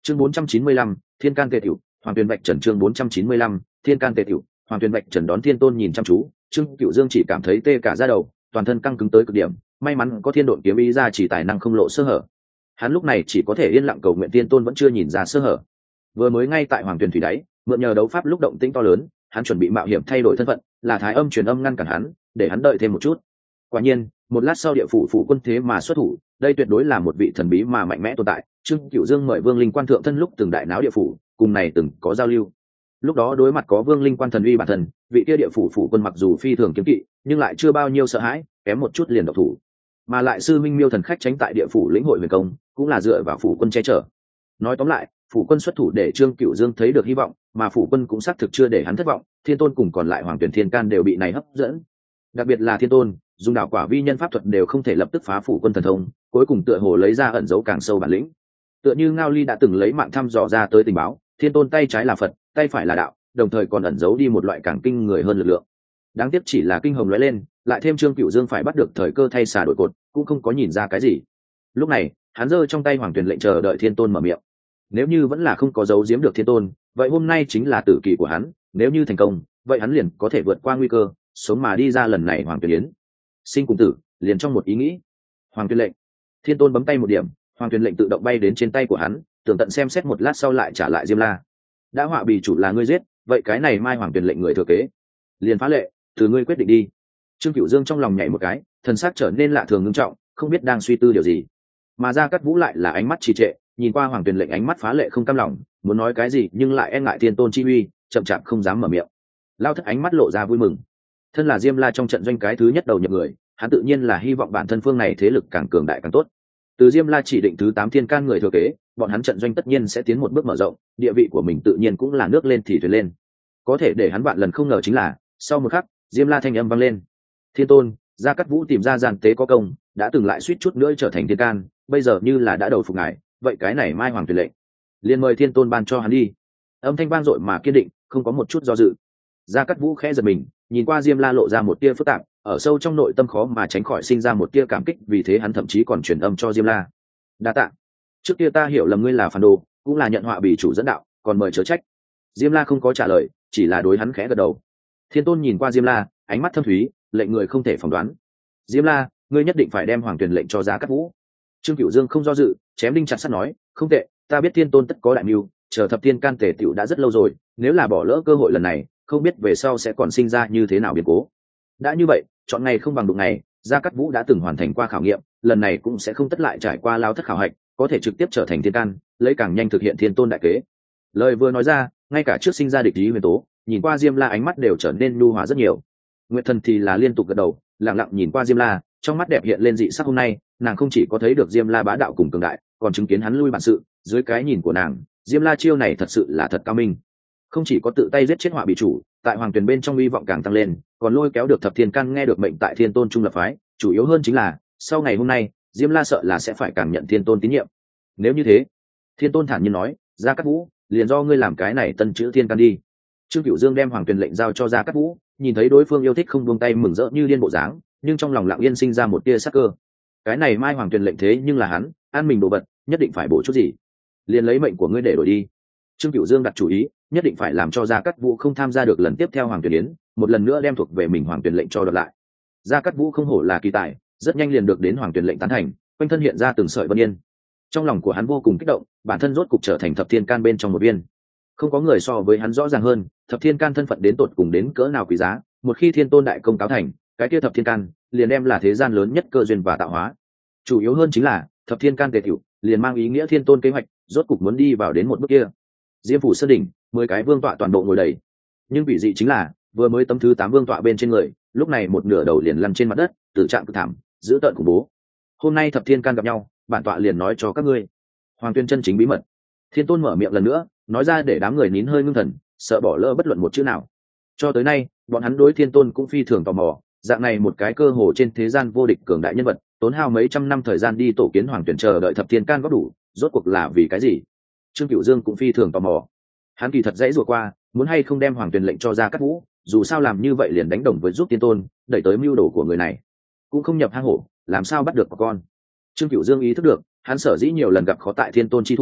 Chương 495, Thiên Can Tề Tiểu, Hoàng Tuyền Bạch Trần. Chương 495, Thiên Can Tề Tiểu, Hoàng Tuyền Bạch Trần. Đón Thiên Tôn nhìn chăm chú, Trương Cửu Dương chỉ cảm thấy tê cả da đầu, toàn thân căng cứng tới cực điểm, may mắn có Thiên Độn kiếm ý ra chỉ tài năng không lộ sơ hở. Hắn lúc này chỉ có thể yên lặng cầu nguyện Thiên Tôn vẫn chưa nhìn ra sơ hở. Vừa mới ngay tại Hoàng Tuyền thủy đáy, mượn nhờ đấu pháp lúc động tĩnh to lớn, hắn chuẩn bị mạo hiểm thay đổi thân phận, là Thái Âm truyền âm ngăn cản hắn, để hắn đợi thêm một chút. Quả nhiên, một lát sau địa phủ phủ quân thế mà xuất thủ, đây tuyệt đối là một vị thần bí mà mạnh mẽ tồn tại. Trương Cửu Dương mời Vương Linh Quan thượng thân lúc từng đại náo địa phủ, cùng này từng có giao lưu. Lúc đó đối mặt có Vương Linh Quan thần uy bản thân, vị kia địa phủ phủ quân mặc dù phi thường kiếm kỵ, nhưng lại chưa bao nhiêu sợ hãi, kém một chút liền độc thủ. Mà lại sư minh Miêu thần khách tránh tại địa phủ lĩnh hội huyền công, cũng là dựa vào phủ quân che chở. Nói tóm lại, phủ quân xuất thủ để Trương Cửu Dương thấy được hy vọng, mà phủ quân cũng xác thực chưa để hắn thất vọng. Thiên Tôn cùng còn lại Hoàng Tuyển Thiên Can đều bị này hấp dẫn. Đặc biệt là Thiên Tôn, dùng đảo quả vi nhân pháp thuật đều không thể lập tức phá phủ quân thần thông, cuối cùng tựa hồ lấy ra ẩn dấu càng sâu bản lĩnh. Tựa như Ngao Ly đã từng lấy mạng thăm dò ra tới tình báo, Thiên Tôn tay trái là Phật, tay phải là đạo, đồng thời còn ẩn giấu đi một loại càng kinh người hơn lực lượng. Đáng tiếc chỉ là kinh hồng lóe lên, lại thêm Trương Cửu Dương phải bắt được thời cơ thay xà đổi cột, cũng không có nhìn ra cái gì. Lúc này, hắn giơ trong tay Hoàng Tuyền lệnh chờ đợi Thiên Tôn mở miệng. Nếu như vẫn là không có giấu giếm được Thiên Tôn, vậy hôm nay chính là tử kỳ của hắn, nếu như thành công, vậy hắn liền có thể vượt qua nguy cơ, sống mà đi ra lần này Hoàng Tuyền yến. Sinh cùng tử, liền trong một ý nghĩ. Hoàng Tuyền lệnh. Thiên Tôn bấm tay một điểm, Hoàng Tuyền lệnh tự động bay đến trên tay của hắn, tường tận xem xét một lát sau lại trả lại Diêm La. Đã họa bì chủ là ngươi giết, vậy cái này mai Hoàng Tuyền lệnh người thừa kế, liền phá lệ, từ ngươi quyết định đi. Trương Cửu Dương trong lòng nhảy một cái, thần sắc trở nên lạ thường ngưng trọng, không biết đang suy tư điều gì. Mà Gia Cát Vũ lại là ánh mắt trì trệ, nhìn qua Hoàng Tuyền lệnh ánh mắt phá lệ không cam lòng, muốn nói cái gì nhưng lại e ngại Thiên Tôn chi uy, chậm chạp không dám mở miệng. Lao Thất ánh mắt lộ ra vui mừng. Thân là Diêm La trong trận doanh cái thứ nhất đầu nhập người, hắn tự nhiên là hy vọng bản thân phương này thế lực càng cường đại càng tốt. Từ Diêm La chỉ định thứ 8 Thiên Can người thừa kế, bọn hắn trận doanh tất nhiên sẽ tiến một bước mở rộng, địa vị của mình tự nhiên cũng là nước lên thì thuyền lên. Có thể để hắn vạn lần không ngờ chính là, sau một khắc, Diêm La thanh âm vang lên. Thiên Tôn, Gia Cát Vũ tìm ra giàn tế có công, đã từng lại suýt chút nữa trở thành Thiên Can, bây giờ như là đã đầu phục ngài, vậy cái này mai Hoàng Tuyền lệnh, liền mời Thiên Tôn ban cho hắn đi. Âm thanh vang dội mà kiên định, không có một chút do dự. Gia Cát Vũ khẽ giật mình, nhìn qua Diêm La lộ ra một tia phức tạp, ở sâu trong nội tâm khó mà tránh khỏi sinh ra một tia cảm kích, vì thế hắn thậm chí còn truyền âm cho Diêm La. Đa tạ. Trước kia ta hiểu lầm ngươi là phản đồ, cũng là nhận họa bì chủ dẫn đạo, còn mời chớ trách. Diêm La không có trả lời, chỉ là đối hắn khẽ gật đầu. Thiên Tôn nhìn qua Diêm La, ánh mắt thâm thúy, lệnh người không thể phỏng đoán. Diêm La, ngươi nhất định phải đem Hoàng Tuyền lệnh cho Gia Cát Vũ. Trương Cửu Dương không do dự, chém đinh chặt sắt nói, không tệ, ta biết Thiên Tôn tất có đại mưu, chờ thập Thiên Can Tề Tiểu đã rất lâu rồi, nếu là bỏ lỡ cơ hội lần này, không biết về sau sẽ còn sinh ra như thế nào biến cố. Đã như vậy, chọn ngày không bằng đụng ngày, Gia Cát Vũ đã từng hoàn thành qua khảo nghiệm, lần này cũng sẽ không tất lại trải qua Lao Thất khảo hạch, có thể trực tiếp trở thành Thiên Can, lấy càng nhanh thực hiện Thiên Tôn đại kế. Lời vừa nói ra, ngay cả trước sinh ra địch ý huyền tố, nhìn qua Diêm La ánh mắt đều trở nên nhu hòa rất nhiều. Nguyệt Thần thì là liên tục gật đầu, lặng lặng nhìn qua Diêm La, trong mắt đẹp hiện lên dị sắc. Hôm nay, nàng không chỉ có thấy được Diêm La bá đạo cùng cường đại, còn chứng kiến hắn lui bản sự. Dưới cái nhìn của nàng, Diêm La chiêu này thật sự là thật cao minh. Không chỉ có tự tay giết chết họa bị chủ, tại Hoàng Tuyền bên trong hy vọng càng tăng lên, còn lôi kéo được thập Thiên Can nghe được mệnh tại Thiên Tôn trung lập phái. Chủ yếu hơn chính là, sau ngày hôm nay, Diêm La sợ là sẽ phải càng nhận Thiên Tôn tín nhiệm. Nếu như thế, Thiên Tôn thản nhiên nói, Gia Cát Vũ, liền do ngươi làm cái này tân chữ Thiên Can đi. Trương Cửu Dương đem Hoàng Tuyền lệnh giao cho Gia Cát Vũ, nhìn thấy đối phương yêu thích không buông tay mừng rỡ như điên bộ dáng, nhưng trong lòng lặng yên sinh ra một tia sắc cơ. Cái này mai Hoàng Tuyền lệnh thế nhưng là hắn, an mình đồ vật, nhất định phải bổ chút gì. Liền lấy mệnh của ngươi để đổi đi. Trương Cửu Dương đặt chủ ý, nhất định phải làm cho Gia Cát Vũ không tham gia được lần tiếp theo Hoàng Tuyền yến, một lần nữa đem thuộc về mình Hoàng Tuyền lệnh cho đoạt lại. Gia Cát Vũ không hổ là kỳ tài, rất nhanh liền được đến Hoàng Tuyền lệnh tán thành, quanh thân hiện ra từng sợi vân yên. Trong lòng của hắn vô cùng kích động, bản thân rốt cục trở thành thập Thiên Can bên trong một viên. Không có người so với hắn rõ ràng hơn, thập Thiên Can thân phận đến tột cùng đến cỡ nào quý giá, một khi Thiên Tôn đại công cáo thành, cái kia thập Thiên Can liền đem là thế gian lớn nhất cơ duyên và tạo hóa. Chủ yếu hơn chính là, thập Thiên Can Tề Tiểu liền mang ý nghĩa Thiên Tôn kế hoạch rốt cục muốn đi vào đến một bước kia. Diêm phủ sơn đỉnh, 10 cái vương tọa toàn bộ ngồi đầy. Nhưng vị dị chính là, vừa mới tấm thứ 8 vương tọa bên trên người, lúc này một nửa đầu liền lăn trên mặt đất, tử trạng cực thảm, dữ tợn khủng bố. Hôm nay thập Thiên Can gặp nhau, bản tọa liền nói cho các ngươi Hoàng Tuyên chân chính bí mật. Thiên Tôn mở miệng lần nữa, nói ra để đám người nín hơi ngưng thần, sợ bỏ lỡ bất luận một chữ nào. Cho tới nay, bọn hắn đối Thiên Tôn cũng phi thường tò mò, dạng này một cái cơ hồ trên thế gian vô địch cường đại nhân vật, tốn hao mấy trăm năm thời gian đi tổ kiến Hoàng Tuyển chờ đợi thập Thiên Can góp đủ, rốt cuộc là vì cái gì? Trương Cửu Dương cũng phi thường tò mò. Hắn kỳ thật dãy rủa qua, muốn hay không đem Hoàng Tuyển lệnh cho Gia Cát Vũ, dù sao làm như vậy liền đánh đồng với giúp Thiên Tôn, đẩy tới mưu đồ của người này. Cũng không nhập hang hổ, làm sao bắt được con. Trương Cửu Dương ý thức được, hắn sở dĩ nhiều lần gặp khó tại Thiên Tôn chi thủ,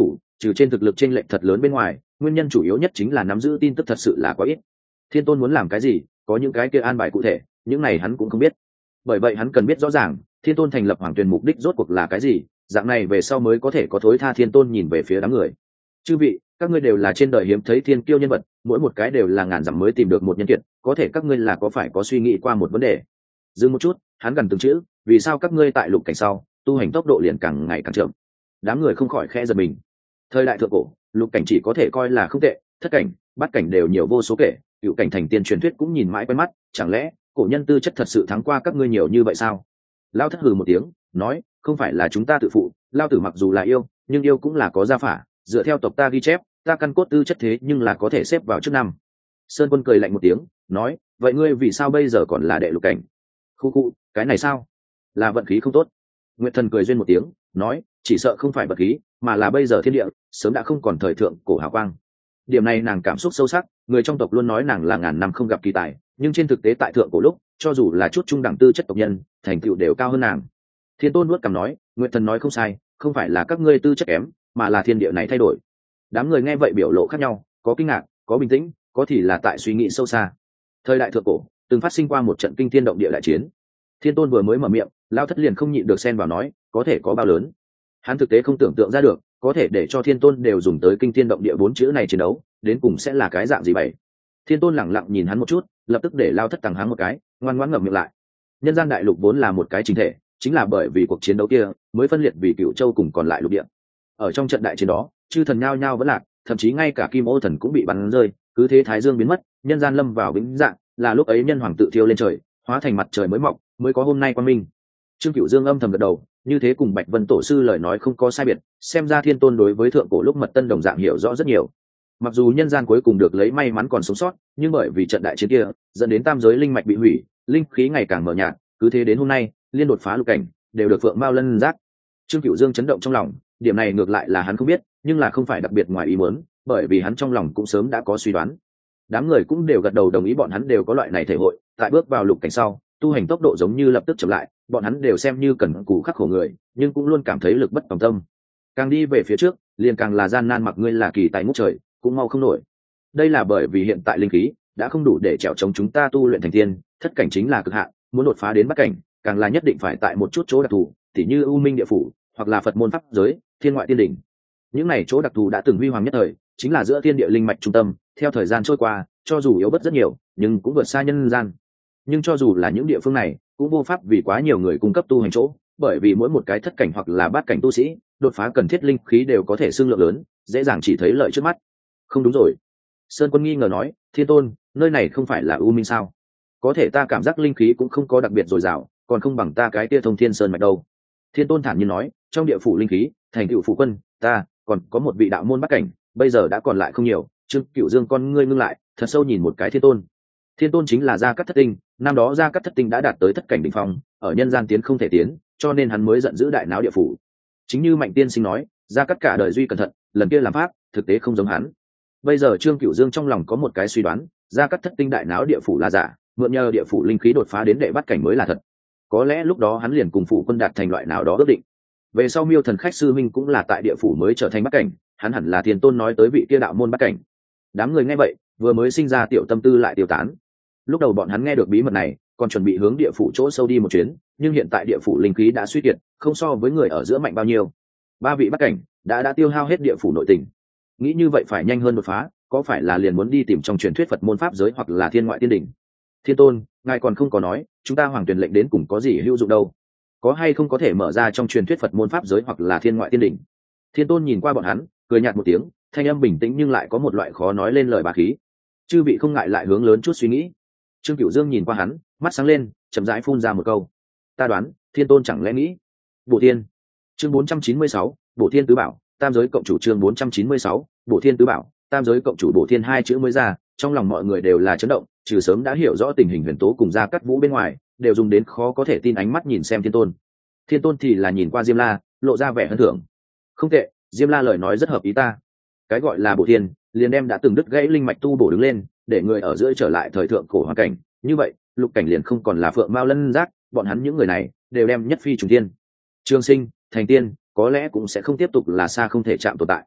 trừ trên thực lực chênh lệch thật lớn bên ngoài, nguyên nhân chủ yếu nhất chính là nắm giữ tin tức thật sự là quá ít. Thiên Tôn muốn làm cái gì, có những cái kia an bài cụ thể, những này hắn cũng không biết. Bởi vậy hắn cần biết rõ ràng, Thiên Tôn thành lập Hoàng Tuyền mục đích rốt cuộc là cái gì, dạng này về sau mới có thể có thối tha. Thiên Tôn nhìn về phía đám người. Chư vị, các ngươi đều là trên đời hiếm thấy thiên kiêu nhân vật, mỗi một cái đều là ngàn dặm mới tìm được một nhân kiệt, có thể các ngươi là có phải có suy nghĩ qua một vấn đề? Dừng một chút, hắn gần từng chữ, vì sao các ngươi tại lục cảnh sau, tu hành tốc độ liền càng ngày càng chậm? Đám người không khỏi khẽ giật mình. Thời đại thượng cổ, lục cảnh chỉ có thể coi là không tệ, thất cảnh, bát cảnh đều nhiều vô số kể, cựu cảnh thành tiên truyền thuyết cũng nhìn mãi quen mắt, chẳng lẽ cổ nhân tư chất thật sự thắng qua các ngươi nhiều như vậy sao? Lao thất hừ một tiếng, nói, không phải là chúng ta tự phụ, lao tử mặc dù là yêu, nhưng yêu cũng là có gia phả, dựa theo tộc ta ghi chép, ta căn cốt tư chất thế nhưng là có thể xếp vào trước năm. Sơn Quân cười lạnh một tiếng, nói, vậy ngươi vì sao bây giờ còn là đệ lục cảnh? Khu khu, cái này sao? Là vận khí không tốt. Nguyệt Thần cười duyên một tiếng, nói, chỉ sợ không phải vận khí, mà là bây giờ thiên địa sớm đã không còn thời thượng cổ hào quang. Điểm này nàng cảm xúc sâu sắc, người trong tộc luôn nói nàng là ngàn năm không gặp kỳ tài, nhưng trên thực tế tại thượng cổ lúc, cho dù là chút trung đẳng tư chất tộc nhân, thành tựu đều cao hơn nàng. Thiên Tôn nuốt cằm nói, Nguyệt Thần nói không sai, không phải là các ngươi tư chất kém, mà là thiên địa này thay đổi. Đám người nghe vậy biểu lộ khác nhau, có kinh ngạc, có bình tĩnh, có thì là tại suy nghĩ sâu xa. Thời đại thượng cổ từng phát sinh qua một trận kinh thiên động địa đại chiến. Thiên Tôn vừa mới mở miệng, Lão Thất liền không nhịn được xen vào nói, có thể có bao lớn. Hắn thực tế không tưởng tượng ra được, có thể để cho Thiên Tôn đều dùng tới kinh thiên động địa bốn chữ này chiến đấu, đến cùng sẽ là cái dạng gì vậy? Thiên Tôn lẳng lặng nhìn hắn một chút, lập tức để Lão Thất tằng hắn một cái, ngoan ngoãn ngậm miệng lại. Nhân gian đại lục vốn là một cái chính thể, chính là bởi vì cuộc chiến đấu kia mới phân liệt vì Cựu Châu cùng còn lại lục địa. Ở trong trận đại chiến đó, chư thần nhao nhao vẫn lạc, thậm chí ngay cả Kim Ô thần cũng bị bắn rơi, cứ thế Thái Dương biến mất, nhân gian lâm vào vĩnh dạng, là lúc ấy nhân hoàng tự thiêu lên trời, hóa thành mặt trời mới mọc, mới có hôm nay quang minh. Trương Cửu Dương âm thầm gật đầu, như thế cùng Bạch Vân tổ sư lời nói không có sai biệt, xem ra Thiên Tôn đối với thượng cổ lúc Mật Tân đồng dạng hiểu rõ rất nhiều. Mặc dù nhân gian cuối cùng được lấy may mắn còn sống sót, nhưng bởi vì trận đại chiến kia, dẫn đến tam giới linh mạch bị hủy, linh khí ngày càng mờ nhạt, cứ thế đến hôm nay, liên đột phá lục cảnh, đều được Phượng Mao Lân giác. Trương Cửu Dương chấn động trong lòng, điểm này ngược lại là hắn không biết, nhưng là không phải đặc biệt ngoài ý muốn, bởi vì hắn trong lòng cũng sớm đã có suy đoán. Đám người cũng đều gật đầu đồng ý, bọn hắn đều có loại này thể hội, tại bước vào lục cảnh sau, tu hành tốc độ giống như lập tức chậm lại, bọn hắn đều xem như cần cù khắc khổ người, nhưng cũng luôn cảm thấy lực bất tòng tâm. Càng đi về phía trước, liền càng là gian nan, mặc ngươi là kỳ tài ngút trời, cũng mau không nổi. Đây là bởi vì hiện tại linh khí đã không đủ để trèo chống chúng ta tu luyện thành tiên, thất cảnh chính là cực hạn, muốn đột phá đến bát cảnh, càng là nhất định phải tại một chút chỗ đặc thù, tỉ như U Minh địa phủ, hoặc là Phật môn pháp giới, thiên ngoại tiên đỉnh. Những này chỗ đặc thù đã từng huy hoàng nhất thời, chính là giữa thiên địa linh mạch trung tâm, theo thời gian trôi qua, cho dù yếu bớt rất nhiều, nhưng cũng vượt xa nhân gian. Nhưng cho dù là những địa phương này, cũng vô pháp vì quá nhiều người cung cấp tu hành chỗ, bởi vì mỗi một cái thất cảnh hoặc là bát cảnh tu sĩ, đột phá cần thiết linh khí đều có thể xương lượng lớn, dễ dàng chỉ thấy lợi trước mắt. Không đúng rồi. Sơn Quân nghi ngờ nói, Thiên Tôn, nơi này không phải là U Minh sao? Có thể ta cảm giác linh khí cũng không có đặc biệt dồi dào, còn không bằng ta cái kia Thông Thiên Sơn mạch đâu. Thiên Tôn thản nhiên nói, trong địa phủ linh khí, thành tựu phụ quân, ta còn có một vị đạo môn bát cảnh, bây giờ đã còn lại không nhiều. Trương Cửu Dương con ngươi ngưng lại, thật sâu nhìn một cái Thiên Tôn. Thiên Tôn chính là Gia Cát Thất Tinh, năm đó Gia Cát Thất Tinh đã đạt tới thất cảnh đỉnh phong, ở nhân gian tiến không thể tiến, cho nên hắn mới giận dữ đại náo địa phủ. Chính như Mạnh Tiên Sinh nói, Gia Cát cả đời duy cẩn thận, lần kia làm pháp, thực tế không giống hắn. Bây giờ Trương Cửu Dương trong lòng có một cái suy đoán, Gia Cát Thất Tinh đại náo địa phủ là giả, mượn nhờ địa phủ linh khí đột phá đến đệ bát cảnh mới là thật. Có lẽ lúc đó hắn liền cùng phụ quân đạt thành loại nào đó ước định. Về sau Miêu Thần Khách sư minh cũng là tại địa phủ mới trở thành bát cảnh, hắn hẳn là Thiên Tôn nói tới vị kia đạo môn bát cảnh. Đám người nghe vậy, vừa mới sinh ra tiểu tâm tư lại tiêu tán. Lúc đầu bọn hắn nghe được bí mật này, còn chuẩn bị hướng địa phủ chỗ sâu đi một chuyến, nhưng hiện tại địa phủ linh khí đã suy kiệt, không so với người ở giữa mạnh bao nhiêu. Ba vị bát cảnh đã tiêu hao hết địa phủ nội tình. Nghĩ như vậy phải nhanh hơn đột phá, có phải là liền muốn đi tìm trong truyền thuyết Phật môn pháp giới hoặc là thiên ngoại tiên đỉnh? Thiên Tôn, ngài còn không có nói, chúng ta Hoàng Tuyền lệnh đến cùng có gì hữu dụng đâu? Có hay không có thể mở ra trong truyền thuyết Phật môn pháp giới hoặc là thiên ngoại tiên đỉnh? Thiên Tôn nhìn qua bọn hắn, cười nhạt một tiếng, thanh âm bình tĩnh nhưng lại có một loại khó nói lên lời bá khí. Chư vị không ngại lại hướng lớn chút suy nghĩ. Trương Cửu Dương nhìn qua hắn, mắt sáng lên, chậm rãi phun ra một câu. Ta đoán, Thiên Tôn chẳng lẽ nghĩ. Bổ Thiên. Chương 496, Bổ Thiên tứ bảo, tam giới cộng chủ. Chương 496, Bổ Thiên tứ bảo, tam giới cộng chủ. Bổ Thiên hai chữ mới ra, trong lòng mọi người đều là chấn động, trừ sớm đã hiểu rõ tình hình huyền tố cùng Gia Cát Vũ bên ngoài, đều dùng đến khó có thể tin ánh mắt nhìn xem Thiên Tôn. Thiên Tôn thì là nhìn qua Diêm La, lộ ra vẻ hân thưởng. Không tệ, Diêm La lời nói rất hợp ý ta. Cái gọi là Bổ Thiên, liền đem đã từng đứt gãy linh mạch tu bổ đứng lên, để người ở giữa trở lại thời thượng cổ hoàn cảnh. Như vậy, lục cảnh liền không còn là Phượng Mao Lân giác, bọn hắn những người này đều đem nhất phi trùng thiên. Trường sinh, thành tiên, có lẽ cũng sẽ không tiếp tục là xa không thể chạm tồn tại.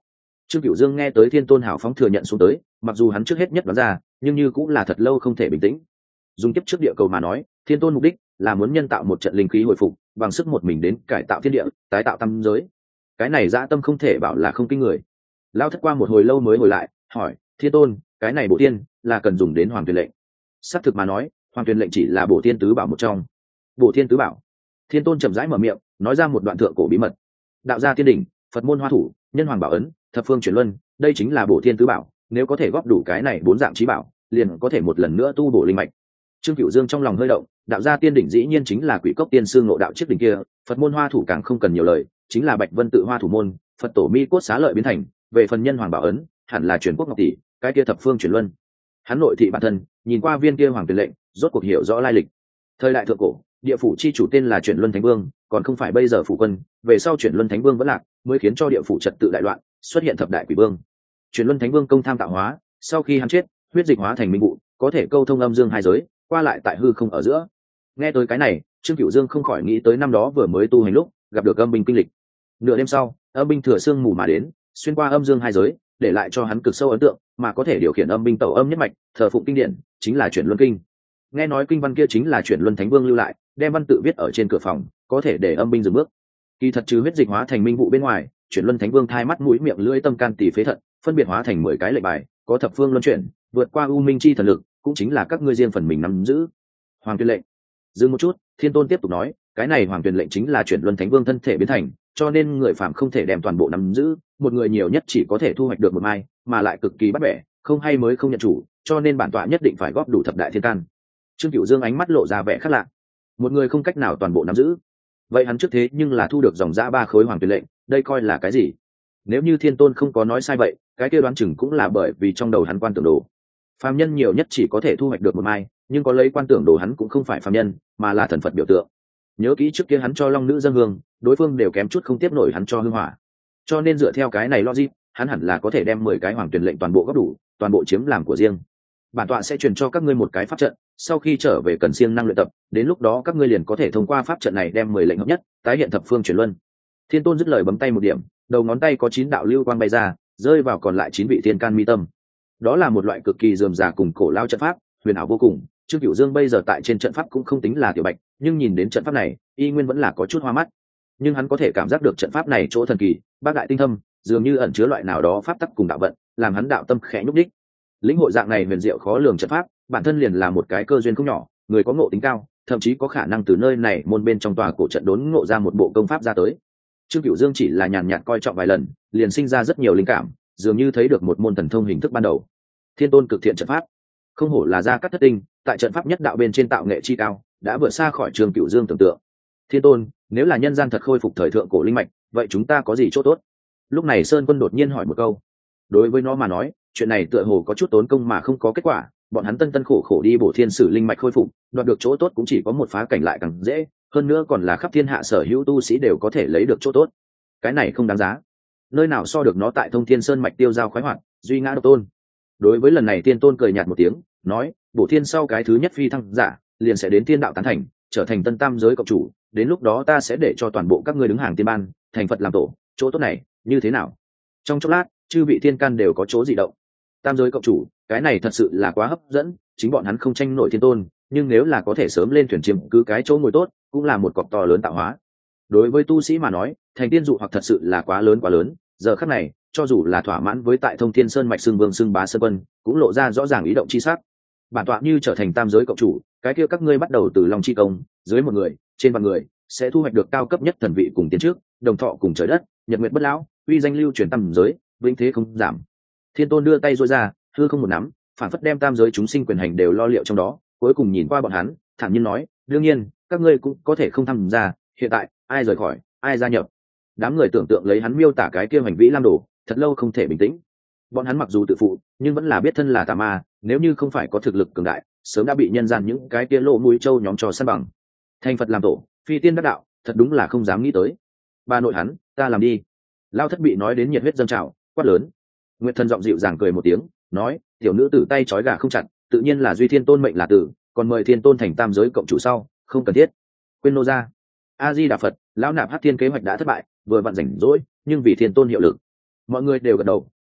Trương Cửu Dương nghe tới Thiên Tôn hào phóng thừa nhận xuống tới, mặc dù hắn trước hết nhất đoán ra, nhưng như cũng là thật lâu không thể bình tĩnh. Dùng kiếp trước địa cầu mà nói, Thiên Tôn mục đích là muốn nhân tạo một trận linh khí hồi phục, bằng sức một mình đến cải tạo thiên địa, tái tạo tam giới. Cái này dã tâm không thể bảo là không kinh người. Lao thất qua một hồi lâu mới ngồi lại, hỏi: Thiên Tôn, cái này bộ tiên là cần dùng đến Hoàng Tuyền lệnh? Xác thực mà nói, Hoàng Tuyền lệnh chỉ là bộ tiên tứ bảo một trong. Bộ thiên tứ bảo. Thiên Tôn chậm rãi mở miệng, nói ra một đoạn thượng cổ bí mật. Đạo gia tiên đỉnh, Phật môn hoa thủ, nhân hoàng bảo ấn, thập phương chuyển luân, đây chính là bộ thiên tứ bảo. Nếu có thể góp đủ cái này bốn dạng trí bảo, liền có thể một lần nữa tu bổ linh mạch. Trương Cửu Dương trong lòng hơi động, đạo gia tiên đỉnh dĩ nhiên chính là Quỷ Cốc tiên sư ngộ đạo chiếc đỉnh kia, Phật môn hoa thủ càng không cần nhiều lời, chính là Bạch Vân tự hoa thủ môn, Phật tổ mi cốt xá lợi biến thành, về phần nhân hoàng bảo ấn, hẳn là truyền quốc ngọc tỷ, cái kia thập phương chuyển luân. Hắn nội thị bản thân, nhìn qua viên kia hoàng tuyển lệnh, rốt cuộc hiểu rõ lai lịch. Thời đại thượng cổ, địa phủ chi chủ tên là Chuyển Luân Thánh Vương, còn không phải bây giờ phủ quân, về sau Chuyển Luân Thánh Vương vẫn lạc, mới khiến cho địa phủ trật tự đại loạn, xuất hiện thập đại quỷ vương. Chuyển Luân Thánh Vương công tham tạo hóa, sau khi hắn chết, huyết dịch hóa thành minh vụ, có thể câu thông âm dương hai giới, qua lại tại hư không ở giữa. Nghe tới cái này, Trương Cửu Dương không khỏi nghĩ tới năm đó vừa mới tu hành lúc gặp được âm binh kinh lịch. Nửa đêm sau, âm binh thừa sương mù mà đến, xuyên qua âm dương hai giới, để lại cho hắn cực sâu ấn tượng, mà có thể điều khiển âm binh tẩu âm nhất mạch, thờ phụng kinh điển, chính là Chuyển Luân Kinh. Nghe nói kinh văn kia chính là Chuyển Luân Thánh Vương lưu lại, đem văn tự viết ở trên cửa phòng, có thể để âm binh dừng bước. Kỳ thật trừ huyết dịch hóa thành minh vụ bên ngoài, Chuyển Luân Thánh Vương thai mắt mũi miệng lưỡi tâm can tỳ phế thận, phân biệt hóa thành 10 cái lệnh bài, có thập phương luân chuyển, vượt qua u minh chi thần lực, cũng chính là các ngươi riêng phần mình nắm giữ. Hoàng Tuyên lệnh. Dừng một chút, Thiên Tôn tiếp tục nói, cái này Hoàng Tuyên lệnh chính là Chuyển Luân Thánh Vương thân thể biến thành, cho nên người phàm không thể đem toàn bộ nắm giữ, một người nhiều nhất chỉ có thể thu hoạch được một mai, mà lại cực kỳ bắt bẻ, không hay mới không nhận chủ, cho nên bản tọa nhất định phải góp đủ thập đại thiên can. Trương Cửu Dương ánh mắt lộ ra vẻ khác lạ. Một người không cách nào toàn bộ nắm giữ, vậy hắn trước thế nhưng là thu được dòng dã 3 khối Hoàng Tuyên lệnh, đây coi là cái gì? Nếu như Thiên Tôn không có nói sai vậy, cái kia đoán chừng cũng là bởi vì trong đầu hắn quan tưởng đồ. Phàm nhân nhiều nhất chỉ có thể thu hoạch được một mai, nhưng có lấy quan tưởng đồ hắn cũng không phải phàm nhân, mà là thần Phật biểu tượng. Nhớ kỹ trước kia hắn cho Long Nữ dâng hương, đối phương đều kém chút không tiếp nổi hắn cho hương hỏa. Cho nên dựa theo cái này logic, hắn hẳn là có thể đem 10 cái Hoàng Tuyên lệnh toàn bộ góp đủ, toàn bộ chiếm làm của riêng. Bản tọa sẽ truyền cho các ngươi một cái pháp trận, sau khi trở về cần siêng năng luyện tập, đến lúc đó các ngươi liền có thể thông qua pháp trận này đem 10 lệnh hợp nhất, tái hiện thập phương chuyển luân. Thiên Tôn dứt lời bấm tay một điểm, đầu ngón tay có 9 đạo lưu quang bay ra, rơi vào còn lại 9 vị thiên can mi tâm. Đó là một loại cực kỳ rườm rà cùng cổ lao trận pháp, huyền ảo vô cùng. Trương Cửu Dương bây giờ tại trên trận pháp cũng không tính là tiểu bạch, nhưng nhìn đến trận pháp này, y nguyên vẫn là có chút hoa mắt. Nhưng hắn có thể cảm giác được trận pháp này chỗ thần kỳ, bác đại tinh thâm, dường như ẩn chứa loại nào đó pháp tắc cùng đạo vận, làm hắn đạo tâm khẽ nhúc nhích. Lĩnh hội dạng này huyền diệu khó lường trận pháp, bản thân liền là một cái cơ duyên không nhỏ, người có ngộ tính cao, thậm chí có khả năng từ nơi này môn bên trong tòa cổ trận đốn ngộ ra một bộ công pháp ra tới. Trương Cửu Dương chỉ là nhàn nhạt coi trọng vài lần, liền sinh ra rất nhiều linh cảm, dường như thấy được một môn thần thông hình thức ban đầu. Thiên Tôn cực thiện trận pháp, không hổ là gia cát thất tinh, tại trận pháp nhất đạo bên trên tạo nghệ chi cao, đã vượt xa khỏi Trương Cửu Dương tưởng tượng. Thiên Tôn, nếu là nhân gian thật khôi phục thời thượng cổ linh mạch, vậy chúng ta có gì chỗ tốt? Lúc này Sơn Quân đột nhiên hỏi một câu. Đối với nó mà nói, chuyện này tựa hồ có chút tốn công mà không có kết quả, bọn hắn tân tân khổ khổ đi bổ thiên sử linh mạch khôi phục, đoạt được chỗ tốt cũng chỉ có một phá cảnh lại càng dễ, hơn nữa còn là khắp thiên hạ sở hữu tu sĩ đều có thể lấy được chỗ tốt. Cái này không đáng giá. Nơi nào so được nó tại Thông Thiên Sơn mạch tiêu giao khoái hoạt, duy ngã độc tôn. Đối với lần này Tiên Tôn cười nhạt một tiếng, nói, bổ thiên sau cái thứ nhất phi thăng giả, liền sẽ đến tiên đạo tán thành, trở thành tân tam giới cộng chủ, đến lúc đó ta sẽ để cho toàn bộ các ngươi đứng hàng tiên ban, thành Phật làm tổ, chỗ tốt này, như thế nào? Trong chốc lát, chư vị thiên can đều có chỗ dị động. Tam giới cộng chủ, cái này thật sự là quá hấp dẫn, chính bọn hắn không tranh nổi Thiên Tôn, nhưng nếu là có thể sớm lên thuyền chiếm cứ cái chỗ ngồi tốt, cũng là một cọc to lớn tạo hóa. Đối với tu sĩ mà nói, thành tiên dụ hoặc thật sự là quá lớn, giờ khắc này, cho dù là thỏa mãn với tại Thông Thiên Sơn mạch xưng vương xưng bá sơn quân, cũng lộ ra rõ ràng ý động chi sắc. Bản tọa như trở thành tam giới cộng chủ, cái kia các ngươi bắt đầu từ Long chi công, dưới một người, trên vạn người, sẽ thu hoạch được cao cấp nhất thần vị cùng tiến trước, đồng thọ cùng trời đất, nhật nguyệt bất lão, uy danh lưu truyền tam giới, vĩnh thế không giảm. Thiên Tôn đưa tay duỗi ra, hư không một nắm, phản phất đem tam giới chúng sinh quyền hành đều lo liệu trong đó, cuối cùng nhìn qua bọn hắn, thản nhiên nói, đương nhiên, các ngươi cũng có thể không tham gia, hiện tại, ai rời khỏi, ai gia nhập. Đám người tưởng tượng lấy hắn miêu tả cái kia hành vĩ lam đồ, thật lâu không thể bình tĩnh. Bọn hắn mặc dù tự phụ, nhưng vẫn là biết thân là tà ma, nếu như không phải có thực lực cường đại, sớm đã bị nhân gian những cái kia lỗ mũi trâu nhóm trò săn bằng. Thành Phật làm tổ, phi tiên đắc đạo, thật đúng là không dám nghĩ tới. Bà nội hắn, ta làm đi. Lao Thất bị nói đến nhiệt huyết dâng trào, quát lớn. Nguyệt Thần giọng dịu dàng cười một tiếng, nói, tiểu nữ tử tay trói gà không chặt, tự nhiên là duy Thiên Tôn mệnh là tử, còn mời Thiên Tôn thành tam giới cộng chủ sau, không cần thiết. Quên nô ra. A Di Đà Phật, lão nạp Hắc Thiên kế hoạch đã thất bại, vừa vặn rảnh rỗi, nhưng vì Thiên Tôn hiệu lực. Mọi người đều gật đầu,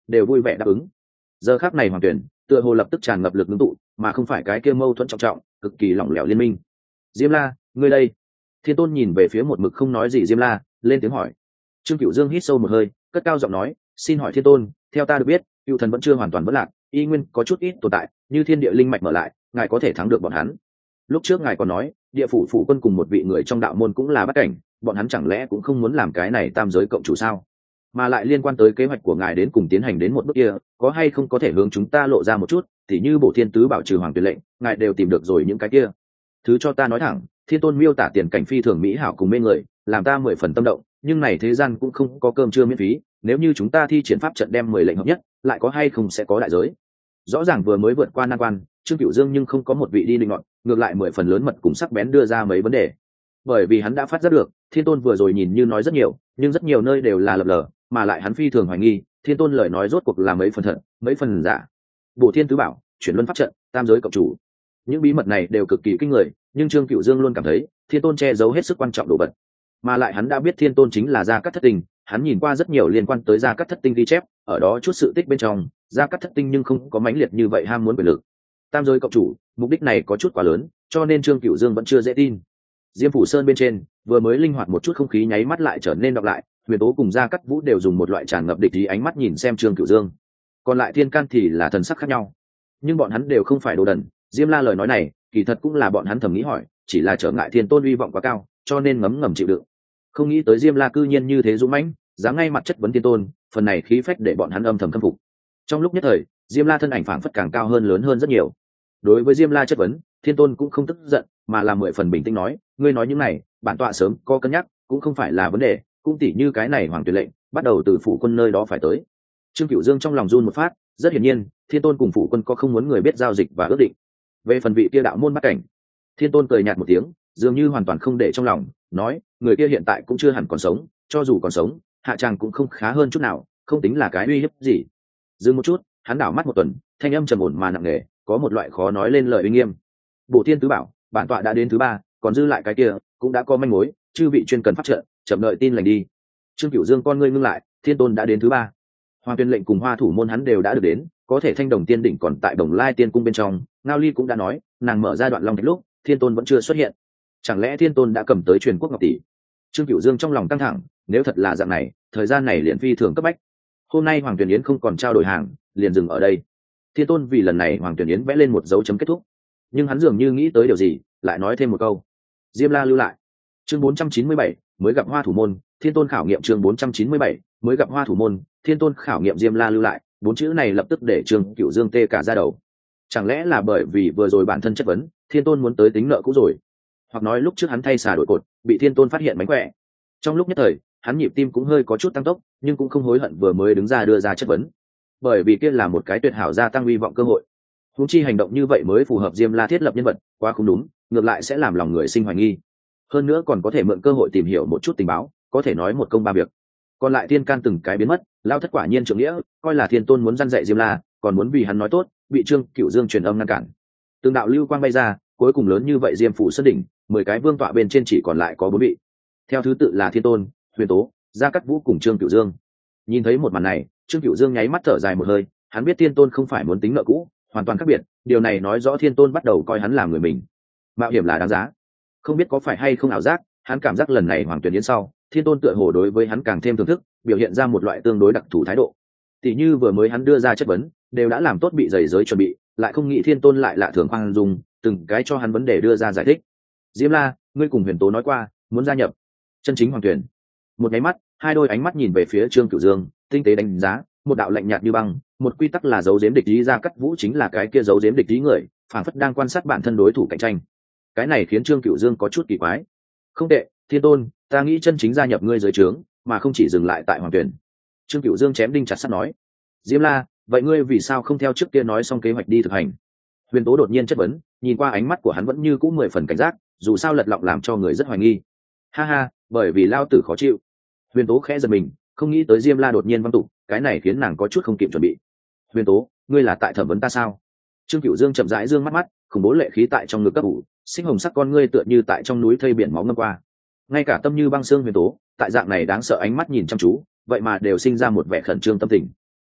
đều vui vẻ đáp ứng. Giờ khắc này Hoàng Tuyển tựa hồ lập tức tràn ngập lực ngưng tụ, mà không phải cái kia mâu thuẫn trọng trọng cực kỳ lỏng lẻo liên minh. Diêm La, ngươi đây? Thiên Tôn nhìn về phía một mực không nói gì Diêm La, lên tiếng hỏi. Trương Cửu Dương hít sâu một hơi, cất cao giọng nói, xin hỏi Thiên Tôn, theo ta được biết, cựu thần vẫn chưa hoàn toàn vỡ lạc, y nguyên có chút ít tồn tại, như thiên địa linh mạch mở lại, ngài có thể thắng được bọn hắn. Lúc trước ngài còn nói, địa phủ phủ quân cùng một vị người trong đạo môn cũng là bất cảnh, bọn hắn chẳng lẽ cũng không muốn làm cái này tam giới cộng chủ sao? Mà lại liên quan tới kế hoạch của ngài đến cùng tiến hành đến một bước kia, có hay không có thể hướng chúng ta lộ ra một chút, thì như Bổ Thiên Tứ bảo trừ hoàng tuyệt lệnh, ngài đều tìm được rồi những cái kia. Thứ cho ta nói thẳng, Thiên Tôn miêu tả tiền cảnh phi thường mỹ hảo cùng mê người, làm ta 10 phần tâm động, nhưng này thế gian cũng không có cơm trưa miễn phí, nếu như chúng ta thi triển pháp trận đem 10 lệnh hợp nhất, lại có hay không sẽ có đại giới. Rõ ràng vừa mới vượt qua nan quan, Trương Cửu Dương nhưng không có một vị đi định ngọn, ngược lại 10 phần lớn mật cùng sắc bén đưa ra mấy vấn đề. Bởi vì hắn đã phát giác được, Thiên Tôn vừa rồi nhìn như nói rất nhiều, nhưng rất nhiều nơi đều là lập lờ, mà lại hắn phi thường hoài nghi, Thiên Tôn lời nói rốt cuộc là mấy phần thật, mấy phần giả. Bổ Thiên Tứ bảo, chuyển luân pháp trận, tam giới cộng chủ. Những bí mật này đều cực kỳ kinh người, nhưng Trương Cửu Dương luôn cảm thấy, Thiên Tôn che giấu hết sức quan trọng đồ vật. Mà lại hắn đã biết Thiên Tôn chính là Gia Cát Thất Tinh, hắn nhìn qua rất nhiều liên quan tới Gia Cát Thất Tinh ghi chép, ở đó chút sự tích bên trong, Gia Cát Thất Tinh nhưng không có mãnh liệt như vậy ham muốn quyền lực. Tam giới cộng chủ, mục đích này có chút quá lớn, cho nên Trương Cửu Dương vẫn chưa dễ tin. Diêm Phủ Sơn bên trên, vừa mới linh hoạt một chút không khí nháy mắt lại trở nên đọc lại, Huyền Tố cùng Gia Cát Vũ đều dùng một loại tràn ngập địch ý ánh mắt nhìn xem Trương Cửu Dương. Còn lại Thiên Can thì là thần sắc khác nhau. Nhưng bọn hắn đều không phải đồ đần, Diêm La lời nói này, kỳ thật cũng là bọn hắn thầm nghĩ hỏi, chỉ là trở ngại Thiên Tôn uy vọng quá cao, cho nên ngấm ngầm chịu đựng. Không nghĩ tới Diêm La cư nhiên như thế dũng mãnh, dám ngay mặt chất vấn Thiên Tôn, phần này khí phách để bọn hắn âm thầm khâm phục. Trong lúc nhất thời, Diêm La thân ảnh phảng phất càng cao hơn lớn hơn rất nhiều. Đối với Diêm La chất vấn, Thiên Tôn cũng không tức giận, mà là 10 phần bình tĩnh nói, ngươi nói những này, bản tọa sớm có cân nhắc, cũng không phải là vấn đề, cũng tỉ như cái này hoàng tuyệt lệnh, bắt đầu từ phủ quân nơi đó phải tới. Trương Cửu Dương trong lòng run một phát, rất hiển nhiên, Thiên Tôn cùng phủ quân có không muốn người biết giao dịch và ước định. Về phần vị kia đạo môn bắt cảnh, Thiên Tôn cười nhạt một tiếng, dường như hoàn toàn không để trong lòng, nói, người kia hiện tại cũng chưa hẳn còn sống, cho dù còn sống, hạ tràng cũng không khá hơn chút nào, không tính là cái uy hiếp gì. Dừng một chút, hắn đảo mắt một tuần, thanh âm trầm ổn mà nặng nề, có một loại khó nói lên lời uy nghiêm. Bổ Thiên Tứ bảo, bản tọa đã đến thứ 3, còn dư lại cái kia cũng đã có manh mối, chư vị chuyên cần phát trợ, chậm đợi tin lành đi. Trương Cửu Dương con ngươi ngưng lại, Thiên Tôn đã đến thứ 3. Hoàng Tuyên lệnh cùng Hoa Thủ môn hắn đều đã được đến, có thể Thanh Đồng Tiên đỉnh còn tại Đồng Lai Tiên cung bên trong, Ngao Ly cũng đã nói, nàng mở ra đoạn long thạch lúc, Thiên Tôn vẫn chưa xuất hiện. Chẳng lẽ Thiên Tôn đã cầm tới truyền quốc ngọc tỷ? Trương Cửu Dương trong lòng căng thẳng, nếu thật là dạng này, thời gian này liền phi thường cấp bách. Hôm nay Hoàng Tuyển Yến không còn trao đổi hàng, liền dừng ở đây. Thiên Tôn vì lần này Hoàng Tuyển Yến vẽ lên một dấu chấm kết thúc, nhưng hắn dường như nghĩ tới điều gì, lại nói thêm một câu. Diêm La lưu lại. Chương 497, mới gặp Hoa Thủ môn, Thiên Tôn khảo nghiệm. Chương 497, mới gặp Hoa Thủ môn, Thiên Tôn khảo nghiệm. Diêm La lưu lại, 4 chữ này lập tức để Trương Cửu Dương tê cả da đầu. Chẳng lẽ là bởi vì vừa rồi bản thân chất vấn, Thiên Tôn muốn tới tính nợ cũ rồi? Hoặc nói lúc trước hắn thay xà đổi cột, bị Thiên Tôn phát hiện mánh khỏe. Trong lúc nhất thời, hắn nhịp tim cũng hơi có chút tăng tốc, nhưng cũng không hối hận vừa mới đứng ra đưa ra chất vấn, bởi vì kia là một cái tuyệt hảo gia tăng hy vọng cơ hội. Huống chi hành động như vậy mới phù hợp Diêm La thiết lập nhân vật, quá không đúng, ngược lại sẽ làm lòng người sinh hoài nghi. Hơn nữa còn có thể mượn cơ hội tìm hiểu một chút tình báo, có thể nói một công ba việc. Còn lại Thiên Can từng cái biến mất, Lao Thất quả nhiên trưởng nghĩa, coi là Thiên Tôn muốn răn dạy Diêm La, còn muốn vì hắn nói tốt, bị Trương Cửu Dương truyền âm ngăn cản. Từng đạo lưu quang bay ra, cuối cùng lớn như vậy Diêm phủ sơn đỉnh, 10 cái vương tọa bên trên chỉ còn lại có 4 vị. Theo thứ tự là Thiên Tôn, Huyền Tố, Gia Cát Vũ cùng Trương Cửu Dương. Nhìn thấy một màn này, Trương Cửu Dương nháy mắt thở dài một hơi, hắn biết Thiên Tôn không phải muốn tính nợ cũ, hoàn toàn khác biệt, điều này nói rõ Thiên Tôn bắt đầu coi hắn làm người mình. Mạo hiểm là đáng giá. Không biết có phải hay không ảo giác, hắn cảm giác lần này Hoàng Tuyển Yến sau, Thiên Tôn tựa hồ đối với hắn càng thêm thưởng thức, biểu hiện ra một loại tương đối đặc thù thái độ. Tỷ như vừa mới hắn đưa ra chất vấn, đều đã làm tốt bị giày giới chuẩn bị, lại không nghĩ Thiên Tôn lại lạ thường khoan dung, từng cái cho hắn vấn đề đưa ra giải thích. Diêm La, ngươi cùng Huyền Tố nói qua, muốn gia nhập chân chính Hoàng Tuyển. Một nháy mắt, hai đôi ánh mắt nhìn về phía Trương Cửu Dương, tinh tế đánh giá, một đạo lạnh nhạt như băng, một quy tắc là giấu giếm địch ý. Gia Cát Vũ chính là cái kia giấu giếm địch ý người, phảng phất đang quan sát bản thân đối thủ cạnh tranh. Cái này khiến Trương Cửu Dương có chút kỳ quái. Không tệ, Thiên Tôn, ta nghĩ chân chính gia nhập ngươi dưới trướng, mà không chỉ dừng lại tại Hoàng Tuyển. Trương Cửu Dương chém đinh chặt sắt nói. Diêm La, vậy ngươi vì sao không theo trước kia nói xong kế hoạch đi thực hành? Huyền Tố đột nhiên chất vấn, nhìn qua ánh mắt của hắn vẫn như cũ 10 phần cảnh giác, dù sao lật lọng làm cho người rất hoài nghi. Ha ha, bởi vì lao tử khó chịu. Huyền Tố khẽ giật mình, không nghĩ tới Diêm La đột nhiên văng tục, cái này khiến nàng có chút không kịp chuẩn bị. Huyền Tố, ngươi là tại thẩm vấn ta sao? Trương Cửu Dương chậm rãi dương mắt mắt, khủng bố lệ khí tại trong ngực cấp ủ, sinh hồng sắc con ngươi tựa như tại trong núi thây biển máu ngâm qua. Ngay cả tâm như băng xương Huyền Tố, tại dạng này đáng sợ ánh mắt nhìn chăm chú, vậy mà đều sinh ra một vẻ khẩn trương tâm tình.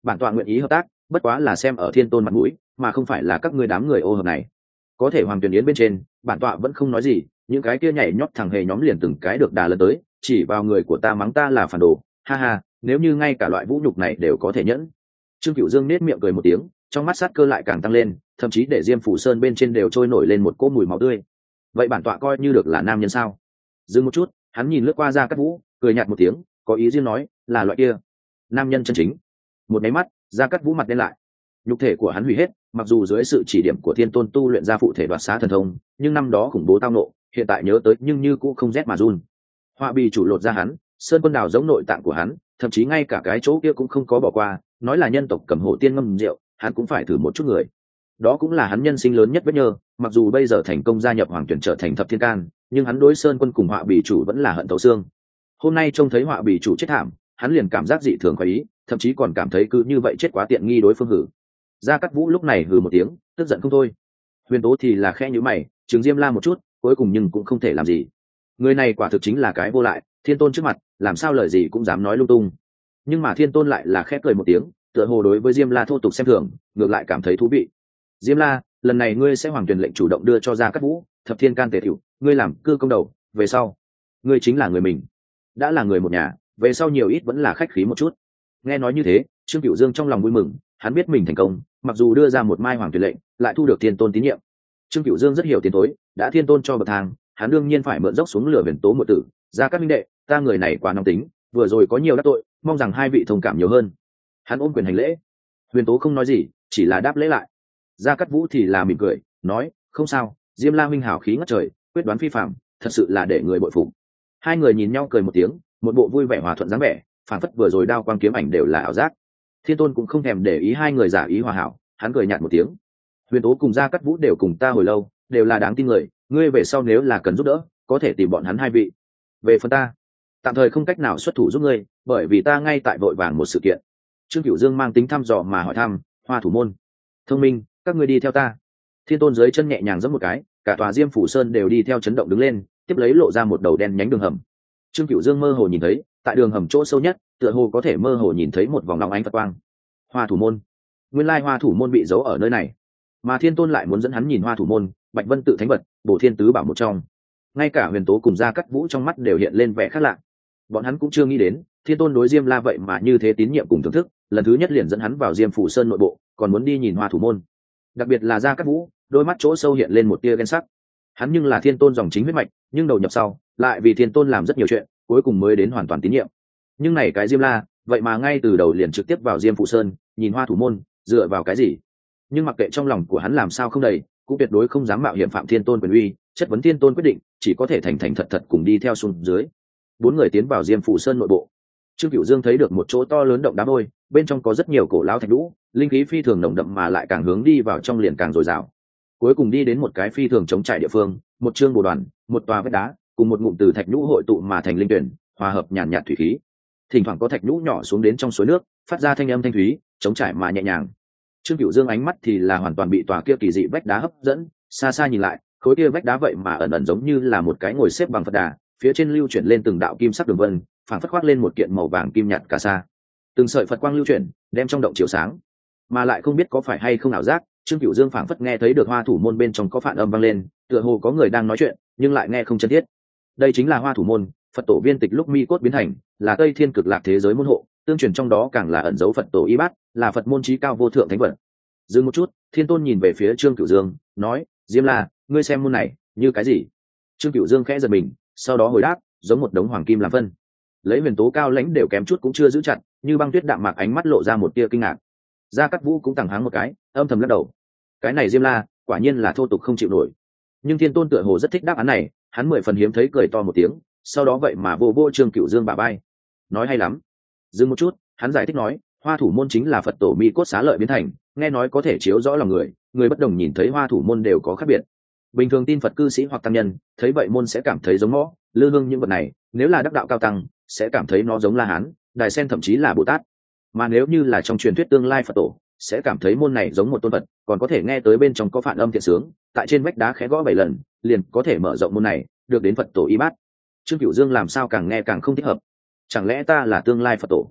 bản tọa nguyện ý hợp tác, bất quá là xem ở thiên tôn mặt mũi, mà không phải là các ngươi đám người ô hợp này. Có thể Hoàng Tuyền Yến bên trên, bản tọa vẫn không nói gì, những cái kia nhảy nhót thằng hề nhóm liền từng cái được đà lần tới, chỉ vào người của ta mắng ta là phản đồ, ha ha, nếu như ngay cả loại vũ nhục này đều có thể nhẫn. Trương Cửu Dương nết miệng cười một tiếng, trong mắt sát cơ lại càng tăng lên, thậm chí để Diêm Phủ Sơn bên trên đều trôi nổi lên một cỗ mùi máu tươi. Vậy bản tọa coi như được là nam nhân sao? Dừng một chút, hắn nhìn lướt qua Gia Cát Vũ, cười nhạt một tiếng, có ý riêng nói, là loại kia nam nhân chân chính. Một máy mắt, Gia Cát Vũ mặt đen lại, nhục thể của hắn hủy hết, mặc dù dưới sự chỉ điểm của Thiên Tôn tu luyện ra phụ thể đoạt xá thần thông, nhưng năm đó khủng bố tao nộ, hiện tại nhớ tới nhưng như cũng không rét mà run. Họa bì chủ lột ra hắn, sơn quân đào giống nội tạng của hắn, thậm chí ngay cả cái chỗ kia cũng không có bỏ qua, nói là nhân tộc cầm hộ tiên ngâm rượu, hắn cũng phải thử một chút người. Đó cũng là hắn nhân sinh lớn nhất vết nhơ, mặc dù bây giờ thành công gia nhập Hoàng Tuyển trở thành thập thiên can, nhưng hắn đối sơn quân cùng họa bì chủ vẫn là hận thấu xương. Hôm nay trông thấy họa bì chủ chết thảm, hắn liền cảm giác dị thường khoái ý, thậm chí còn cảm thấy cứ như vậy chết quá tiện nghi đối phương hử. Gia Cát Vũ lúc này hừ một tiếng, tức giận không thôi. Huyền Tố thì là khẽ nhíu mày, trừng Diêm La một chút, cuối cùng nhưng cũng không thể làm gì. Người này quả thực chính là cái vô lại, Thiên Tôn trước mặt, làm sao lời gì cũng dám nói lung tung. Nhưng mà Thiên Tôn lại là khẽ cười một tiếng, tựa hồ đối với Diêm La thô tục xem thường, ngược lại cảm thấy thú vị. Diêm La, lần này ngươi sẽ Hoàng Tuyển lệnh chủ động đưa cho Gia Cát Vũ, thập thiên can tề tiểu, ngươi làm cư công đầu, về sau, ngươi chính là người mình, đã là người một nhà, về sau nhiều ít vẫn là khách khí một chút. Nghe nói như thế, Trương Cửu Dương trong lòng vui mừng, hắn biết mình thành công, mặc dù đưa ra một mai Hoàng Tuyển lệnh, lại thu được Thiên Tôn tín nhiệm. Trương Cửu Dương rất hiểu tiến tối, đã Thiên Tôn cho bậc thang, hắn đương nhiên phải mượn dốc xuống lửa Huyền Tố muội tử, Gia Cát minh đệ, ta người này quá nóng tính, vừa rồi có nhiều đắc tội, mong rằng hai vị thông cảm nhiều hơn. Hắn ôm quyền hành lễ. Huyền Tố không nói gì, chỉ là đáp lễ lại. Gia Cát Vũ thì là mỉm cười, nói, không sao, Diêm La huynh hảo khí ngất trời, quyết đoán phi phàm, thật sự là để người bội phục. Hai người nhìn nhau cười một tiếng, một bộ vui vẻ hòa thuận dáng vẻ, phảng phất vừa rồi đao quang kiếm ảnh đều là ảo giác. Thiên Tôn cũng không thèm để ý hai người giả ý hòa hảo, hắn cười nhạt một tiếng. Huyền Tố cùng Gia Cát Vũ đều cùng ta hồi lâu, đều là đáng tin người, ngươi về sau nếu là cần giúp đỡ, có thể tìm bọn hắn hai vị. Về phần ta, tạm thời không cách nào xuất thủ giúp ngươi, bởi vì ta ngay tại vội vàng một sự kiện. Trương Cửu Dương mang tính thăm dò mà hỏi thăm, Hoa Thủ môn, thông minh, các ngươi đi theo ta. Thiên Tôn dưới chân nhẹ nhàng giẫm một cái, cả tòa Diêm Phủ Sơn đều đi theo chấn động đứng lên, tiếp lấy lộ ra một đầu đen nhánh đường hầm. Trương Cửu Dương mơ hồ nhìn thấy, tại đường hầm chỗ sâu nhất, tựa hồ có thể mơ hồ nhìn thấy một vòng óng ánh Phật quang. Hoa Thủ môn, nguyên lai Hoa Thủ môn bị giấu ở nơi này, mà Thiên Tôn lại muốn dẫn hắn nhìn Hoa Thủ môn, Bạch Vân tự thánh vật, Bổ Thiên tứ bảo một trong. Ngay cả Huyền Tố cùng Gia Cát Vũ trong mắt đều hiện lên vẻ khác lạ. Bọn hắn cũng chưa nghĩ đến, Thiên Tôn đối Diêm La vậy mà như thế tín nhiệm cùng thưởng thức, lần thứ nhất liền dẫn hắn vào Diêm Phủ Sơn nội bộ, còn muốn đi nhìn Hoa Thủ môn. Đặc biệt là Gia Cát Vũ, đôi mắt chỗ sâu hiện lên một tia ghen sắc. Hắn nhưng là Thiên Tôn dòng chính huyết mạch, nhưng đầu nhập sau, lại vì Thiên Tôn làm rất nhiều chuyện, cuối cùng mới đến hoàn toàn tín nhiệm. Nhưng này cái Diêm La, vậy mà ngay từ đầu liền trực tiếp vào Diêm Phủ Sơn, nhìn Hoa Thủ môn, dựa vào cái gì? Nhưng mặc kệ trong lòng của hắn làm sao không đầy, cũng tuyệt đối không dám mạo hiểm phạm Thiên Tôn quyền uy, chất vấn Thiên Tôn quyết định, chỉ có thể thành thành thật thật cùng đi theo xuống dưới. Bốn người tiến vào Diêm Phủ Sơn nội bộ. Trương Cửu Dương thấy được một chỗ to lớn động đá vôi, bên trong có rất nhiều cổ lão thạch nhũ, linh khí phi thường nồng đậm mà lại càng hướng đi vào trong liền càng dồi dào. Cuối cùng đi đến một cái phi thường chống trải địa phương, một chương bồ đoàn, một tòa vách đá, cùng một ngụm từ thạch nhũ hội tụ mà thành linh tuyển, hòa hợp nhàn nhạt thủy khí. Thỉnh thoảng có thạch nhũ nhỏ xuống đến trong suối nước, phát ra thanh âm thanh thúy, chống trải mà nhẹ nhàng. Trương Cửu Dương ánh mắt thì là hoàn toàn bị tòa kia kỳ dị vách đá hấp dẫn, xa xa nhìn lại, khối kia vách đá vậy mà ẩn ẩn giống như là một cái ngồi xếp bằng Phật đà, phía trên lưu chuyển lên từng đạo kim sắc đường vân, phảng phất khoác lên một kiện màu vàng kim nhạt cả sa. Từng sợi Phật quang lưu chuyển, đem trong động chiếu sáng, mà lại không biết có phải hay không ảo giác, Trương Cửu Dương phảng phất nghe thấy được Hoa Thủ môn bên trong có phản âm vang lên, tựa hồ có người đang nói chuyện, nhưng lại nghe không chân thiết. Đây chính là Hoa Thủ môn, Phật tổ viên tịch lúc mi cốt biến thành, là Tây Thiên Cực Lạc thế giới môn hộ, tương truyền trong đó càng là ẩn dấu Phật tổ y bát, là Phật môn chí cao vô thượng thánh vật. Dừng một chút, Thiên Tôn nhìn về phía Trương Cửu Dương, nói, Diêm La, ngươi xem môn này, như cái gì? Trương Cửu Dương khẽ giật mình, sau đó hồi đáp, giống một đống hoàng kim làm phân. Lấy Huyền Tố cao lãnh đều kém chút cũng chưa giữ chặt, như băng tuyết đạm mạc ánh mắt lộ ra một tia kinh ngạc. Gia Cát Vũ cũng tàng háng một cái, âm thầm lắc đầu. Cái này Diêm La, quả nhiên là thô tục không chịu nổi. Nhưng Thiên Tôn tựa hồ rất thích đáp án này, hắn 10 phần hiếm thấy cười to một tiếng, sau đó vậy mà vô vô Trương Cửu Dương bả vai. Nói hay lắm. Dừng một chút, hắn giải thích nói, Hoa Thủ môn chính là Phật tổ mi cốt xá lợi biến thành, nghe nói có thể chiếu rõ lòng người, người bất đồng nhìn thấy Hoa Thủ môn đều có khác biệt. Bình thường tin Phật cư sĩ hoặc tăng nhân, thấy vậy môn sẽ cảm thấy giống mõ, lư hương những vật này, nếu là đắc đạo cao tăng, sẽ cảm thấy nó giống La Hán, Đài Sen thậm chí là Bồ Tát. Mà nếu như là trong truyền thuyết tương lai Phật tổ, sẽ cảm thấy môn này giống một tôn Phật, còn có thể nghe tới bên trong có phản âm thiện sướng, tại trên vách đá khẽ gõ 7 lần, liền có thể mở rộng môn này, được đến Phật tổ y bát. Trương Cửu Dương làm sao càng nghe càng không thích hợp. Chẳng lẽ ta là tương lai Phật tổ?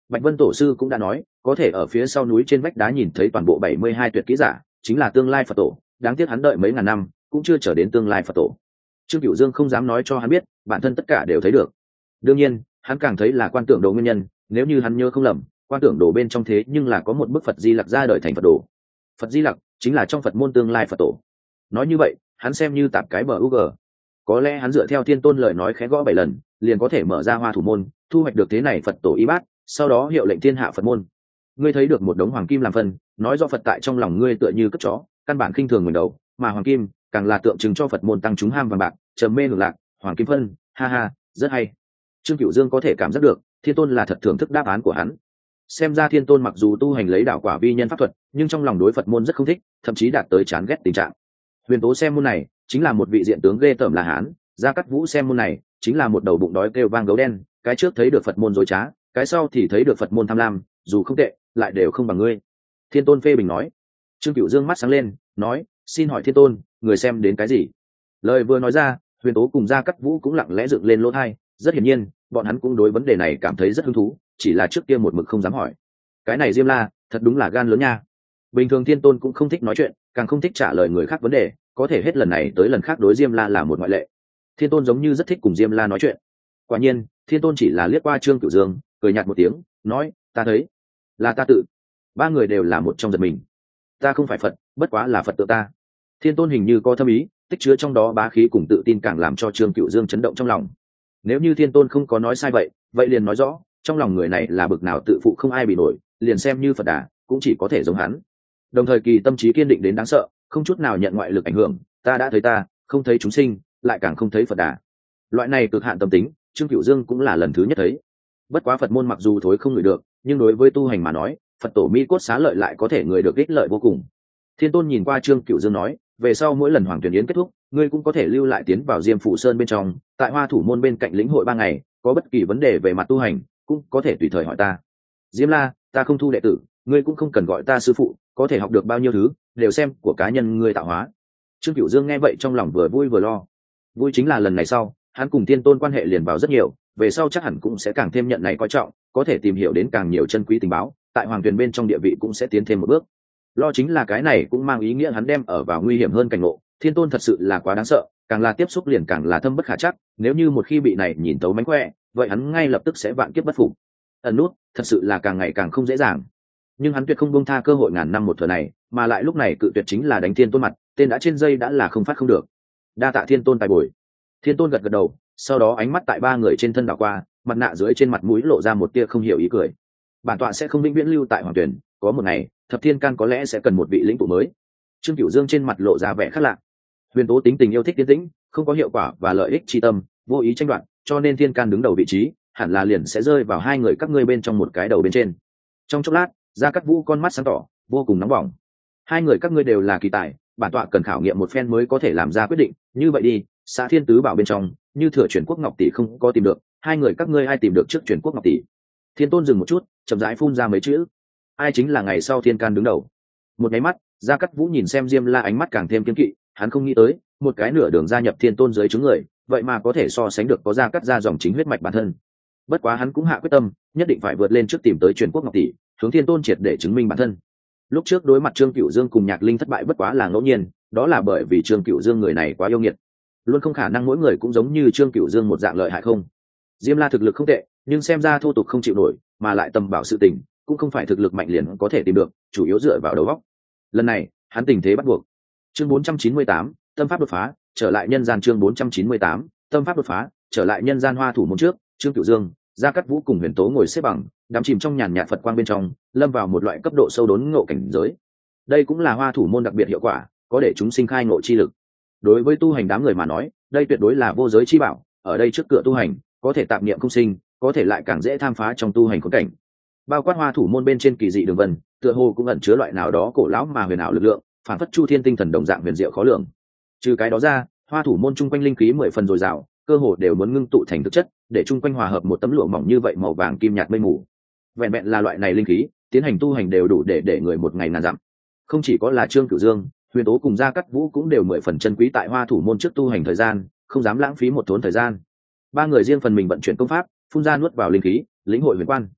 Bạch Vân tổ sư cũng đã nói có thể ở phía sau núi trên vách đá nhìn thấy toàn bộ 72 tuyệt kỹ giả chính là tương lai Phật tổ, đáng tiếc hắn đợi mấy ngàn năm cũng chưa trở đến tương lai Phật tổ. Trương Cửu Dương không dám nói cho hắn biết bản thân tất cả đều thấy được. Đương nhiên hắn càng thấy là quan tưởng đồ nguyên nhân, nếu như hắn nhớ không lầm quan tưởng đồ bên trong thế nhưng là có một bức Phật Di Lặc ra đời thành Phật đồ. Phật Di Lặc chính là trong Phật môn tương lai Phật tổ. Nói như vậy hắn xem như tạp cái bờ UG, có lẽ hắn dựa theo Thiên Tôn lời nói khẽ gõ 7 lần liền có thể mở ra Hoa Thủ môn, thu hoạch được thế này Phật tổ y bát, sau đó hiệu lệnh thiên hạ Phật môn. Ngươi thấy được một đống hoàng kim làm phân, nói do Phật tại trong lòng ngươi tựa như cất chó, căn bản khinh thường mình đấu, mà hoàng kim càng là tượng trưng cho Phật môn tăng chúng ham vàng bạc, trầm mê hưởng lạc, hoàng kim phân, ha ha, rất hay. Trương Cửu Dương có thể cảm giác được Thiên Tôn là thật thưởng thức đáp án của hắn. Xem ra Thiên Tôn mặc dù tu hành lấy đạo quả vi nhân pháp thuật, nhưng trong lòng đối Phật môn rất không thích, thậm chí đạt tới chán ghét tình trạng. Huyền Tố xem môn này chính là một vị diện tướng ghê tởm là hán, Gia Cát Vũ xem môn này chính là một đầu bụng đói kêu vang gấu đen, cái trước thấy được Phật môn dối trá, cái sau thì thấy được Phật môn tham lam, dù không tệ lại đều không bằng ngươi. Thiên Tôn phê bình nói. Trương Cửu Dương mắt sáng lên nói, xin hỏi Thiên Tôn, người xem đến cái gì? Lời vừa nói ra, Huyền Tố cùng Gia Cát Vũ cũng lặng lẽ dựng lên lỗ tai, rất hiển nhiên bọn hắn cũng đối vấn đề này cảm thấy rất hứng thú, chỉ là trước kia một mực không dám hỏi. Cái này Diêm La thật đúng là gan lớn nha. Bình thường Thiên Tôn cũng không thích nói chuyện, càng không thích trả lời người khác vấn đề, có thể hết lần này tới lần khác đối Diêm La là một ngoại lệ. Thiên Tôn giống như rất thích cùng Diêm La nói chuyện. Quả nhiên Thiên Tôn chỉ là liếc qua Trương Cửu Dương, cười nhạt một tiếng nói, ta thấy là ta tự. Ba người đều là một trong giật mình. Ta không phải Phật, bất quá là Phật tự ta. Thiên Tôn hình như có thâm ý, tích chứa trong đó bá khí cùng tự tin càng làm cho Trương Cửu Dương chấn động trong lòng. Nếu như Thiên Tôn không có nói sai vậy liền nói rõ trong lòng người này là bực nào tự phụ không ai bị nổi, liền xem như Phật Đà cũng chỉ có thể giống hắn. Đồng thời kỳ tâm trí kiên định đến đáng sợ, không chút nào nhận ngoại lực ảnh hưởng, ta đã thấy ta, không thấy chúng sinh, lại càng không thấy Phật Đà. Loại này cực hạn tâm tính, Trương Cửu Dương cũng là lần thứ nhất thấy. Bất quá Phật môn mặc dù thối không ngửi được, nhưng đối với tu hành mà nói, Phật tổ mi cốt xá lợi lại có thể người được ích lợi vô cùng. Thiên Tôn nhìn qua Trương Cửu Dương nói, về sau mỗi lần Hoàng Tuyển Yến kết thúc, ngươi cũng có thể lưu lại tiến vào Diêm Phủ Sơn bên trong, tại Hoa Thủ môn bên cạnh lĩnh hội 3 ngày, có bất kỳ vấn đề về mặt tu hành, cũng có thể tùy thời hỏi ta. Diêm La, ta không thu đệ tử, ngươi cũng không cần gọi ta sư phụ, có thể học được bao nhiêu thứ, đều xem của cá nhân ngươi tạo hóa. Trương Cửu Dương nghe vậy trong lòng vừa vui vừa lo. Vui chính là lần này sau, hắn cùng Thiên Tôn quan hệ liền vào rất nhiều, về sau chắc hẳn cũng sẽ càng thêm nhận này coi trọng, có thể tìm hiểu đến càng nhiều chân quý tình báo, tại Hoàng Tuyền bên trong địa vị cũng sẽ tiến thêm một bước. Lo chính là cái này cũng mang ý nghĩa hắn đem ở vào nguy hiểm hơn cảnh ngộ. Thiên Tôn thật sự là quá đáng sợ, càng là tiếp xúc liền càng là thâm bất khả trắc, nếu như một khi bị này nhìn tấu mánh khỏe, vậy hắn ngay lập tức sẽ vạn kiếp bất phục. Ẩn nút thật sự là càng ngày càng không dễ dàng, nhưng hắn tuyệt không buông tha cơ hội ngàn năm một thừa này, mà lại lúc này cự tuyệt chính là đánh Thiên Tôn mặt, tên đã trên dây đã là không phát không được. Đa tạ Thiên Tôn tài bồi. Thiên Tôn gật gật đầu, sau đó ánh mắt tại 3 người trên thân đảo qua, mặt nạ dưới trên mặt mũi lộ ra một tia không hiểu ý cười. Bản tọa sẽ không vĩnh viễn lưu tại Hoàng Tuyển, có một ngày Thập Thiên Can có lẽ sẽ cần một vị lĩnh tụ mới. Trương Cửu Dương trên mặt lộ ra vẻ khác lạ. Huyền Tố tính tình yêu thích tiến tĩnh, không có hiệu quả và lợi ích chi tâm, vô ý tranh đoạt, cho nên Thiên Can đứng đầu vị trí, hẳn là liền sẽ rơi vào 2 người các ngươi bên trong một cái đầu bên trên. Trong chốc lát, Gia Cát Vũ con mắt sáng tỏ, vô cùng nóng bỏng. 2 người các ngươi đều là kỳ tài, bản tọa cần khảo nghiệm một phen mới có thể làm ra quyết định, như vậy đi, xã Thiên Tứ bảo bên trong, như thừa chuyển quốc ngọc tỷ không có tìm được, 2 người các ngươi ai tìm được trước chuyển quốc ngọc tỷ. Thiên Tôn dừng một chút, chậm rãi phun ra mấy chữ. Ai chính là ngày sau Thiên Can đứng đầu. Một cái mắt, Gia Cát Vũ nhìn xem Diêm La ánh mắt càng thêm kiên kỵ, hắn không nghĩ tới, một cái nửa đường gia nhập Thiên Tôn dưới trướng người, vậy mà có thể so sánh được có Gia Cát gia dòng chính huyết mạch bản thân. Bất quá hắn cũng hạ quyết tâm, nhất định phải vượt lên trước tìm tới truyền quốc ngọc tỷ, hướng Thiên Tôn triệt để chứng minh bản thân. Lúc trước đối mặt Trương Cửu Dương cùng Nhạc Linh thất bại bất quá là ngẫu nhiên, đó là bởi vì Trương Cửu Dương người này quá yêu nghiệt, luôn không khả năng mỗi người cũng giống như Trương Cửu Dương một dạng lợi hại không. Diêm La thực lực không tệ, nhưng xem ra thô tục không chịu nổi, mà lại tầm bảo sự tình, cũng không phải thực lực mạnh liền có thể tìm được, chủ yếu dựa vào đầu óc. Lần này, hắn tình thế bắt buộc. Chương 498, tâm pháp đột phá, trở lại nhân gian. Chương 498, tâm pháp đột phá, trở lại nhân gian. Hoa Thủ môn trước, Trương Cửu Dương, Gia Cát Vũ cùng Huyền Tố ngồi xếp bằng, đắm chìm trong nhàn nhạt Phật quang bên trong, lâm vào một loại cấp độ sâu đốn ngộ cảnh giới. Đây cũng là Hoa Thủ môn đặc biệt hiệu quả, có để chúng sinh khai ngộ chi lực. Đối với tu hành đám người mà nói, đây tuyệt đối là vô giới chi bảo, ở đây trước cửa tu hành, có thể tạp niệm không sinh, có thể lại càng dễ tham phá trong tu hành khốn cảnh. Bao quát Hoa Thủ môn bên trên kỳ dị đường vân, tựa hồ cũng ẩn chứa loại nào đó cổ lão mà huyền ảo lực lượng, phản phất chu thiên tinh thần đồng dạng huyền diệu khó lường. Trừ cái đó ra, Hoa Thủ môn chung quanh linh khí 10 phần dồi dào, cơ hồ đều muốn ngưng tụ thành thực chất, để chung quanh hòa hợp một tấm lụa mỏng như vậy màu vàng kim nhạt mây mù. Vẹn vẹn là loại này linh khí, tiến hành tu hành đều đủ để người một ngày ngàn dặm. Không chỉ có là Trương Cửu Dương, Huyền Tố cùng Gia Cát Vũ cũng đều 10 phần chân quý tại Hoa Thủ môn trước tu hành thời gian, không dám lãng phí một thốn thời gian. 3 người riêng phần mình vận chuyển công pháp, phun ra nuốt vào linh khí, lĩnh hội huyền quan.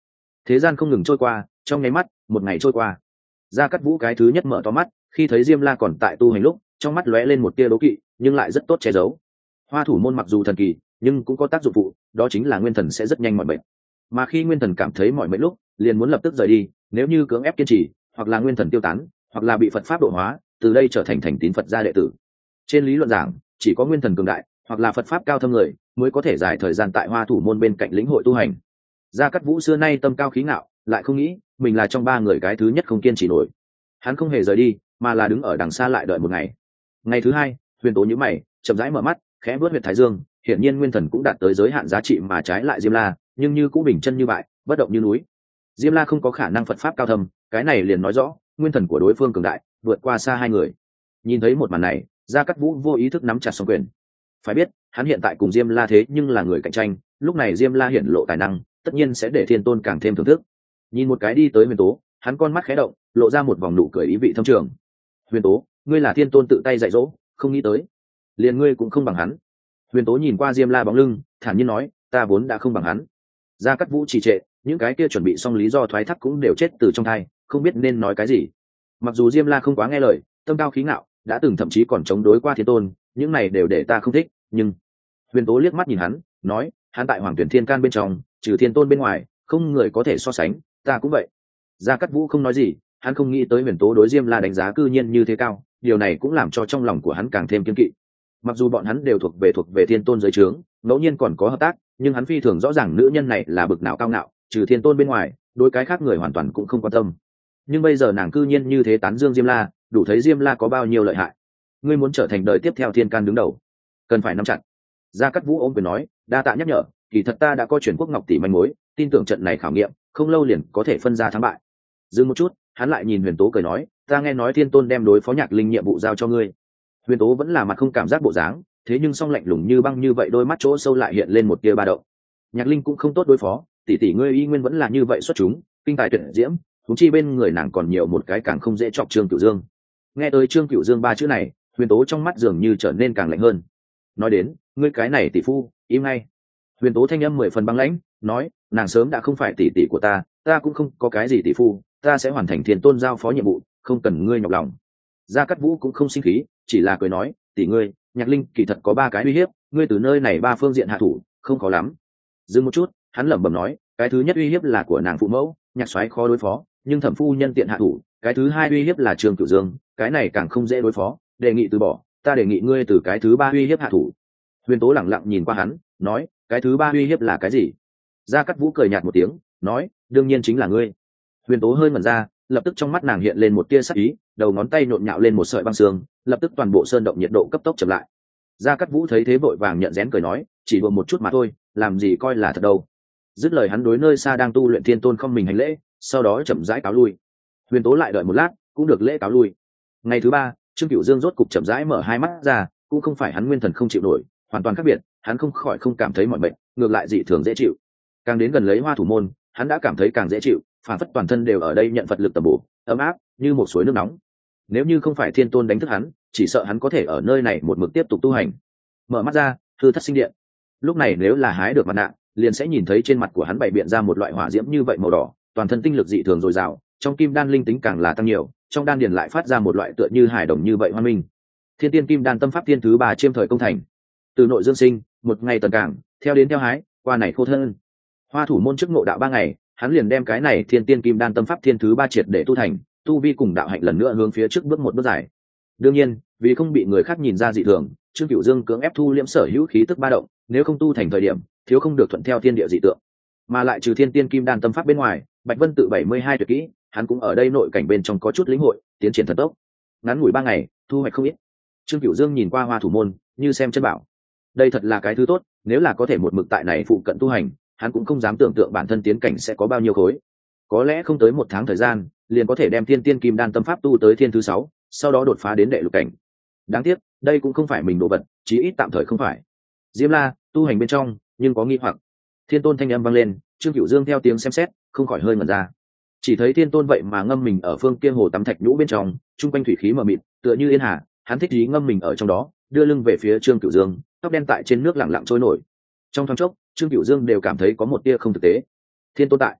Thế gian không ngừng trôi qua, trong nháy mắt một ngày trôi qua. Gia Cát Vũ cái thứ nhất mở to mắt, khi thấy Diêm La còn tại tu hành lúc, trong mắt lóe lên một tia đố kỵ, nhưng lại rất tốt che giấu. Hoa thủ môn mặc dù thần kỳ, nhưng cũng có tác dụng phụ, đó chính là nguyên thần sẽ rất nhanh mỏi mệt. Mà khi nguyên thần cảm thấy mỏi mệt lúc, liền muốn lập tức rời đi, nếu như cưỡng ép kiên trì, hoặc là nguyên thần tiêu tán, hoặc là bị Phật pháp độ hóa, từ đây trở thành thành tín Phật gia đệ tử. Trên lý luận giảng, chỉ có nguyên thần cường đại, hoặc là Phật pháp cao thâm người, mới có thể dài thời gian tại Hoa thủ môn bên cạnh lĩnh hội tu hành. Gia Cát Vũ xưa nay tâm cao khí ngạo, lại không nghĩ mình là trong ba người cái thứ nhất không kiên trì nổi. Hắn không hề rời đi, mà là đứng ở đằng xa lại đợi một ngày. Ngày thứ hai, Huyền Tố nhíu mày, chậm rãi mở mắt, khẽ vuốt huyệt thái dương, hiển nhiên nguyên thần cũng đạt tới giới hạn giá trị mà trái lại Diêm La, nhưng như cũng bình chân như bại, bất động như núi. Diêm La không có khả năng Phật pháp cao thâm, cái này liền nói rõ, nguyên thần của đối phương cường đại, vượt qua xa hai người. Nhìn thấy một màn này, Gia Cát Vũ vô ý thức nắm chặt song quyền. Phải biết, hắn hiện tại cùng Diêm La thế nhưng là người cạnh tranh, lúc này Diêm La hiển lộ tài năng, tất nhiên sẽ để Thiên Tôn càng thêm thưởng thức. Nhìn một cái đi tới Huyền Tố, hắn con mắt khẽ động, lộ ra một vòng nụ cười ý vị thâm trường. Huyền Tố, ngươi là Thiên Tôn tự tay dạy dỗ, không nghĩ tới, liền ngươi cũng không bằng hắn. Huyền Tố nhìn qua Diêm La bóng lưng, thản nhiên nói, ta vốn đã không bằng hắn. Gia Cát Vũ trì trệ, những cái kia chuẩn bị xong lý do thoái thác cũng đều chết từ trong thai, không biết nên nói cái gì. Mặc dù Diêm La không quá nghe lời, tâm cao khí ngạo, đã từng thậm chí còn chống đối qua Thiên Tôn, những này đều để ta không thích, nhưng Huyền Tố liếc mắt nhìn hắn, nói, hắn tại Hoàng Tuyển Thiên Can bên trong, trừ Thiên Tôn bên ngoài, không người có thể so sánh, ta cũng vậy. Gia Cát Vũ không nói gì, hắn không nghĩ tới Huyền Tố đối Diêm La đánh giá cư nhiên như thế cao, điều này cũng làm cho trong lòng của hắn càng thêm kiên kỵ. Mặc dù bọn hắn đều thuộc về Thiên Tôn dưới trướng, ngẫu nhiên còn có hợp tác, nhưng hắn phi thường rõ ràng nữ nhân này là bực nào cao ngạo, trừ Thiên Tôn bên ngoài, đối cái khác người hoàn toàn cũng không quan tâm. Nhưng bây giờ nàng cư nhiên như thế tán dương Diêm La, đủ thấy Diêm La có bao nhiêu lợi hại. Ngươi muốn trở thành đời tiếp theo Thiên Can đứng đầu, cần phải nắm chặt. Gia Cát Vũ ôm quyền nói, đa tạ nhắc nhở, kỳ thật ta đã có chuyển quốc ngọc tỷ manh mối, tin tưởng trận này khảo nghiệm, không lâu liền có thể phân ra thắng bại. Dừng một chút, hắn lại nhìn Huyền Tố cười nói, ta nghe nói Thiên Tôn đem đối phó Nhạc Linh nhiệm vụ giao cho ngươi. Huyền Tố vẫn là mặt không cảm giác bộ dáng, thế nhưng song lạnh lùng như băng như vậy, đôi mắt chỗ sâu lại hiện lên một tia ba động. Nhạc Linh cũng không tốt đối phó, tỷ tỷ ngươi y nguyên vẫn là như vậy xuất chúng, kinh tài tuyệt diễm, huống chi bên người nàng còn nhiều một cái càng không dễ chọc Trương Cửu Dương. Nghe tới Trương Cửu Dương ba chữ này, Huyền Tố trong mắt dường như trở nên càng lạnh hơn. Nói đến, ngươi cái này tỷ phu, im ngay. Huyền Tố thanh âm 10 phần băng lãnh, nói, nàng sớm đã không phải tỷ tỷ của ta, ta cũng không có cái gì tỷ phu, ta sẽ hoàn thành Thiên Tôn giao phó nhiệm vụ, không cần ngươi nhọc lòng. Gia Cát Vũ cũng không sinh khí, chỉ là cười nói, tỷ ngươi, Nhạc Linh kỳ thật có ba cái uy hiếp, ngươi từ nơi này ba phương diện hạ thủ, không khó lắm. Dừng một chút, hắn lẩm bẩm nói, cái thứ nhất uy hiếp là của nàng phụ mẫu, Nhạc Soái khó đối phó, nhưng thẩm phu nhân tiện hạ thủ, cái thứ hai uy hiếp là Trương Cửu Dương, cái này càng không dễ đối phó, đề nghị từ bỏ, ta đề nghị ngươi từ cái thứ ba uy hiếp hạ thủ. Huyền Tố lẳng lặng nhìn qua hắn, nói, cái thứ ba uy hiếp là cái gì? Gia Cát Vũ cười nhạt một tiếng, nói, đương nhiên chính là ngươi. Huyền Tố hơi ngẩn ra, lập tức trong mắt nàng hiện lên một tia sắc ý, đầu ngón tay nhộn nhạo lên một sợi băng sương, lập tức toàn bộ sơn động nhiệt độ cấp tốc chậm lại. Gia Cát Vũ thấy thế vội vàng nhận rén cười nói, chỉ đùa một chút mà thôi, làm gì coi là thật đâu. Dứt lời hắn đối nơi xa đang tu luyện Thiên Tôn không mình hành lễ, sau đó chậm rãi cáo lui. Huyền Tố lại đợi một lát, cũng được lễ cáo lui. Ngày thứ ba, Trương Cửu Dương rốt cục chậm rãi mở hai mắt ra, cũng không phải hắn nguyên thần không chịu nổi, hoàn toàn khác biệt, hắn không khỏi không cảm thấy mỏi mệt, ngược lại dị thường dễ chịu. Càng đến gần lấy Hoa thủ môn, hắn đã cảm thấy càng dễ chịu, phản phất toàn thân đều ở đây nhận Phật lực tầm bổ, ấm áp như một suối nước nóng. Nếu như không phải Thiên Tôn đánh thức hắn, chỉ sợ hắn có thể ở nơi này một mực tiếp tục tu hành. Mở mắt ra, hư thất sinh điện. Lúc này nếu là hái được mặt nạ, liền sẽ nhìn thấy trên mặt của hắn bày biện ra một loại hỏa diễm như vậy màu đỏ, toàn thân tinh lực dị thường dồi dào, trong kim đan linh tính càng là tăng nhiều, trong đan điền lại phát ra một loại tựa như hải đồng như vậy hoa minh. Thiên Tiên Kim Đan tâm pháp thiên thứ ba chiêm thời công thành. Từ nội dương sinh, một ngày tần cảng, theo đến theo hái, qua này khô thân. Hoa thủ môn chức ngộ đạo 3 ngày, hắn liền đem cái này Thiên Tiên Kim Đan tâm pháp thiên thứ ba triệt để tu thành, tu vi cùng đạo hạnh lần nữa hướng phía trước bước một bước dài. Đương nhiên, vì không bị người khác nhìn ra dị thường, Trương Cửu Dương cưỡng ép thu liễm sở hữu khí tức ba động, nếu không tu thành thời điểm, thiếu không được thuận theo thiên địa dị tượng. Mà lại trừ Thiên Tiên Kim Đan tâm pháp bên ngoài, Bạch Vân tự 72 tuyệt kỹ, hắn cũng ở đây nội cảnh bên trong có chút lĩnh hội, tiến triển thần tốc. Ngắn ngủi 3 ngày, thu hoạch không ít. Trương Cửu Dương nhìn qua Hoa thủ môn, như xem chân bảo. Đây thật là cái thứ tốt, nếu là có thể một mực tại này phụ cận tu hành, hắn cũng không dám tưởng tượng bản thân tiến cảnh sẽ có bao nhiêu khối. Có lẽ không tới 1 tháng thời gian, liền có thể đem Thiên Tiên Kim Đan tâm pháp tu tới thiên thứ 6, sau đó đột phá đến đệ lục cảnh. Đáng tiếc, đây cũng không phải mình đồ vật, chí ít tạm thời không phải. Diêm La, tu hành bên trong, nhưng có nghi hoặc. Thiên Tôn thanh âm vang lên, Trương Cửu Dương theo tiếng xem xét, không khỏi hơi ngẩn ra. Chỉ thấy Thiên Tôn vậy mà ngâm mình ở phương kia hồ tắm thạch nhũ bên trong, trung quanh thủy khí mờ mịt, tựa như yên hà, hắn thích ý ngâm mình ở trong đó, đưa lưng về phía Trương Cửu Dương, tóc đen tại trên nước lặng lặng trôi nổi. Trong thoáng chốc, Trương Cửu Dương đều cảm thấy có một tia không thực tế. Thiên Tôn tại,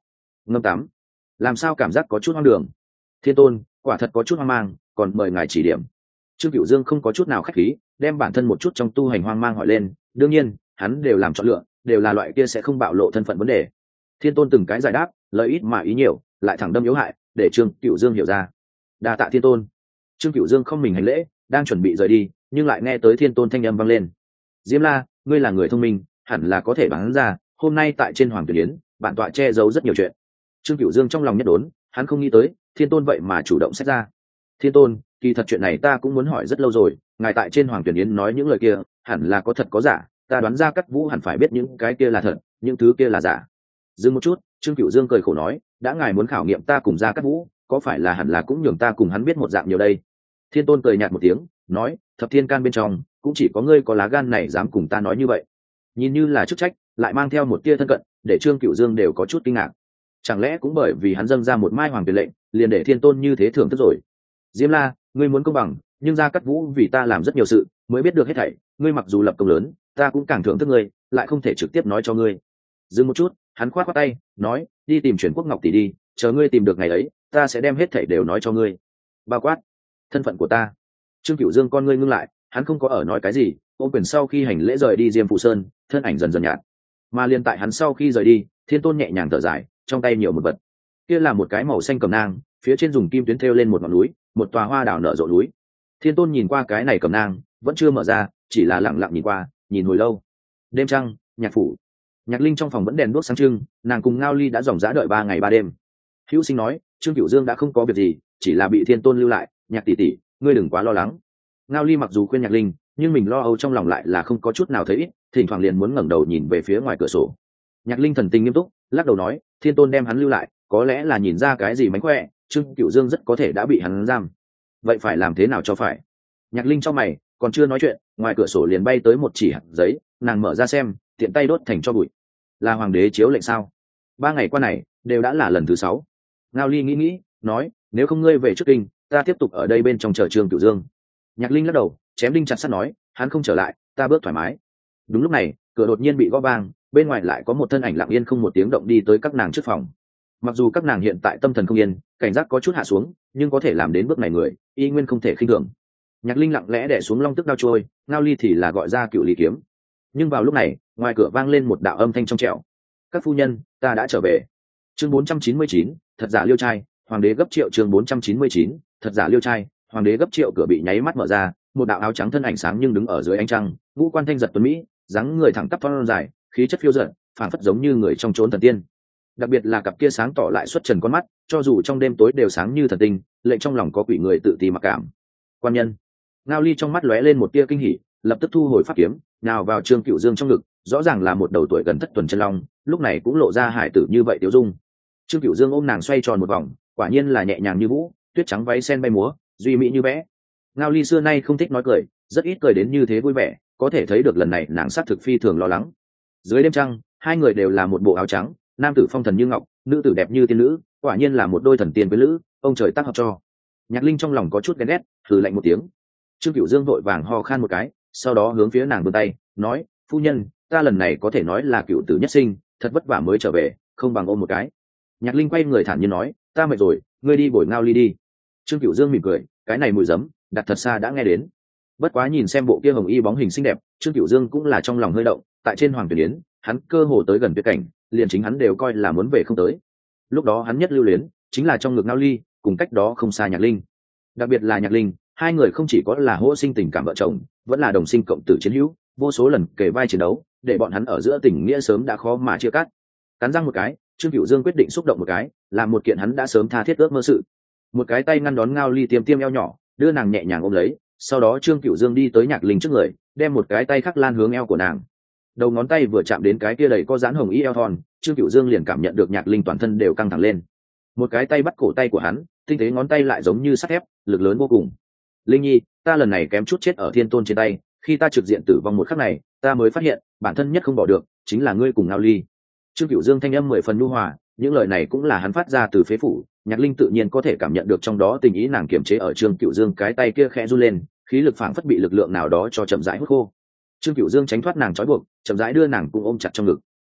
ngâm tắm. Làm sao cảm giác có chút hoang đường. Thiên tôn, quả thật có chút hoang mang, còn mời ngài chỉ điểm. Trương Cửu Dương không có chút nào khách khí, đem bản thân một chút trong tu hành hoang mang hỏi lên. Đương nhiên hắn đều làm chọn lựa, đều là loại kia sẽ không bạo lộ thân phận vấn đề. Thiên tôn từng cái giải đáp, lợi ít mà ý nhiều, lại thẳng đâm yếu hại, để Trương Cửu Dương hiểu ra. Đa tạ thiên tôn. Trương Cửu Dương không mình hành lễ, đang chuẩn bị rời đi, nhưng lại nghe tới thiên tôn thanh âm vang lên. Diêm La, ngươi là người thông minh, hẳn là có thể đoán ra, hôm nay tại trên Hoàng Tuyển Yến, bản tọa che giấu rất nhiều chuyện. Trương Cửu Dương trong lòng nhất đốn, hắn không nghĩ tới thiên tôn vậy mà chủ động xét ra. Thiên tôn, kỳ thật chuyện này ta cũng muốn hỏi rất lâu rồi, ngài tại trên Hoàng Tuyển Yến nói những lời kia hẳn là có thật có giả, ta đoán ra Cát Vũ hẳn phải biết những cái kia là thật, những thứ kia là giả. Dừng một chút, Trương Cửu Dương cười khổ nói, đã ngài muốn khảo nghiệm ta cùng ra Cát Vũ, có phải là hẳn là cũng nhường ta cùng hắn biết một dạng nhiều đây. Thiên tôn cười nhạt một tiếng, nói, thập thiên can bên trong cũng chỉ có ngươi có lá gan này dám cùng ta nói như vậy. Nhìn như là chức trách, lại mang theo một tia thân cận, để Trương Cửu Dương đều có chút kinh ngạc. Chẳng lẽ cũng bởi vì hắn dâng ra một mai hoàng tuyển lệnh, liền để thiên tôn như thế thưởng thức rồi. Diêm La, ngươi muốn công bằng, nhưng ra Cát Vũ vì ta làm rất nhiều sự, mới biết được hết thảy, ngươi mặc dù lập công lớn, ta cũng càng thưởng thức ngươi, lại không thể trực tiếp nói cho ngươi. Dừng một chút, hắn khoát khoát tay, nói, đi tìm Chuyển Quốc Ngọc tỷ đi, chờ ngươi tìm được ngày ấy, ta sẽ đem hết thảy đều nói cho ngươi. Bao quát thân phận của ta. Trương Cửu Dương con ngươi ngưng lại, hắn không có ở nói cái gì, ôm quyền sau khi hành lễ rời đi Diêm Phụ Sơn, thân ảnh dần dần nhạt. Mà liền tại hắn sau khi rời đi, thiên tôn nhẹ nhàng thở dài, trong tay nhiều một vật. Kia là một cái màu xanh cẩm nang, phía trên dùng kim tuyến thêu lên một ngọn núi, một tòa hoa đào nở rộ núi. Thiên tôn nhìn qua cái này cẩm nang, vẫn chưa mở ra, chỉ là lặng lặng nhìn qua, nhìn hồi lâu. Đêm trăng, nhạc phủ. Nhạc Linh trong phòng vẫn đèn đuốc sáng trưng, nàng cùng Ngao Ly đã dòng dã đợi 3 ngày 3 đêm. Hữu Sinh nói, Trương Cửu Dương đã không có việc gì, chỉ là bị thiên tôn lưu lại, Nhạc tỷ tỷ, ngươi đừng quá lo lắng. Ngao Ly mặc dù khuyên Nhạc Linh, nhưng mình lo âu trong lòng lại là không có chút nào thấy ít, thỉnh thoảng liền muốn ngẩng đầu nhìn về phía ngoài cửa sổ. Nhạc Linh thần tình nghiêm túc, lắc đầu nói, thiên tôn đem hắn lưu lại, có lẽ là nhìn ra cái gì mánh khỏe, Trương Cửu Dương rất có thể đã bị hắn giam. Vậy phải làm thế nào cho phải? Nhạc Linh trong mày, còn chưa nói chuyện, ngoài cửa sổ liền bay tới một chỉ hạt giấy, nàng mở ra xem, tiện tay đốt thành cho bụi. Là hoàng đế chiếu lệnh sao? 3 ngày qua này đều đã là lần thứ 6. Ngao Ly nghĩ, nói, nếu không ngươi về trước kinh, ta tiếp tục ở đây bên trong chờ Trương Cửu Dương. Nhạc Linh lắc đầu, chém đinh chặt sắt nói, hắn không trở lại, ta bước thoải mái. Đúng lúc này, cửa đột nhiên bị gõ vang, bên ngoài lại có một thân ảnh lặng yên không một tiếng động đi tới các nàng trước phòng. Mặc dù các nàng hiện tại tâm thần không yên, cảnh giác có chút hạ xuống, nhưng có thể làm đến bước này người, y nguyên không thể khinh thường. Nhạc Linh lặng lẽ đè xuống long tức đao trôi, Ngao Ly thì là gọi ra Cựu Ly kiếm. Nhưng vào lúc này, ngoài cửa vang lên một đạo âm thanh trong trẻo. Các phu nhân, ta đã trở về. Chương 499, thật giả liêu trai, hoàng đế gấp triệu. Chương 499, thật giả liêu trai, hoàng đế gấp triệu. Cửa bị nháy mắt mở ra, một đạo áo trắng thân ảnh sáng nhưng đứng ở dưới ánh trăng, ngũ quan thanh giật tuấn mỹ, dáng người thẳng tắp thon dài, khí chất phiêu dật, phảng phất giống như người trong chốn thần tiên. Đặc biệt là cặp kia sáng tỏ lại xuất trần con mắt, cho dù trong đêm tối đều sáng như thần tinh, lệnh trong lòng có quỷ người tự ti mặc cảm. Quan nhân. Ngao Ly trong mắt lóe lên một tia kinh hỉ, lập tức thu hồi pháp kiếm, nào vào Trương Cửu Dương trong ngực, rõ ràng là một đầu tuổi gần thất tuần chân long, lúc này cũng lộ ra hải tử như vậy tiêu dung. Trương Cửu Dương ôm nàng xoay tròn một vòng, quả nhiên là nhẹ nhàng như vũ, tuyết trắng váy sen bay múa, duy mỹ như vẽ. Ngao Ly xưa nay không thích nói cười, rất ít cười đến như thế vui vẻ, có thể thấy được lần này nàng sát thực phi thường lo lắng. Dưới đêm trăng, hai người đều là một bộ áo trắng, nam tử phong thần như ngọc, nữ tử đẹp như tiên nữ, quả nhiên là một đôi thần tiên với lữ, ông trời tác hợp cho. Nhạc Linh trong lòng có chút ghen ghét, thử lạnh một tiếng. Trương Cửu Dương vội vàng ho khan một cái, sau đó hướng phía nàng vươn tay, nói, phu nhân, ta lần này có thể nói là cựu tử nhất sinh, thật vất vả mới trở về, không bằng ôm một cái. Nhạc Linh quay người thản nhiên nói, ta mệt rồi, ngươi đi bồi Ngao Ly đi. Trương Cửu Dương mỉm cười, cái này mùi giấm, đặt thật xa đã nghe đến. Bất quá nhìn xem bộ kia hồng y bóng hình xinh đẹp, Trương Cửu Dương cũng là trong lòng hơi động, tại trên Hoàng Tuyển Yến, hắn cơ hồ tới gần tuyệt cảnh, liền chính hắn đều coi là muốn về không tới. Lúc đó hắn nhất lưu luyến, chính là trong ngực Ngao Ly, cùng cách đó không xa Nhạc Linh. Đặc biệt là Nhạc Linh, hai người không chỉ có là hỗ sinh tình cảm vợ chồng, vẫn là đồng sinh cộng tử chiến hữu, vô số lần kề vai chiến đấu, để bọn hắn ở giữa tình nghĩa sớm đã khó mà chia cắt. Cắn răng một cái, Trương Cửu Dương quyết định xúc động một cái, làm một kiện hắn đã sớm tha thiết ước mơ sự. Một cái tay ngăn đón Ngao Ly tiêm tiêm eo nhỏ, đưa nàng nhẹ nhàng ôm lấy, sau đó Trương Cửu Dương đi tới Nhạc Linh trước người, đem một cái tay khác lan hướng eo của nàng. Đầu ngón tay vừa chạm đến cái kia đầy có dán hồng y eo thon, Trương Cửu Dương liền cảm nhận được Nhạc Linh toàn thân đều căng thẳng lên. Một cái tay bắt cổ tay của hắn, tinh tế ngón tay lại giống như sắt thép, lực lớn vô cùng. Linh Nhi, ta lần này kém chút chết ở Thiên Tôn trên tay, khi ta trực diện tử vong một khắc này, ta mới phát hiện, bản thân nhất không bỏ được, chính là ngươi cùng Ngao Ly. Trương Cửu Dương thanh âm 10 phần nhu hòa, những lời này cũng là hắn phát ra từ phế phủ, Nhạc Linh tự nhiên có thể cảm nhận được trong đó tình ý nàng kiềm chế ở Trương Cửu Dương cái tay kia khẽ run lên, khí lực phảng phất bị lực lượng nào đó cho chậm rãi hút khô. Trương Cửu Dương tránh thoát nàng trói buộc, chậm rãi đưa nàng cùng ôm chặt trong ngực.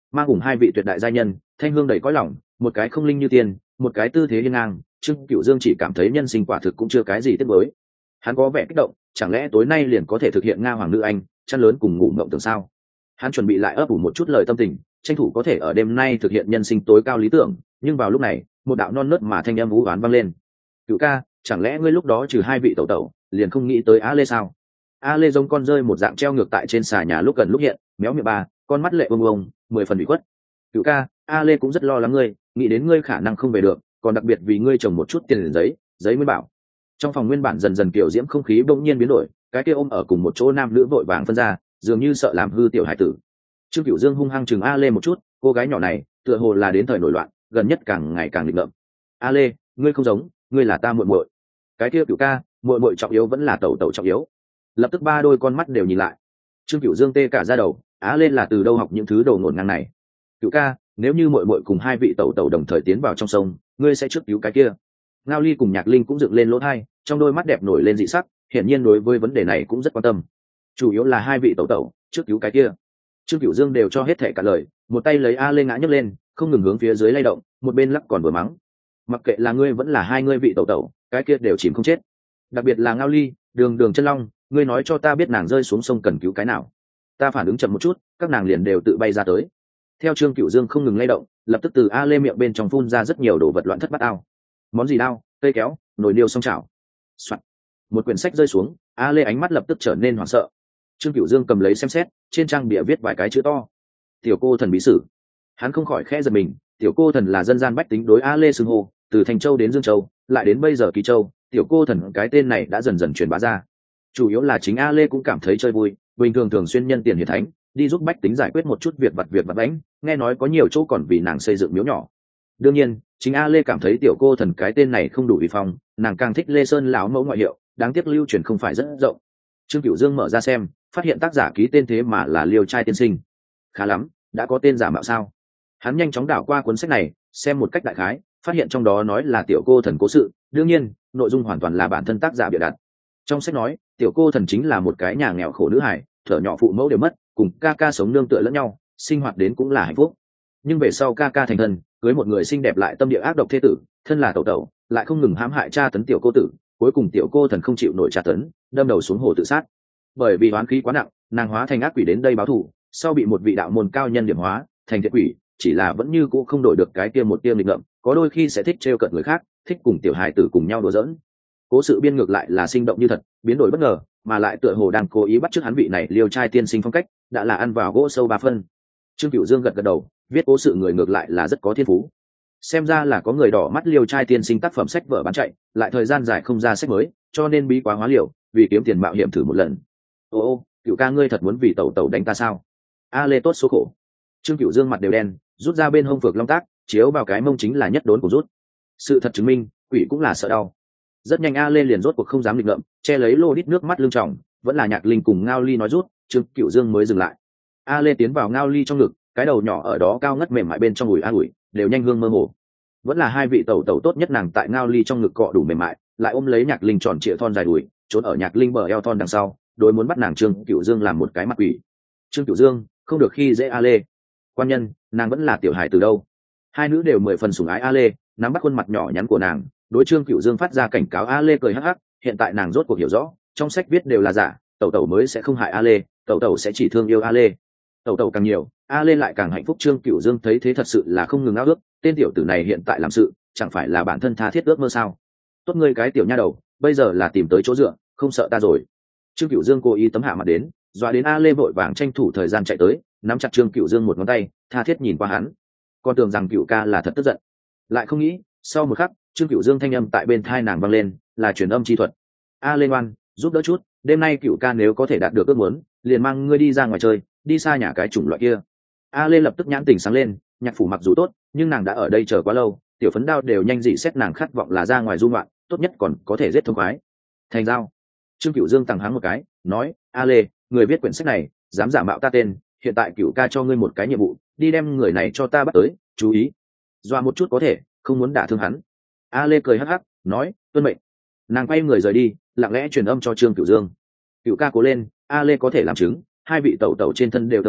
mang cùng hai vị tuyệt đại gia nhân, thanh hương đầy cõi lòng, một cái không linh như tiên, một cái tư thế hiên ngang. Trương Cửu Dương chỉ cảm thấy nhân sinh quả thực cũng chưa cái gì tiếc nuối. Hắn có vẻ kích động, chẳng lẽ tối nay liền có thể thực hiện Nga hoàng nữ anh chăn lớn cùng ngủ mộng tưởng sao? Hắn chuẩn bị lại ấp ủ một chút lời tâm tình, tranh thủ có thể ở đêm nay thực hiện nhân sinh tối cao lý tưởng. Nhưng vào lúc này, một đạo non nớt mà thanh âm vũ oán vang lên. Cửu ca, chẳng lẽ ngươi lúc đó trừ hai vị tẩu tẩu, liền không nghĩ tới A Lê sao? A Lê giống con rơi một dạng treo ngược tại trên xà nhà lúc gần lúc hiện, méo miệng ba, con mắt lệ bông bông, 10 phần bị khuất. Cửu ca, A Lê cũng rất lo lắng ngươi, nghĩ đến ngươi khả năng không về được, còn đặc biệt vì ngươi trồng một chút tiền giấy nguyên bảo. Trong phòng nguyên bản dần dần kiểu diễm không khí bỗng nhiên biến đổi, cái kia ôm ở cùng một chỗ nam nữ vội vàng phân ra, dường như sợ làm hư tiểu hải tử. Trương Cửu Dương hung hăng chừng A Lê một chút, cô gái nhỏ này tựa hồ là đến thời nổi loạn, gần nhất càng ngày càng nghịch ngợm. A Lê, ngươi không giống, ngươi là ta muội muội. Cái kia Cửu ca, muội muội trọng yếu vẫn là tẩu tẩu trọng yếu. Lập tức ba đôi con mắt đều nhìn lại. Trương Cửu Dương tê cả da đầu, Á Lên là từ đâu học những thứ đồ ngổn ngang này? Cửu ca, nếu như muội muội cùng hai vị tẩu tẩu đồng thời tiến vào trong sông, ngươi sẽ trước cứu cái kia. Ngao Ly cùng Nhạc Linh cũng dựng lên lỗ tai, trong đôi mắt đẹp nổi lên dị sắc, hiển nhiên đối với vấn đề này cũng rất quan tâm. Chủ yếu là hai vị tẩu tẩu, trước cứu cái kia. Trương Cửu Dương đều cho hết thể cả lời, một tay lấy A Lên ngã nhấc lên, không ngừng hướng phía dưới lay động, một bên lắc còn vừa mắng. Mặc kệ là ngươi vẫn là hai ngươi vị tẩu tẩu, cái kia đều chìm không chết. Đặc biệt là Ngao Ly, Đường Chân Long, ngươi nói cho ta biết nàng rơi xuống sông cần cứu cái nào. Ta phản ứng chậm một chút, các nàng liền đều tự bay ra tới. Theo Trương Cửu Dương không ngừng lay động, lập tức từ A Lê miệng bên trong phun ra rất nhiều đồ vật loạn thất bát ao. Món gì đao, cây kéo, nồi niêu song chảo. Soạt. Một quyển sách rơi xuống, A Lê ánh mắt lập tức trở nên hoảng sợ. Trương Cửu Dương cầm lấy xem xét, trên trang bìa viết vài cái chữ to. Tiểu cô thần bí sử. Hắn không khỏi khẽ giật mình, tiểu cô thần là dân gian bách tính đối A Lê xưng hô, từ Thành Châu đến Dương Châu, lại đến bây giờ Kỳ Châu, tiểu cô thần cái tên này đã dần dần truyền bá ra. Chủ yếu là chính A Lê cũng cảm thấy chơi vui, bình thường thường xuyên nhân tiền hiến thánh, đi giúp bách tính giải quyết một chút việc vặt vãnh, nghe nói có nhiều chỗ còn vì nàng xây dựng miếu nhỏ. Đương nhiên, chính A Lê cảm thấy tiểu cô thần cái tên này không đủ uy phong, nàng càng thích Lê Sơn lão mẫu ngoại hiệu, đáng tiếc lưu truyền không phải rất rộng. Trương Cửu Dương mở ra xem, phát hiện tác giả ký tên thế mà là Liêu Trai tiên sinh. Khá lắm, đã có tên giả mạo sao? Hắn nhanh chóng đảo qua cuốn sách này, xem một cách đại khái, phát hiện trong đó nói là tiểu cô thần cố sự, đương nhiên, nội dung hoàn toàn là bản thân tác giả bịa đặt. Trong sách nói, tiểu cô thần chính là một cái nhà nghèo khổ nữ hài, thở nhỏ phụ mẫu đều mất, cùng ca ca sống nương tựa lẫn nhau, sinh hoạt đến cũng là hạnh phúc. Nhưng về sau ca ca thành thân, cưới một người xinh đẹp lại tâm địa ác độc thế tử, thân là tẩu tẩu, lại không ngừng hãm hại tra tấn tiểu cô tử, cuối cùng tiểu cô thần không chịu nổi tra tấn, đâm đầu xuống hồ tự sát. Bởi vì oán khí quá nặng, nàng hóa thành ác quỷ đến đây báo thù, sau bị một vị đạo môn cao nhân điểm hóa, thành thiện quỷ, chỉ là vẫn như cũ không đổi được cái kia một tia nghịch ngợm, có đôi khi sẽ thích trêu cợt người khác, thích cùng tiểu hài tử cùng nhau đùa giỡn. Cố sự biên ngược lại là sinh động như thật, biến đổi bất ngờ, mà lại tựa hồ đang cố ý bắt chước hắn vị này Liêu Trai tiên sinh phong cách, đã là ăn vào gỗ sâu ba phân. Trương Cửu Dương gật gật đầu, viết cố sự người ngược lại là rất có thiên phú. Xem ra là có người đỏ mắt Liêu Trai tiên sinh tác phẩm sách vở bán chạy, lại thời gian dài không ra sách mới, cho nên bí quá hóa liều, vì kiếm tiền mạo hiểm thử một lần. Ô, Cửu ca ngươi thật muốn vì tẩu tẩu đánh ta sao? A Lê tốt số khổ. Trương Cửu Dương mặt đều đen, rút ra bên hông phược long tác, chiếu vào cái mông chính là nhất đốn của rút. Sự thật chứng minh, quỷ cũng là sợ đau. Rất nhanh A Lê liền rốt cuộc không dám nghịch ngợm, che lấy lô đít nước mắt lưng tròng, vẫn là Nhạc Linh cùng Ngao Ly nói rút, Trương Cửu Dương mới dừng lại. A Lê tiến vào Ngao Ly trong ngực, cái đầu nhỏ ở đó cao ngất mềm mại bên trong ủi a ủi, đều nhanh hương mơ hồ. Vẫn là hai vị tẩu tẩu tốt nhất, nàng tại Ngao Ly trong ngực cọ đủ mềm mại, lại ôm lấy Nhạc Linh tròn trịa thon dài đùi, trốn ở Nhạc Linh bờ eo thon đằng sau, đối muốn bắt nàng Trương Cửu Dương làm một cái mặt quỷ. Trương Cửu Dương không được khi dễ A Lê. Quan nhân, nàng vẫn là tiểu hài từ đâu. Hai nữ đều 10 phần sủng ái A Lê, nắm bắt khuôn mặt nhỏ nhắn của nàng, đối Trương Cửu Dương phát ra cảnh cáo. A Lê cười hắc hắc, hiện tại nàng rốt cuộc hiểu rõ, trong sách viết đều là giả, tẩu tẩu mới sẽ không hại A Lê, tẩu tẩu sẽ chỉ thương yêu A Lê. Tẩu tẩu càng nhiều, A Lê lại càng hạnh phúc. Trương Cửu Dương thấy thế thật sự là không ngừng ao ước, tên tiểu tử này hiện tại làm sự, chẳng phải là bản thân tha thiết ước mơ sao? Tốt ngươi cái tiểu nha đầu, bây giờ là tìm tới chỗ dựa, không sợ ta rồi. Trương Cửu Dương cố ý tấm hạ mặt đến, dọa đến A Lê vội vàng tranh thủ thời gian chạy tới, nắm chặt Trương Cửu Dương một ngón tay, tha thiết nhìn qua hắn. Con tưởng rằng Cửu ca là thật tức giận, lại không nghĩ, sau một khắc, Trương Cửu Dương thanh âm tại bên tai nàng vang lên, là truyền âm chi thuật. A Lê ngoan, giúp đỡ chút, đêm nay Cửu ca nếu có thể đạt được ước muốn, liền mang ngươi đi ra ngoài chơi, đi xa nhà cái chủng loại kia. A Lê lập tức nhãn tình sáng lên, Nhạc phủ mặc dù tốt, nhưng nàng đã ở đây chờ quá lâu, tiểu phấn đao đều nhanh dị xét nàng khát vọng là ra ngoài du ngoạn, tốt nhất còn có thể giết thông khoái. Thành giao. Trương Cửu Dương tằng hắng một cái, nói, A Lê, người viết quyển sách này, dám giả mạo ta tên, hiện tại Cửu ca cho ngươi một cái nhiệm vụ, đi đem người này cho ta bắt tới, chú ý, dọa một chút có thể, không muốn đả thương hắn. A Lê cười hắc hắc, nói, tuân mệnh. Nàng quay người rời đi, lặng lẽ truyền âm cho Trương Cửu Dương. Cửu ca cố lên, A Lê có thể làm chứng, hai vị tẩu tẩu trên thân đều thơm quá,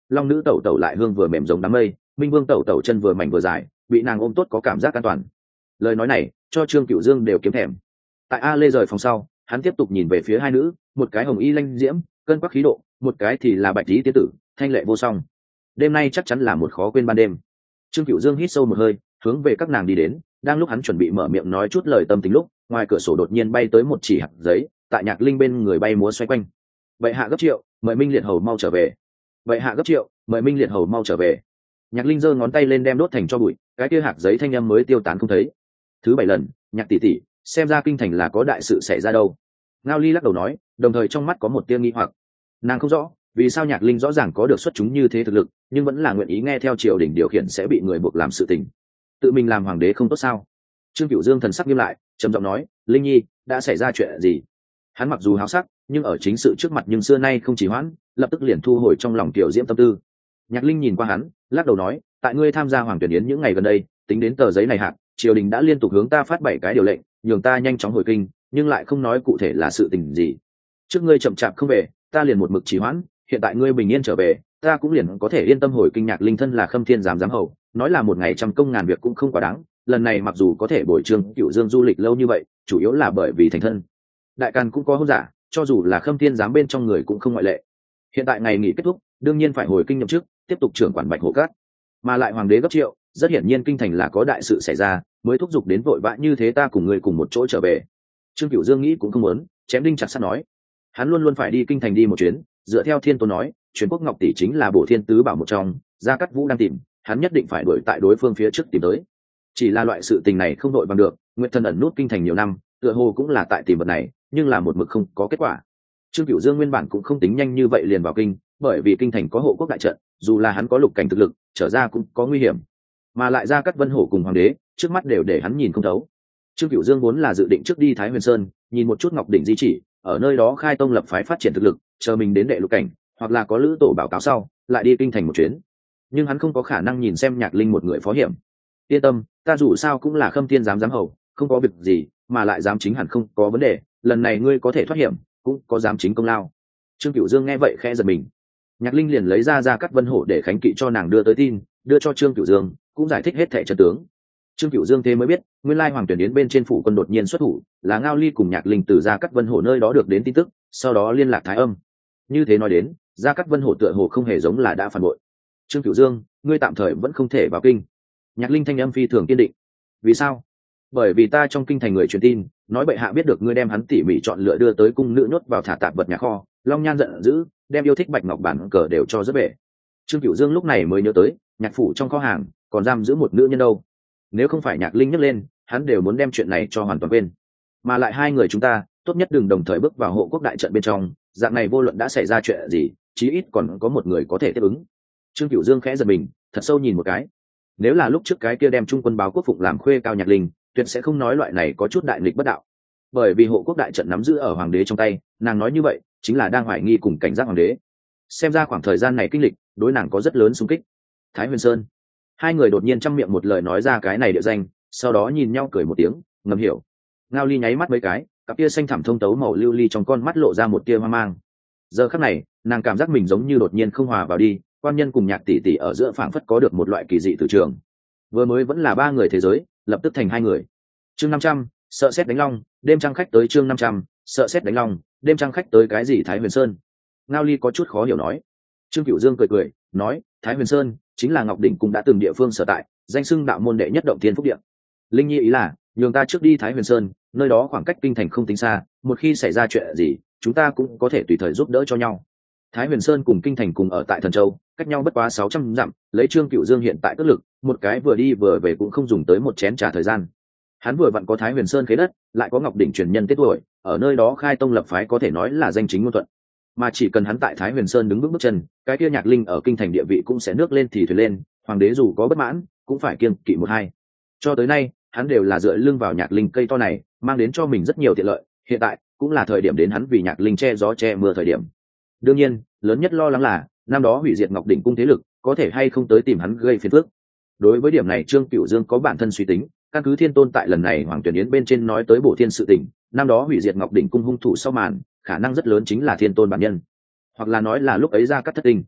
long nữ tẩu tẩu lại hương vừa mềm giống đám mây, minh vương tẩu tẩu chân vừa mảnh vừa dài, bị nàng ôm tốt có cảm giác an toàn. Lời nói này cho Trương Cửu Dương đều kiếm thèm. Tại A Lê rời phòng sau, hắn tiếp tục nhìn về phía hai nữ, một cái hồng y lanh diễm cân quắc khí độ, một cái thì là bạch lý tiên tử thanh lệ vô song. Đêm nay chắc chắn là một khó quên ban đêm. Trương Cửu Dương hít sâu một hơi, hướng về các nàng đi đến. Đang lúc hắn chuẩn bị mở miệng nói chút lời tâm tình lúc, ngoài cửa sổ đột nhiên bay tới một chỉ hạt giấy, tại Nhạc Linh bên người bay múa xoay quanh. Vậy hạ gấp triệu, mời Minh Liệt hầu mau trở về. Vậy hạ gấp triệu, mời Minh Liệt hầu mau trở về. Nhạc Linh giơ ngón tay lên đem đốt thành cho bụi, cái kia hạt giấy thanh âm mới tiêu tán không thấy. Thứ 7 lần, Nhạc tỷ tỷ, xem ra kinh thành là có đại sự xảy ra đâu. Ngao Ly lắc đầu nói, đồng thời trong mắt có một tia nghi hoặc. Nàng không rõ vì sao Nhạc Linh rõ ràng có được xuất chúng như thế thực lực, nhưng vẫn là nguyện ý nghe theo triều đình điều khiển sẽ bị người buộc làm sự tình. Tự mình làm hoàng đế không tốt sao? Trương Cửu Dương thần sắc nghiêm lại, trầm giọng nói, Linh Nhi, đã xảy ra chuyện gì? Hắn mặc dù háo sắc, nhưng ở chính sự trước mặt nhưng xưa nay không chỉ hoãn, lập tức liền thu hồi trong lòng tiểu diễm tâm tư. Nhạc Linh nhìn qua hắn, lắc đầu nói, tại ngươi tham gia hoàng tuyển yến những ngày gần đây, tính đến tờ giấy này hạn, triều đình đã liên tục hướng ta phát 7 cái điều lệnh, nhường ta nhanh chóng hồi kinh, nhưng lại không nói cụ thể là sự tình gì. Trước ngươi chậm chạp không về, ta liền một mực trì hoãn, hiện tại ngươi bình yên trở về, ta cũng liền có thể yên tâm hồi kinh. Nhạc Linh thân là Khâm Thiên giám hầu, nói là một ngày trăm công ngàn việc cũng không quá đáng. Lần này mặc dù có thể bồi Trương Cửu Dương du lịch lâu như vậy, chủ yếu là bởi vì thành thân. Đại Càn cũng có hôn giả, cho dù là Khâm Thiên giám bên trong người cũng không ngoại lệ. Hiện tại ngày nghỉ kết thúc, đương nhiên phải hồi kinh nhậm chức, tiếp tục trưởng quản Bạch Hổ Cát. Mà lại hoàng đế gấp triệu, rất hiển nhiên kinh thành là có đại sự xảy ra, mới thúc giục đến vội vã như thế. Ta cùng ngươi cùng một chỗ trở về. Trương Cửu Dương nghĩ cũng không muốn, chém đinh chặt sắt nói, hắn luôn luôn phải đi kinh thành đi một chuyến. Dựa theo Thiên Tôn nói, truyền quốc ngọc tỷ chính là Bổ Thiên tứ bảo một trong, Gia Cát Vũ đang tìm, hắn nhất định phải đuổi tại đối phương phía trước tìm tới. Chỉ là loại sự tình này không đội bằng được, Nguyệt Thần ẩn nút kinh thành nhiều năm, tựa hồ cũng là tại tìm vật này, nhưng là một mực không có kết quả. Trương Cửu Dương nguyên bản cũng không tính nhanh như vậy liền vào kinh, bởi vì kinh thành có hộ quốc đại trận, dù là hắn có lục cảnh thực lực, trở ra cũng có nguy hiểm. Mà lại Gia Cát Vân Hổ cùng hoàng đế, trước mắt đều để hắn nhìn không thấu. Trương Cửu Dương vốn là dự định trước đi Thái Huyền Sơn, nhìn một chút Ngọc đỉnh di chỉ, ở nơi đó khai tông lập phái phát triển thực lực, chờ mình đến đệ lục cảnh, hoặc là có lữ tổ báo cáo sau, lại đi kinh thành một chuyến. Nhưng hắn không có khả năng nhìn xem Nhạc Linh một người phó hiểm. Yên tâm, ta dù sao cũng là Khâm Thiên giám hầu, không có việc gì, mà lại giám chính hẳn không có vấn đề, lần này ngươi có thể thoát hiểm, cũng có giám chính công lao. Trương Cửu Dương nghe vậy khẽ giật mình. Nhạc Linh liền lấy ra Gia Cát Vân Hổ để khánh kỵ cho nàng đưa tới tin, đưa cho Trương Cửu Dương, cũng giải thích hết thảy trận tướng. Trương Cửu Dương thế mới biết, nguyên lai hoàng tuyển yến bên trên phủ quân đột nhiên xuất thủ, là Ngao Ly cùng Nhạc Linh từ Gia Cát Vân Hổ nơi đó được đến tin tức, sau đó liên lạc Thái Âm. Như thế nói đến, Gia Cát Vân Hổ tựa hồ không hề giống là đã phản bội. Trương Cửu Dương, ngươi tạm thời vẫn không thể vào kinh. Nhạc Linh thanh âm phi thường kiên định. Vì sao? Bởi vì ta trong kinh thành người truyền tin, nói bệ hạ biết được ngươi đem hắn tỉ mỉ chọn lựa đưa tới cung nữ nhốt vào thả tạp vật nhà kho. Long Nhan giận dữ, đem yêu thích bạch ngọc bản cờ đều cho rất bể. Trương Cửu Dương lúc này mới nhớ tới, Nhạc phủ trong kho hàng còn giam giữ một nữ nhân đâu. Nếu không phải Nhạc Linh nhắc lên, hắn đều muốn đem chuyện này cho hoàn toàn quên. Mà lại hai người chúng ta, tốt nhất đừng đồng thời bước vào hộ quốc đại trận bên trong, dạng này vô luận đã xảy ra chuyện gì, chí ít còn có một người có thể tiếp ứng. Trương Cửu Dương khẽ giật mình, thật sâu nhìn một cái. Nếu là lúc trước cái kia đem trung quân báo quốc phụng làm khuê cao Nhạc Linh, tuyệt sẽ không nói loại này có chút đại nghịch bất đạo. Bởi vì hộ quốc đại trận nắm giữ ở hoàng đế trong tay, nàng nói như vậy chính là đang hoài nghi cùng cảnh giác hoàng đế. Xem ra khoảng thời gian này kinh lịch đối nàng có rất lớn xung kích. Thái Huyền Sơn, hai người đột nhiên trăm miệng một lời nói ra cái này địa danh, sau đó nhìn nhau cười một tiếng, ngầm hiểu. Ngao Ly nháy mắt mấy cái, cặp kia xanh thẳm thông tấu màu lưu ly trong con mắt lộ ra một tia hoang mang. Giờ khắc này, nàng cảm giác mình giống như đột nhiên không hòa vào đi, quan nhân cùng Nhạc tỷ tỷ ở giữa phảng phất có được một loại kỳ dị từ trường. Vừa mới vẫn là ba người thế giới, lập tức thành hai người. Chương 500, sợ sét đánh long, đêm trăng khách tới. Chương 500, sợ sét đánh long, đêm trăng khách tới. Cái gì Thái Huyền Sơn? Ngao Ly có chút khó hiểu nói. Trương Cửu Dương cười cười, nói, Thái Huyền Sơn chính là Ngọc đỉnh cũng đã từng địa phương sở tại, danh xưng đạo môn đệ nhất động thiên phúc địa. Linh Nhi ý là, nhường ta trước đi Thái Huyền Sơn, nơi đó khoảng cách kinh thành không tính xa, một khi xảy ra chuyện gì, chúng ta cũng có thể tùy thời giúp đỡ cho nhau. Thái Huyền Sơn cùng kinh thành cùng ở tại Thần Châu, cách nhau bất quá 600 dặm, lấy Trương Cửu Dương hiện tại cất lực, một cái vừa đi vừa về cũng không dùng tới một chén trà thời gian. Hắn vừa vặn có Thái Huyền Sơn khế đất, lại có Ngọc đỉnh truyền nhân tiết tuổi, ở nơi đó khai tông lập phái có thể nói là danh chính ngôn thuận. Mà chỉ cần hắn tại Thái Huyền Sơn đứng vững bước chân, cái kia Nhạc Linh ở kinh thành địa vị cũng sẽ nước lên thì thuyền lên, hoàng đế dù có bất mãn, cũng phải kiêng kỵ một hai. Cho tới nay, hắn đều là dựa lưng vào Nhạc Linh cây to này, mang đến cho mình rất nhiều tiện lợi, hiện tại cũng là thời điểm đến hắn vì Nhạc Linh che gió che mưa thời điểm. Đương nhiên, lớn nhất lo lắng là năm đó hủy diệt Ngọc đỉnh cung thế lực, có thể hay không tới tìm hắn gây phiền phức. Đối với điểm này Trương Cửu Dương có bản thân suy tính, căn cứ Thiên Tôn tại lần này hoàng tuyển yến bên trên nói tới Bổ Thiên sự tình, năm đó hủy diệt Ngọc đỉnh cung hung thủ sau màn, khả năng rất lớn chính là Thiên Tôn bản nhân, hoặc là nói là lúc ấy Gia Cát Thất Tinh.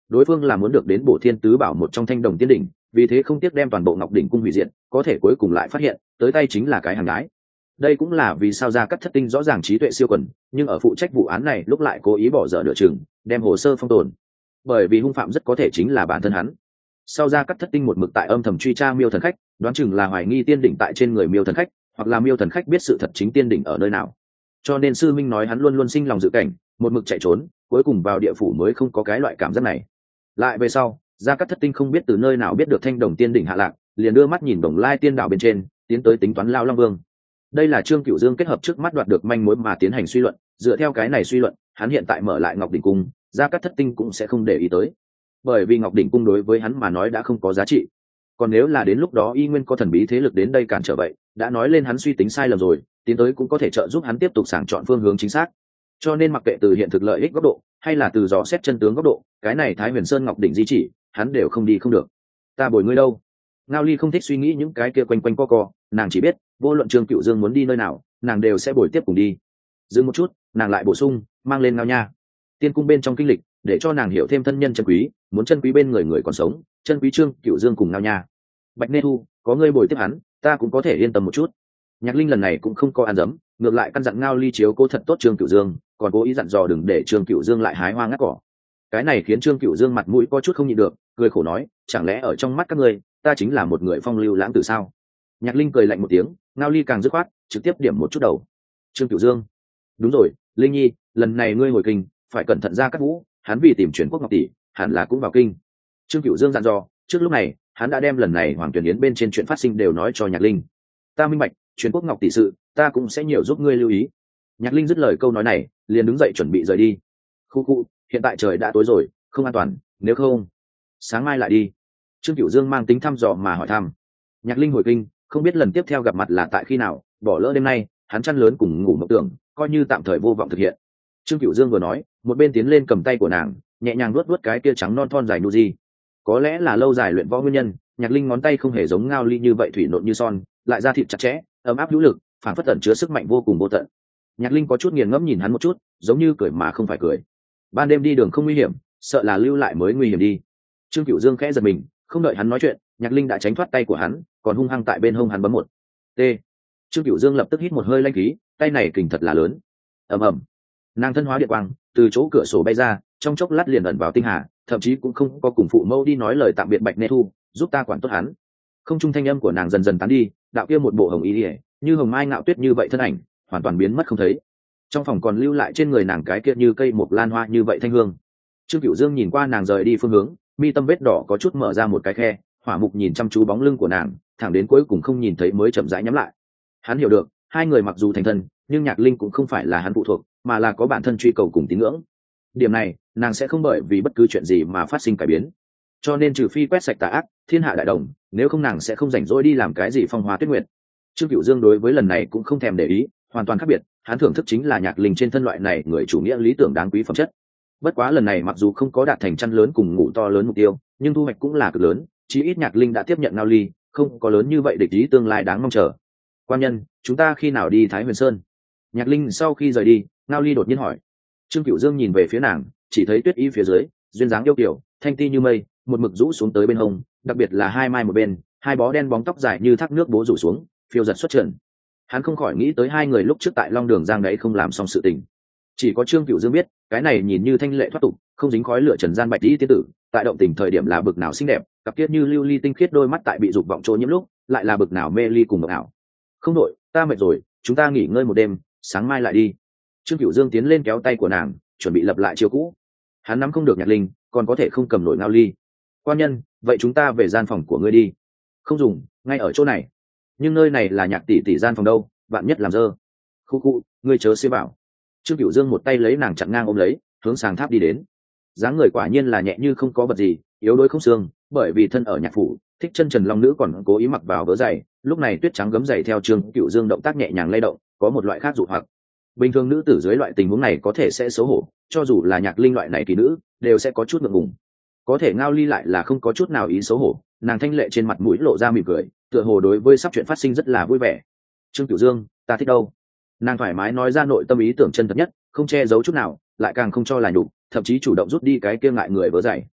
đối phương là muốn được đến Bổ Thiên Tứ Bảo một trong Thanh Đồng Tiên đỉnh, vì thế không tiếc đem toàn bộ Ngọc đỉnh cung hủy diệt, có thể cuối cùng lại phát hiện tới tay chính là cái hàng nhái. Đây cũng là vì sao Gia Cát Thất Tinh rõ ràng trí tuệ siêu quần, nhưng ở phụ trách vụ án này lúc lại cố ý bỏ dở nửa chừng, đem hồ sơ phong tồn, bởi vì hung phạm rất có thể chính là bản thân hắn. Sau Gia Cát Thất Tinh một mực tại âm thầm truy tra Miêu Thần Khách, đoán chừng là hoài nghi tiên đỉnh tại trên người Miêu Thần Khách, hoặc là Miêu Thần Khách biết sự thật chính tiên đỉnh ở nơi nào. Cho nên sư minh nói hắn luôn luôn sinh lòng dự cảnh, một mực chạy trốn, cuối cùng vào địa phủ mới không có cái loại cảm giác này. Lại về sau, Gia Cát Thất Tinh không biết từ nơi nào biết được Thanh Đồng Tiên đỉnh hạ lạc, liền đưa mắt nhìn Đồng Lai Tiên đảo bên trên, tiến tới tính toán Lao Long Vương. Đây là Trương Cửu Dương kết hợp trước mắt đoạt được manh mối mà tiến hành suy luận, dựa theo cái này suy luận, hắn hiện tại mở lại Ngọc đỉnh cung, Gia Cát Thất Tinh cũng sẽ không để ý tới, bởi vì Ngọc đỉnh cung đối với hắn mà nói đã không có giá trị. Còn nếu là đến lúc đó y nguyên có thần bí thế lực đến đây cản trở vậy, đã nói lên hắn suy tính sai lầm rồi, tiến tới cũng có thể trợ giúp hắn tiếp tục sàng chọn phương hướng chính xác. Cho nên mặc kệ từ hiện thực lợi ích góc độ, hay là từ dò xét chân tướng góc độ, cái này Thái Huyền Sơn Ngọc đỉnh di chỉ, hắn đều không đi không được. Ta bồi ngươi đâu? Ngao Ly không thích suy nghĩ những cái kia quanh quanh co co, nàng chỉ biết, vô luận Trương Cửu Dương muốn đi nơi nào, nàng đều sẽ bồi tiếp cùng đi. Dừng một chút, nàng lại bổ sung, mang lên Ngao Nha. Tiên cung bên trong kinh lịch, để cho nàng hiểu thêm thân nhân chân quý, muốn chân quý bên người người còn sống, chân quý Trương Cửu Dương cùng Ngao Nha. Bạch Nê Thu, có ngươi bồi tiếp hắn, ta cũng có thể yên tâm một chút. Nhạc Linh lần này cũng không có ăn dấm, ngược lại căn dặn Ngao Ly chiếu cố thật tốt Trương Cửu Dương, còn cố ý dặn dò đừng để Trương Cửu Dương lại hái hoa ngắt cỏ. Cái này khiến Trương Cửu Dương mặt mũi có chút không nhịn được, cười khổ nói, chẳng lẽ ở trong mắt các ngươi, ta chính là một người phong lưu lãng tử sao? Nhạc Linh cười lạnh một tiếng, Ngao Ly càng dứt khoát, trực tiếp điểm một chút đầu. Trương Cửu Dương, đúng rồi, Linh Nhi, lần này ngươi hồi kinh, phải cẩn thận Ra Cát Vũ, hắn vì tìm chuyển quốc ngọc tỷ, hẳn là cũng vào kinh. Trương Cửu Dương dặn dò, trước lúc này, hắn đã đem lần này Hoàng Tuyển Yến bên trên chuyện phát sinh đều nói cho Nhạc Linh. Ta minh bạch, chuyển quốc ngọc tỷ sự, ta cũng sẽ nhiều giúp ngươi lưu ý. Nhạc Linh dứt lời câu nói này, liền đứng dậy chuẩn bị rời đi. Khu khu, hiện tại trời đã tối rồi, không an toàn, nếu không, sáng mai lại đi. Trương Cửu Dương mang tính thăm dò mà hỏi thăm. Nhạc Linh hồi kinh, không biết lần tiếp theo gặp mặt là tại khi nào, bỏ lỡ đêm nay, hắn chăn lớn cùng ngủ mộng tưởng, coi như tạm thời vô vọng thực hiện. Trương Cửu Dương vừa nói, một bên tiến lên cầm tay của nàng, nhẹ nhàng luốt luốt cái kia trắng non thon dài nu di. Có lẽ là lâu dài luyện võ nguyên nhân, Nhạc Linh ngón tay không hề giống Ngao Ly như vậy thủy nộn như son, lại da thịt chặt chẽ, ấm áp hữu lực, phản phất tẩn chứa sức mạnh vô cùng vô tận. Nhạc Linh có chút nghiền ngẫm nhìn hắn một chút, giống như cười mà không phải cười. Ban đêm đi đường không nguy hiểm, sợ là lưu lại mới nguy hiểm đi. Trương Cửu Dương khẽ giật mình, không đợi hắn nói chuyện, Nhạc Linh đã tránh thoát tay của hắn, còn hung hăng tại bên hông hắn bấm một t. Trương Cửu Dương lập tức hít một hơi lanh khí, tay này kình thật là lớn. Ầm ầm, nàng thân hóa điện quang từ chỗ cửa sổ bay ra, trong chốc lát liền ẩn vào tinh hà, thậm chí cũng không có cùng phụ mẫu đi nói lời tạm biệt Bạch Nê Thu, giúp ta quản tốt hắn. Không trung thanh âm của nàng dần dần tán đi, đạo kia một bộ hồng y liễu, như hồng mai ngạo tuyết như vậy thân ảnh, hoàn toàn biến mất không thấy. Trong phòng còn lưu lại trên người nàng cái kia như cây mộc lan hoa như vậy thanh hương. Trương Cửu Dương nhìn qua nàng rời đi phương hướng, mi tâm vết đỏ có chút mở ra một cái khe, hỏa mục nhìn chăm chú bóng lưng của nàng, thẳng đến cuối cùng không nhìn thấy mới chậm rãi nhắm lại. Hắn hiểu được, hai người mặc dù thành thân, nhưng Nhạc Linh cũng không phải là hắn phụ thuộc, mà là có bản thân truy cầu cùng tín ngưỡng. Điểm này, nàng sẽ không bởi vì bất cứ chuyện gì mà phát sinh cải biến. Cho nên trừ phi quét sạch tà ác, thiên hạ đại đồng, nếu không nàng sẽ không rảnh rỗi đi làm cái gì phong hoa tuyết nguyệt. Trương Cửu Dương đối với lần này cũng không thèm để ý, hoàn toàn khác biệt, hắn thưởng thức chính là Nhạc Linh trên thân loại này người chủ nghĩa lý tưởng đáng quý phẩm chất. Bất quá lần này mặc dù không có đạt thành chăn lớn cùng ngủ to lớn mục tiêu, nhưng thu hoạch cũng là cực lớn, chí ít Nhạc Linh đã tiếp nhận Ngao Ly, không có lớn như vậy địch ý tương lai đáng mong chờ. Quan nhân, chúng ta khi nào đi Thái Huyền Sơn? Nhạc Linh sau khi rời đi, Ngao Ly đột nhiên hỏi. Trương Cửu Dương nhìn về phía nàng, chỉ thấy tuyết y phía dưới, duyên dáng yêu kiều, thanh ti như mây, một mực rũ xuống tới bên hông, đặc biệt là hai mai một bên, hai bó đen bóng tóc dài như thác nước bố rủ xuống, phiêu giật xuất trần. Hắn không khỏi nghĩ tới hai người lúc trước tại Long Đường Giang đấy không làm xong sự tình. Chỉ có Trương Cửu Dương biết, cái này nhìn như thanh lệ thoát tục, không dính khói lửa trần gian bạch y tiên tử, tại động tình thời điểm là bực nào xinh đẹp, cặp kiết như lưu ly tinh khiết đôi mắt tại bị dục vọng trôi nhiễm lúc, lại là bực nào mê ly cùng mộng ảo. Không đội, ta mệt rồi, chúng ta nghỉ ngơi một đêm, sáng mai lại đi. Trương Cửu Dương tiến lên kéo tay của nàng, chuẩn bị lập lại chiêu cũ. Hắn nắm không được Nhạc Linh, còn có thể không cầm nổi Ngao Ly. Quan nhân, vậy chúng ta về gian phòng của ngươi đi. Không dùng, ngay ở chỗ này. Nhưng nơi này là Nhạc tỷ tỷ gian phòng đâu, vạn nhất làm dơ. Khu khu, ngươi chớ xế bảo. Trương Cửu Dương một tay lấy nàng chặn ngang ôm lấy, hướng sàng tháp đi đến. Dáng người quả nhiên là nhẹ như không có vật gì, yếu đuối không xương, bởi vì thân ở nhạc phủ, thích chân trần long nữ còn cố ý mặc vào vớ giày, lúc này tuyết trắng gấm giày theo Trương Cửu Dương động tác nhẹ nhàng lay động, có một loại khác dụ hoặc. Bình thường nữ tử dưới loại tình huống này có thể sẽ xấu hổ, cho dù là Nhạc Linh loại này kỳ nữ, đều sẽ có chút ngượng ngùng. Có thể Ngao Ly lại là không có chút nào ý xấu hổ, nàng thanh lệ trên mặt mũi lộ ra mỉm cười, tựa hồ đối với sắp chuyện phát sinh rất là vui vẻ. Trương Cửu Dương, ta thích đâu? Nàng thoải mái nói ra nội tâm ý tưởng chân thật nhất, không che giấu chút nào, lại càng không cho là nhục, thậm chí chủ động rút đi cái kia ngại người vớ dày.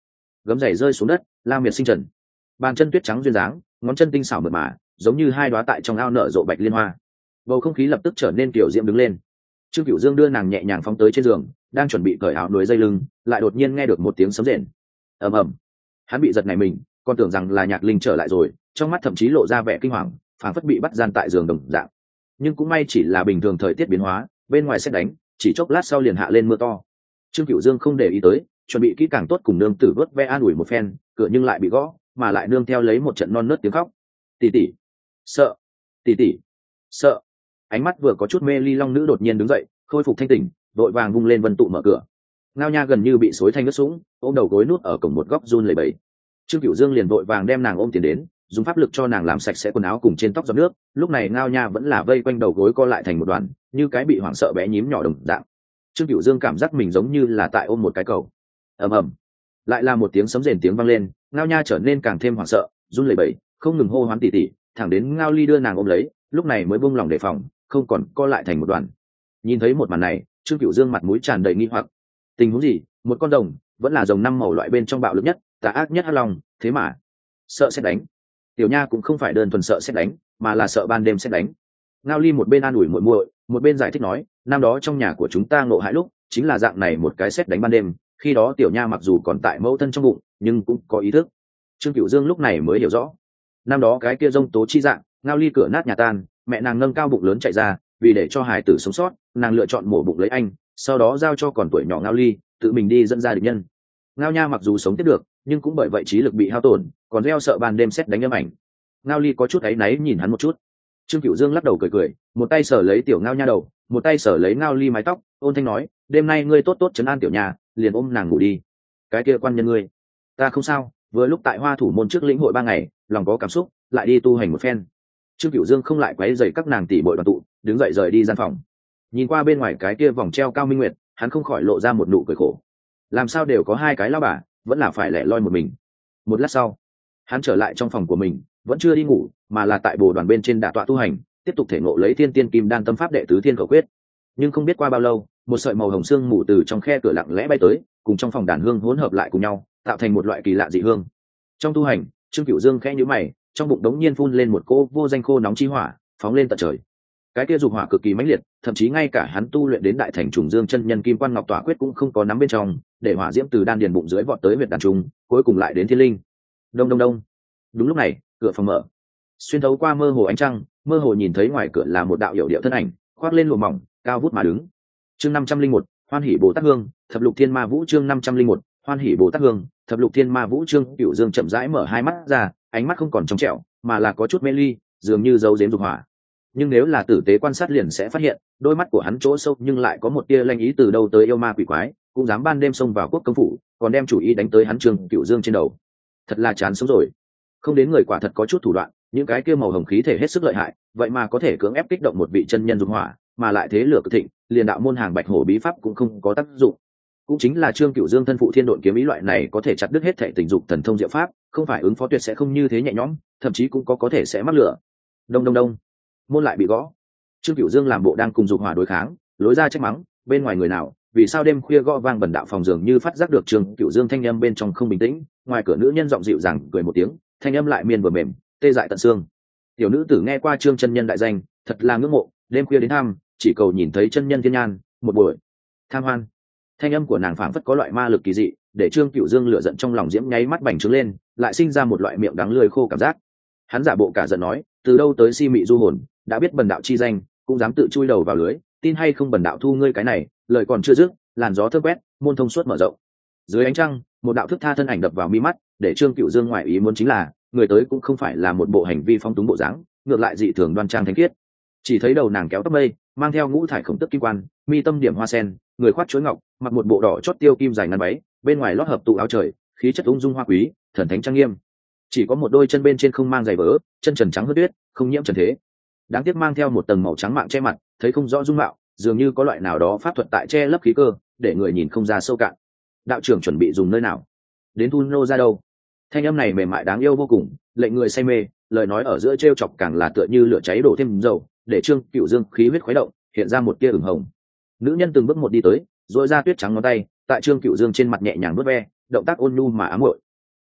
gấm giày rơi xuống đất, la miệt sinh trần. Bàn chân tuyết trắng duyên dáng, ngón chân tinh xảo mượt mà, giống như hai đóa tại trong ao nở rộ bạch liên hoa. Bầu không khí lập tức trở nên kiểu diễm đứng lên. Trương Cửu Dương đưa nàng nhẹ nhàng phóng tới trên giường, đang chuẩn bị cởi áo núi dây lưng, lại đột nhiên nghe được một tiếng sấm rền. Ầm ầm. Hắn bị giật nảy mình, còn tưởng rằng là Nhạc Linh trở lại rồi, trong mắt thậm chí lộ ra vẻ kinh hoàng, phảng phất bị bắt gian tại giường đồng dạng. Nhưng cũng may chỉ là bình thường thời tiết biến hóa, bên ngoài sét đánh, chỉ chốc lát sau liền hạ lên mưa to. Trương Cửu Dương không để ý tới, chuẩn bị kỹ càng tốt cùng nương tử vớt ve an ủi một phen, cửa nhưng lại bị gõ, mà lại nương theo lấy một trận non nớt tiếng khóc. Tỷ tỷ, sợ, tỷ tỷ, sợ. Ánh mắt vừa có chút mê ly long nữ đột nhiên đứng dậy, khôi phục thanh tỉnh, vội vàng vung lên vân tụ mở cửa. Ngao Nha gần như bị xối thanh nước sũng, ôm đầu gối nút ở cổng một góc run lẩy bẩy. Trương Cửu Dương liền vội vàng đem nàng ôm tiền đến, dùng pháp lực cho nàng làm sạch sẽ quần áo cùng trên tóc giọt nước. Lúc này Ngao Nha vẫn là vây quanh đầu gối co lại thành một đoàn, như cái bị hoảng sợ bé nhím nhỏ đồng dạng. Trương Cửu Dương cảm giác mình giống như là tại ôm một cái cầu. Ầm ầm, lại là một tiếng sấm rền tiếng vang lên. Ngao Nha trở nên càng thêm hoảng sợ, run lẩy bẩy, không ngừng hô hoán tỉ tỉ, thẳng đến Ngao Ly đưa nàng ôm lấy, lúc này mới buông lòng đề phòng, không còn co lại thành một đoàn. Nhìn thấy một màn này, Trương Cửu Dương mặt mũi tràn đầy nghi hoặc. Tình huống gì? Một con rồng, vẫn là rồng năm màu loại bên trong bạo lực nhất, tà ác nhất hắc long, thế mà sợ sét đánh. Tiểu Nha cũng không phải đơn thuần sợ sét đánh, mà là sợ ban đêm sét đánh. Ngao Ly một bên an ủi muội muội, một bên giải thích nói, năm đó trong nhà của chúng ta ngộ hại lúc, chính là dạng này một cái sét đánh ban đêm, khi đó Tiểu Nha mặc dù còn tại mẫu thân trong bụng, nhưng cũng có ý thức. Trương Cửu Dương lúc này mới hiểu rõ, năm đó cái kia rông tố chi dạng, Ngao Ly cửa nát nhà tan, mẹ nàng nâng cao bụng lớn chạy ra, vì để cho hải tử sống sót, nàng lựa chọn mổ bụng lấy anh, sau đó giao cho còn tuổi nhỏ Ngao Ly tự mình đi dẫn ra địch nhân. Ngao Nha mặc dù sống tiếp được, nhưng cũng bởi vậy trí lực bị hao tổn, còn leo sợ ban đêm sét đánh âm ảnh. Ngao Ly có chút áy náy nhìn hắn một chút. Trương Cửu Dương lắc đầu cười cười, một tay sờ lấy tiểu Ngao Nha đầu, một tay sờ lấy Ngao Ly mái tóc, ôn thanh nói, đêm nay ngươi tốt tốt trấn an tiểu Nha, liền ôm nàng ngủ đi. Cái kia quan nhân ngươi, ta không sao, vừa lúc tại Hoa Thủ môn trước lĩnh hội 3 ngày, lòng có cảm xúc, lại đi tu hành một phen. Trương Cửu Dương không lại quấy rầy các nàng tỷ muội đoàn tụ, đứng dậy rời đi gian phòng. Nhìn qua bên ngoài cái kia vòng treo cao minh nguyệt, hắn không khỏi lộ ra một nụ cười khổ. Làm sao đều có hai cái lão bà, vẫn là phải lẻ loi một mình. Một lát sau, hắn trở lại trong phòng của mình, vẫn chưa đi ngủ, mà là tại bồ đoàn bên trên đả tọa tu hành, tiếp tục thể ngộ lấy Thiên Tiên Kim Đan tâm pháp đệ tứ thiên cầu quyết. Nhưng không biết qua bao lâu, một sợi màu hồng xương mù từ trong khe cửa lặng lẽ bay tới, cùng trong phòng đàn hương hỗn hợp lại cùng nhau, tạo thành một loại kỳ lạ dị hương. Trong tu hành, Trương Cửu Dương khẽ nhíu mày, trong bụng đống nhiên phun lên một cỗ vô danh khô nóng chi hỏa, phóng lên tận trời. Cái kia dục hỏa cực kỳ mãnh liệt, thậm chí ngay cả hắn tu luyện đến đại thành trùng dương chân nhân kim quan ngọc tỏa quyết cũng không có nắm bên trong, để hỏa diễm từ đan điền bụng dưới vọt tới huyệt đàn trùng, cuối cùng lại đến thiên linh. Đông đông đông. Đúng lúc này, cửa phòng mở. Xuyên thấu qua mơ hồ ánh trăng, mơ hồ nhìn thấy ngoài cửa là một đạo hiểu điệu thân ảnh, khoác lên lụa mỏng, cao vút mà đứng. Chương 501, Hoan Hỷ Bồ Tát Hương, Thập Lục Thiên Ma Vũ. Chương 501, Hoan Hỷ Bồ Tát Hương, Thập Lục Thiên Ma Vũ. Trương Cửu Dương chậm rãi mở hai mắt ra, ánh mắt không còn trong trẻo, mà là có chút mê ly, dường như giấu giếm dục hỏa. Nhưng nếu là tử tế quan sát liền sẽ phát hiện, đôi mắt của hắn chỗ sâu nhưng lại có một tia lanh ý, từ đâu tới yêu ma quỷ quái, cũng dám ban đêm xông vào quốc công phủ, còn đem chủ ý đánh tới hắn Trương Cửu Dương trên đầu. Thật là chán sống rồi. Không đến người quả thật có chút thủ đoạn, những cái kia màu hồng khí thể hết sức lợi hại, vậy mà có thể cưỡng ép kích động một vị chân nhân dục hỏa, mà lại thế lửa cực thịnh, liền đạo môn hàng Bạch Hổ bí pháp cũng không có tác dụng. Cũng chính là Trương Cửu Dương thân phụ Thiên Độn kiếm ý loại này có thể chặt đứt hết thể tình dục thần thông diệu pháp, không phải ứng phó tuyệt sẽ không như thế nhẹ nhõm, thậm chí cũng có thể sẽ mắc lửa. Đông đông đông, môn lại bị gõ. Trương Cửu Dương làm bộ đang cùng dục hỏa đối kháng, lối ra trách mắng, bên ngoài người nào, vì sao đêm khuya gõ vang bần đạo phòng dường như phát giác được Trương Cửu Dương thanh âm bên trong không bình tĩnh, ngoài cửa nữ nhân giọng dịu dàng cười một tiếng, thanh âm lại miên vừa mềm, tê dại tận xương. Tiểu nữ tử nghe qua Trương chân nhân đại danh, thật là ngưỡng mộ, đêm khuya đến thăm, chỉ cầu nhìn thấy chân nhân thiên nhan, một buổi tham hoan. Thanh âm của nàng phảng phất có loại ma lực kỳ dị, để Trương Cửu Dương lửa giận trong lòng diễm nháy mắt bành trướng lên, lại sinh ra một loại miệng đắng lưỡi khô cảm giác. Hắn giả bộ cả giận nói, từ đâu tới si mị du hồn, đã biết bần đạo chi danh, cũng dám tự chui đầu vào lưới, tin hay không bần đạo thu ngươi cái này. Lời còn chưa dứt, làn gió thơm quét, môn thông suốt mở rộng. Dưới ánh trăng, một đạo thức tha thân ảnh đập vào mi mắt, để Trương Cửu Dương ngoại ý muốn chính là, người tới cũng không phải là một bộ hành vi phong túng bộ dáng, ngược lại dị thường đoan trang thánh khiết. Chỉ thấy đầu nàng kéo tóc mây, mang theo ngũ thải khổng tức kim quan, mi tâm điểm hoa sen, người khoác chuỗi ngọc, mặc một bộ đỏ chót tiêu kim dài ngắn váy, bên ngoài lót hợp tụ áo trời, khí chất ung dung hoa quý, thần thánh trang nghiêm. Chỉ có một đôi chân bên trên không mang giày vớ, chân trần trắng hớt tuyết, không nhiễm trần thế. Đáng tiếc mang theo một tầng màu trắng mạng che mặt, thấy không rõ dung mạo, dường như có loại nào đó pháp thuật tại che lấp khí cơ, để người nhìn không ra sâu cạn. Đạo trưởng chuẩn bị dùng nơi nào? Đến thu nô ra đâu? Thanh âm này mềm mại đáng yêu vô cùng, lệnh người say mê, lời nói ở giữa trêu chọc càng là tựa như lửa cháy đổ thêm dầu, để Trương Cửu Dương khí huyết khuấy động, hiện ra một tia ửng hồng. Nữ nhân từng bước một đi tới, duỗi ra tuyết trắng ngón tay, tại Trương Cửu Dương trên mặt nhẹ nhàng vuốt ve, động tác ôn nhu mà ám muội.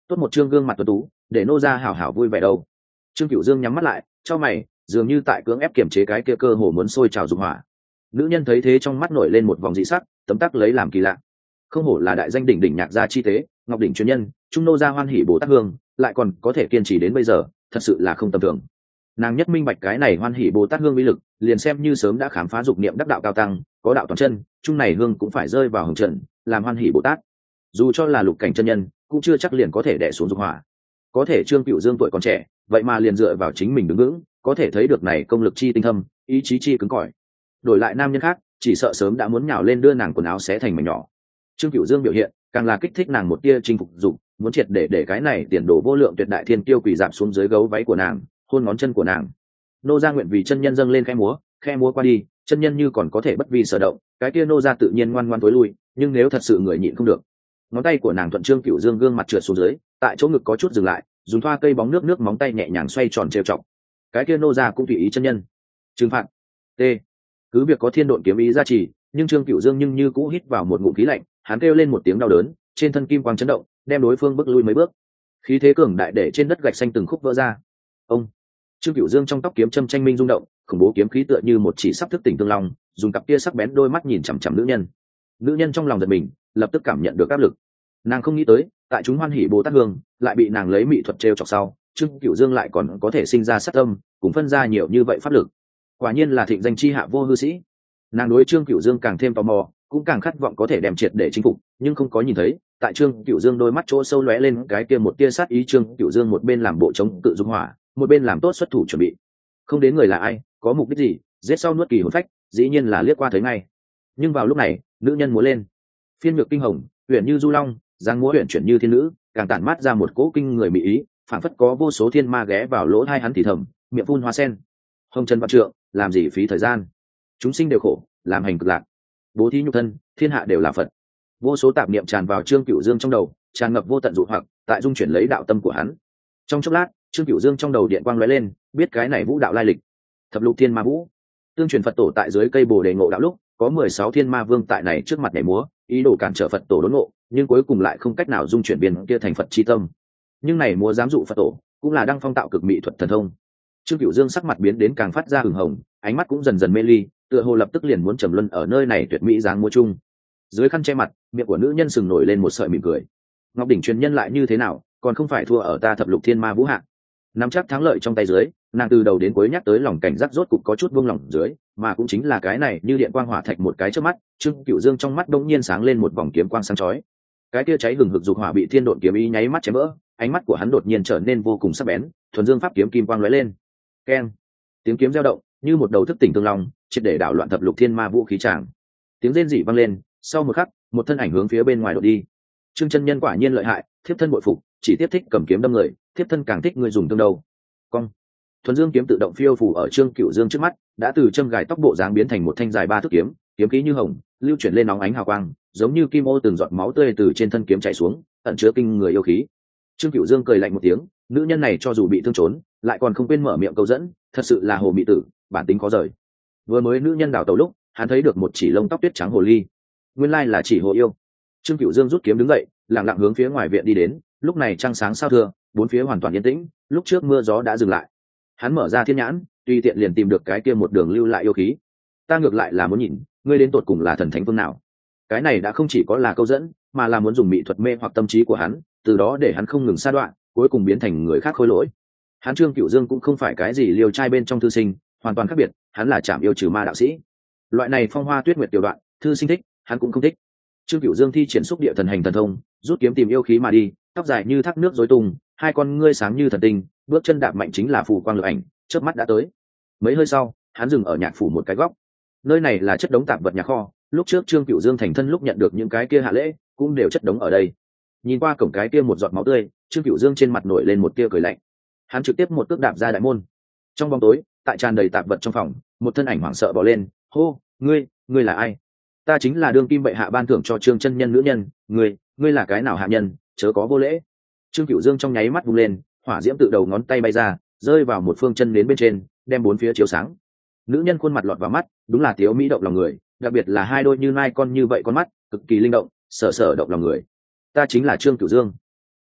tốt một trương gương mặt tuấn tú để nô ra hào hào vui vẻ đâu. Trương Cửu Dương nhắm mắt lại cho mày, dường như tại cưỡng ép kiềm chế cái kia cơ hồ muốn sôi trào dục hỏa. Nữ nhân thấy thế trong mắt nổi lên một vòng dị sắc, tấm tắc lấy làm kỳ lạ. Không hổ là đại danh đỉnh đỉnh nhạc gia chi tế, ngọc đỉnh chuyên nhân, trung nô gia hoan hỉ bồ tát hương, lại còn có thể kiên trì đến bây giờ, thật sự là không tầm thường. Nàng nhất minh bạch cái này hoan hỉ bồ tát hương uy lực, liền xem như sớm đã khám phá dục niệm đắc đạo cao tăng, có đạo toàn chân, chung này hương cũng phải rơi vào hồng trận, làm hoan hỉ bồ tát. Dù cho là lục cảnh chân nhân, cũng chưa chắc liền có thể đè xuống dục hỏa. Có thể Trương Cửu Dương tuổi còn trẻ, vậy mà liền dựa vào chính mình đứng vững, có thể thấy được này công lực chi tinh thâm, ý chí chi cứng cỏi. Đổi lại nam nhân khác, chỉ sợ sớm đã muốn nhào lên đưa nàng quần áo xé thành mảnh nhỏ. Trương Cửu Dương biểu hiện càng là kích thích nàng một tia chinh phục dục, muốn triệt để cái này tiền đồ vô lượng tuyệt đại thiên kiêu quỳ dạp xuống dưới gấu váy của nàng, hôn ngón chân của nàng. Nô gia nguyện vì chân nhân dâng lên khe múa qua đi, chân nhân như còn có thể bất vi sở động, cái kia nô gia tự nhiên ngoan ngoãn tối lui, nhưng nếu thật sự người nhịn không được. Ngón tay của nàng thuận Trương Cửu Dương gương mặt trượt xuống dưới, tại chỗ ngực có chút dừng lại, dùng thoa cây bóng nước móng tay nhẹ nhàng xoay tròn trêu chọc. Cái kia nô gia cũng tùy ý chân nhân trừng phạt. T. Cứ việc có thiên độn kiếm ý gia trì, nhưng Trương Cửu Dương nhưng như cũ hít vào một ngụm khí lạnh, hắn kêu lên một tiếng đau đớn, trên thân kim quang chấn động, đem đối phương bước lui mấy bước. Khí thế cường đại để trên đất gạch xanh từng khúc vỡ ra. Ông Trương Cửu Dương trong tóc kiếm châm tranh minh rung động, khủng bố kiếm khí tựa như một chỉ sắp thức tỉnh tương long, dùng cặp kia sắc bén đôi mắt nhìn chằm chằm nữ nhân. Nữ nhân trong lòng giật mình, lập tức cảm nhận được áp lực. Nàng không nghĩ tới, tại chúng hoan hỉ bồ tát hương, lại bị nàng lấy mỹ thuật trêu chọc sau, Trương Cửu Dương lại còn có thể sinh ra sát tâm, cùng phân ra nhiều như vậy pháp lực. Quả nhiên là thịnh danh chi hạ vô hư sĩ. Nàng đối Trương Cửu Dương càng thêm tò mò, cũng càng khát vọng có thể đem triệt để chinh phục, nhưng không có nhìn thấy, tại Trương Cửu Dương đôi mắt chỗ sâu lóe lên cái kia một tia sát ý. Trương Cửu Dương một bên làm bộ chống cự dung hỏa, một bên làm tốt xuất thủ chuẩn bị. Không đến người là ai, có mục đích gì, giết sau nuốt kỳ hồn phách, dĩ nhiên là liếc qua thấy ngay. Nhưng vào lúc này, nữ nhân múa lên, phiên nhược kinh hồng, huyền như du long, giang múa huyền chuyển như thiên nữ, càng tản mát ra một cỗ kinh người mỹ ý, phảng phất có vô số thiên ma ghé vào lỗ hai hắn thì thầm, miệng phun hoa sen. Hồng trần vạn trượng, làm gì phí thời gian, chúng sinh đều khổ, làm hành cực lạc, bố thí nhục thân, thiên hạ đều là Phật. Vô số tạp niệm tràn vào Trương Cửu Dương trong đầu, tràn ngập vô tận dụ hoặc, tại dung chuyển lấy đạo tâm của hắn. Trong chốc lát, Trương Cửu Dương trong đầu điện quang lóe lên, biết cái này vũ đạo lai lịch. Thập lục thiên ma vũ, tương truyền Phật tổ tại dưới cây bồ đề ngộ đạo lúc, có 16 thiên ma vương tại này trước mặt nhảy múa, ý đồ cản trở Phật tổ đốn ngộ, nhưng cuối cùng lại không cách nào dung chuyển biến kia thành Phật chi tâm. Nhưng này múa giám dụ Phật tổ, cũng là đăng phong tạo cực mỹ thuật thần thông. Trương Cửu Dương sắc mặt biến đến càng phát ra hừng hồng, ánh mắt cũng dần dần mê ly, tựa hồ lập tức liền muốn trầm luân ở nơi này tuyệt mỹ dáng múa chung. Dưới khăn che mặt, miệng của nữ nhân sừng nổi lên một sợi mỉm cười. Ngọc đỉnh truyền nhân lại như thế nào, còn không phải thua ở ta thập lục thiên ma vũ hạng. Nắm chắc thắng lợi trong tay dưới, nàng từ đầu đến cuối nhắc tới lòng cảnh giác rốt cục có chút buông lỏng dưới, mà cũng chính là cái này như điện quang hỏa thạch một cái trước mắt, Trương Cửu Dương trong mắt đống nhiên sáng lên một vòng kiếm quang sáng chói. Cái kia cháy hừng hực dục hỏa bị thiên độn kiếm ý nháy mắt chém vỡ, ánh mắt của hắn đột nhiên trở nên vô cùng sắc bén, thuần dương pháp kiếm kim quang lóe lên. Keng! Tiếng kiếm reo động, như một đầu thức tỉnh tương long, triệt để đảo loạn thập lục thiên ma vũ khí tràng. Tiếng rên rỉ vang lên, sau một khắc, một thân ảnh hướng phía bên ngoài đột đi. Trương chân nhân quả nhiên lợi hại, thiếp thân bội phục, chỉ tiếp thích cầm kiếm đâm người, thiếp thân càng thích người dùng tương đầu. Cong. Thuần dương kiếm tự động phiêu phù ở Trương Cửu Dương trước mắt, đã từ châm gài tóc bộ dáng biến thành một thanh dài 3 thước kiếm, kiếm khí như hồng, lưu chuyển lên nóng ánh hào quang, giống như kim ô từng giọt máu tươi từ trên thân kiếm chảy xuống, ẩn chứa kinh người yêu khí. Trương Cửu Dương cười lạnh một tiếng, nữ nhân này cho dù bị thương trốn, lại còn không quên mở miệng câu dẫn, thật sự là hồ mị tử, bản tính khó rời. Vừa mới nữ nhân đảo tàu lúc, hắn thấy được một chỉ lông tóc tuyết trắng hồ ly, nguyên lai là chỉ hồ yêu. Trương Cửu Dương rút kiếm đứng dậy, lặng lặng hướng phía ngoài viện đi đến. Lúc này trăng sáng sao thưa, bốn phía hoàn toàn yên tĩnh, lúc trước mưa gió đã dừng lại. Hắn mở ra thiên nhãn, tùy tiện liền tìm được cái kia một đường lưu lại yêu khí. Ta ngược lại là muốn nhìn, ngươi đến tột cùng là thần thánh phương nào. Cái này đã không chỉ có là câu dẫn, mà là muốn dùng mỹ thuật mê hoặc tâm trí của hắn, từ đó để hắn không ngừng sa đoạn, cuối cùng biến thành người khác khôi lỗi. Hắn Trương Cửu Dương cũng không phải cái gì liều trai bên trong thư sinh, hoàn toàn khác biệt, hắn là trảm yêu trừ ma đạo sĩ. Loại này phong hoa tuyết nguyệt tiểu đoạn, thư sinh thích, hắn cũng không thích. Trương Cửu Dương thi triển xúc địa thần hành thần thông, rút kiếm tìm yêu khí mà đi, tóc dài như thác nước rối tung, hai con ngươi sáng như thần tinh, bước chân đạp mạnh chính là phù quang lực ảnh, chớp mắt đã tới. Mấy hơi sau, hắn dừng ở nhạc phủ một cái góc. Nơi này là chất đống tạp vật nhà kho, lúc trước Trương Cửu Dương thành thân lúc nhận được những cái kia hạ lễ, cũng đều chất đống ở đây. Nhìn qua cổng cái kia một giọt máu tươi, Trương Cửu Dương trên mặt nổi lên một tia cười lạnh. Hắn trực tiếp một cước đạp ra đại môn. Trong bóng tối, tại tràn đầy tạp vật trong phòng, một thân ảnh hoảng sợ bò lên, hô, ngươi là ai? Ta chính là đương kim bệ hạ ban thưởng cho Trương chân nhân nữ nhân, ngươi là cái nào hạ nhân, chớ có vô lễ. Trương Cửu Dương trong nháy mắt vung lên, hỏa diễm tự đầu ngón tay bay ra, rơi vào một phương chân đến bên trên, đem bốn phía chiếu sáng. Nữ nhân khuôn mặt lọt vào mắt, đúng là thiếu mỹ động lòng người, đặc biệt là hai đôi như nai con như vậy con mắt, cực kỳ linh động, sở động lòng người. Ta chính là Trương Cửu Dương.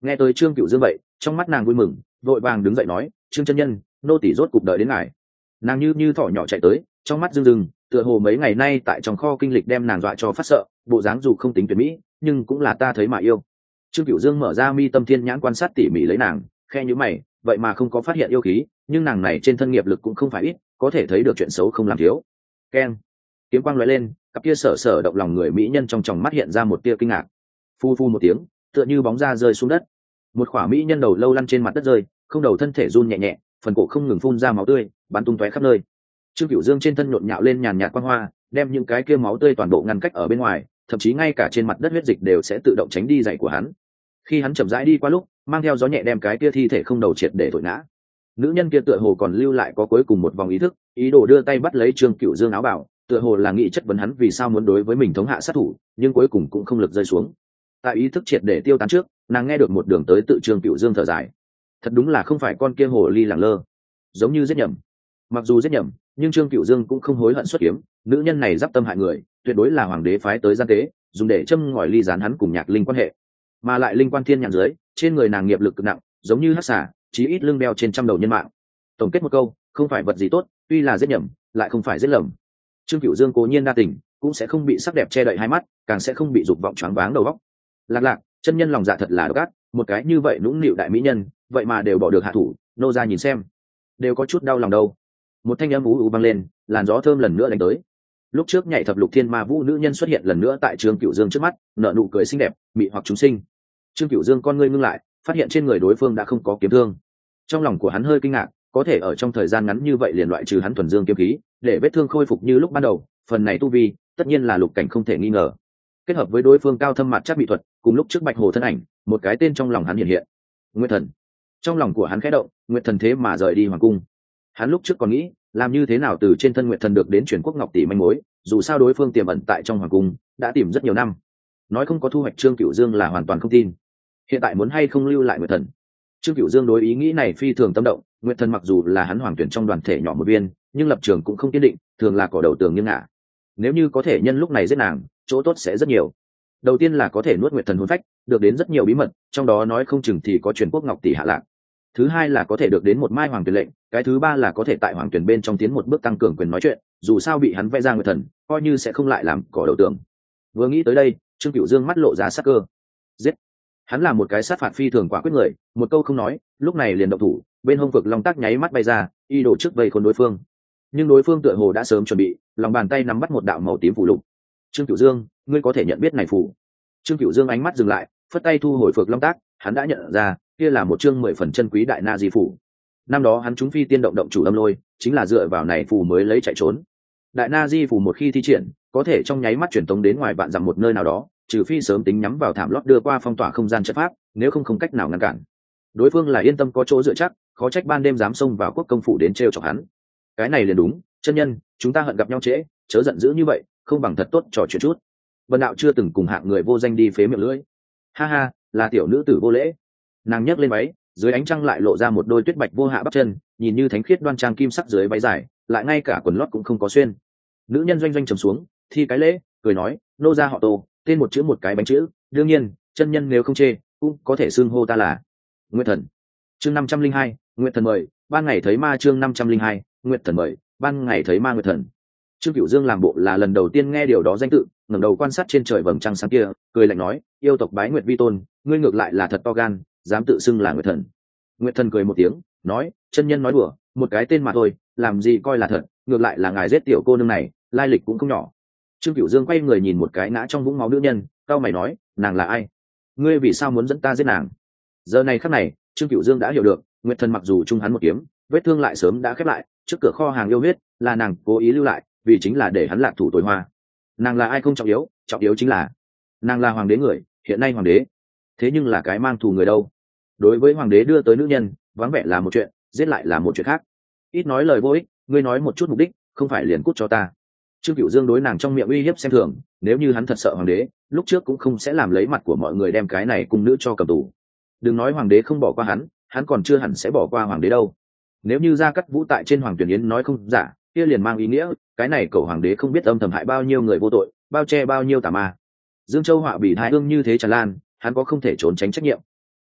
Nghe tới Trương Cửu Dương vậy, trong mắt nàng vui mừng, vội vàng đứng dậy nói, Trương chân nhân, nô tỳ rốt cục đợi đến ngài. Nàng như thỏ nhỏ chạy tới, trong mắt rưng rưng, tựa hồ mấy ngày nay tại trong kho kinh lịch đem nàng dọa cho phát sợ, bộ dáng dù không tính tuyệt mỹ, nhưng cũng là ta thấy mà yêu. Trương Cửu Dương mở ra mi tâm thiên nhãn quan sát tỉ mỉ lấy nàng, khe nhíu mày, vậy mà không có phát hiện yêu khí, nhưng nàng này trên thân nghiệp lực cũng không phải ít, có thể thấy được chuyện xấu không làm thiếu. Keng, kiếm quang lóe lên, cặp kia sở động lòng người mỹ nhân trong tròng mắt hiện ra một tia kinh ngạc. Phu phu một tiếng, tựa như bóng da rơi xuống đất. Một khỏa mỹ nhân đầu lâu lăn trên mặt đất rơi, không đầu thân thể run nhẹ nhẹ, phần cổ không ngừng phun ra máu tươi, bắn tung tóe khắp nơi. Trương Cửu Dương trên thân nhộn nhạo lên nhàn nhạt quang hoa, đem những cái kia máu tươi toàn bộ ngăn cách ở bên ngoài, thậm chí ngay cả trên mặt đất huyết dịch đều sẽ tự động tránh đi giày của hắn. Khi hắn chậm rãi đi qua lúc, mang theo gió nhẹ đem cái kia thi thể không đầu triệt để thổi ngã. Nữ nhân kia tựa hồ còn lưu lại có cuối cùng một vòng ý thức, ý đồ đưa tay bắt lấy Trương Cửu Dương áo bào, tựa hồ là nghĩ chất vấn hắn vì sao muốn đối với mình thống hạ sát thủ, nhưng cuối cùng cũng không lực rơi xuống. Tại ý thức triệt để tiêu tán trước, nàng nghe được một đường tới tự Trương Cửu Dương thở dài. Thật đúng là không phải con kia hồ ly lẳng lơ, giống như giết nhầm. Mặc dù giết nhầm, nhưng Trương Cửu Dương cũng không hối hận xuất kiếm, nữ nhân này giáp tâm hại người, tuyệt đối là hoàng đế phái tới gian tế, dùng để châm ngòi ly gián hắn cùng Nhạc Linh quan hệ. Mà lại linh quan thiên nhãn dưới, trên người nàng nghiệp lực cực nặng, giống như hắc xà, chí ít lưng đeo trên trăm đầu nhân mạng. Tổng kết một câu, không phải vật gì tốt, tuy là giết nhầm, lại không phải giết lầm. Trương Cửu Dương cố nhiên đa tình, cũng sẽ không bị sắc đẹp che đậy hai mắt, càng sẽ không bị dục vọng choáng váng đầu óc. Lạc, chân nhân lòng dạ thật là độc ác, một cái như vậy nũng nịu đại mỹ nhân, vậy mà đều bỏ được hạ thủ, nô ra nhìn xem, đều có chút đau lòng đâu. Một thanh âm ú ú vang lên, làn gió thơm lần nữa đánh tới. Lúc trước nhảy thập lục thiên ma vũ nữ nhân xuất hiện lần nữa tại Trương Cửu Dương trước mắt, nở nụ cười xinh đẹp, mị hoặc chúng sinh. Trương Cửu Dương con ngươi ngưng lại, phát hiện trên người đối phương đã không có kiếm thương. Trong lòng của hắn hơi kinh ngạc, có thể ở trong thời gian ngắn như vậy liền loại trừ hắn thuần dương kiếm khí, để vết thương khôi phục như lúc ban đầu, phần này tu vi, tất nhiên là lục cảnh không thể nghi ngờ. Kết hợp với đối phương cao thâm mặt chắc bị thuật, cùng lúc trước Bạch Hồ thân ảnh, một cái tên trong lòng hắn hiện hiện. Nguyệt Thần. Trong lòng của hắn khẽ động, Nguyệt Thần thế mà rời đi hoàng cung. Hắn lúc trước còn nghĩ, làm như thế nào từ trên thân Nguyệt Thần được đến truyền quốc ngọc tỷ manh mối, dù sao đối phương tiềm ẩn tại trong hoàng cung, đã tìm rất nhiều năm. Nói không có thu hoạch Trương Cửu Dương là hoàn toàn không tin. Hiện tại muốn hay không lưu lại Nguyệt Thần. Trương Cửu Dương đối ý nghĩ này phi thường tâm động, Nguyệt Thần mặc dù là hắn hoàng tuyển trong đoàn thể nhỏ một viên, nhưng lập trường cũng không kiên định, thường là cỏ đầu tường nghiêng ngả. Nếu như có thể nhân lúc này giết nàng, chỗ tốt sẽ rất nhiều. Đầu tiên là có thể nuốt Nguyệt Thần hồn phách, được đến rất nhiều bí mật, trong đó nói không chừng thì có truyền quốc ngọc tỷ hạ lạc. Thứ hai là có thể được đến một mai hoàng tuyển lệnh, cái thứ ba là có thể tại hoàng tuyển bên trong tiến một bước tăng cường quyền nói chuyện, dù sao bị hắn vẽ ra Nguyệt Thần, coi như sẽ không lại làm cỏ đầu tường. Vừa nghĩ tới đây, Trương Cửu Dương mắt lộ ra sắc cơ. Giết! Hắn là một cái sát phạt phi thường quả quyết người, một câu không nói, lúc này liền động thủ, bên hông vực long tác nháy mắt bay ra, y đổ trước vây khốn đối phương. Nhưng đối phương tựa hồ đã sớm chuẩn bị, lòng bàn tay nắm bắt một đạo màu tím phù lục. Trương Cửu Dương, ngươi có thể nhận biết này phù. Trương Cửu Dương ánh mắt dừng lại, phất tay thu hồi phược long tác, hắn đã nhận ra, kia là một chương 10 phần chân quý đại na di phù. Năm đó hắn trúng phi tiên động chủ âm lôi, chính là dựa vào này phù mới lấy chạy trốn. Đại na di phù một khi thi triển, có thể trong nháy mắt truyền tống đến ngoài vạn dặm một nơi nào đó, trừ phi sớm tính nhắm vào thảm lót đưa qua phong tỏa không gian trận pháp, nếu không cách nào ngăn cản. Đối phương là yên tâm có chỗ dựa chắc, khó trách ban đêm dám xông vào quốc công phủ đến trêu chọc hắn. Cái này liền đúng, chân nhân, chúng ta hận gặp nhau trễ, chớ giận dữ như vậy, không bằng thật tốt trò chuyện chút. Vân đạo chưa từng cùng hạng người vô danh đi phế miệng lưỡi. Ha ha, là tiểu nữ tử vô lễ. Nàng nhấc lên váy, dưới ánh trăng lại lộ ra một đôi tuyết bạch vô hạ bắp chân, nhìn như thánh khiết đoan trang kim sắc dưới váy dài, lại ngay cả quần lót cũng không có xuyên. Nữ nhân doanh doanh trầm xuống, thi cái lễ, cười nói, nô gia họ Tô, tên một chữ một cái bánh chữ, đương nhiên, chân nhân nếu không chê, cũng có thể xưng hô ta là Nguyệt Thần. Chương 502, Nguyệt Thần mời, ban ngày thấy ma. Chương 502, Nguyệt Thần mời, ban ngày thấy ma. Nguyệt Thần. Trương Cửu Dương làm bộ là lần đầu tiên nghe điều đó danh tự, ngẩng đầu quan sát trên trời vầng trăng sáng kia, cười lạnh nói, yêu tộc bái Nguyệt vi tôn, ngươi ngược lại là thật to gan, dám tự xưng là Nguyệt Thần. Nguyệt Thần cười một tiếng, nói, chân nhân nói đùa, một cái tên mà thôi, làm gì coi là thật, ngược lại là ngài giết tiểu cô nương này, lai lịch cũng không nhỏ. Trương Cửu Dương quay người nhìn một cái ngã trong vũng máu nữ nhân, cau mày nói, nàng là ai? Ngươi vì sao muốn dẫn ta giết nàng? Giờ này khắc này, Trương Cửu Dương đã hiểu được, Nguyệt Thần mặc dù trung hắn một kiếm, vết thương lại sớm đã khép lại, trước cửa kho hàng yêu huyết, là nàng cố ý lưu lại, vì chính là để hắn lạc thủ tối hoa. Nàng là ai không trọng yếu chính là nàng là hoàng đế người, hiện nay hoàng đế, thế nhưng là cái mang thù người đâu. Đối với hoàng đế đưa tới nữ nhân, vắng vẻ là một chuyện, giết lại là một chuyện khác. Ít nói lời vô ích, ngươi nói một chút mục đích, không phải liền cút cho ta. Trương Cửu Dương đối nàng trong miệng uy hiếp xem thường, nếu như hắn thật sợ hoàng đế, lúc trước cũng không sẽ làm lấy mặt của mọi người đem cái này cung nữ cho cầm tù. Đừng nói hoàng đế không bỏ qua hắn còn chưa hẳn sẽ bỏ qua hoàng đế đâu. Nếu như Gia Cát Vũ tại trên hoàng tuyển yến nói không giả, kia liền mang ý nghĩa, cái này cậu hoàng đế không biết âm thầm hại bao nhiêu người vô tội, bao che bao nhiêu tà ma. Dương Châu họa bỉ thái ương như thế tràn lan, hắn có không thể trốn tránh trách nhiệm.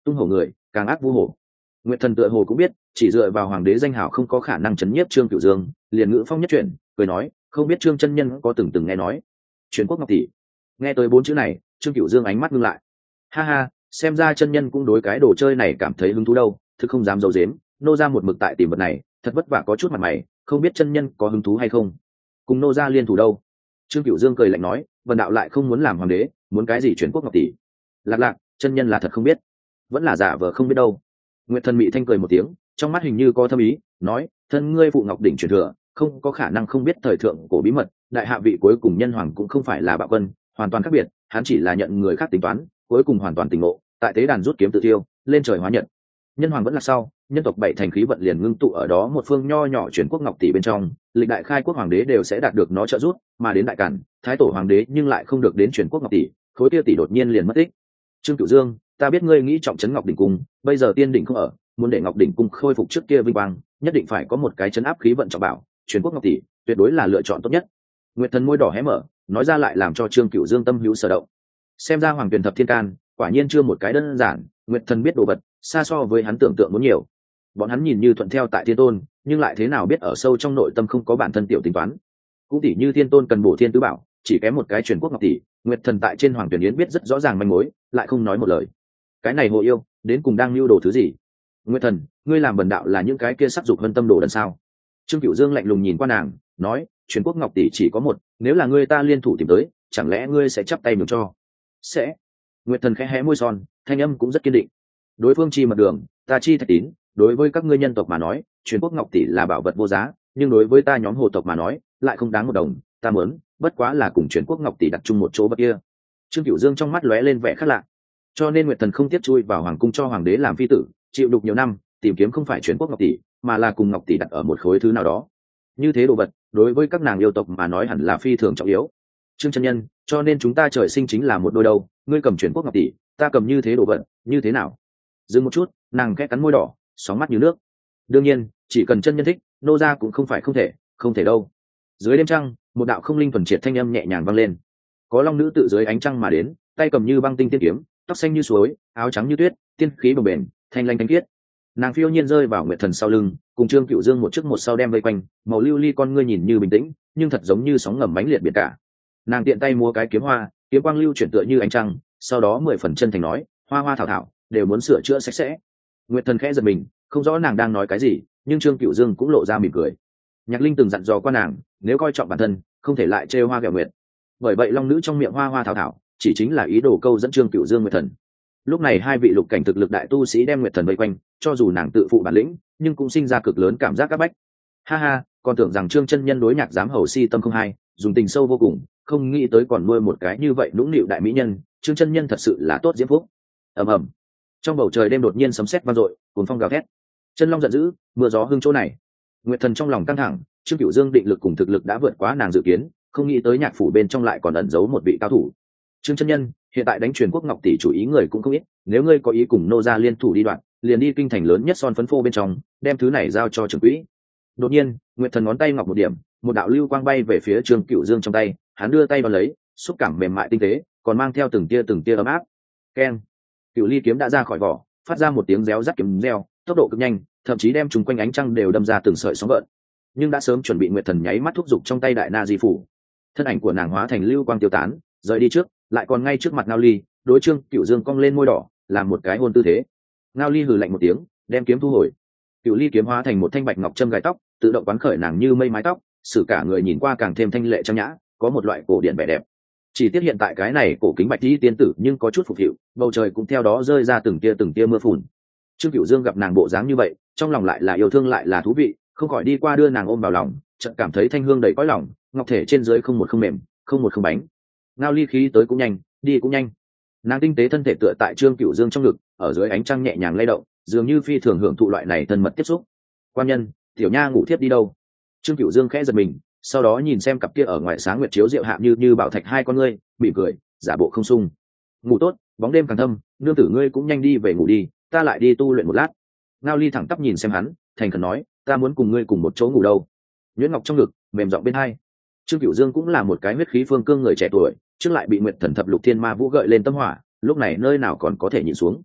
tung hổ người càng ác vu hổ. Nguyệt Thần tựa hồ cũng biết chỉ dựa vào hoàng đế danh hào không có khả năng chấn nhiếp Trương Cửu Dương, liền ngữ phong nhất chuyển, cười nói, không biết Trương chân nhân có từng nghe nói Truyền Quốc Ngọc tỷ. Nghe tới 4 chữ này, Trương Cửu Dương ánh mắt ngưng lại. Ha ha, xem ra chân nhân cũng đối cái đồ chơi này cảm thấy hứng thú đâu, thực không dám giấu giếm, nô ra một mực tại tìm vật này, thật vất vả có chút mặt mày, không biết chân nhân có hứng thú hay không. Cùng nô ra liên thủ đâu? Trương Cửu Dương cười lạnh nói, Vân đạo lại không muốn làm hoàng đế, muốn cái gì Truyền Quốc Ngọc tỷ? Lạc lạc, chân nhân là thật không biết, vẫn là giả vờ không biết đâu. Nguyệt Thần mị thanh cười một tiếng, trong mắt hình như có thâm ý, nói, thân ngươi phụ Ngọc đỉnh truyền thừa, không có khả năng không biết thời thượng cổ bí mật, đại hạ vị cuối cùng nhân hoàng cũng không phải là Bạo Quân, hoàn toàn khác biệt, hắn chỉ là nhận người khác tính toán, cuối cùng hoàn toàn tỉnh ngộ, tại tế đàn rút kiếm tự tiêu, lên trời hóa nhật. Nhân hoàng vẫn là sau, nhân tộc bảy thành khí vận liền ngưng tụ ở đó một phương nho nhỏ Truyền Quốc Ngọc tỷ bên trong, lịch đại khai quốc hoàng đế đều sẽ đạt được nó trợ giúp, mà đến đại cản, thái tổ hoàng đế nhưng lại không được đến Truyền Quốc Ngọc tỷ, khối kia tỷ đột nhiên liền mất tích. Trương Cửu Dương, ta biết ngươi nghĩ trọng trấn Ngọc đỉnh cung, bây giờ tiên đỉnh không ở, muốn để Ngọc đỉnh cung khôi phục trước kia vinh quang, nhất định phải có một cái trấn áp khí vận trọng bảo, Truyền Quốc Ngọc tỷ tuyệt đối là lựa chọn tốt nhất. Nguyệt Thần môi đỏ hé mở, nói ra lại làm cho Trương Cửu Dương tâm hữu sở động. Xem ra Hoàng Tuyền thập thiên can, quả nhiên chưa một cái đơn giản, Nguyệt Thần biết đồ vật, xa so với hắn tưởng tượng muốn nhiều. Bọn hắn nhìn như thuận theo tại Thiên Tôn, nhưng lại thế nào biết ở sâu trong nội tâm không có bản thân tiểu tính toán. Cũng tỷ như Thiên Tôn cần bổ thiên tứ bảo, chỉ kém một cái Truyền Quốc Ngọc tỷ, Nguyệt Thần tại trên Hoàng Tuyền Yến biết rất rõ ràng manh mối, lại không nói một lời. Cái này Hồ Yêu, đến cùng đang lưu đồ thứ gì? Nguyệt Thần, ngươi làm bần đạo là những cái kia sắc dục vân tâm đồ đần sao? Trương Cửu Dương lạnh lùng nhìn qua nàng, nói, Truyền Quốc Ngọc tỷ chỉ có một, nếu là ngươi ta liên thủ tìm tới, chẳng lẽ ngươi sẽ chắp tay nhường cho? Sẽ. Nguyệt Thần khẽ hé môi son, thanh âm cũng rất kiên định. Đối phương chi mật đường, ta chi thạch tín, đối với các ngươi nhân tộc mà nói, Truyền Quốc Ngọc tỷ là bảo vật vô giá, nhưng đối với ta nhóm hồ tộc mà nói, lại không đáng một đồng, ta muốn, bất quá là cùng Truyền Quốc Ngọc tỷ đặt chung một chỗ bất kia. Trương Cửu Dương trong mắt lóe lên vẻ khác lạ. Cho nên Nguyệt Thần không tiếp chui vào hoàng cung cho hoàng đế làm phi tử, chịu đục nhiều năm, tìm kiếm không phải Truyền Quốc Ngọc tỷ, mà là cùng Ngọc tỷ đặt ở một khối thứ nào đó. Như thế đồ vật, đối với các nàng yêu tộc mà nói hẳn là phi thường trọng yếu. Trương chân nhân, cho nên chúng ta trời sinh chính là một đôi đâu, ngươi cầm Truyền Quốc Ngọc tỷ, ta cầm như thế đồ vật, như thế nào? Dừng một chút, nàng khẽ cắn môi đỏ, sóng mắt như nước. Đương nhiên, chỉ cần chân nhân thích, nô gia cũng không phải không thể, không thể đâu. Dưới đêm trăng, một đạo không linh thuần triệt thanh âm nhẹ nhàng vang lên. Có long nữ tự dưới ánh trăng mà đến, tay cầm như băng tinh tiên kiếm, tóc xanh như suối, áo trắng như tuyết, tiên khí bồng bềnh, thanh lanh thanh khiết. Nàng phiêu nhiên rơi vào Nguyệt Thần sau lưng, cùng Trương Cửu Dương một trước một sau đem vây quanh, màu lưu ly con ngươi nhìn như bình tĩnh, nhưng thật giống như sóng ngầm mãnh liệt biển cả. Nàng tiện tay múa cái kiếm hoa, kiếm quang lưu chuyển tựa như ánh trăng, sau đó 10 phần chân thành nói, hoa hoa thảo thảo đều muốn sửa chữa sạch sẽ. Nguyệt Thần khẽ giật mình, không rõ nàng đang nói cái gì, nhưng Trương Cửu Dương cũng lộ ra mỉm cười. Nhạc Linh từng dặn dò qua nàng, nếu coi trọng bản thân, không thể lại trêu hoa ghẹo nguyệt. Bởi vậy long nữ trong miệng hoa hoa thảo thảo, chỉ chính là ý đồ câu dẫn Trương Cửu Dương Nguyệt Thần. Lúc này hai vị lục cảnh thực lực đại tu sĩ đem Nguyệt Thần vây quanh, cho dù nàng tự phụ bản lĩnh, nhưng cũng sinh ra cực lớn cảm giác áp bách. Ha ha, còn tưởng rằng Trương chân nhân đối nhạc dám hầu si tâm không hay, dùng tình sâu vô cùng, không nghĩ tới còn nuôi một cái như vậy nũng nịu đại mỹ nhân, Trương chân nhân thật sự là tốt diễm phúc. Ầm ầm. Trong bầu trời đêm đột nhiên sấm sét vang dội, cuồng phong gào thét. Chân long giận dữ, mưa gió hưng chỗ này. Nguyệt Thần trong lòng căng thẳng, Trương Cửu Dương định lực cùng thực lực đã vượt quá nàng dự kiến, không nghĩ tới nhạc phủ bên trong lại còn ẩn giấu một vị cao thủ. Trương chân nhân, hiện tại đánh Truyền Quốc Ngọc tỷ chủ ý người cũng không ít, nếu ngươi có ý cùng nô gia liên thủ đi đoạn, liền đi kinh thành lớn nhất son phấn phô bên trong, đem thứ này giao cho trưởng quỹ. Đột nhiên, Nguyệt Thần ngón tay ngọc một điểm, một đạo lưu quang bay về phía Trương Cửu Dương trong tay, hắn đưa tay đón lấy, xúc cảm mềm mại tinh tế, còn mang theo từng tia ấm áp. Keng. Cửu ly kiếm đã ra khỏi vỏ, phát ra một tiếng réo rắt kiếm reo, tốc độ cực nhanh, thậm chí đem chúng quanh ánh trăng đều đâm ra từng sợi sóng gợn. Nhưng đã sớm chuẩn bị Nguyệt Thần nháy mắt thúc giục trong tay đại na di phủ, thân ảnh của nàng hóa thành lưu quang tiêu tán, rời đi trước, lại còn ngay trước mặt Ngao Ly, đối Trương Cửu Dương cong lên môi đỏ, làm một cái hôn tư thế. Ngao Ly hừ lạnh một tiếng, đem kiếm thu hồi. Cửu ly kiếm hóa thành một thanh bạch ngọc châm gài tóc, tự động quán khởi nàng như mây mái tóc, xử cả người nhìn qua càng thêm thanh lệ trang nhã, có một loại cổ điển vẻ đẹp. Chỉ tiếc hiện tại cái này cổ kính bạch y tiên tử nhưng có chút phục hiệu, bầu trời cũng theo đó rơi ra từng tia mưa phùn. Trương Cửu Dương gặp nàng bộ dáng như vậy, trong lòng lại là yêu thương lại là thú vị, không khỏi đi qua đưa nàng ôm vào lòng, chợt cảm thấy thanh hương đầy cõi lòng, ngọc thể trên dưới không một không mềm, không một không bánh. Ngao Ly khí tới cũng nhanh, đi cũng nhanh. Nàng tinh tế thân thể tựa tại Trương Cửu Dương trong ngực, ở dưới ánh trăng nhẹ nhàng lay động, dường như phi thường hưởng thụ loại này thân mật tiếp xúc. Quan nhân, tiểu nha ngủ thiếp đi đâu? Trương Cửu Dương khẽ giật mình, sau đó nhìn xem cặp kia ở ngoài sáng nguyệt chiếu diệu hạ như bảo thạch hai con ngươi, bị cười, giả bộ không sung. Ngủ tốt, bóng đêm càng thâm, nương tử ngươi cũng nhanh đi về ngủ đi, ta lại đi tu luyện một lát. Ngao Ly thẳng tắp nhìn xem hắn, thành khẩn nói, ta muốn cùng ngươi cùng một chỗ ngủ đâu. Nhuyễn ngọc trong ngực, mềm giọng bên hai. Trương Cửu Dương cũng là một cái huyết khí phương cương người trẻ tuổi, trước lại bị Nguyệt Thần thập lục thiên ma vũ gợi lên tâm hỏa, lúc này nơi nào còn có thể nhịn xuống.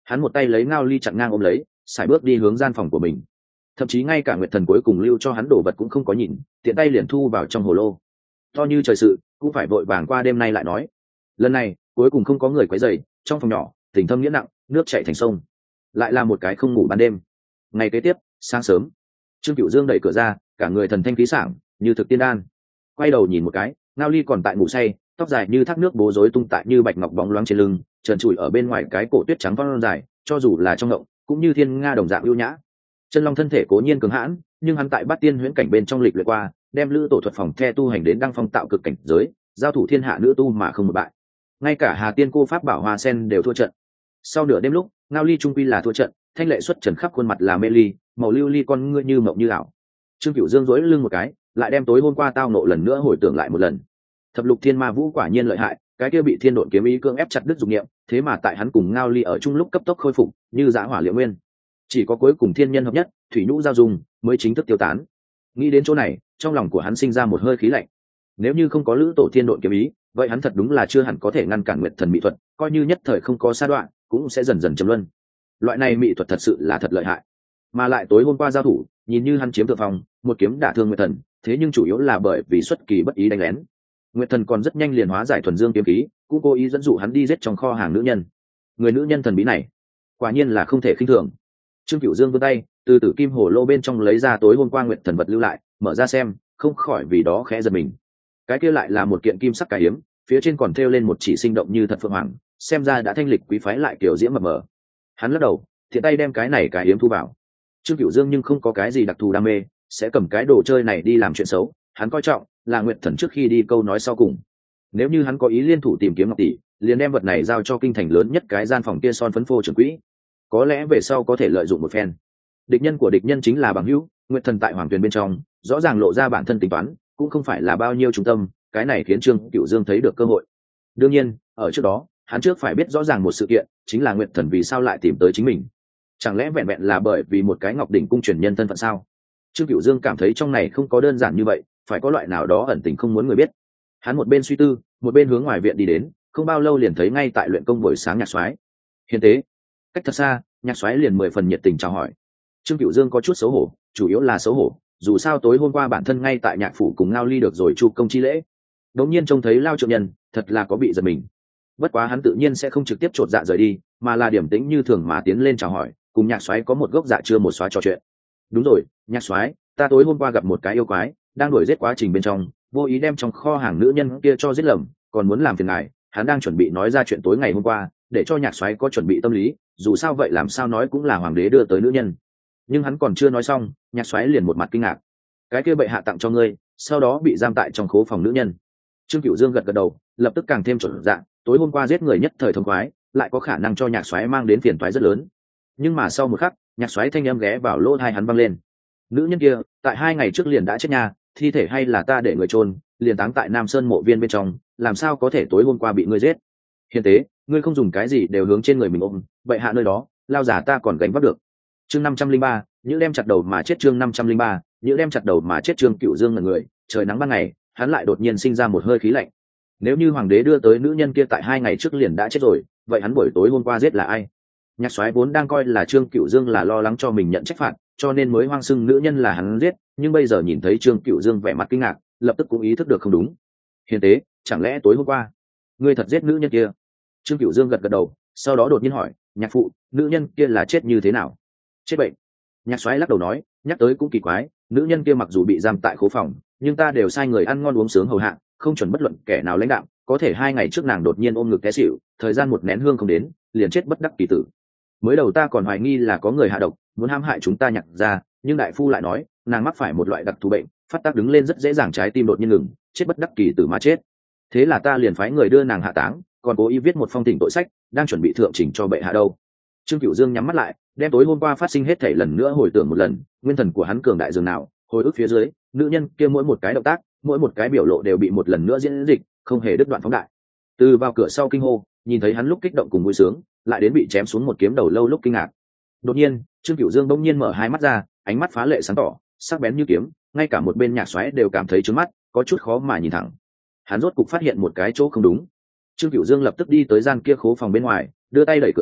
Hắn một tay lấy Ngao Ly chặn ngang ôm lấy, sải bước đi hướng gian phòng của mình. Thậm chí ngay cả Nguyệt Thần cuối cùng lưu cho hắn đồ vật cũng không có nhìn, tiện tay liền thu vào trong hồ lô. To như trời sự, cũng phải vội vàng qua đêm nay lại nói. Lần này cuối cùng không có người quấy rầy, trong phòng nhỏ tình thâm nghĩa nặng, nước chảy thành sông. Lại là một cái không ngủ ban đêm. Ngày kế tiếp, sáng sớm, Trương Cửu Dương đẩy cửa ra, cả người thần thanh khí sảng, như thực tiên đan. Quay đầu nhìn một cái, Ngao Ly còn tại ngủ say, tóc dài như thác nước bố rối tung tại như bạch ngọc bóng loáng trên lưng, trần trụi ở bên ngoài cái cổ tuyết trắng vón dài, cho dù là trong ngộng, cũng như thiên nga đồng dạng ưu nhã. Chân Long thân thể cố nhiên cứng hãn, nhưng hắn tại Bát Tiên huyễn cảnh bên trong lịch luyện qua, đem lữ tổ thuật phòng the tu hành đến đăng phong tạo cực cảnh giới, giao thủ thiên hạ nữ tu mà không một bại. Ngay cả Hà Tiên cô pháp bảo Hoa Sen đều thua trận. Sau nửa đêm lúc, Ngao Ly trung quy là thua trận, thanh lệ xuất trần khắp khuôn mặt là mê ly, màu lưu ly con ngươi như mộng như ảo. Trương Cửu Dương duỗi lưng một cái, lại đem tối hôm qua tao nộ lần nữa hồi tưởng lại một lần. Thập lục thiên ma vũ quả nhiên lợi hại, cái kia bị thiên độn kiếm ý cưỡng ép chặt đứt dục niệm, thế mà tại hắn cùng Ngao Ly ở chung lúc cấp tốc khôi phục, như dã hỏa liệu nguyên. Chỉ có cuối cùng thiên nhân hợp nhất, thủy nhũ giao dung, mới chính thức tiêu tán. Nghĩ đến chỗ này, trong lòng của hắn sinh ra một hơi khí lạnh. Nếu như không có lữ tổ thiên độn kiếm ý, vậy hắn thật đúng là chưa hẳn có thể ngăn cản Nguyệt Thần mỹ thuật, coi như nhất thời không có sa đoạn, cũng sẽ dần dần trầm luân. Loại này mỹ thuật thật sự là thật lợi hại. Mà lại tối hôm qua giao thủ, nhìn như hắn chiếm thượng phong, một kiếm đả thương Nguyệt Thần, thế nhưng chủ yếu là bởi vì xuất kỳ bất ý đánh lén. Nguyệt Thần còn rất nhanh liền hóa giải thuần dương kiếm khí, cũng cố ý dẫn dụ hắn đi giết trong kho hàng nữ nhân. Người nữ nhân thần bí này, quả nhiên là không thể khinh thường. Trương Cửu Dương vươn tay, từ tử kim hồ lô bên trong lấy ra tối hôm qua Nguyệt Thần vật lưu lại, mở ra xem, không khỏi vì đó khẽ giật mình. Cái kia lại là một kiện kim sắc cải hiếm, phía trên còn thêu lên một chỉ sinh động như thật phượng hoàng, xem ra đã thanh lịch quý phái lại kiểu diễm mập mờ. Hắn lắc đầu, thiện tay đem cái này cải hiếm thu vào. Trương Cửu Dương nhưng không có cái gì đặc thù đam mê, sẽ cầm cái đồ chơi này đi làm chuyện xấu. Hắn coi trọng là Nguyệt Thần trước khi đi câu nói sau cùng. Nếu như hắn có ý liên thủ tìm kiếm Ngọc tỷ, liền đem vật này giao cho kinh thành lớn nhất cái gian phòng kia son phấn phô trưởng quỹ, có lẽ về sau có thể lợi dụng một phen. Địch nhân của địch nhân chính là bằng hữu. Nguyệt Thần tại Hoàng Tuyền bên trong rõ ràng lộ ra bản thân tính toán, cũng không phải là bao nhiêu trung tâm, cái này khiến Trương Cửu Dương thấy được cơ hội. Đương nhiên, ở trước đó, hắn trước phải biết rõ ràng một sự kiện, chính là Nguyệt Thần vì sao lại tìm tới chính mình. Chẳng lẽ vẹn vẹn là bởi vì một cái Ngọc đỉnh cung truyền nhân thân phận sao? Trương Cửu Dương cảm thấy trong này không có đơn giản như vậy, phải có loại nào đó ẩn tình không muốn người biết. Hắn một bên suy tư, một bên hướng ngoài viện đi đến, không bao lâu liền thấy ngay tại luyện công buổi sáng Nhạc Soái. Hiền tế, cách thật xa, Nhạc Soái liền 10 phần nhiệt tình chào hỏi. Trương Cửu Dương có chút xấu hổ, chủ yếu là xấu hổ, dù sao tối hôm qua bản thân ngay tại Nhạc phủ cùng Ngao Ly được rồi chu công chi lễ. Đống nhiên trông thấy Lao Trượng Nhân, thật là có bị giật mình. Bất quá hắn tự nhiên sẽ không trực tiếp chột dạ rời đi, mà là điềm tĩnh như thường mà tiến lên chào hỏi, cùng Nhạc Soái có một gốc dạ chưa một xóa trò chuyện. Đúng rồi, Nhạc Soái, ta tối hôm qua gặp một cái yêu quái, đang đuổi giết quá trình bên trong, vô ý đem trong kho hàng nữ nhân kia cho giết lầm, còn muốn làm phiền ngài. Hắn đang chuẩn bị nói ra chuyện tối ngày hôm qua, để cho Nhạc Soái có chuẩn bị tâm lý, dù sao vậy làm sao nói cũng là hoàng đế đưa tới nữ nhân. Nhưng hắn còn chưa nói xong, Nhạc Soái liền một mặt kinh ngạc. Cái kia bệ hạ tặng cho ngươi, sau đó bị giam tại trong khố phòng nữ nhân. Trương Cửu Dương gật gật đầu, lập tức càng thêm chuẩn dạng, tối hôm qua giết người nhất thời thông khoái, lại có khả năng cho Nhạc Soái mang đến phiền toái rất lớn. Nhưng mà sau một khắc, Nhạc Soái thanh âm ghé vào lỗ tai hắn vang lên. Nữ nhân kia, tại 2 ngày trước liền đã chết nha, thi thể hay là ta để người chôn, liền táng tại Nam Sơn mộ viên bên trong, làm sao có thể tối hôm qua bị ngươi giết? Hiền tế, ngươi không dùng cái gì đều hướng trên người mình ôm, vậy hạ nơi đó, lao giả ta còn gánh vác được. Chương 503, những đem chặt đầu mà chết. Chương 503, những đem chặt đầu mà chết. Trương Cửu Dương ngẩn người, trời nắng ban ngày, hắn lại đột nhiên sinh ra một hơi khí lạnh. Nếu như hoàng đế đưa tới nữ nhân kia tại 2 ngày trước liền đã chết rồi, vậy hắn buổi tối hôm qua giết là ai? Nhạc Soái vốn đang coi là Trương Cửu Dương là lo lắng cho mình nhận trách phạt, cho nên mới hoang xưng nữ nhân là hắn giết, nhưng bây giờ nhìn thấy Trương Cửu Dương vẻ mặt kinh ngạc, lập tức cũng ý thức được không đúng. Hiền tế, chẳng lẽ tối hôm qua ngươi thật giết nữ nhân kia? Trương Cửu Dương gật gật đầu, sau đó đột nhiên hỏi, Nhạc phụ, nữ nhân kia là chết như thế nào? Chết bệnh. Nhạc Soái lắc đầu nói, nhắc tới cũng kỳ quái, nữ nhân kia mặc dù bị giam tại khố phòng, nhưng ta đều sai người ăn ngon uống sướng hầu hạ, không chuẩn bất luận kẻ nào lãnh đạo, có thể 2 ngày trước nàng đột nhiên ôm ngực té xỉu, thời gian một nén hương không đến, liền chết bất đắc kỳ tử. Mới đầu ta còn hoài nghi là có người hạ độc, muốn hãm hại chúng ta Nhạc gia, nhưng đại phu lại nói, nàng mắc phải một loại đặc thù bệnh, phát tác đứng lên rất dễ dàng trái tim đột nhiên ngừng, chết bất đắc kỳ tử mà chết. Thế là ta liền phái người đưa nàng hạ táng, còn cố ý viết một phong thỉnh tội sách, đang chuẩn bị thượng trình cho bệ hạ đâu. Trương Cửu Dương nhắm mắt lại, đem tối hôm qua phát sinh hết thảy lần nữa hồi tưởng một lần, nguyên thần của hắn cường đại dường nào, hồi ức phía dưới, nữ nhân kia mỗi một cái động tác, mỗi một cái biểu lộ đều bị một lần nữa diễn dịch, không hề đứt đoạn phóng đại. Từ vào cửa sau kinh hô, nhìn thấy hắn lúc kích động cùng vui sướng, lại đến bị chém xuống một kiếm đầu lâu lúc kinh ngạc. Đột nhiên, Trương Cửu Dương bỗng nhiên mở hai mắt ra, ánh mắt phá lệ sáng tỏ, sắc bén như kiếm, ngay cả một bên Nhạc Soái đều cảm thấy trướng mắt, có chút khó mà nhìn thẳng. Hắn rốt cục phát hiện một cái chỗ không đúng. Trương Cửu Dương lập tức đi tới gian kia khố phòng bên ngoài, đưa tay đẩy cửa ra,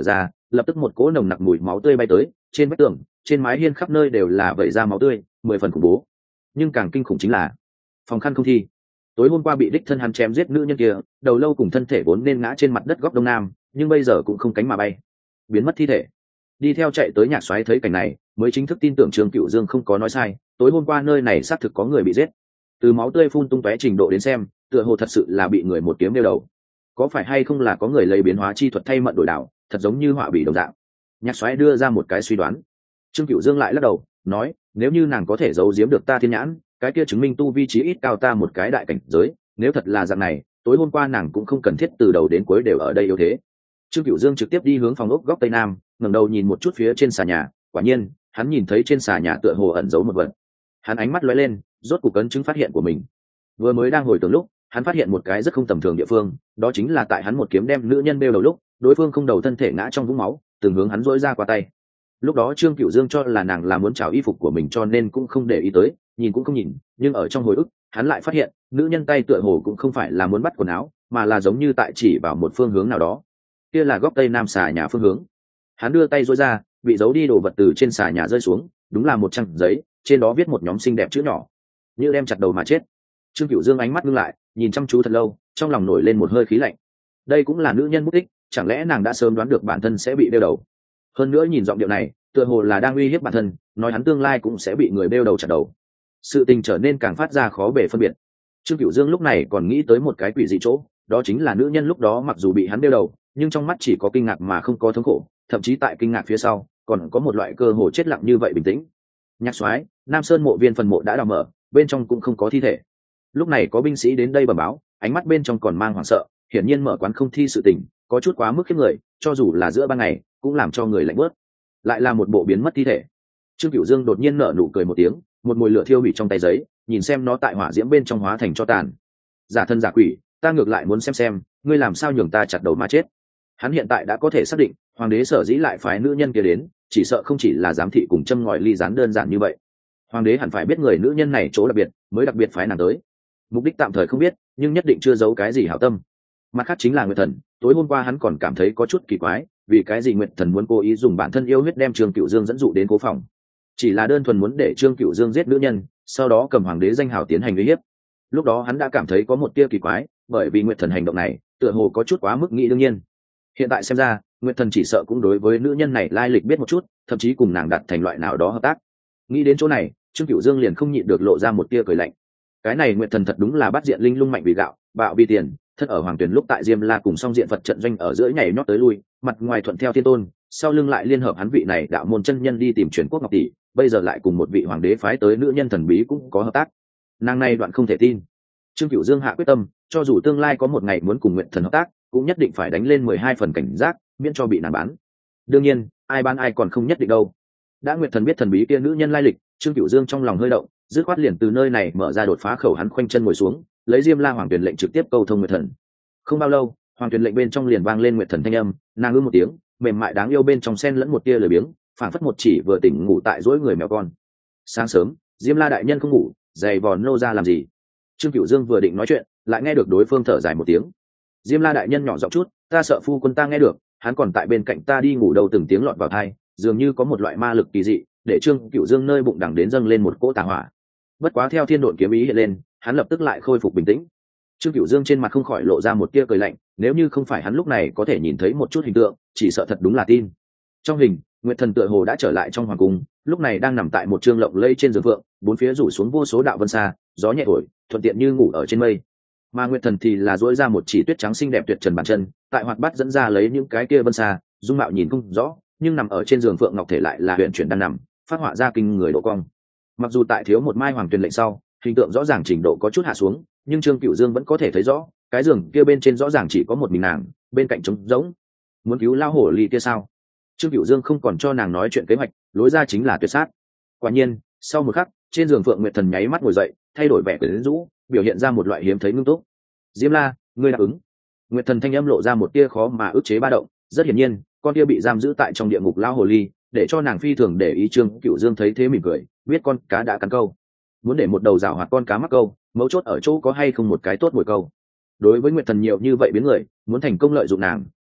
lập tức một cỗ nồng nặc mùi máu tươi bay tới, trên vách tường, trên mái hiên khắp nơi đều là vẩy ra máu tươi, 10 phần khủng bố. Nhưng càng kinh khủng chính là phòng khăn không thi. Tối hôm qua bị đích thân hắn chém giết nữ nhân kia, đầu lâu cùng thân thể vốn nên ngã trên mặt đất góc đông nam, nhưng bây giờ cũng không cánh mà bay, biến mất thi thể. Đi theo chạy tới Nhạc Soái thấy cảnh này, mới chính thức tin tưởng Trương Cửu Dương không có nói sai, tối hôm qua nơi này xác thực có người bị giết. Từ máu tươi phun tung tóe trình độ đến xem, tựa hồ thật sự là bị người một kiếm đeo đầu. Có phải hay không là có người lấy biến hóa chi thuật thay mận đổi đảo, thật giống như họa bị đồng dạng. Nhạc Soái đưa ra một cái suy đoán. Trương Cửu Dương lại lắc đầu, nói, nếu như nàng có thể giấu giếm được ta thiên nhãn, cái kia chứng minh tu vi trí ít cao ta một cái đại cảnh giới, nếu thật là dạng này, tối hôm qua nàng cũng không cần thiết từ đầu đến cuối đều ở đây yếu thế. Trương Cửu Dương trực tiếp đi hướng phòng ốc góc tây nam, ngẩng đầu nhìn một chút phía trên xà nhà, quả nhiên, hắn nhìn thấy trên xà nhà tựa hồ ẩn giấu một vật. Hắn ánh mắt lóe lên, rốt cục ấn chứng phát hiện của mình. Vừa mới đang hồi tưởng lúc, hắn phát hiện một cái rất không tầm thường địa phương, đó chính là tại hắn một kiếm đem nữ nhân bêu đầu lúc, đối phương không đầu thân thể ngã trong vũng máu, từng hướng hắn duỗi ra qua tay. Lúc đó Trương Cửu Dương cho là nàng là muốn trào y phục của mình cho nên cũng không để ý tới, nhìn cũng không nhìn, nhưng ở trong hồi ức, hắn lại phát hiện, nữ nhân tay tựa hồ cũng không phải là muốn bắt quần áo, mà là giống như tại chỉ vào một phương hướng nào đó. Kia là góc tây nam xà nhà phương hướng. Hắn đưa tay duỗi ra, bị giấu đi đồ vật từ trên xà nhà rơi xuống, đúng là một trang giấy, trên đó viết một nhóm xinh đẹp chữ nhỏ, như đem chặt đầu mà chết. Trương Cửu Dương ánh mắt ngưng lại, nhìn chăm chú thật lâu, trong lòng nổi lên một hơi khí lạnh. Đây cũng là nữ nhân mất tích, chẳng lẽ nàng đã sớm đoán được bản thân sẽ bị đeo đầu? Hơn nữa nhìn giọng điệu này, tựa hồ là đang uy hiếp bản thân, nói hắn tương lai cũng sẽ bị người đeo đầu chặt đầu. Sự tình trở nên càng phát ra khó bề phân biệt. Trương Cửu Dương lúc này còn nghĩ tới một cái quỷ dị chỗ, đó chính là nữ nhân lúc đó mặc dù bị hắn đeo đầu, nhưng trong mắt chỉ có kinh ngạc mà không có thống khổ, thậm chí tại kinh ngạc phía sau, còn có một loại cơ hồ chết lặng như vậy bình tĩnh. Nhạc Soái, Nam Sơn mộ viên phần mộ đã đào mở, bên trong cũng không có thi thể. Lúc này có binh sĩ đến đây bẩm báo, ánh mắt bên trong còn mang hoảng sợ, hiển nhiên mở quán không thi sự tình, có chút quá mức khiếp người, cho dù là giữa ban ngày, cũng làm cho người lạnh bớt. Lại là một bộ biến mất thi thể. Trương Cửu Dương đột nhiên nở nụ cười một tiếng, một mùi lửa thiêu hủy trong tay giấy, nhìn xem nó tại hỏa diễm bên trong hóa thành tro tàn. Giả thân giả quỷ, ta ngược lại muốn xem ngươi làm sao nhường ta chặt đầu mà chết. Hắn hiện tại đã có thể xác định, hoàng đế sở dĩ lại phái nữ nhân kia đến, chỉ sợ không chỉ là giám thị cùng châm ngòi ly gián đơn giản như vậy. Hoàng đế hẳn phải biết người nữ nhân này chỗ đặc biệt, mới đặc biệt phái nàng tới. Mục đích tạm thời không biết, nhưng nhất định chưa giấu cái gì hảo tâm. Mặt khác chính là Nguyệt Thần, tối hôm qua hắn còn cảm thấy có chút kỳ quái, vì cái gì Nguyệt Thần muốn cố ý dùng bản thân yêu huyết đem Trương Cửu Dương dẫn dụ đến cố phòng, chỉ là đơn thuần muốn để Trương Cửu Dương giết nữ nhân, sau đó cầm hoàng đế danh hào tiến hành uy hiếp. Lúc đó hắn đã cảm thấy có một tia kỳ quái, bởi vì Nguyệt Thần hành động này tựa hồ có chút quá mức nghĩ đương nhiên. Hiện tại xem ra, Nguyệt Thần chỉ sợ cũng đối với nữ nhân này lai lịch biết một chút, thậm chí cùng nàng đặt thành loại nào đó hợp tác. Nghĩ đến chỗ này, Trương Cửu Dương liền không nhịn được lộ ra một tia cười lạnh. Cái này Nguyệt Thần thật đúng là bắt diện linh lung mạnh vì gạo, bạo vì tiền, thân ở hoàng tuyển lúc tại Diêm La cùng song diện Phật trận doanh ở giữa nhảy nhót tới lui, mặt ngoài thuận theo thiên tôn, sau lưng lại liên hợp hắn vị này đạo môn chân nhân đi tìm truyền quốc ngọc tỷ, bây giờ lại cùng một vị hoàng đế phái tới nữ nhân thần bí cũng có hợp tác. Nàng này đoạn không thể tin. Trương Cửu Dương hạ quyết tâm, cho dù tương lai có một ngày muốn cùng Nguyệt Thần hợp tác, cũng nhất định phải đánh lên 12 phần cảnh giác, miễn cho bị nàng bán. Đương nhiên, ai bán ai còn không nhất định đâu. Đã Nguyệt Thần biết thần bí kia nữ nhân lai lịch, Trương Cửu Dương trong lòng hơi động, dứt khoát liền từ nơi này mở ra đột phá khẩu, hắn khoanh chân ngồi xuống, lấy Diêm La Hoàng Tuyển lệnh trực tiếp câu thông Nguyệt Thần. Không bao lâu, Hoàng Tuyển lệnh bên trong liền vang lên Nguyệt Thần thanh âm, nàng ư một tiếng, mềm mại đáng yêu bên trong xen lẫn một tia lười biếng, phảng phất một chỉ vừa tỉnh ngủ tại rỗi người mèo con. Sáng sớm, Diêm La đại nhân không ngủ, giày vò nô ra làm gì? Trương Cửu Dương vừa định nói chuyện, lại nghe được đối phương thở dài một tiếng. Diêm La đại nhân nhỏ giọng chút, ta sợ phu quân ta nghe được, hắn còn tại bên cạnh ta đi ngủ đâu, từng tiếng lọt vào tai, dường như có một loại ma lực kỳ dị, để Trương Cửu Dương nơi bụng đằng đến dâng lên một cỗ tà hỏa. Bất quá theo thiên độn kiếm ý hiện lên, hắn lập tức lại khôi phục bình tĩnh. Trương Cửu Dương trên mặt không khỏi lộ ra một tia cười lạnh, nếu như không phải hắn lúc này có thể nhìn thấy một chút hình tượng, chỉ sợ thật đúng là tin. Trong hình, Nguyệt Thần tựa hồ đã trở lại trong hoàng cung, lúc này đang nằm tại một trương lộng lẫy trên giường phượng, bốn phía rủ xuống vô số đạo vân xa, gió nhẹ thổi, thuận tiện như ngủ ở trên mây. Mà Nguyệt Thần thì là duỗi ra một chỉ tuyết trắng xinh đẹp tuyệt trần bàn chân, tại hoạt bát dẫn ra lấy những cái kia vân xa, dung mạo nhìn không rõ, nhưng nằm ở trên giường phượng ngọc thể lại là huyền chuyển đang nằm, phát họa ra kinh người độ cong. Mặc dù tại thiếu một mai hoàng tuyền lệnh sau, hình tượng rõ ràng trình độ có chút hạ xuống, nhưng Trương Cửu Dương vẫn có thể thấy rõ, cái giường kia bên trên rõ ràng chỉ có một mình nàng, bên cạnh trống rỗng. Muốn cứu lao hổ ly kia sao? Trương Cửu Dương không còn cho nàng nói chuyện kế hoạch, lối ra chính là tuyệt sát. Quả nhiên, sau một khắc, trên giường Phượng Nguyệt Thần nháy mắt ngồi dậy, thay đổi vẻ quyến rũ, biểu hiện ra một loại hiếm thấy ngưng túc. Diêm La, ngươi đáp ứng. Nguyệt Thần thanh âm lộ ra một tia khó mà ức chế ba động, rất hiển nhiên, con kia bị giam giữ tại trong địa ngục lao hồ ly, để cho nàng phi thường để ý. Trương Cửu Dương thấy thế mỉm cười, biết con cá đã cắn câu, muốn để một đầu rào hoạt con cá mắc câu, mấu chốt ở chỗ có hay không một cái tốt mồi câu. Đối với Nguyệt Thần nhiều như vậy biến người, muốn thành công lợi dụng nàng,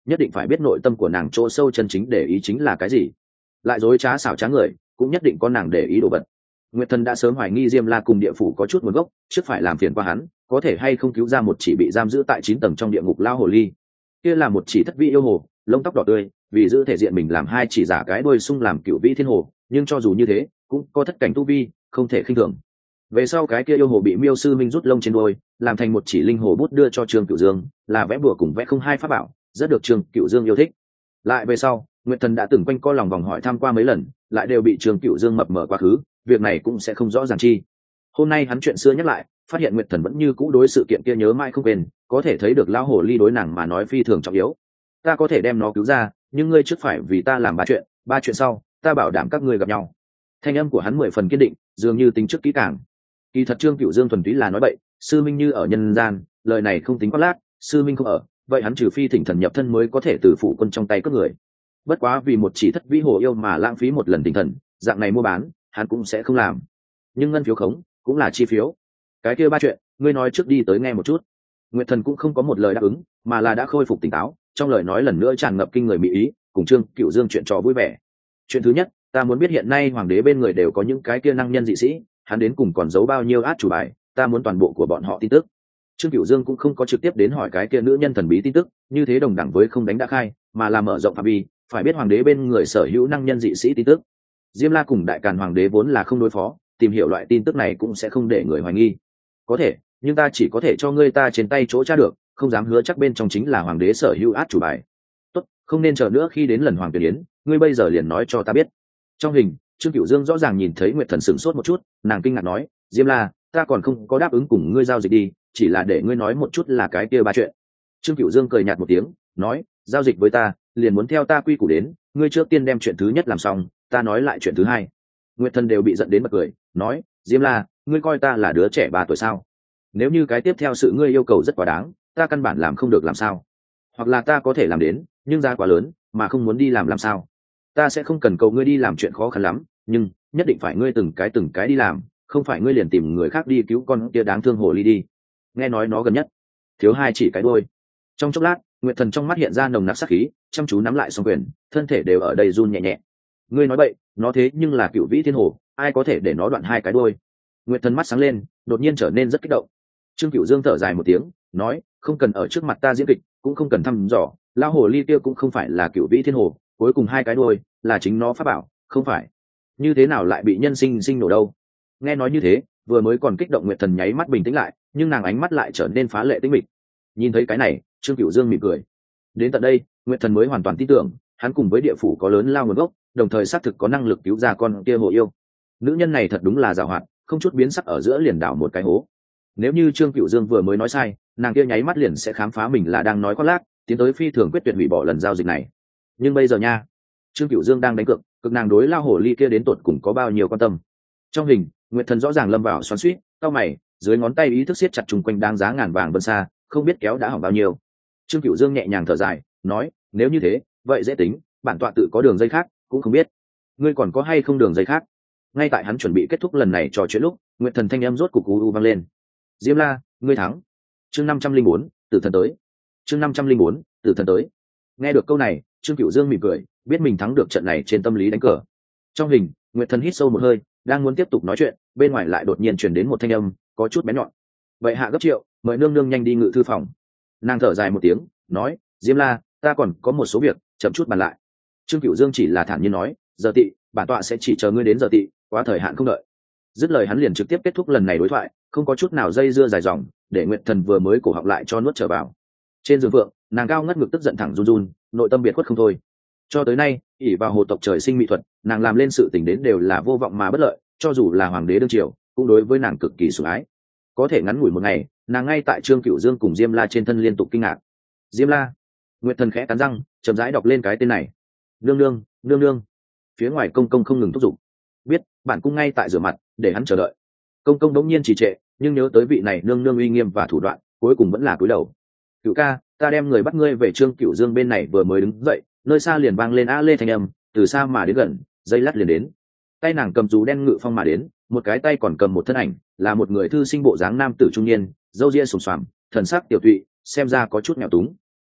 nhất định phải biết nội tâm của nàng chỗ sâu chân chính để ý chính là cái gì. Lại dối trá xảo trá người cũng nhất định có nàng để ý đồ vật. Nguyệt Thần đã sớm hoài nghi Diêm La cùng địa phủ có chút nguồn gốc, trước phải làm phiền qua hắn, có thể hay không cứu ra một chỉ bị giam giữ tại 9 tầng trong địa ngục lao hồ ly. Kia là một chỉ thất vị yêu hồ, lông tóc đỏ tươi, vì giữ thể diện mình làm hai chỉ giả cái đuôi sung làm cựu vĩ thiên hồ, nhưng cho dù như thế, cũng có thất cảnh tu vi, không thể khinh thường. Về sau cái kia yêu hồ bị Miêu sư minh rút lông trên đuôi, làm thành một chỉ linh hồ bút đưa cho Trương Cửu Dương, là vẽ bùa cùng vẽ không hai pháp bảo, rất được Trương Cửu Dương yêu thích. Lại về sau, Nguyệt Thần đã từng quanh co lòng vòng hỏi thăm qua mấy lần, lại đều bị Trương Cửu Dương mập mờ quá khứ, việc này cũng sẽ không rõ ràng chi. Hôm nay hắn chuyện xưa nhắc lại, phát hiện Nguyệt Thần vẫn như cũ đối sự kiện kia nhớ mãi không quên, có thể thấy được lão hồ ly đối nàng mà nói phi thường trọng yếu. Ta có thể đem nó cứu ra, nhưng ngươi trước phải vì ta làm 3 chuyện sau, ta bảo đảm các ngươi gặp nhau. Thanh âm của hắn 10 phần kiên định, dường như tính trước kỹ càng. Kỳ thật Trương Cửu Dương thuần túy là nói bậy, sư minh như ở nhân gian, lời này không tính quá lác, sư minh không ở, vậy hắn trừ phi thỉnh thần nhập thân mới có thể từ phụ quân trong tay cướp người. Bất quá vì một chỉ thất vĩ hồ yêu mà lãng phí một lần tinh thần, dạng này mua bán, hắn cũng sẽ không làm. Nhưng ngân phiếu khống cũng là chi phiếu. Cái kia 3 chuyện, ngươi nói trước đi tới nghe một chút. Nguyệt Thần cũng không có một lời đáp ứng, mà là đã khôi phục tỉnh táo, trong lời nói lần nữa tràn ngập kinh người mỹ ý, cùng Trương Cửu Dương chuyện trò vui vẻ. Chuyện thứ nhất, ta muốn biết hiện nay hoàng đế bên người đều có những cái kia năng nhân dị sĩ, hắn đến cùng còn giấu bao nhiêu át chủ bài, ta muốn toàn bộ của bọn họ tin tức. Trương Cửu Dương cũng không có trực tiếp đến hỏi cái kia nữ nhân thần bí tin tức, như thế đồng đẳng với không đánh đã khai, mà là mở rộng phạm vi, phải biết hoàng đế bên người sở hữu năng nhân dị sĩ tin tức. Diêm La cùng Đại Càn hoàng đế vốn là không đối phó, tìm hiểu loại tin tức này cũng sẽ không để người hoài nghi. Có thể, nhưng ta chỉ có thể cho ngươi ta trên tay chỗ tra được, không dám hứa chắc bên trong chính là hoàng đế sở hữu át chủ bài. Tốt, không nên chờ nữa khi đến lần hoàng tuyển yến, ngươi bây giờ liền nói cho ta biết. Trong hình, Trương Cửu Dương rõ ràng nhìn thấy Nguyệt Thần sửng sốt một chút, nàng kinh ngạc nói, Diêm La, ta còn không có đáp ứng cùng ngươi giao dịch đi, chỉ là để ngươi nói một chút là cái kia 3 chuyện. Trương Cửu Dương cười nhạt một tiếng, nói, giao dịch với ta, liền muốn theo ta quy củ đến, ngươi trước tiên đem chuyện thứ nhất làm xong, ta nói lại chuyện thứ hai. Nguyệt Thần đều bị giận đến bật cười, nói, Diêm La, ngươi coi ta là đứa trẻ 3 tuổi sao? Nếu như cái tiếp theo sự ngươi yêu cầu rất quá đáng, ta căn bản làm không được làm sao? Hoặc là ta có thể làm đến, nhưng giá quá lớn, mà không muốn đi làm sao? Ta sẽ không cần cầu ngươi đi làm chuyện khó khăn lắm, nhưng nhất định phải ngươi từng cái đi làm, không phải ngươi liền tìm người khác đi cứu con kia đáng thương hồ ly đi. Nghe nói nó gần nhất thiếu 2 chỉ cái đuôi. Trong chốc lát, Nguyệt Thần trong mắt hiện ra nồng nặc sát khí, chăm chú nắm lại song quyền, thân thể đều ở đây run nhẹ nhẹ. Ngươi nói bậy, nó thế nhưng là cựu vĩ thiên hồ, ai có thể để nó đoạn 2 cái đuôi? Nguyệt Thần mắt sáng lên, đột nhiên trở nên rất kích động. Trương Cửu Dương thở dài một tiếng, nói, không cần ở trước mặt ta diễn kịch, cũng không cần thăm dò, lao hồ ly kia cũng không phải là cựu vĩ thiên hồ, cuối cùng 2 cái đuôi là chính nó pháp bảo, không phải. Như thế nào lại bị nhân sinh nổ đâu? Nghe nói như thế, vừa mới còn kích động Nguyệt Thần nháy mắt bình tĩnh lại, nhưng nàng ánh mắt lại trở nên phá lệ tĩnh mịch. Nhìn thấy cái này, Trương Cửu Dương mỉm cười. Đến tận đây, Nguyệt Thần mới hoàn toàn tin tưởng, hắn cùng với địa phủ có lớn lao nguồn gốc, đồng thời xác thực có năng lực cứu ra con kia hồ yêu. Nữ nhân này thật đúng là giàu hoạt, không chút biến sắc ở giữa liền đảo một cái hố. Nếu như Trương Cửu Dương vừa mới nói sai, nàng kia nháy mắt liền sẽ khám phá mình là đang nói khoác lác, tiến tới phi thường quyết tuyệt hủy bỏ lần giao dịch này. Nhưng bây giờ nha, Trương Cửu Dương đang đánh cược, cực nàng đối lao hồ ly kia đến tột cùng có bao nhiêu quan tâm. Trong hình, Nguyệt Thần rõ ràng lâm vào xoắn xuýt, cau mày, dưới ngón tay ý thức siết chặt trùng quanh đang giá ngàn vàng vân xa, không biết kéo đã hỏng bao nhiêu. Trương Cửu Dương nhẹ nhàng thở dài, nói, nếu như thế, vậy dễ tính, bản tọa tự có đường dây khác, cũng không biết ngươi còn có hay không đường dây khác. Ngay tại hắn chuẩn bị kết thúc lần này trò chuyện lúc, Nguyệt Thần thanh âm rốt cục u vang lên. Diêm La, ngươi thắng. Chương 504, Tử thần tới. Chương 504, Tử thần tới. Nghe được câu này, Trương Cửu Dương mỉm cười, biết mình thắng được trận này trên tâm lý đánh cờ. Trong hình, Nguyệt Thần hít sâu một hơi, đang muốn tiếp tục nói chuyện, bên ngoài lại đột nhiên truyền đến một thanh âm có chút bén nhọn. Vậy hạ gấp triệu, mời nương nương nhanh đi ngự thư phòng. Nàng thở dài một tiếng, nói, Diêm La, ta còn có một số việc, chậm chút bàn lại. Trương Cửu Dương chỉ là thản nhiên nói, giờ tị, bản tọa sẽ chỉ chờ ngươi đến giờ tị, quá thời hạn không đợi. Dứt lời hắn liền trực tiếp kết thúc lần này đối thoại, không có chút nào dây dưa dài dòng, để Nguyệt Thần vừa mới cổ họng lại cho nuốt trở vào. Trên giường vượng, nàng cao ngất ngực tức giận thẳng run run, nội tâm biệt khuất không thôi. Cho tới nay, ỷ vào hồ tộc trời sinh mỹ thuật, nàng làm lên sự tình đến đều là vô vọng mà bất lợi, cho dù là hoàng đế đương triều, cũng đối với nàng cực kỳ sủng ái. Có thể ngắn ngủi một ngày, nàng ngay tại Trương Cửu Dương cùng Diêm La trên thân liên tục kinh ngạc. Diêm La. Nguyệt Thần khẽ cắn răng, chậm rãi đọc lên cái tên này. Nương nương, nương nương. Phía ngoài công công không ngừng thúc giục. Biết, bản cung ngay tại rửa mặt, để hắn chờ đợi. Công công đống nhiên trì trệ, nhưng nhớ tới vị này nương nương uy nghiêm và thủ đoạn, cuối cùng vẫn là cúi đầu. Cửu ca, ta đem người bắt ngươi về Trương Cửu Dương bên này vừa mới đứng dậy, nơi xa liền vang lên a lê thanh âm, từ xa mà đến gần, dây lát liền đến. Tay nàng cầm dù đen ngự phong mà đến, một cái tay còn cầm một thân ảnh, là một người thư sinh bộ dáng nam tử trung niên, râu ria sùng xoàm, thần sắc tiểu tụy, xem ra có chút nghèo túng.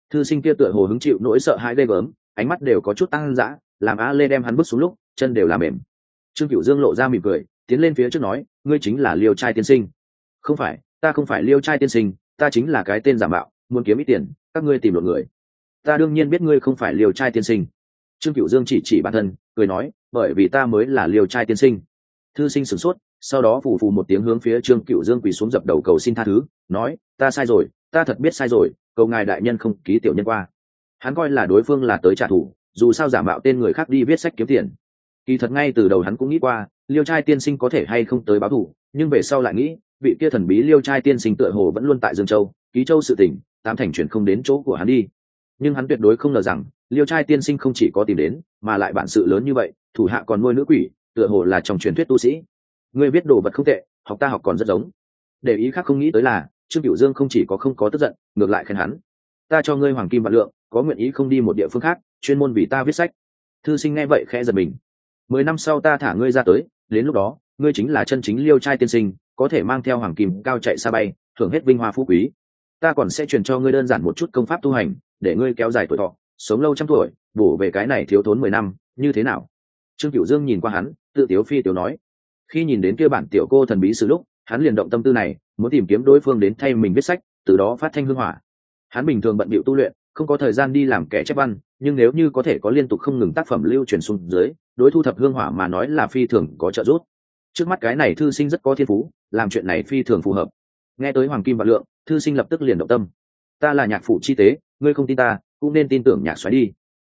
Thư sinh kia tựa hồ hứng chịu nỗi sợ hãi ghê gớm, ánh mắt đều có chút tăng dã, làm A Lê đem hắn bước xuống lúc chân đều làm mềm. Trương Cửu Dương lộ ra mỉm cười, tiến lên phía trước nói, ngươi chính là Liêu trai tiên sinh. Không phải, ta không phải Liêu trai tiên sinh, ta chính là cái tên giả mạo, muốn kiếm ít tiền, các ngươi tìm lộn người. Ta đương nhiên biết ngươi không phải Liêu trai tiên sinh. Trương Cửu Dương chỉ bản thân, cười nói, bởi vì ta mới là Liêu trai tiên sinh. Thư sinh sửng sốt, sau đó phù phù một tiếng hướng phía Trương Cửu Dương quỳ xuống dập đầu cầu xin tha thứ, nói, ta sai rồi, ta thật biết sai rồi, cầu ngài đại nhân không ký tiểu nhân qua. Hắn coi là đối phương là tới trả thù, dù sao giả mạo tên người khác đi viết sách kiếm tiền. Kỳ thật ngay từ đầu hắn cũng nghĩ qua, Liêu trai tiên sinh có thể hay không tới báo thù, nhưng về sau lại nghĩ, vị kia thần bí Liêu trai tiên sinh tựa hồ vẫn luôn tại Dương Châu, Ký Châu sự tình, tám thành chuyển không đến chỗ của hắn đi. Nhưng hắn tuyệt đối không ngờ rằng, Liêu trai tiên sinh không chỉ có tìm đến, mà lại bản sự lớn như vậy, thủ hạ còn nuôi nữ quỷ, tựa hồ là trong truyền thuyết tu sĩ. Ngươi viết đồ vật không tệ, học ta học còn rất giống. Để ý khác không nghĩ tới là, Trương Cửu Dương không chỉ có không có tức giận, ngược lại khen hắn. Ta cho ngươi hoàng kim vạn lượng, có nguyện ý không đi một địa phương khác, chuyên môn vì ta viết sách. Thư sinh nghe vậy khẽ giật mình. 10 năm sau ta thả ngươi ra tới, đến lúc đó, ngươi chính là chân chính Liêu trai tiên sinh, có thể mang theo hoàng kim cao chạy xa bay, thưởng hết vinh hoa phú quý. Ta còn sẽ truyền cho ngươi đơn giản một chút công pháp tu hành, để ngươi kéo dài tuổi thọ, sống lâu trăm tuổi, bổ về cái này thiếu thốn 10 năm, như thế nào? Trương Cửu Dương nhìn qua hắn, tự tiếu phi tiếu nói. Khi nhìn đến kia bản tiểu cô thần bí sử lúc, hắn liền động tâm tư này, muốn tìm kiếm đối phương đến thay mình viết sách, từ đó phát thanh hương hỏa. Hắn bình thường bận bịu tu luyện, không có thời gian đi làm kẻ chép văn, nhưng nếu như có thể có liên tục không ngừng tác phẩm lưu truyền xuống dưới, đối thu thập hương hỏa mà nói là phi thường có trợ giúp. Trước mắt cái này thư sinh rất có thiên phú, làm chuyện này phi thường phù hợp. Nghe tới hoàng kim vạn lượng, thư sinh lập tức liền động tâm. Ta là nhạc phụ chi tế, ngươi không tin ta, cũng nên tin tưởng nhạc xoáy đi.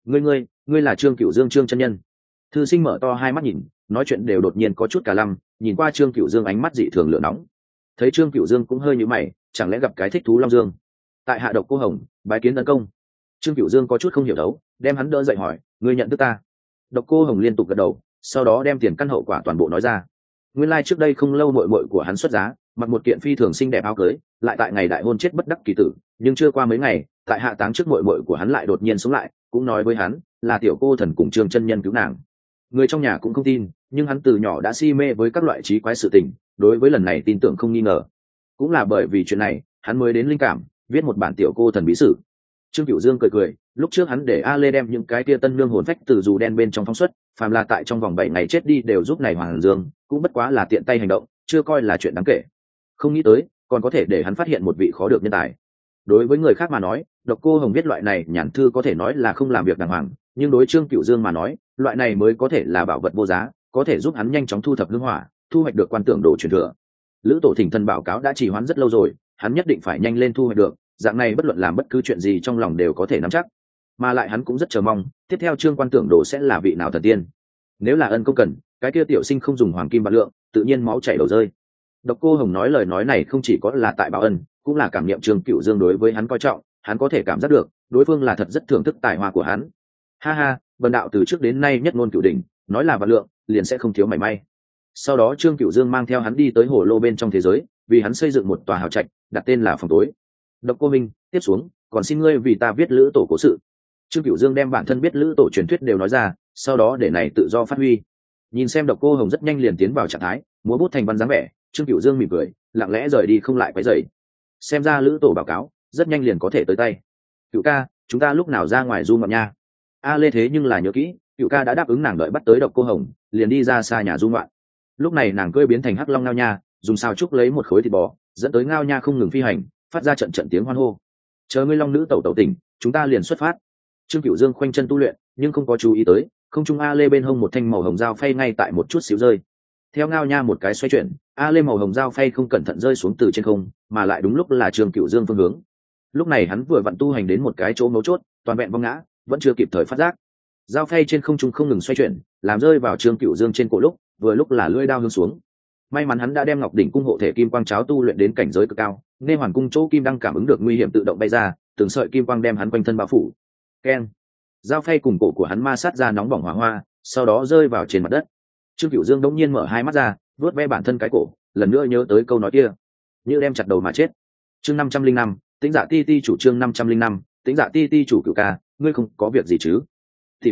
Ngươi là Trương Cửu Dương Trương chân nhân. Thư sinh mở to hai mắt nhìn, nói chuyện đều đột nhiên có chút cả lăm, nhìn qua Trương Cửu Dương ánh mắt dị thường lửa nóng. Thấy Trương Cửu Dương cũng hơi nhíu mày, chẳng lẽ gặp cái thích thú Long Dương. Tại hạ Độc Cô Hồng, bái kiến tấn công. Trương Cửu Dương có chút không hiểu đấu, đem hắn đỡ dậy hỏi, ngươi nhận thức ta? Độc Cô Hồng liên tục gật đầu, sau đó đem tiền căn hậu quả toàn bộ nói ra. Nguyên lai trước đây không lâu muội muội của hắn xuất giá, mặc một kiện phi thường xinh đẹp áo cưới, lại tại ngày đại hôn chết bất đắc kỳ tử, nhưng chưa qua mấy ngày, tại hạ táng trước muội muội của hắn lại đột nhiên sống lại, cũng nói với hắn, là tiểu cô thần cùng Trương chân nhân cứu nàng. Người trong nhà cũng không tin, nhưng hắn từ nhỏ đã si mê với các loại trí quái sự tình, đối với lần này tin tưởng không nghi ngờ. Cũng là bởi vì chuyện này, hắn mới đến linh cảm, viết một bản tiểu cô thần bí sử. Trương Cửu Dương cười cười, lúc trước hắn để A Lê đem những cái tia tân nương hồn phách từ dù đen bên trong phóng xuất, phàm là tại trong vòng 7 ngày chết đi đều giúp này Hoàng Dương, cũng bất quá là tiện tay hành động, chưa coi là chuyện đáng kể. Không nghĩ tới, còn có thể để hắn phát hiện một vị khó được nhân tài. Đối với người khác mà nói, Độc Cô Hồng viết loại này nhàn thư có thể nói là không làm việc đàng hoàng, nhưng đối Trương Cửu Dương mà nói, loại này mới có thể là bảo vật vô giá, có thể giúp hắn nhanh chóng thu thập hương hỏa, thu hoạch được quan tưởng đồ truyền thừa. Lữ Tổ Thỉnh Thần báo cáo đã trì hoãn rất lâu rồi, hắn nhất định phải nhanh lên thu hoạch được, dạng này bất luận làm bất cứ chuyện gì trong lòng đều có thể nắm chắc. Mà lại hắn cũng rất chờ mong, tiếp theo Trương quan tưởng đồ sẽ là vị nào thần tiên. Nếu là ân công cần, cái kia tiểu sinh không dùng hoàng kim bạc lượng, tự nhiên máu chảy đầu rơi. Độc Cô Hồng nói lời nói này không chỉ có là tại báo ân, cũng là cảm niệm Trương Cửu Dương đối với hắn coi trọng, hắn có thể cảm giác được, đối phương là thật rất thưởng thức tài hoa của hắn. Ha ha, Vân đạo từ trước đến nay nhất ngôn cửu đỉnh, nói là vạn lượng, liền sẽ không thiếu mảy may. Sau đó Trương Cửu Dương mang theo hắn đi tới hồ lô bên trong thế giới, vì hắn xây dựng một tòa hào trạch, đặt tên là phòng tối. Độc Cô Minh, tiếp xuống, còn xin ngươi vì ta viết Lữ Tổ cố sự. Trương Cửu Dương đem bản thân biết Lữ Tổ truyền thuyết đều nói ra, sau đó để này tự do phát huy. Nhìn xem Độc Cô Hồng rất nhanh liền tiến vào trạng thái, múa bút thành văn dáng vẻ, Trương Cửu Dương mỉm cười, lặng lẽ rời đi không lại quấy rầy. Xem ra Lữ Tổ báo cáo, rất nhanh liền có thể tới tay. Cửu ca, chúng ta lúc nào ra ngoài du ngoạn nha? A Lê thế nhưng là nhớ kỹ, Cửu ca đã đáp ứng nàng đợi bắt tới Độc Cô Hồng, liền đi ra xa nhà du ngoạn. Lúc này nàng cưỡi biến thành hắc long ngao nha, dùng sao trúc lấy một khối thịt bò, dẫn tới ngao nha không ngừng phi hành, phát ra trận trận tiếng hoan hô. Chờ ngươi long nữ tẩu tẩu tỉnh, chúng ta liền xuất phát. Trương Cửu Dương khoanh chân tu luyện, nhưng không có chú ý tới, không trung A Lê bên hông một thanh màu hồng dao phay ngay tại một chút xíu rơi. Theo ngao nha một cái xoay chuyển, A Lê màu hồng dao phay không cẩn thận rơi xuống từ trên không, mà lại đúng lúc là Trương Cửu Dương phương hướng. Lúc này hắn vừa vặn tu hành đến một cái chỗ mấu chốt, toàn vẹn vong ngã, vẫn chưa kịp thời phát giác. Dao phay trên không trung không ngừng xoay chuyển, làm rơi vào Trương Cửu Dương trên cổ lúc, vừa lúc là lưỡi đao hướng xuống. May mắn hắn đã đem Ngọc đỉnh cung hộ thể kim quang cháo tu luyện đến cảnh giới cực cao, nên hoàn cung chỗ kim đang cảm ứng được nguy hiểm tự động bay ra, từng sợi kim quang đem hắn quanh thân bao phủ. Keng! Dao phay cùng cổ của hắn ma sát ra nóng bỏng hỏa hoa, sau đó rơi vào trên mặt đất. Trương Cửu Dương đống nhiên mở hai mắt ra, vuốt ve bản thân cái cổ, lần nữa nhớ tới câu nói kia, như đem chặt đầu mà chết. Chương 505, Tĩnh Dạ Ti Ti chủ, chương 505, Tĩnh Dạ Ti Ti chủ. Cửu ca, ngươi không có việc gì chứ? Tỷ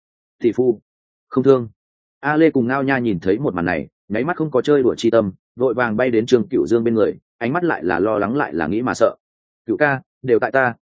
phu, không thương. A Lê cùng ngao nha nhìn thấy một màn này, nháy mắt không có chơi đùa chi tâm, vội vàng bay đến Trương Cửu Dương bên người, ánh mắt lại là lo lắng lại là nghĩ mà sợ. Cửu ca, đều tại ta,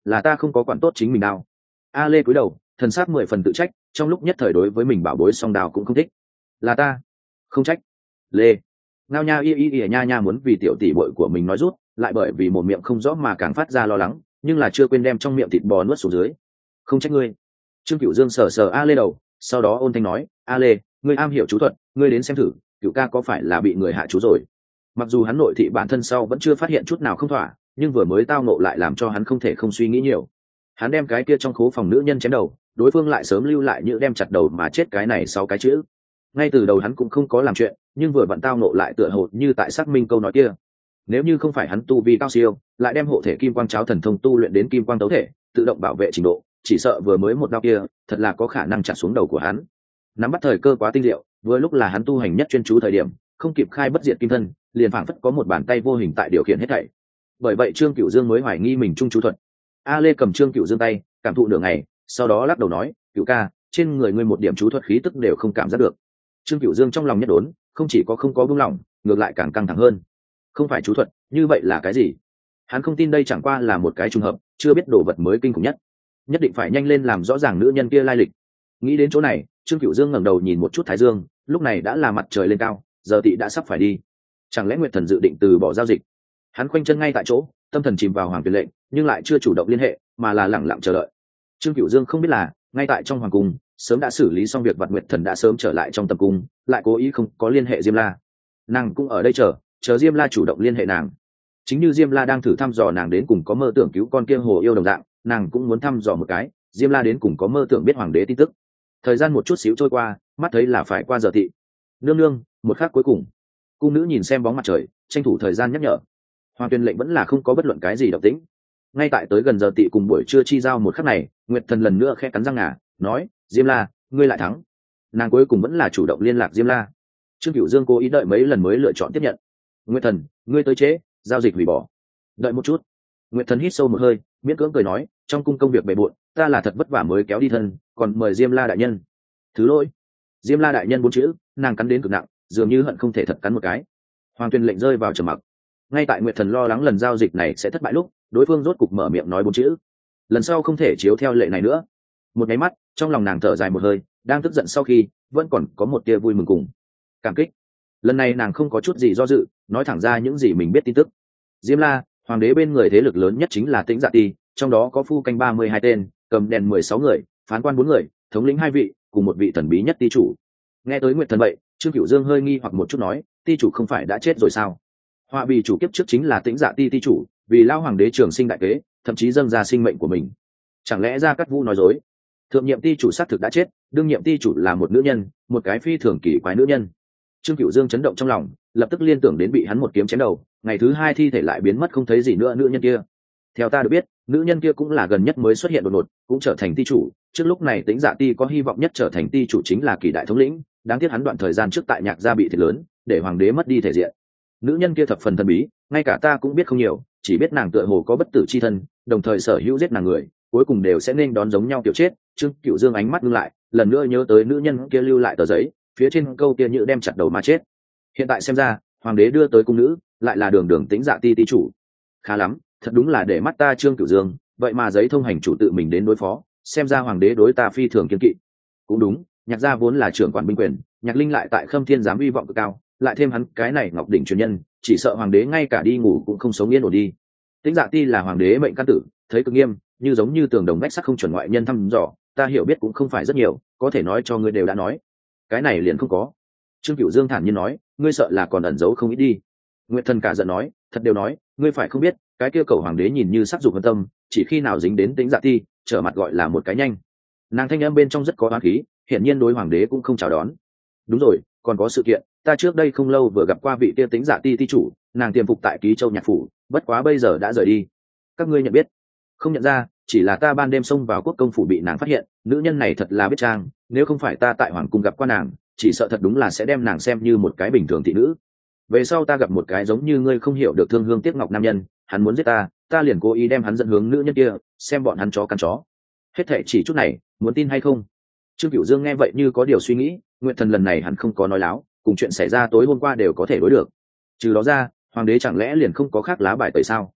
là ta không có quản tốt chính mình đao. A Lê cúi đầu, thần sắc 10 phần tự trách, trong lúc nhất thời đối với mình bảo bối song đao cũng không thích. Là ta không trách. Lê ngao nha y nha nha muốn vì tiểu tỷ bội của mình nói rút, lại bởi vì một miệng không rõ mà càng phát ra lo lắng, nhưng là chưa quên đem trong miệng thịt bò nuốt xuống dưới. Không trách ngươi. Trương Cửu Dương sờ sờ A Lê đầu, sau đó ôn thanh nói, A Lê, ngươi am hiểu chú thuật, ngươi đến xem thử, Cửu ca có phải là bị người hạ chú rồi. Mặc dù hắn nội thị bản thân sau vẫn chưa phát hiện chút nào không thỏa, nhưng vừa mới tao ngộ lại làm cho hắn không thể không suy nghĩ nhiều. Hắn đem cái kia trong khố phòng nữ nhân chém đầu, đối phương lại sớm lưu lại như đem chặt đầu mà chết cái này sau cái chữ. Ngay từ đầu hắn cũng không có làm chuyện, nhưng vừa vặn tao ngộ lại tựa hồ như tại xác minh câu nói kia. Nếu như không phải hắn tu vi cao siêu, lại đem hộ thể kim quang cháo thần thông tu luyện đến kim quang tấu thể, tự động bảo vệ trình độ, chỉ sợ vừa mới một đao kia, thật là có khả năng chặt xuống đầu của hắn. Nắm bắt thời cơ quá tinh diệu, vừa lúc là hắn tu hành nhất chuyên chú thời điểm, không kịp khai bất diệt kim thân, liền phảng phất có một bàn tay vô hình tại điều khiển hết thảy. Bởi vậy Trương Cửu Dương mới hoài nghi mình trung chú thuật. A Lê cầm Trương Cửu Dương tay, cảm thụ nửa ngày, sau đó lắc đầu nói, Cửu ca, trên người ngươi một điểm chú thuật khí tức đều không cảm giác được. Trương Cửu Dương trong lòng nhất đốn, không chỉ có không có buông lỏng, ngược lại càng căng thẳng hơn. Không phải chú thuật, như vậy là cái gì? Hắn không tin đây chẳng qua là một cái trùng hợp, chưa biết đồ vật mới kinh khủng nhất. Nhất định phải nhanh lên làm rõ ràng nữ nhân kia lai lịch. Nghĩ đến chỗ này, Trương Cửu Dương ngẩng đầu nhìn một chút thái dương, lúc này đã là mặt trời lên cao, giờ tị đã sắp phải đi. Chẳng lẽ Nguyệt Thần dự định từ bỏ giao dịch? Hắn khoanh chân ngay tại chỗ, tâm thần chìm vào hoàng tuyển lệnh, nhưng lại chưa chủ động liên hệ, mà là lẳng lặng chờ đợi. Trương Cửu Dương không biết là, ngay tại trong hoàng cung, sớm đã xử lý xong việc vặt Nguyệt Thần đã sớm trở lại trong tầm cung, lại cố ý không có liên hệ Diêm La. Nàng cũng ở đây chờ Diêm La chủ động liên hệ nàng. Chính như Diêm La đang thử thăm dò nàng đến cùng có mơ tưởng cứu con kia hồ yêu đồng dạng, nàng cũng muốn thăm dò một cái, Diêm La đến cùng có mơ tưởng biết hoàng đế tin tức. Thời gian một chút xíu trôi qua, mắt thấy là phải qua giờ tị. Nương nương, một khắc cuối cùng, cung nữ nhìn xem bóng mặt trời, tranh thủ thời gian nhắc nhở. Hoàng tuyên lệnh vẫn là không có bất luận cái gì động tĩnh. Ngay tại tới gần giờ tị cùng buổi trưa chi giao một khắc này, Nguyệt Thần lần nữa khẽ cắn răng ngà, nói, Diêm La, ngươi lại thắng. Nàng cuối cùng vẫn là chủ động liên lạc Diêm La. Trương Cửu Dương cố ý đợi mấy lần mới lựa chọn tiếp nhận. Nguyệt Thần, ngươi tới trễ, giao dịch hủy bỏ. Đợi một chút. Nguyệt Thần hít sâu một hơi, miễn cưỡng cười nói, trong cung công việc bề bộn, ta là thật vất vả mới kéo đi thân, còn mời Diêm La đại nhân. Thứ lỗi. Diêm La đại nhân bốn chữ, nàng cắn đến cực nặng, dường như hận không thể thật cắn một cái. Hoàng tuyên lệnh rơi vào trầm mặc. Ngay tại Nguyệt Thần lo lắng lần giao dịch này sẽ thất bại lúc, đối phương rốt cục mở miệng nói bốn chữ. Lần sau không thể chiếu theo lệ này nữa. Một cái mắt, trong lòng nàng thở dài một hơi, đang tức giận sau khi, vẫn còn có một tia vui mừng cùng cảm kích. Lần này nàng không có chút gì do dự, nói thẳng ra những gì mình biết tin tức. Diêm La, hoàng đế bên người thế lực lớn nhất chính là Tĩnh Dạ Ti, trong đó có phu canh 32 tên, cầm đèn 16 người, phán quan 4 người, thống lĩnh 2 vị, cùng một vị thần bí nhất ti chủ. Nghe tới Nguyệt Thần vậy, Trương Cửu Dương hơi nghi hoặc một chút nói, ti chủ không phải đã chết rồi sao? Họa bì chủ kiếp trước chính là Tĩnh Dạ Ti ti chủ, vì lao hoàng đế trường sinh đại kế, thậm chí dâng ra sinh mệnh của mình. Chẳng lẽ Gia Cát Vũ nói dối? Thượng nhiệm ti chủ xác thực đã chết, đương nhiệm ti chủ là một nữ nhân, một cái phi thường kỳ quái nữ nhân. Trương Cửu Dương chấn động trong lòng, lập tức liên tưởng đến bị hắn một kiếm chém đầu, ngày thứ 2 thi thể lại biến mất không thấy gì nữa nữ nhân kia. Theo ta được biết, nữ nhân kia cũng là gần nhất mới xuất hiện đột ngột, cũng trở thành ti chủ, trước lúc này Tĩnh Dạ Ti có hy vọng nhất trở thành ti chủ chính là Kỳ đại thống lĩnh, đáng tiếc hắn đoạn thời gian trước tại Nhạc gia bị thiệt lớn, để hoàng đế mất đi thể diện. Nữ nhân kia thập phần thần bí, ngay cả ta cũng biết không nhiều, chỉ biết nàng tựa hồ có bất tử chi thân, đồng thời sở hữu giết nàng người, cuối cùng đều sẽ nên đón giống nhau kiểu chết. Trương Cửu Dương ánh mắt ngưng lại, lần nữa nhớ tới nữ nhân kia lưu lại tờ giấy, phía trên câu kia như đem chặt đầu mà chết. Hiện tại xem ra, hoàng đế đưa tới cung nữ, lại là Đường Đường Tĩnh Dạ Ti ti chủ. Khá lắm, thật đúng là để mắt ta Trương Cửu Dương, vậy mà giấy thông hành chủ tự mình đến đối phó, xem ra hoàng đế đối ta phi thường kiên kỵ. Cũng đúng, Nhạc gia vốn là trưởng quản binh quyền, Nhạc Linh lại tại Khâm Thiên giám uy vọng cực cao, lại thêm hắn cái này Ngọc đỉnh truyền nhân, chỉ sợ hoàng đế ngay cả đi ngủ cũng không sống yên ổn đi. Tĩnh Dạ Ti là hoàng đế mệnh căn tử, thấy cực nghiêm, như giống như tường đồng vách sắt không chuẩn ngoại nhân thăm dò, ta hiểu biết cũng không phải rất nhiều, có thể nói cho ngươi đều đã nói. Cái này liền không có. Trương Cửu Dương thản nhiên nói, ngươi sợ là còn ẩn giấu không ít đi. Nguyệt Thần cả giận nói, thật đều nói, ngươi phải không biết, cái kia cầu hoàng đế nhìn như sắc dục hơn tâm, chỉ khi nào dính đến Tĩnh Dạ Ti, trở mặt gọi là một cái nhanh. Nàng thanh âm bên trong rất có oán khí, hiển nhiên đối hoàng đế cũng không chào đón. Đúng rồi, còn có sự kiện, ta trước đây không lâu vừa gặp qua vị kia Tĩnh Dạ Ti ti chủ, nàng tiềm phục tại Ký Châu Nhạc phủ, bất quá bây giờ đã rời đi. Các ngươi nhận biết? Không nhận ra, chỉ là ta ban đêm xông vào quốc công phủ bị nàng phát hiện, nữ nhân này thật là biết trang, nếu không phải ta tại hoàng cung gặp qua nàng, chỉ sợ thật đúng là sẽ đem nàng xem như một cái bình thường thị nữ. Về sau ta gặp một cái giống như ngươi không hiểu được thương hương tiếc ngọc nam nhân, hắn muốn giết ta, ta liền cố ý đem hắn dẫn hướng nữ nhân kia, xem bọn hắn chó cắn chó. Hết thệ chỉ chút này, muốn tin hay không? Trương Cửu Dương nghe vậy như có điều suy nghĩ, Nguyệt Thần lần này hắn không có nói láo, cùng chuyện xảy ra tối hôm qua đều có thể đối được. Trừ đó ra, hoàng đế chẳng lẽ liền không có khác lá bài tẩy sao?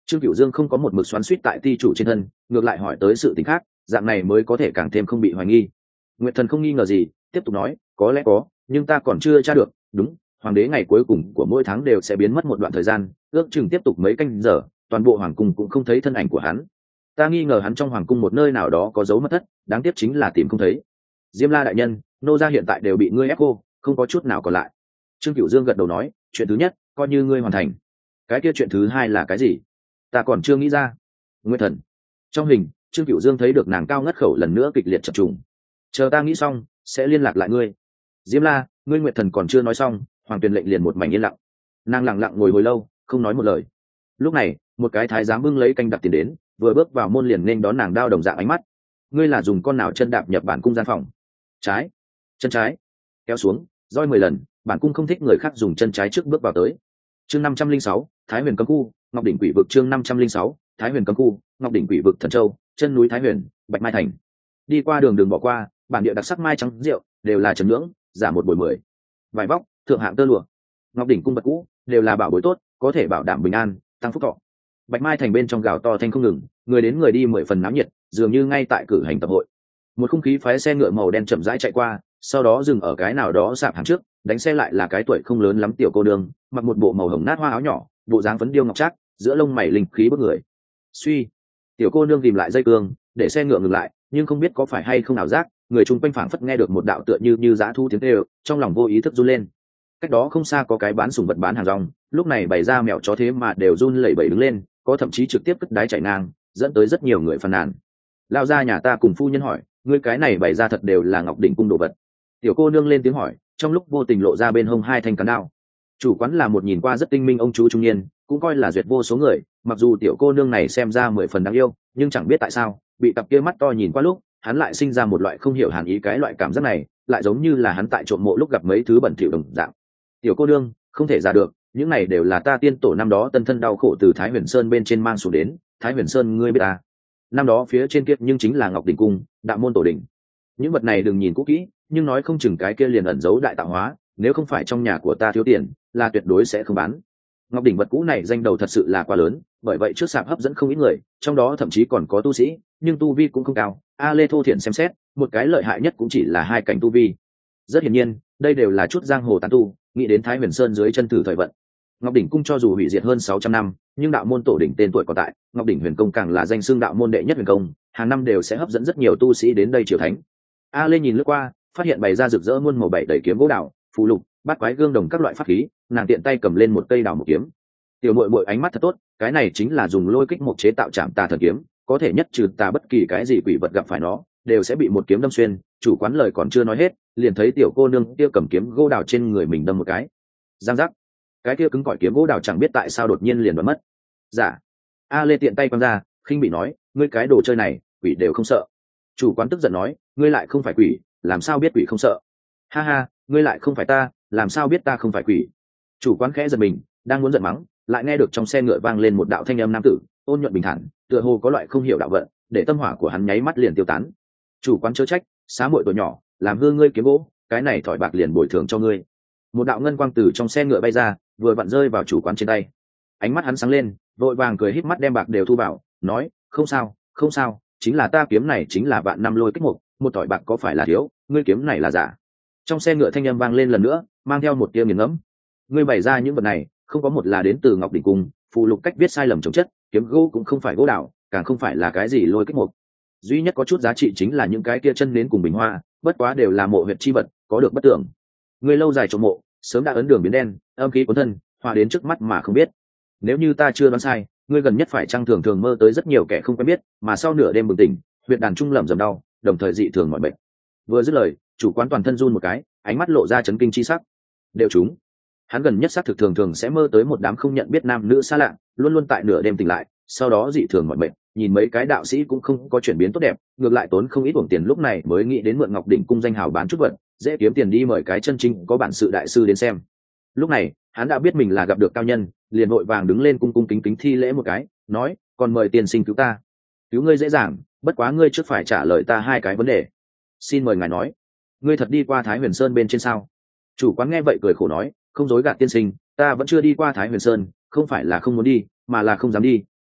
Trương Cửu Dương không có một mực xoắn xuýt tại ti chủ trên thân, ngược lại hỏi tới sự tình khác, dạng này mới có thể càng thêm không bị hoài nghi. Nguyệt Thần không nghi ngờ gì, tiếp tục nói, có lẽ có, nhưng ta còn chưa tra được. Đúng, hoàng đế ngày cuối cùng của mỗi tháng đều sẽ biến mất một đoạn thời gian, ước chừng tiếp tục mấy canh giờ, toàn bộ hoàng cung cũng không thấy thân ảnh của hắn. Ta nghi ngờ hắn trong hoàng cung một nơi nào đó có dấu mất thất, đáng tiếc chính là tìm không thấy. Diêm La đại nhân, nô gia hiện tại đều bị ngươi ép cô, không có chút nào còn lại. Trương Cửu Dương gật đầu nói, chuyện thứ nhất coi như ngươi hoàn thành. Cái kia chuyện thứ hai là cái gì? Ta còn chưa nghĩ ra. Nguyệt Thần. Trong hình, Trương Cửu Dương thấy được nàng cao ngất khẩu lần nữa kịch liệt chập trùng. Chờ ta nghĩ xong sẽ liên lạc lại ngươi. Diêm La, ngươi Nguyệt Thần còn chưa nói xong, hoàng tuyền lệnh liền một mảnh yên lặng. Nàng lặng lặng ngồi hồi lâu, không nói một lời. Lúc này, một cái thái giám bưng lấy canh đặt tiền đến, vừa bước vào môn liền nên đón nàng đao đồng dạng ánh mắt. Ngươi là dùng con nào chân đạp nhập bản cung gian phòng? Trái. Chân trái. Kéo xuống, roi 10 lần, bản cung không thích người khác dùng chân trái trước bước vào tới. Chương 506, Thái Huyền cấm khu, Ngọc đỉnh quỷ vực. Chương 506, Thái Huyền cấm khu, Ngọc đỉnh quỷ vực. Thần Châu, chân núi Thái Huyền, Bạch Mai thành. Đi qua đường đường bỏ qua, bản địa đặc sắc mai trắng rượu đều là trần ngưỡng, giả một buổi 10. Vải vóc, thượng hạng tơ lụa. Ngọc đỉnh cung vật cũ đều là bảo bối tốt, có thể bảo đảm bình an, tăng phúc thọ. Bạch Mai thành bên trong gào to thanh không ngừng, người đến người đi 10 phần náo nhiệt, dường như ngay tại cử hành tập hội. Một khung khí phái xe ngựa màu đen chậm rãi chạy qua, sau đó dừng ở cái nào đó sạp hàng trước, đánh xe lại là cái tuổi không lớn lắm tiểu cô nương, mặc một bộ màu hồng nát hoa áo nhỏ, bộ dáng phấn điêu ngọc trác, giữa lông mày linh khí bức người. Suy, tiểu cô nương tìm lại dây cương, để xe ngựa ngừng lại, nhưng không biết có phải hay không ảo giác, người chung quanh phảng phất nghe được một đạo tựa như dã thu tiếng kêu, trong lòng vô ý thức run lên. Cách đó không xa có cái bán sủng vật bán hàng rong, lúc này bày ra mèo chó thế mà đều run lẩy bẩy đứng lên, có thậm chí trực tiếp cất đái chạy ngang, dẫn tới rất nhiều người phàn nàn. Lao ra nhà ta cùng phu nhân hỏi, ngươi cái này bày ra thật đều là Ngọc đỉnh cung đồ vật. Tiểu cô nương lên tiếng hỏi, trong lúc vô tình lộ ra bên hông 2 thanh cán đao. Chủ quán là một nhìn qua rất tinh minh ông chú trung niên, cũng coi là duyệt vô số người, mặc dù tiểu cô nương này xem ra 10 phần đáng yêu, nhưng chẳng biết tại sao, bị cặp kia mắt to nhìn qua lúc, hắn lại sinh ra một loại không hiểu hàn ý, cái loại cảm giác này, lại giống như là hắn tại trộm mộ lúc gặp mấy thứ bẩn thỉu đồng dạng. Tiểu cô nương, không thể giả được, những này đều là ta tiên tổ năm đó tân thân đau khổ từ Thái Huyền Sơn bên trên mang xuống đến. Thái Huyền Sơn ngươi biết à? Năm đó phía trên kia nhưng chính là Ngọc đỉnh cung, đạo môn tổ đỉnh. Những vật này đừng nhìn cũ kỹ, nhưng nói không chừng cái kia liền ẩn giấu đại tạo hóa, nếu không phải trong nhà của ta thiếu tiền, là tuyệt đối sẽ không bán. Ngọc đỉnh vật cũ này danh đầu thật sự là quá lớn, bởi vậy trước sạp hấp dẫn không ít người, trong đó thậm chí còn có tu sĩ, nhưng tu vi cũng không cao. A Lê Thô Thiện xem xét, một cái lợi hại nhất cũng chỉ là 2 cảnh tu vi. Rất hiển nhiên, đây đều là chút giang hồ tán tu, nghĩ đến Thái Huyền Sơn dưới chân thử thời vận. Ngọc đỉnh cung cho dù hủy diệt hơn 600 năm, nhưng đạo môn tổ đỉnh tên tuổi còn tại, Ngọc đỉnh huyền công càng là danh xưng đạo môn đệ nhất huyền công, hàng năm đều sẽ hấp dẫn rất nhiều tu sĩ đến đây triều thánh. A Lê nhìn lướt qua, phát hiện bày ra rực rỡ muôn màu bảy đầy kiếm gỗ đào, phù lục, bát quái gương đồng các loại pháp khí, nàng tiện tay cầm lên một cây đào một kiếm. Tiểu muội muội ánh mắt thật tốt, cái này chính là dùng lôi kích một chế tạo trảm tà thần kiếm, có thể nhất trừ tà bất kỳ cái gì quỷ vật gặp phải nó, đều sẽ bị một kiếm đâm xuyên. Chủ quán lời còn chưa nói hết, liền thấy tiểu cô nương kia cầm kiếm gỗ đào trên người mình đâm một cái. Giang giác. Cái kia cứng cỏi kiếm gỗ đào chẳng biết tại sao đột nhiên liền đoán mất. Dạ. A Lê tiện tay quăng ra, khinh bị nói, ngươi cái đồ chơi này, quỷ đều không sợ. Chủ quán tức giận nói, ngươi lại không phải quỷ, làm sao biết quỷ không sợ? Ha ha, ngươi lại không phải ta, làm sao biết ta không phải quỷ? Chủ quán khẽ giật mình, đang muốn giận mắng, lại nghe được trong xe ngựa vang lên một đạo thanh âm nam tử, ôn nhuận bình thản, tựa hồ có loại không hiểu đạo vận, để tâm hỏa của hắn nháy mắt liền tiêu tán. Chủ quán chớ trách, xá muội tuổi nhỏ, làm hư ngươi kiếm gỗ, cái này thỏi bạc liền bồi thường cho ngươi. Một đạo ngân quang từ trong xe ngựa bay ra, vừa vặn rơi vào chủ quán trên tay. Ánh mắt hắn sáng lên, vội vàng cười híp mắt đem bạc đều thu vào, nói, không sao, không sao, chính là ta kiếm này chính là vạn năm lôi kích một thỏi bạc có phải là thiếu, ngươi kiếm này là giả. Trong xe ngựa thanh âm vang lên lần nữa, mang theo một tia nghiền ngẫm. Ngươi bày ra những vật này, không có một là đến từ Ngọc đỉnh cung, phù lục cách viết sai lầm trồng chất, kiếm gỗ cũng không phải gỗ đào, càng không phải là cái gì lôi kích mục. Duy nhất có chút giá trị chính là những cái kia chân nến cùng bình hoa, bất quá đều là mộ huyệt chi vật, có được bất tưởng. Ngươi lâu dài trộm mộ, sớm đã ấn đường biến đen, âm khí cuốn thân, hòa đến trước mắt mà không biết. Nếu như ta chưa đoán sai, ngươi gần nhất phải chăng thường thường mơ tới rất nhiều kẻ không quen biết, mà sau nửa đêm bừng tỉnh, huyệt đàn trung lẩm rầm đau, đồng thời dị thường mọi bệnh. Vừa dứt lời, chủ quán toàn thân run một cái, ánh mắt lộ ra chấn kinh chi sắc. Đều chúng. Hắn gần nhất xác thực thường thường sẽ mơ tới một đám không nhận biết nam nữ xa lạ, luôn luôn tại nửa đêm tỉnh lại, sau đó dị thường mọi bệnh, nhìn mấy cái đạo sĩ cũng không có chuyển biến tốt đẹp, ngược lại tốn không ít uổng tiền, lúc này mới nghĩ đến mượn Ngọc đỉnh cung danh hào bán chút vật, dễ kiếm tiền đi mời cái chân chính có bản sự đại sư đến xem. Lúc này, hắn đã biết mình là gặp được cao nhân, liền vội vàng đứng lên cung cung kính kính thi lễ một cái, nói, còn mời tiền sinh cứu ta. Cứu ngươi dễ dàng, bất quá ngươi trước phải trả lời ta 2 cái vấn đề. Xin mời ngài nói, ngươi thật đi qua Thái Huyền Sơn bên trên sao? Chủ quán nghe vậy cười khổ nói, không dối gạt tiên sinh, ta vẫn chưa đi qua Thái Huyền Sơn, không phải là không muốn đi, mà là không dám đi,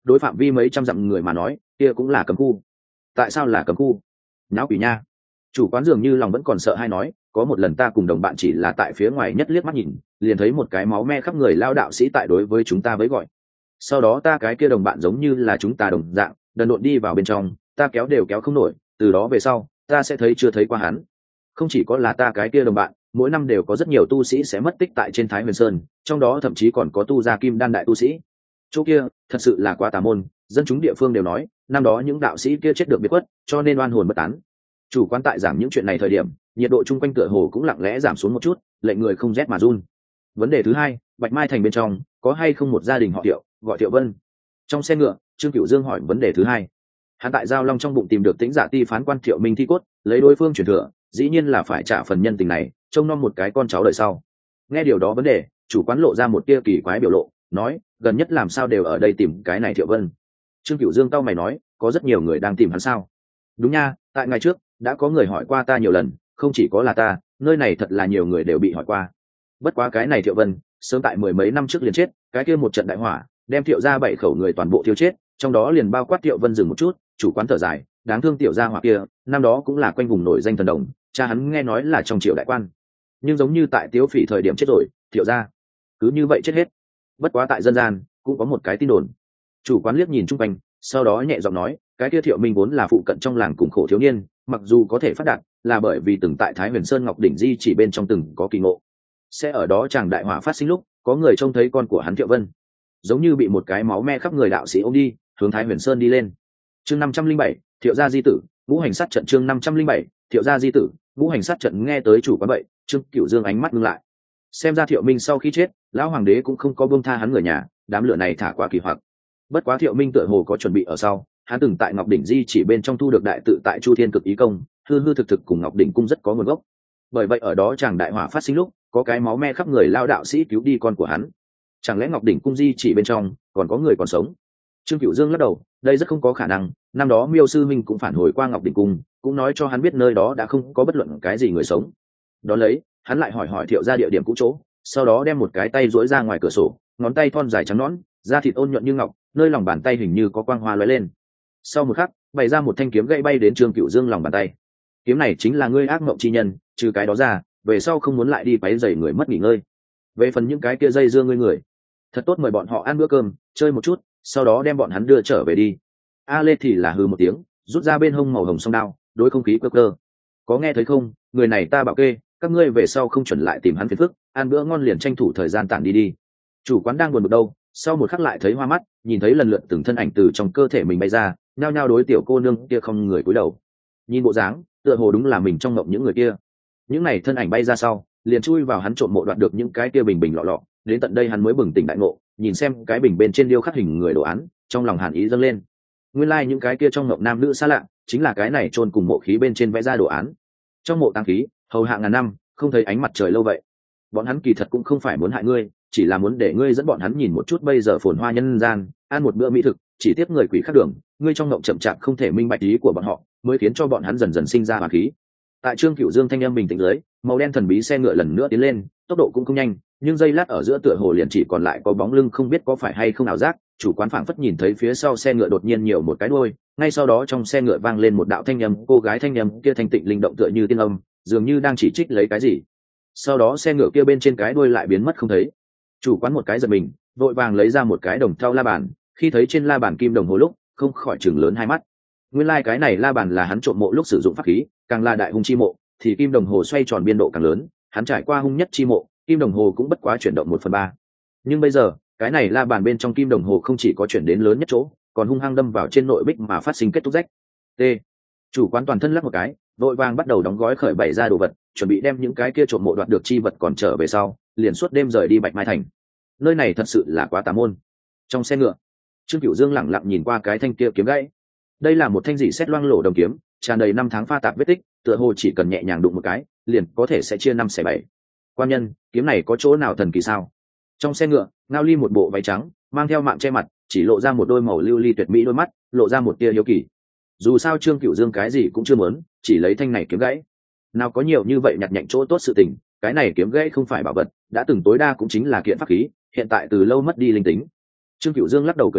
đối phạm vi mấy trăm dặm người mà nói kia cũng là cấm khu. Tại sao là cấm khu? Nháo quỷ nha. Chủ quán dường như lòng vẫn còn sợ hay nói, có một lần ta cùng đồng bạn chỉ là tại phía ngoài nhất liếc mắt nhìn, liền thấy một cái máu me khắp người lao đạo sĩ tại đối với chúng ta với gọi. Sau đó ta cái kia đồng bạn giống như là chúng ta đồng dạng đần độn đi vào bên trong, ta kéo đều kéo không nổi, từ đó về sau ta sẽ thấy chưa thấy qua hắn. Không chỉ có là ta cái kia đồng bạn, mỗi năm đều có rất nhiều tu sĩ sẽ mất tích tại trên Thái Huyền Sơn, trong đó thậm chí còn có tu gia kim đan đại tu sĩ. Chỗ kia thật sự là quá tà môn, dân chúng địa phương đều nói năm đó những đạo sĩ kia chết được biệt khuất, cho nên oan hồn bất tán. Chủ quán tại giảng những chuyện này thời điểm, nhiệt độ chung quanh tựa hồ cũng lặng lẽ giảm xuống một chút, lệnh người không rét mà run. Vấn đề thứ hai, Bạch Mai thành bên trong có hay không một gia đình họ Thiệu, gọi Thiệu Vân? Trong xe ngựa, Trương Cửu Dương hỏi vấn đề thứ hai. Hắn tại Giao Long trong bụng tìm được Tĩnh Dạ Ti phán quan Thiệu Minh thi cốt, lấy đối phương truyền thừa, dĩ nhiên là phải trả phần nhân tình này, trông nom một cái con cháu đời sau. Nghe điều đó vấn đề, chủ quán lộ ra một tia kỳ quái biểu lộ, nói, gần nhất làm sao đều ở đây tìm cái này Thiệu Vân? Trương Cửu Dương cau mày nói, có rất nhiều người đang tìm hắn sao? Đúng nha, tại ngày trước đã có người hỏi qua ta nhiều lần, không chỉ có là ta, nơi này thật là nhiều người đều bị hỏi qua. Bất quá cái này Thiệu Vân sớm tại mười mấy năm trước liền chết, cái kia một trận đại hỏa đem Thiệu gia 7 khẩu người toàn bộ thiêu chết, trong đó liền bao quát Thiệu Vân. Dừng một chút, chủ quán thở dài, đáng thương Tiểu gia hỏa kia năm đó cũng là quanh vùng nổi danh thần đồng, cha hắn nghe nói là trong triều đại quan, nhưng giống như tại Tiếu Phỉ thời điểm chết rồi, Thiệu gia cứ như vậy chết hết. Bất quá tại dân gian cũng có một cái tin đồn. Chủ quán liếc nhìn chung quanh, sau đó nhẹ giọng nói, cái kia Thiệu Minh vốn là phụ cận trong làng cùng khổ thiếu niên, mặc dù có thể phát đạt, là bởi vì từng tại Thái Huyền Sơn Ngọc đỉnh di chỉ bên trong từng có kỳ ngộ. Sẽ ở đó chàng đại hỏa phát sinh lúc, có người trông thấy con của hắn Thiệu Vân giống như bị một cái máu me khắp người đạo sĩ ôm đi, hướng Thái Huyền Sơn đi lên. Chương 507, Thiệu gia di tử, ngũ hành sát trận. Chương 507, Thiệu gia di tử, ngũ hành sát trận. Nghe tới chủ quán vậy, Trương Cửu Dương ánh mắt ngưng lại. Xem ra Thiệu Minh sau khi chết, lão hoàng đế cũng không có buông tha hắn người nhà, đám lửa này thả qua kỳ hoặc. Bất quá Thiệu Minh tựa hồ có chuẩn bị ở sau, hắn từng tại Ngọc đỉnh di chỉ bên trong thu được đại tự tại Chu Thiên cực ý công, hư hư thực thực cùng Ngọc đỉnh cung rất có nguồn gốc. Bởi vậy ở đó chàng đại hỏa phát sinh lúc, có cái máu me khắp người lao đạo sĩ cứu đi con của hắn. Chẳng lẽ Ngọc đỉnh cung di chỉ bên trong còn có người còn sống? Trương Cửu Dương lắc đầu, đây rất không có khả năng, năm đó Miêu sư minh cũng phản hồi qua Ngọc đỉnh cung, cũng nói cho hắn biết nơi đó đã không có bất luận cái gì người sống. Đó lấy, hắn lại hỏi Thiệu gia địa điểm cũ chỗ, sau đó đem một cái tay duỗi ra ngoài cửa sổ, ngón tay thon dài trắng nõn, da thịt ôn nhuận như ngọc, nơi lòng bàn tay hình như có quang hoa lóe lên. Sau một khắc, bày ra một thanh kiếm gãy bay đến Trương Cửu Dương lòng bàn tay. Kiếm này chính là ngươi ác mộng chi nhân, trừ cái đó ra, về sau không muốn lại đi quấy rầy người mất nghỉ ngơi. Về phần những cái kia dây dưa ngươi người, thật tốt mời bọn họ ăn bữa cơm, chơi một chút, sau đó đem bọn hắn đưa trở về đi. A Lê thì là hừ một tiếng, rút ra bên hông màu hồng song đao, đối không khí cơ cơ. Có nghe thấy không, người này ta bảo kê, các ngươi về sau không chuẩn lại tìm hắn phiền phức, ăn bữa ngon liền tranh thủ thời gian tản đi đi. Chủ quán đang buồn bực đâu, sau một khắc lại thấy hoa mắt, nhìn thấy lần lượt từng thân ảnh từ trong cơ thể mình bay ra, nhao nhao đối tiểu cô nương kia không người cúi đầu. Nhìn bộ dáng, tựa hồ đúng là mình trong ngộng những người kia. Những này thân ảnh bay ra sau, liền chui vào hắn trộm mộ đoạt được những cái kia bình bình lọ lọ, đến tận đây hắn mới bừng tỉnh đại ngộ, nhìn xem cái bình bên trên điêu khắc hình người đồ án, trong lòng hàn ý dâng lên. Nguyên lai những cái kia trong ngộng nam nữ xa lạ, chính là cái này chôn cùng mộ khí bên trên vẽ ra đồ án. Trong mộ tang khí, hầu hạ ngàn năm, không thấy ánh mặt trời lâu vậy. Bọn hắn kỳ thật cũng không phải muốn hại ngươi, chỉ là muốn để ngươi dẫn bọn hắn nhìn một chút bây giờ phồn hoa nhân gian, ăn một bữa mỹ thực, chỉ tiếp người quỷ khác đường, ngươi trong ngộng chậm chạp không thể minh bạch ý của bọn họ, mới khiến cho bọn hắn dần dần sinh ra hoàn khí. Tại Trương Cửu Dương thanh âm bình tĩnh dưới, màu đen thần bí xe ngựa lần nữa tiến lên, tốc độ cũng không nhanh, nhưng giây lát ở giữa tựa hồ liền chỉ còn lại có bóng lưng không biết có phải hay không ảo giác. Chủ quán phảng phất nhìn thấy phía sau xe ngựa đột nhiên nhiều một cái đuôi, ngay sau đó trong xe ngựa vang lên một đạo thanh âm, cô gái thanh âm kia thanh tịnh linh động tựa như tiên âm, dường như đang chỉ trích lấy cái gì. Sau đó xe ngựa kia bên trên cái đuôi lại biến mất không thấy. Chủ quán một cái giật mình, vội vàng lấy ra một cái đồng thau la bàn, khi thấy trên la bàn kim đồng hồ lúc, không khỏi chừng lớn hai mắt. Nguyên lai cái này la bàn là hắn trộm mộ lúc sử dụng pháp khí, càng là đại hung chi mộ thì kim đồng hồ xoay tròn biên độ càng lớn, hắn trải qua hung nhất chi mộ, kim đồng hồ cũng bất quá chuyển động 1/3. Nhưng bây giờ cái này la bàn bên trong kim đồng hồ không chỉ có chuyển đến lớn nhất chỗ, còn hung hăng đâm vào trên nội bích mà phát sinh kết thúc rách. T. Chủ quán toàn thân lắc một cái, vội vàng bắt đầu đóng gói khởi bày ra đồ vật, chuẩn bị đem những cái kia trộm mộ đoạt được chi vật còn trở về sau, liền suốt đêm rời đi Bạch Mai thành. Nơi này thật sự là quá tà môn. Trong xe ngựa, Trương Cửu Dương lẳng lặng nhìn qua cái thanh kia kiếm gãy. Đây là một thanh dị xét loang lổ đồng kiếm, tràn đầy năm tháng pha tạp vết tích, tựa hồ chỉ cần nhẹ nhàng đụng một cái, liền có thể sẽ chia 5/7. Quan nhân, kiếm này có chỗ nào thần kỳ sao? Trong xe ngựa, Ngao Ly một bộ váy trắng, mang theo mạng che mặt, chỉ lộ ra một đôi màu lưu ly tuyệt mỹ đôi mắt, lộ ra một tia hiếu kỳ. Dù sao Trương Cửu Dương cái gì cũng chưa muốn, chỉ lấy thanh này kiếm gãy. Nào có nhiều như vậy nhặt nhạnh chỗ tốt sự tình, cái này kiếm gãy không phải bảo vật, đã từng tối đa cũng chính là kiện pháp khí, hiện tại từ lâu mất đi linh tính. Trương Cửu Dương lắc đầu cười cười,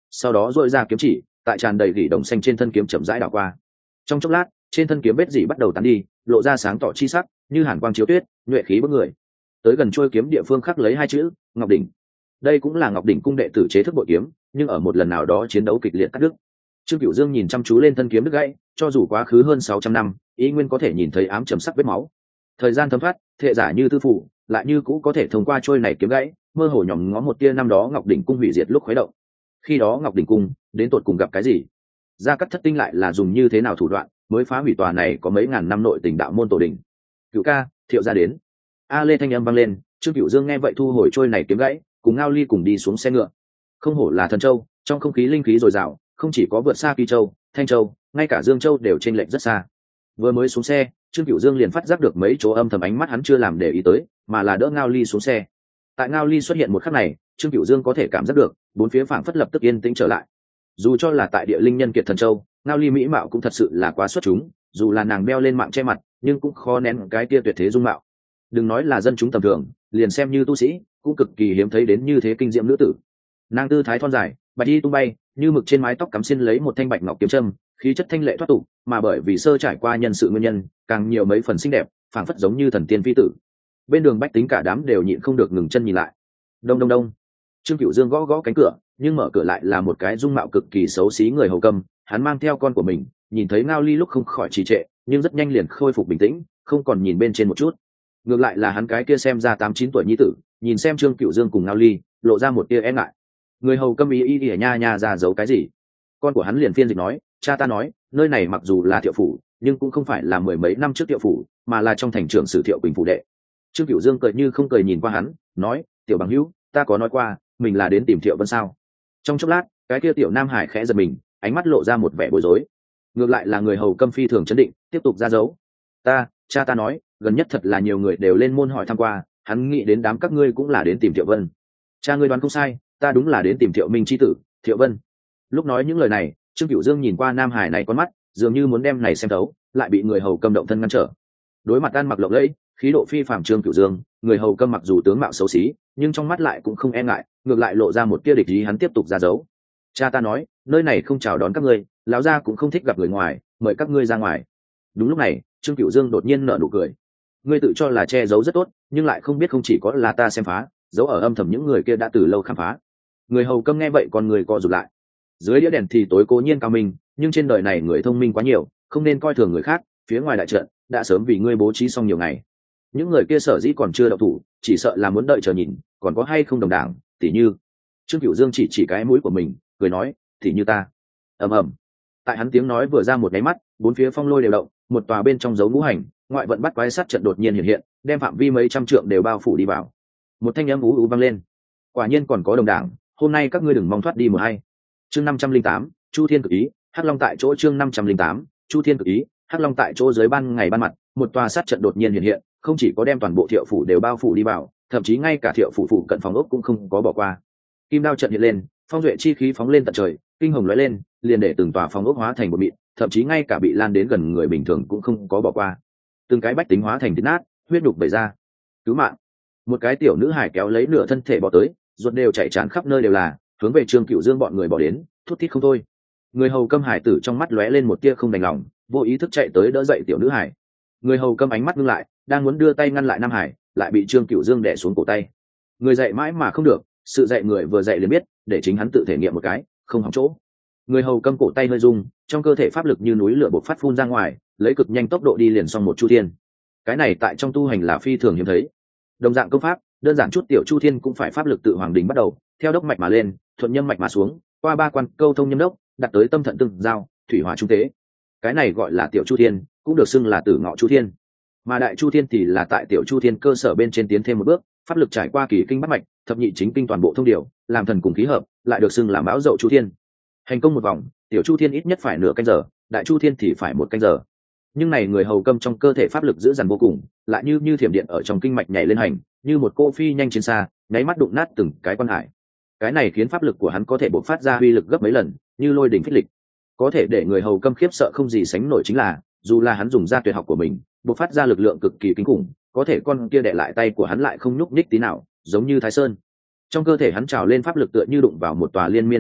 sau đó dội ra kiếm chỉ tại tràn đầy gỉ đồng xanh trên thân kiếm chậm rãi đảo qua. Trong chốc lát trên thân kiếm vết dỉ bắt đầu tán đi, lộ ra sáng tỏ chi sắc như hàn quang chiếu tuyết, nhuệ khí bức người. Tới gần trôi kiếm địa phương khắc lấy hai chữ Ngọc Đỉnh. Đây cũng là Ngọc Đỉnh cung đệ tử chế thức bội kiếm, nhưng ở một lần nào đó chiến đấu kịch liệt cắt đứt. Trương Cửu Dương nhìn chăm chú lên thân kiếm đứt gãy, cho dù quá khứ hơn 600 năm, ý nguyên có thể nhìn thấy ám chấm sắc vết máu. Thời gian thấm thoát, thệ giả như tư phủ, lại như cũ có thể thông qua trôi này kiếm gãy, mơ hồ nhòm ngó một tia năm đó Ngọc Đỉnh cung hủy diệt lúc khuấy động. Khi đó Ngọc Đỉnh cung đến tột cùng gặp cái gì? Gia Cát Thất Tinh lại là dùng như thế nào thủ đoạn mới phá hủy tòa này có mấy ngàn năm nội tình đạo môn tổ đình? Cửu ca, Thiệu gia đến. A Lê thanh âm vang lên, Trương Cửu Dương nghe vậy thu hồi trôi này kiếm gãy, cùng Ngao Ly cùng đi xuống xe ngựa. Không hổ là Thần Châu, trong không khí linh khí dồi dào, không chỉ có vượt xa Kỳ Châu, Thanh Châu, ngay cả Dương Châu đều chênh lệch rất xa. Vừa mới xuống xe, Trương Cửu Dương liền phát giác được mấy chỗ âm thầm ánh mắt hắn chưa làm để ý tới, mà là đỡ Ngao Ly xuống xe. Tại Ngao Ly xuất hiện một khắc này, Trương Cửu Dương có thể cảm giác được, bốn phía phảng phất lập tức yên tĩnh trở lại. Dù cho là tại địa linh nhân kiệt Thần Châu, Ngao Ly mỹ mạo cũng thật sự là quá xuất chúng, dù là nàng đeo lên mạng che mặt, nhưng cũng khó nén cái tia tuyệt thế dung mạo. Đừng nói là dân chúng tầm thường, liền xem như tu sĩ, cũng cực kỳ hiếm thấy đến như thế kinh diệm nữ tử. Nàng tư thái thon dài, bạch y tung bay, như mực trên mái tóc cắm xiên lấy một thanh bạch ngọc kiếm châm, khí chất thanh lệ thoát tục, mà bởi vì sơ trải qua nhân sự nguyên nhân, càng nhiều mấy phần xinh đẹp, phảng phất giống như thần tiên phi tử. Bên đường bách tính cả đám đều nhịn không được ngừng chân nhìn lại. Đông đông đông. Trương Cửu Dương gõ gõ cánh cửa, nhưng mở cửa lại là một cái dung mạo cực kỳ xấu xí người hầu cầm, hắn mang theo con của mình, nhìn thấy Ngao Ly lúc không khỏi trì trệ, nhưng rất nhanh liền khôi phục bình tĩnh, không còn nhìn bên trên một chút. Ngược lại là hắn cái kia xem ra 8-9 tuổi nhi tử, nhìn xem Trương Cửu Dương cùng Ngao Ly, lộ ra một tia e ngại. Người hầu câm ý nha nha ra giấu cái gì? Con của hắn liền phiên dịch nói, cha ta nói, nơi này mặc dù là Thiệu phủ, nhưng cũng không phải là mười mấy năm trước Thiệu phủ, mà là trong thành trưởng sử Thiệu Quỳnh phủ đệ. Trương Cửu Dương cười như không cười nhìn qua hắn, nói, tiểu bằng hữu, ta có nói qua, mình là đến tìm Thiệu Vân sao? Trong chốc lát, cái kia tiểu Nam Hải khẽ giật mình, ánh mắt lộ ra một vẻ bối rối. Ngược lại là người hầu câm phi thường chấn định, tiếp tục ra dấu. Cha ta nói, gần nhất thật là nhiều người đều lên môn hỏi thăm qua, hắn nghĩ đến đám các ngươi cũng là đến tìm Thiệu Vân. Cha ngươi đoán không sai, ta đúng là đến tìm Thiệu Minh chi tử, Thiệu Vân. Lúc nói những lời này, Trương Cửu Dương nhìn qua Nam Hải này con mắt, dường như muốn đem này xem thấu, lại bị người hầu câm động thân ngăn trở. Đối mặt ăn mặc lộng lẫy, khí độ phi phàm Trương Cửu Dương, người hầu câm mặc dù tướng mạo xấu xí, nhưng trong mắt lại cũng không e ngại, ngược lại lộ ra một tia địch ý. Hắn tiếp tục ra dấu. Cha ta nói, nơi này không chào đón các ngươi, lão gia cũng không thích gặp người ngoài, mời các ngươi ra ngoài. Đúng lúc này, Trương Cửu Dương đột nhiên nở nụ cười. Ngươi tự cho là che giấu rất tốt, nhưng lại không biết không chỉ có là ta xem phá, giấu ở âm thầm những người kia đã từ lâu khám phá. Người hầu câm nghe vậy còn người co rụt lại. Dưới đĩa đèn thì tối cố nhiên cao minh, nhưng trên đời này người thông minh quá nhiều, không nên coi thường người khác. Phía ngoài đại trận đã sớm vì ngươi bố trí xong nhiều ngày. Những người kia sở dĩ còn chưa động thủ, chỉ sợ là muốn đợi chờ nhìn, còn có hay không đồng đảng, tỉ như. Trương Cửu Dương chỉ cái mũi của mình, cười nói, tỉ như ta. Ầm ầm. Tại hắn tiếng nói vừa ra một cái mắt, bốn phía phong lôi đều động, một tòa bên trong dấu ngũ hành, ngoại vận bắt quái sát trận đột nhiên hiện hiện, đem phạm vi mấy trăm trượng đều bao phủ đi vào. Một thanh âm ú ú vang lên. Quả nhiên còn có đồng đảng, hôm nay các ngươi đừng mong thoát đi một hay. Chương 508, Chu Thiên cực ý, Hắc Long tại chỗ. Chương 508, Chu Thiên cực ý, Hắc Long tại chỗ. Dưới ban ngày ban mặt, một tòa sát trận đột nhiên hiện hiện, không chỉ có đem toàn bộ Thiệu phủ đều bao phủ đi vào, thậm chí ngay cả Thiệu phủ cận phòng ốc cũng không có bỏ qua. Kim đao trận hiện lên, phong duệ chi khí phóng lên tận trời, kinh hồng lóe lên, liền để từng tòa phòng ốc hóa thành một mịn, thậm chí ngay cả bị lan đến gần người bình thường cũng không có bỏ qua. Từng cái bách tính hóa thành thịt nát, huyết đục bày ra. Cứu mạng! Một cái tiểu nữ hải kéo lấy nửa thân thể bỏ tới, ruột đều chảy tràn khắp nơi đều là, hướng về Trương Cửu Dương bọn người bỏ đến, thút thít không thôi. Người hầu câm hải tử trong mắt lóe lên một tia không đành lòng, vô ý thức chạy tới đỡ dậy tiểu nữ hải. Người hầu câm ánh mắt ngưng lại, đang muốn đưa tay ngăn lại Nam Hải, lại bị Trương Cửu Dương đè xuống cổ tay. Người dạy mãi mà không được, sự dạy người vừa dạy liền biết, để chính hắn tự thể nghiệm một cái, không hỏng chỗ. Người hầu câm cổ tay hơi rung, trong cơ thể pháp lực như núi lửa bộc phát phun ra ngoài, lấy cực nhanh tốc độ đi liền xong một chu thiên. Cái này tại trong tu hành là phi thường hiếm thấy. Đồng dạng công pháp, đơn giản chút tiểu chu thiên cũng phải pháp lực tự hoàng đỉnh bắt đầu, theo đốc mạch mà lên, thuận nhâm mạch mà xuống, qua ba quan câu thông nhâm đốc, đặt tới tâm thận tương giao, thủy hỏa trung tế. Cái này gọi là tiểu chu thiên, cũng được xưng là tử ngọ chu thiên. Mà đại chu thiên thì là tại tiểu chu thiên cơ sở bên trên tiến thêm một bước, pháp lực trải qua kỳ kinh bát mạch, thập nhị chính kinh toàn bộ thông điều, làm thần cùng khí hợp, lại được xưng là mão dậu chu thiên. Hành công một vòng, tiểu chu thiên ít nhất phải nửa canh giờ, đại chu thiên thì phải một canh giờ. Nhưng này người hầu câm trong cơ thể pháp lực dữ dằn vô cùng, lại như thiểm điện ở trong kinh mạch nhảy lên hành, như một cô phi nhanh trên xa, nháy mắt đụng nát từng cái quan hải. Cái này khiến pháp lực của hắn có thể bộc phát ra uy lực gấp mấy lần, như lôi đỉnh phích lịch. Có thể để người hầu câm khiếp sợ không gì sánh nổi chính là, dù là hắn dùng ra tuyệt học của mình, bộc phát ra lực lượng cực kỳ kinh khủng, có thể con kia đè lại tay của hắn lại không nhúc nhích tí nào, giống như Thái Sơn. Trong cơ thể hắn trào lên pháp lực tựa như đụng vào một tòa liên miên không dứt,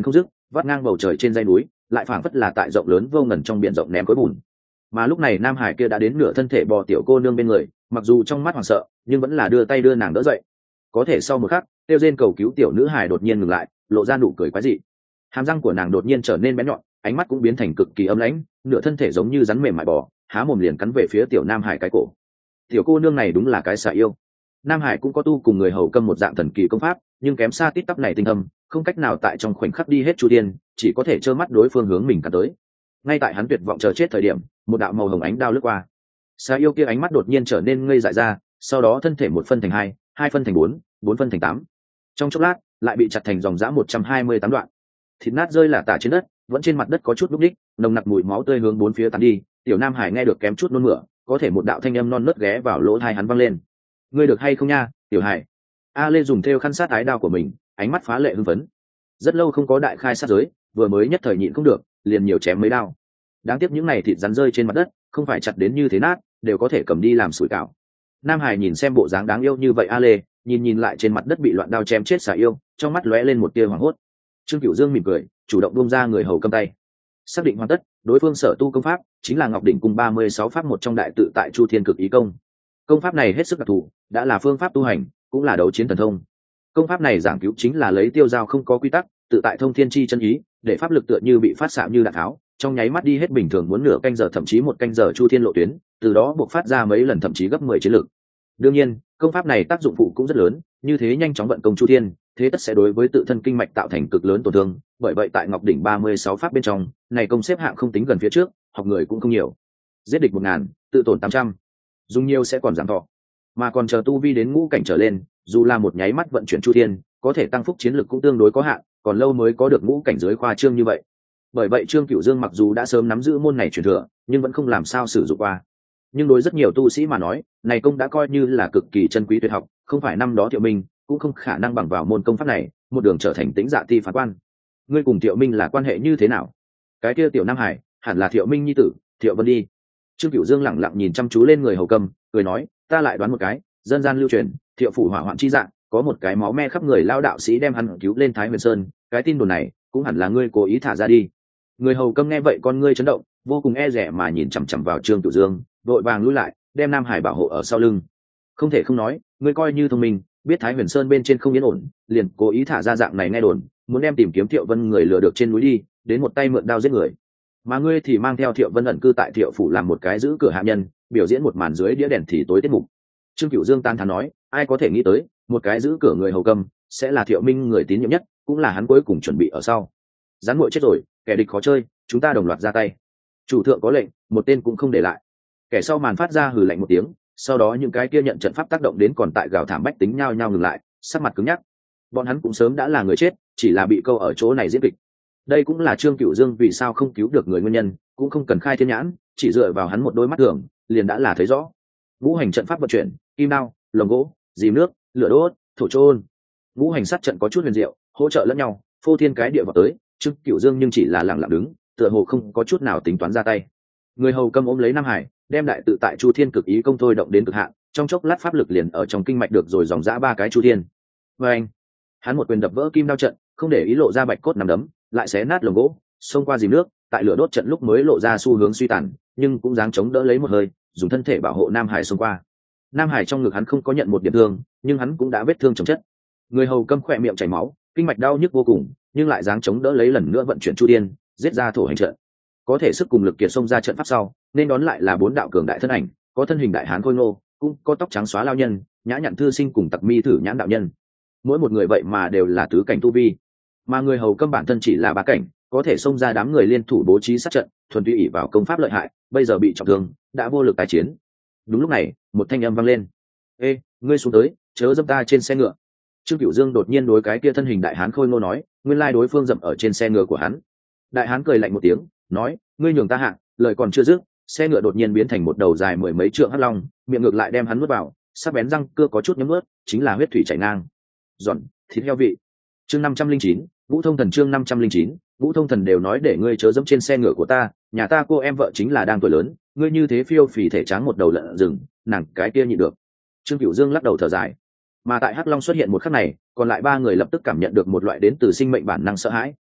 vắt ngang bầu trời trên dãy núi, lại phảng phất là tại rộng lớn vô ngần trong biển rộng ném khối bùn. Mà lúc này Nam Hải kia đã đến nửa thân thể bò tiểu cô nương bên người, mặc dù trong mắt hoảng sợ nhưng vẫn là đưa tay đưa nàng đỡ dậy. Có thể sau một khắc, kêu rên cầu cứu tiểu nữ hài đột nhiên ngừng lại, lộ ra nụ cười quái dị. Hàm răng của nàng đột nhiên trở nên bén nhọn, ánh mắt cũng biến thành cực kỳ âm lãnh, nửa thân thể giống như rắn mềm mại bò, há mồm liền cắn về phía tiểu Nam Hải cái cổ. Tiểu cô nương này đúng là cái xà yêu. Nam Hải cũng có tu cùng người hầu câm một dạng thần kỳ công pháp, nhưng kém xa tít tắp này tinh thâm, không cách nào tại trong khoảnh khắc đi hết chu tiên, chỉ có thể trơ mắt đối phương hướng mình cắn tới. Ngay tại hắn tuyệt vọng chờ chết thời điểm, một đạo màu hồng ánh đao lướt qua. Xà yêu kia ánh mắt đột nhiên trở nên ngây dại ra, sau đó thân thể một phân thành hai, hai phân thành bốn, bốn phân thành tám. Trong chốc lát, lại bị chặt thành dòng dã 128 đoạn. Thịt nát rơi lả tả trên đất, vẫn trên mặt đất có chút lúc đích, nồng nặc mùi máu tươi hướng bốn phía tán đi. Tiểu Nam Hải nghe được kém chút nôn mửa, có thể một đạo thanh âm non nớt ghé vào lỗ tai hắn vang lên. Ngươi được hay không nha, Tiểu Hải? A Lê dùng thêu khăn sát ái đao của mình, ánh mắt phá lệ hưng phấn. Rất lâu không có đại khai sát giới, vừa mới nhất thời nhịn không được, liền nhiều chém mấy đao. Đáng tiếc những này thịt rắn rơi trên mặt đất, không phải chặt đến như thế nát, đều có thể cầm đi làm sủi cảo. Nam Hải nhìn xem bộ dáng đáng yêu như vậy A Lê, nhìn lại trên mặt đất bị loạn đao chém chết xà yêu, trong mắt lóe lên một tia hoảng hốt. Trương Cửu Dương mỉm cười, chủ động buông ra người hầu cầm tay. Xác định hoàn tất, đối phương sở tu công pháp chính là Ngọc đỉnh cung 36 pháp một trong đại tự tại Chu Thiên Cực Ý công. Công pháp này hết sức đặc thù, đã là phương pháp tu hành, cũng là đấu chiến thần thông. Công pháp này giảng cứu chính là lấy tiêu dao không có quy tắc, tự tại thông thiên chi chân ý, để pháp lực tựa như bị phát xạ như đạn tháo, trong nháy mắt đi hết bình thường muốn nửa canh giờ thậm chí một canh giờ chu thiên lộ tuyến, từ đó buộc phát ra mấy lần thậm chí gấp 10 chiến lực. Đương nhiên, công pháp này tác dụng phụ cũng rất lớn, như thế nhanh chóng vận công chu thiên, thế tất sẽ đối với tự thân kinh mạch tạo thành cực lớn tổn thương, bởi vậy tại Ngọc đỉnh 36 pháp bên trong, này công xếp hạng không tính gần phía trước, học người cũng không nhiều. Giết địch 1000, tự tổn 800. Dùng nhiều sẽ còn giảm thọ, mà còn chờ tu vi đến ngũ cảnh trở lên, dù là một nháy mắt vận chuyển chu thiên, có thể tăng phúc chiến lực cũng tương đối có hạn, còn lâu mới có được ngũ cảnh giới khoa trương như vậy. Bởi vậy Trương Cửu Dương mặc dù đã sớm nắm giữ môn này truyền thừa, nhưng vẫn không làm sao sử dụng qua. Nhưng đối rất nhiều tu sĩ mà nói, này công đã coi như là cực kỳ chân quý tuyệt học, không phải năm đó Thiệu Minh cũng không khả năng bằng vào môn công pháp này, một đường trở thành Tĩnh Dạ Ti phán quan. Ngươi cùng Thiệu Minh là quan hệ như thế nào? Cái kia tiểu Nam Hải, hẳn là Thiệu Minh nhi tử, Thiệu Vân đi. Trương Cửu Dương lẳng lặng nhìn chăm chú lên người hầu cầm, cười nói, ta lại đoán một cái, dân gian lưu truyền, Thiệu phủ hỏa hoạn chi dạng, có một cái máu me khắp người lao đạo sĩ đem hắn cứu lên Thái Huyền Sơn, cái tin đồn này cũng hẳn là ngươi cố ý thả ra đi. Người hầu câm nghe vậy con ngươi chấn động, vô cùng e dè mà nhìn chằm chằm vào Trương Cửu Dương, vội vàng lùi lại, đem Nam Hải bảo hộ ở sau lưng. Không thể không nói, ngươi coi như thông minh, biết Thái Huyền Sơn bên trên không yên ổn, liền cố ý thả ra dạng này nghe đồn, muốn đem tìm kiếm Thiệu Vân người lừa được trên núi đi, đến một tay mượn đao giết người. Mà ngươi thì mang theo Thiệu Vân ẩn cư tại Thiệu phủ làm một cái giữ cửa hạ nhân, biểu diễn một màn dưới đĩa đèn thì tối tiết mục. Trương Cửu Dương tan thán nói, ai có thể nghĩ tới, một cái giữ cửa người hầu câm sẽ là Thiệu Minh người tín nhiệm nhất, cũng là hắn cuối cùng chuẩn bị ở sau. Rắn muội chết rồi, kẻ địch khó chơi, chúng ta đồng loạt ra tay. Chủ thượng có lệnh, một tên cũng không để lại. Kẻ sau màn phát ra hừ lạnh một tiếng, sau đó những cái kia nhận trận pháp tác động đến còn tại gào thảm bách tính nhao nhao ngừng lại, sắc mặt cứng nhắc. Bọn hắn cũng sớm đã là người chết, chỉ là bị câu ở chỗ này diễn kịch. Đây cũng là Trương Cửu Dương vì sao không cứu được người nguyên nhân, cũng không cần khai thiên nhãn, chỉ dựa vào hắn một đôi mắt thường, liền đã là thấy rõ. Ngũ hành trận pháp vận chuyển, kim đao, lồng gỗ, dìm nước, lửa đốt, thổ trôn. Ngũ hành sát trận có chút huyền diệu, hỗ trợ lẫn nhau, phô thiên cái địa vào tới. Trương Cửu Dương nhưng chỉ là lặng lặng đứng, tựa hồ không có chút nào tính toán ra tay. Người hầu câm ôm lấy Nam Hải, đem đại tự tại Chu Thiên Cực Ý công thôi động đến cực hạn, trong chốc lát pháp lực liền ở trong kinh mạch được rồi dòng dã 3 cái chu thiên. Và anh, hắn một quyền đập vỡ kim đao trận, không để ý lộ ra bạch cốt nằm đấm, lại xé nát lồng gỗ, xông qua dìm nước, tại lửa đốt trận lúc mới lộ ra xu hướng suy tàn, nhưng cũng dáng chống đỡ lấy một hơi, dùng thân thể bảo hộ Nam Hải xông qua. Nam Hải trong ngực hắn không có nhận một điểm thương, nhưng hắn cũng đã vết thương chồng chất. Người hầu câm khỏe miệng chảy máu, kinh mạch đau nhức vô cùng, nhưng lại dáng chống đỡ lấy lần nữa vận chuyển chu thiên, giết ra thổ hành trận. Có thể sức cùng lực kiệt xông ra trận pháp sau, nên đón lại là 4 đạo cường đại thân ảnh, có thân hình đại hán khôi ngô, cũng có tóc trắng xóa lao nhân, nhã nhặn thư sinh cùng tặc mi thử nhãn đạo nhân. Mỗi một người vậy mà đều là tứ cảnh tu vi, mà người hầu câm bản thân chỉ là 3 cảnh, có thể xông ra đám người liên thủ bố trí sát trận, thuần túy ỷ vào công pháp lợi hại, bây giờ bị trọng thương, đã vô lực tái chiến. Đúng lúc này, một thanh âm vang lên: "Ê, ngươi xuống tới, chớ dẫm ta trên xe ngựa." Trương Cửu Dương đột nhiên đối cái kia thân hình đại hán khôi ngô nói, nguyên lai đối phương dậm ở trên xe ngựa của hắn. Đại hán cười lạnh một tiếng, nói: "Ngươi nhường ta hạ." Lời còn chưa dứt, xe ngựa đột nhiên biến thành một đầu dài 10 mấy trượng hắc long, miệng ngược lại đem hắn nuốt vào, sắc bén răng cưa có chút nhấm nuốt, chính là huyết thủy chảy ngang. Giòn, thịt heo vị. Chương 509, Vũ Thông Thần. Chương 509, Vũ Thông Thần đều nói để ngươi chớ dẫm trên xe ngựa của ta, nhà ta cô em vợ chính là đang tuổi lớn, ngươi như thế phiêu phì thể tráng một đầu lợn rừng, nàng cái kia nhịn được. Trương Cửu Dương lắc đầu thở dài. Mà tại hắc long xuất hiện một khắc này, còn lại 3 người lập tức cảm nhận được một loại đến từ sinh mệnh bản năng sợ hãi,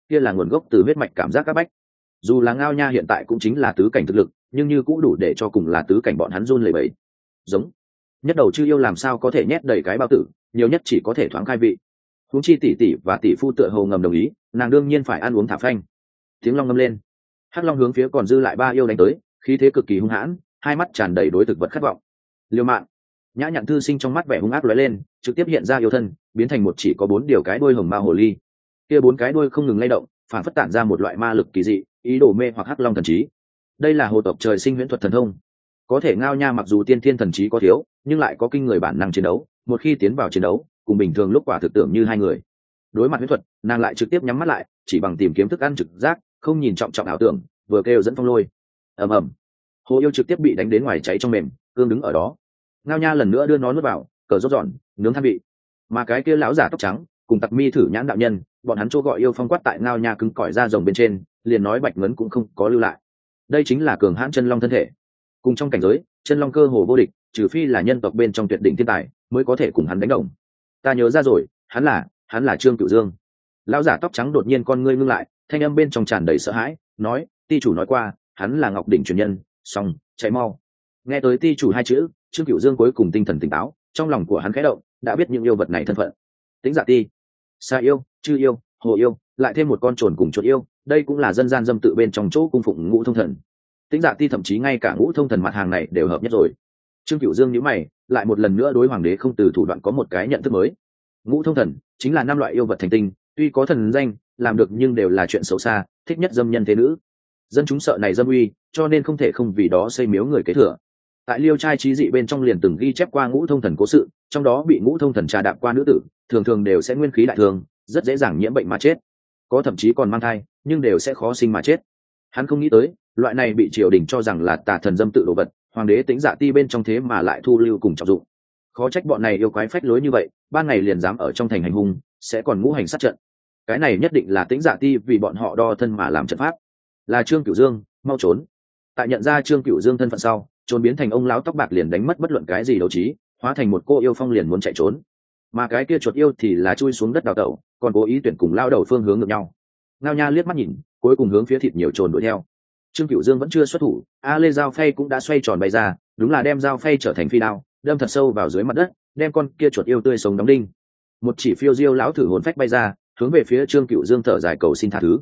kia là nguồn gốc từ huyết mạch cảm giác các bách. Dù là Ngao Nha hiện tại cũng chính là tứ cảnh thực lực, nhưng như cũng đủ để cho cùng là tứ cảnh bọn hắn run lẩy bẩy. Giống nhất đầu chư yêu làm sao có thể nhét đầy cái bao tử, nhiều nhất chỉ có thể thoáng khai vị. Huống chi tỷ tỷ và tỷ phu tựa hồ ngầm đồng ý, nàng đương nhiên phải ăn uống thả phanh. Tiếng long ngâm lên, hắc long hướng phía còn dư lại ba yêu đánh tới, khí thế cực kỳ hung hãn, hai mắt tràn đầy đối thực vật khát vọng. Liêu mạng. Nhã Nhặn thư sinh trong mắt vẻ hung ác lóe lên, trực tiếp hiện ra yêu thân, biến thành một chỉ có 4 điều cái đuôi hồng ma hồ ly. Kia 4 cái đuôi không ngừng lay động, phản phất tản ra một loại ma lực kỳ dị, ý đồ mê hoặc hắc long thần trí. Đây là hồ tộc trời sinh huyễn thuật thần thông. Có thể Ngao Nha mặc dù tiên thiên thần trí có thiếu, nhưng lại có kinh người bản năng chiến đấu, một khi tiến vào chiến đấu, cùng bình thường lúc quả thực tưởng như hai người. Đối mặt huyễn thuật, nàng lại trực tiếp nhắm mắt lại, chỉ bằng tìm kiếm thức ăn trực giác, không nhìn trọng trọng ảo tưởng, vừa kêu dẫn phong lôi. Ầm ầm. Hồ yêu trực tiếp bị đánh đến ngoài cháy trong mềm, cương đứng ở đó. Ngao Nha lần nữa đưa nó nuốt vào, cờ rốt giòn, nướng than vị. Mà cái kia lão giả tóc trắng, cùng Tặc Mi thử nhãn đạo nhân, bọn hắn chỗ gọi yêu phong quát tại Ngao Nha cứng cỏi ra rồng bên trên, liền nói bạch ngấn cũng không có lưu lại. Đây chính là cường hãn chân long thân thể. Cùng trong cảnh giới, chân long cơ hồ vô địch, trừ phi là nhân tộc bên trong tuyệt đỉnh thiên tài, mới có thể cùng hắn đánh đồng. Ta nhớ ra rồi, hắn là Trương Cửu Dương. Lão giả tóc trắng đột nhiên con ngươi ngưng lại, thanh âm bên trong tràn đầy sợ hãi, nói, ti chủ nói qua, hắn là Ngọc đỉnh truyền nhân, xong, chạy mau. Nghe tới ti chủ hai chữ, Trương Cửu Dương cuối cùng tinh thần tỉnh táo, trong lòng của hắn khẽ động, đã biết những yêu vật này thân phận. Tĩnh Dạ Ti, Sa yêu, Chư yêu, Hồ yêu, lại thêm một con trồn cùng chuột yêu, đây cũng là dân gian dâm tự bên trong chỗ cung phụng Ngũ Thông Thần. Tĩnh Dạ Ti thậm chí ngay cả Ngũ Thông Thần mặt hàng này đều hợp nhất rồi. Trương Cửu Dương nhíu mày, lại một lần nữa đối hoàng đế không từ thủ đoạn có một cái nhận thức mới. Ngũ Thông Thần chính là 5 loại yêu vật thành tinh, tuy có thần danh, làm được nhưng đều là chuyện xấu xa, thích nhất dâm nhân thế nữ. Dân chúng sợ này dâm uy, cho nên không thể không vì đó xây miếu người kế thừa. Tại Liêu trai trí dị bên trong liền từng ghi chép qua Ngũ Thông Thần cố sự, trong đó bị Ngũ Thông Thần trà đạp qua nữ tử, thường thường đều sẽ nguyên khí đại thương, rất dễ dàng nhiễm bệnh mà chết. Có thậm chí còn mang thai, nhưng đều sẽ khó sinh mà chết. Hắn không nghĩ tới, loại này bị triều đình cho rằng là tà thần dâm tự đồ vật, hoàng đế Tĩnh Dạ Ti bên trong thế mà lại thu lưu cùng trọng dụng. Khó trách bọn này yêu quái phách lối như vậy, ban ngày liền dám ở trong thành hành hung, sẽ còn ngũ hành sát trận. Cái này nhất định là Tĩnh Dạ Ti vì bọn họ đo thân mà làm trận pháp. Là Trương Cửu Dương, mau trốn. Tại nhận ra Trương Cửu Dương thân phận sau, trốn biến thành ông lão tóc bạc liền đánh mất bất luận cái gì đấu trí, hóa thành một cô yêu phong liền muốn chạy trốn. Mà cái kia chuột yêu thì là chui xuống đất đào tẩu, còn cố ý tuyển cùng lao đầu phương hướng ngược nhau. Ngao Nha liếc mắt nhìn, cuối cùng hướng phía thịt nhiều trồn đuổi theo. Trương Cửu Dương vẫn chưa xuất thủ, a lê dao phay cũng đã xoay tròn bay ra, đúng là đem dao phay trở thành phi đao, đâm thật sâu vào dưới mặt đất, đem con kia chuột yêu tươi sống đóng đinh. Một chỉ phiêu diêu lão thử hồn phách bay ra, hướng về phía Trương Cửu Dương thở dài cầu xin tha thứ.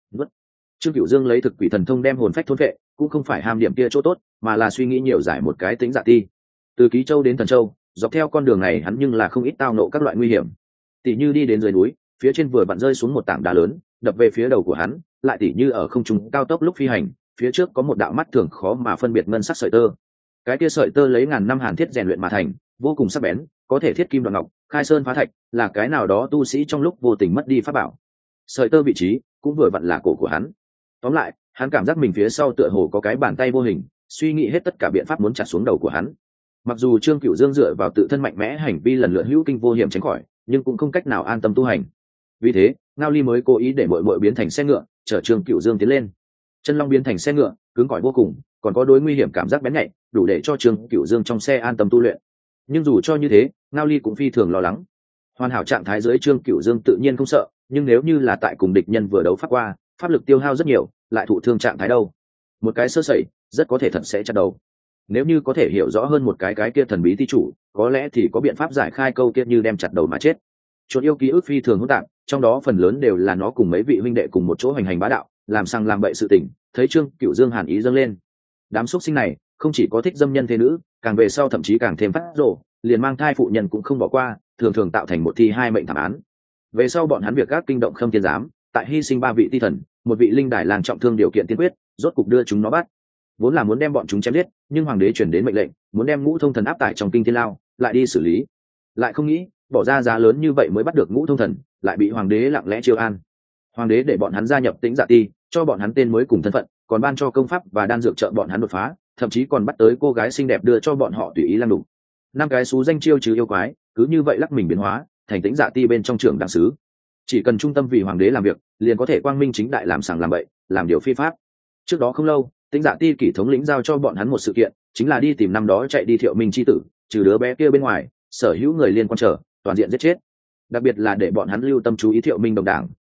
Trương Cửu Dương lấy thực quỷ thần thông đem hồn phách thôn vệ, cũng không phải ham điểm kia chỗ tốt, mà là suy nghĩ nhiều giải một cái Tĩnh Dạ Ti. Từ Ký Châu đến Thần Châu, dọc theo con đường này hắn nhưng là không ít tao nộ các loại nguy hiểm. Tỷ như đi đến dưới núi, phía trên vừa vặn rơi xuống một tảng đá lớn, đập về phía đầu của hắn, lại tỷ như ở không trung cao tốc lúc phi hành, phía trước có một đạo mắt thường khó mà phân biệt ngân sắc sợi tơ. Cái kia sợi tơ lấy ngàn năm hàn thiết rèn luyện mà thành, vô cùng sắc bén, có thể thiết kim đoạn ngọc, khai sơn phá thạch, là cái nào đó tu sĩ trong lúc vô tình mất đi pháp bảo. Sợi tơ vị trí cũng vừa vặn là cổ của hắn. Tóm lại, hắn cảm giác mình phía sau tựa hồ có cái bàn tay vô hình, suy nghĩ hết tất cả biện pháp muốn chặt xuống đầu của hắn. Mặc dù Trương Cửu Dương dựa vào tự thân mạnh mẽ hành vi lần lượt hữu kinh vô hiểm tránh khỏi, nhưng cũng không cách nào an tâm tu hành. Vì thế, Ngao Ly mới cố ý để muội muội biến thành xe ngựa, chở Trương Cửu Dương tiến lên. Chân long biến thành xe ngựa, cứng cỏi vô cùng, còn có đối nguy hiểm cảm giác bén nhạy, đủ để cho Trương Cửu Dương trong xe an tâm tu luyện. Nhưng dù cho như thế, Ngao Ly cũng phi thường lo lắng. Hoàn hảo trạng thái dưới Trương Cửu Dương tự nhiên không sợ, nhưng nếu như là tại cùng địch nhân vừa đấu pháp qua, pháp lực tiêu hao rất nhiều, lại thụ thương trạng thái đâu, một cái sơ sẩy, rất có thể thật sẽ chặt đầu. Nếu như có thể hiểu rõ hơn một cái kia thần bí ti chủ, có lẽ thì có biện pháp giải khai câu kia như đem chặt đầu mà chết. Chuột yêu ký ức phi thường hỗn tạp, trong đó phần lớn đều là nó cùng mấy vị huynh đệ cùng một chỗ hành hành bá đạo, làm sang làm bậy sự tình. Thấy Trương Cửu Dương hàn ý dâng lên, đám xuất sinh này không chỉ có thích dâm nhân thế nữ, càng về sau thậm chí càng thêm phát rồ, liền mang thai phụ nhân cũng không bỏ qua, thường thường tạo thành một thi hai mệnh thảm án. Về sau bọn hắn việc gác kinh động Khâm Thiên Giám, tại hy sinh 3 vị ti thần, một vị linh đài làng trọng thương điều kiện tiên quyết, rốt cục đưa chúng nó bắt. Vốn là muốn đem bọn chúng chém giết, nhưng hoàng đế truyền đến mệnh lệnh, muốn đem Ngũ Thông Thần áp tải trong kinh thiên lao, lại đi xử lý. Lại không nghĩ, bỏ ra giá lớn như vậy mới bắt được Ngũ Thông Thần, lại bị hoàng đế lặng lẽ chiêu an. Hoàng đế để bọn hắn gia nhập Tĩnh Dạ Ti, cho bọn hắn tên mới cùng thân phận, còn ban cho công pháp và đan dược trợ bọn hắn đột phá, thậm chí còn bắt tới cô gái xinh đẹp đưa cho bọn họ tùy ý lăng đục. 5 cái xú danh chiêu trừ yêu quái, cứ như vậy lắc mình biến hóa, thành Tĩnh Dạ Ti bên trong trưởng đảng sứ. Chỉ cần trung tâm vì hoàng đế làm việc, liền có thể quang minh chính đại làm sàng làm bậy, làm điều phi pháp. Trước đó không lâu, Tĩnh Dạ Ti kỷ thống lĩnh giao cho bọn hắn một sự kiện, chính là đi tìm năm đó chạy đi Thiệu Minh chi tử, trừ đứa bé kia bên ngoài, sở hữu người liên quan trở, toàn diện giết chết. Đặc biệt là để bọn hắn lưu tâm chú ý Thiệu Minh đồng đảng,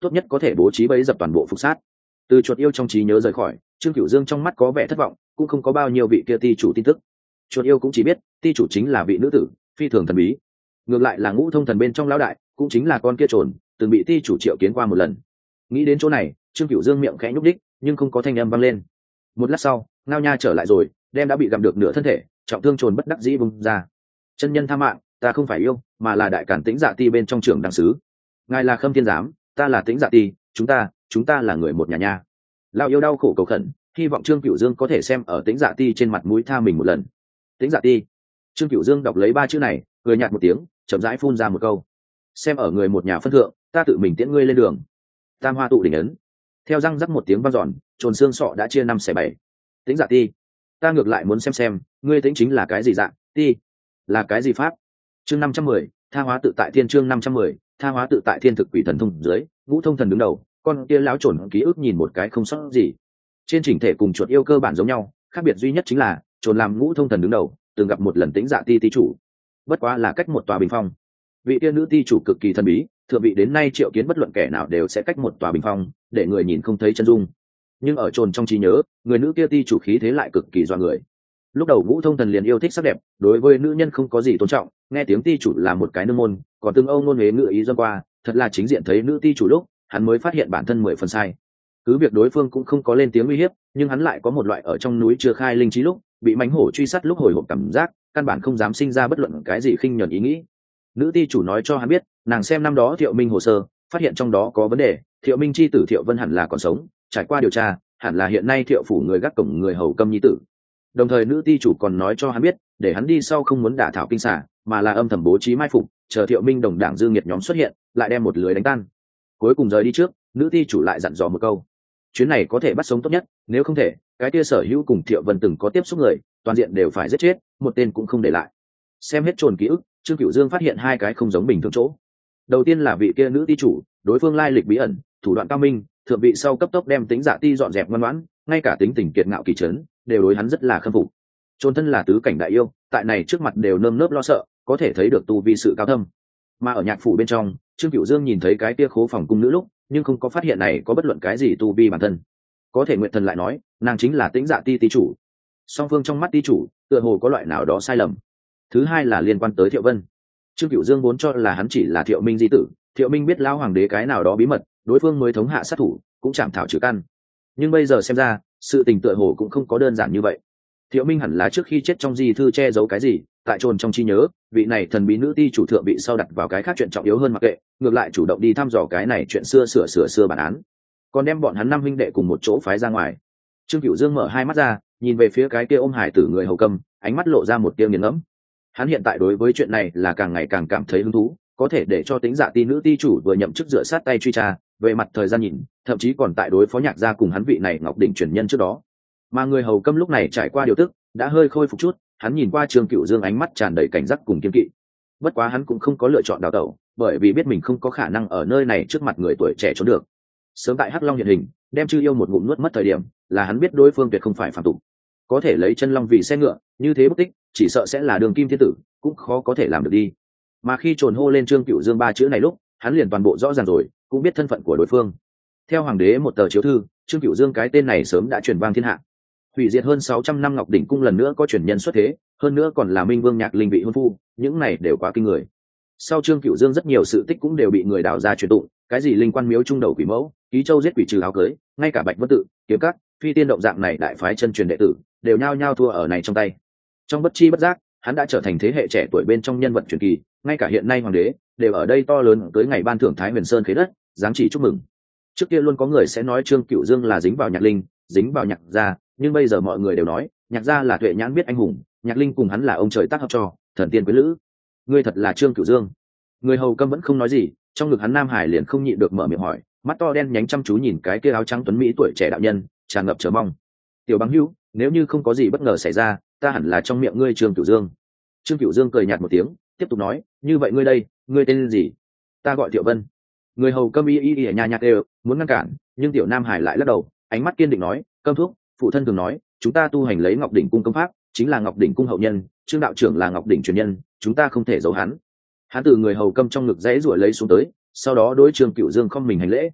tốt nhất có thể bố trí bẫy dập toàn bộ phục sát. Từ chuột yêu trong trí nhớ rời khỏi, Trương Cửu Dương trong mắt có vẻ thất vọng, cũng không có bao nhiêu vị kia ti chủ tin tức. Chuột yêu cũng chỉ biết ti chủ chính là vị nữ tử phi thường thần bí, ngược lại là Ngũ Thông Thần bên trong lão đại cũng chính là con kia trồn từng bị ti chủ triệu kiến qua một lần. Nghĩ đến chỗ này, Trương Cửu Dương miệng khẽ nhúc đích nhưng không có thanh âm vang lên. Một lát sau, ngao nha trở lại rồi, đem đã bị gặm được nửa thân thể trọng thương trồn bất đắc dĩ bung ra. Chân nhân tha mạng, ta không phải yêu mà là đại cản Tĩnh Dạ Ti bên trong trưởng đăng sứ. Ngài là Khâm Thiên Giám, ta là Tĩnh Dạ Ti, chúng ta là người một nhà nha. Lão yêu đau khổ cầu khẩn, hy vọng Trương Cửu Dương có thể xem ở Tĩnh Dạ Ti trên mặt mũi tha mình một lần. Tĩnh Dạ Ti. Trương Cửu Dương đọc lấy ba chữ này, cười nhạt một tiếng, chậm rãi phun ra một câu: xem ở người một nhà phân thượng, ta tự mình tiễn ngươi lên đường. Tam hoa tụ đỉnh ấn. Theo răng rắc một tiếng vang dọn, trồn xương sọ đã chia năm xẻ bảy. Tĩnh Dạ Ti, ta ngược lại muốn xem ngươi Tĩnh chính là cái gì dạng, ti là cái gì pháp. Chương 510, tha hóa tự tại thiên. Chương 510, tha hóa tự tại thiên. Thực quỷ thần thông dưới, Ngũ Thông Thần đứng đầu, con kia lão trồn ký ức nhìn một cái không sót gì. Trên chỉnh thể cùng chuột yêu cơ bản giống nhau, khác biệt duy nhất chính là trồn làm Ngũ Thông Thần đứng đầu từng gặp một lần Tĩnh Dạ Ti ti chủ, bất quá là cách một tòa bình phong. Vị tiên nữ ti chủ cực kỳ thần bí, thượng vị đến nay triệu kiến bất luận kẻ nào đều sẽ cách một tòa bình phong để người nhìn không thấy chân dung, nhưng ở trồn trong trí nhớ, người nữ kia ti chủ khí thế lại cực kỳ doa người. Lúc đầu Ngũ Thông Thần liền yêu thích sắc đẹp, đối với nữ nhân không có gì tôn trọng, nghe tiếng ti chủ là một cái nương môn, còn tương âu ngôn huế ngự ý dâm qua, thật là chính diện thấy nữ ti chủ lúc hắn mới phát hiện bản thân 10 phần sai. Cứ việc đối phương cũng không có lên tiếng uy hiếp, nhưng hắn lại có một loại ở trong núi chưa khai linh trí lúc bị mãnh hổ truy sát lúc hồi hộp cảm giác, căn bản không dám sinh ra bất luận cái gì khinh nhẫn ý nghĩ. Nữ ti chủ nói cho hắn biết, nàng xem năm đó Thiệu Minh hồ sơ, phát hiện trong đó có vấn đề, Thiệu Minh chi tử Thiệu Vân hẳn là còn sống, trải qua điều tra, hẳn là hiện nay Thiệu phủ người gác cổng người hầu Câm nhi tử. Đồng thời nữ ti chủ còn nói cho hắn biết, để hắn đi sau không muốn đả thảo kinh xả, mà là âm thầm bố trí mai phục, chờ Thiệu Minh đồng đảng Dương Nghiệt nhóm xuất hiện, lại đem một lưới đánh tan. Cuối cùng rời đi trước, nữ ti chủ lại dặn dò một câu: chuyến này có thể bắt sống tốt nhất, nếu không thể, cái kia sở hữu cùng Thiệu Vân từng có tiếp xúc người, toàn diện đều phải giết chết, một tên cũng không để lại. Xem hết trồn ký ức, Trương Cửu Dương phát hiện hai cái không giống bình thường chỗ. Đầu tiên là vị kia nữ ti chủ, đối phương lai lịch bí ẩn, thủ đoạn cao minh, thượng vị sau cấp tốc đem Tĩnh Dạ Ti dọn dẹp ngoan ngoãn, ngay cả tính tình kiệt ngạo kỳ trấn đều đối hắn rất là khâm phục. Trôn thân là tứ cảnh đại yêu, tại này trước mặt đều nơm nớp lo sợ, có thể thấy được tu vi sự cao thâm. Mà ở nhạc phủ bên trong, Trương Cửu Dương nhìn thấy cái kia khố phòng cung nữ lúc, nhưng không có phát hiện này có bất luận cái gì tu vi bản thân. Có thể Nguyệt Thần lại nói, nàng chính là Tĩnh Dạ Ti ti chủ. Song phương trong mắt ti chủ, tựa hồ có loại nào đó sai lầm. Thứ hai là liên quan tới Thiệu Vân. Trương Cửu Dương vốn cho là hắn chỉ là Thiệu Minh di tử, Thiệu Minh biết lao hoàng đế cái nào đó bí mật, đối phương mới thống hạ sát thủ, cũng chạm thảo trừ căn. Nhưng bây giờ xem ra, sự tình tựa hồ cũng không có đơn giản như vậy. Thiệu Minh hẳn là trước khi chết trong di thư che giấu cái gì, tại trồn trong trí nhớ, vị này thần bí nữ ti chủ thượng bị sau đặt vào cái khác chuyện trọng yếu hơn mặc kệ, ngược lại chủ động đi thăm dò cái này chuyện xưa sửa bản án, còn đem bọn hắn năm huynh đệ cùng một chỗ phái ra ngoài. Trương Cửu Dương mở hai mắt ra, nhìn về phía cái kia ôm hải tử người hầu Câm, ánh mắt lộ ra một tia nghiền ngẫm. Hắn hiện tại đối với chuyện này là càng ngày càng cảm thấy hứng thú, có thể để cho Tĩnh Dạ Ti nữ ti chủ vừa nhậm chức dựa sát tay truy tra, về mặt thời gian nhìn, thậm chí còn tại đối phó Nhạc gia cùng hắn vị này Ngọc Đỉnh truyền nhân trước đó. Mà người hầu Câm lúc này trải qua điều tức, đã hơi khôi phục chút, hắn nhìn qua Trương Cửu Dương ánh mắt tràn đầy cảnh giác cùng kiên kỵ. Bất quá hắn cũng không có lựa chọn đào tẩu, bởi vì biết mình không có khả năng ở nơi này trước mặt người tuổi trẻ trốn được. Sớm tại Hắc Long hiện hình, đem Chư Yêu một ngụm nuốt mất thời điểm, là hắn biết đối phương tuyệt không phải phàm tục. Có thể lấy chân long vì xe ngựa, như thế bất tích, chỉ sợ sẽ là đường kim thiên tử, cũng khó có thể làm được đi. Mà khi trồn hô lên Trương Cửu Dương ba chữ này lúc, hắn liền toàn bộ rõ ràng rồi, cũng biết thân phận của đối phương. Theo hoàng đế một tờ chiếu thư, Trương Cửu Dương cái tên này sớm đã truyền vang thiên hạ. Hủy diệt hơn 600 năm Ngọc Đỉnh cung lần nữa có truyền nhân xuất thế, hơn nữa còn là Minh Vương Nhạc Linh vị hôn phu, những này đều quá kinh người. Sau Trương Cửu Dương rất nhiều sự tích cũng đều bị người đào ra truyền tụng, cái gì linh quan miếu trung đầu quỷ mẫu, ký châu giết quỷ trừ áo cưới, ngay cả Bạch Vân Tự, Kiếm Các, Phi Tiên động dạng này đại phái chân truyền đệ tử, đều nhao nhao thua ở này trong tay. Trong bất chi bất giác, hắn đã trở thành thế hệ trẻ tuổi bên trong nhân vật truyền kỳ, ngay cả hiện nay hoàng đế đều ở đây to lớn tới ngày ban thưởng Thái Huyền Sơn khế đất, dáng chỉ chúc mừng. Trước kia luôn có người sẽ nói Trương Cửu Dương là dính vào Nhạc Linh, dính vào Nhạc gia, nhưng bây giờ mọi người đều nói, Nhạc gia là tuệ nhãn biết anh hùng, Nhạc Linh cùng hắn là ông trời tác hợp cho, thần tiên quý lữ. Ngươi thật là Trương Cửu Dương. Người hầu Câm vẫn không nói gì, trong ngực hắn Nam Hải liền không nhịn được mở miệng hỏi, mắt to đen nhánh chăm chú nhìn cái kia áo trắng tuấn mỹ tuổi trẻ đạo nhân, tràn ngập chờ mong. Tiểu Bằng Hữu, nếu như không có gì bất ngờ xảy ra, ta hẳn là trong miệng ngươi Trương Cửu Dương. Trương Cửu Dương cười nhạt một tiếng, tiếp tục nói, như vậy ngươi đây, ngươi tên gì? Ta gọi Thiệu Vân. Người hầu Câm y nhà nhạc đều muốn ngăn cản, nhưng Tiểu Nam Hải lại lắc đầu, ánh mắt kiên định nói, Câm thúc, phụ thân thường nói, chúng ta tu hành lấy Ngọc Đỉnh cung công pháp, chính là Ngọc Đỉnh cung hậu nhân, Trương đạo trưởng là Ngọc Đỉnh truyền nhân, chúng ta không thể giấu hắn. Hắn từ người hầu Câm trong ngực dãy rủa lấy xuống tới, sau đó đối Trương Cửu Dương không mình hành lễ.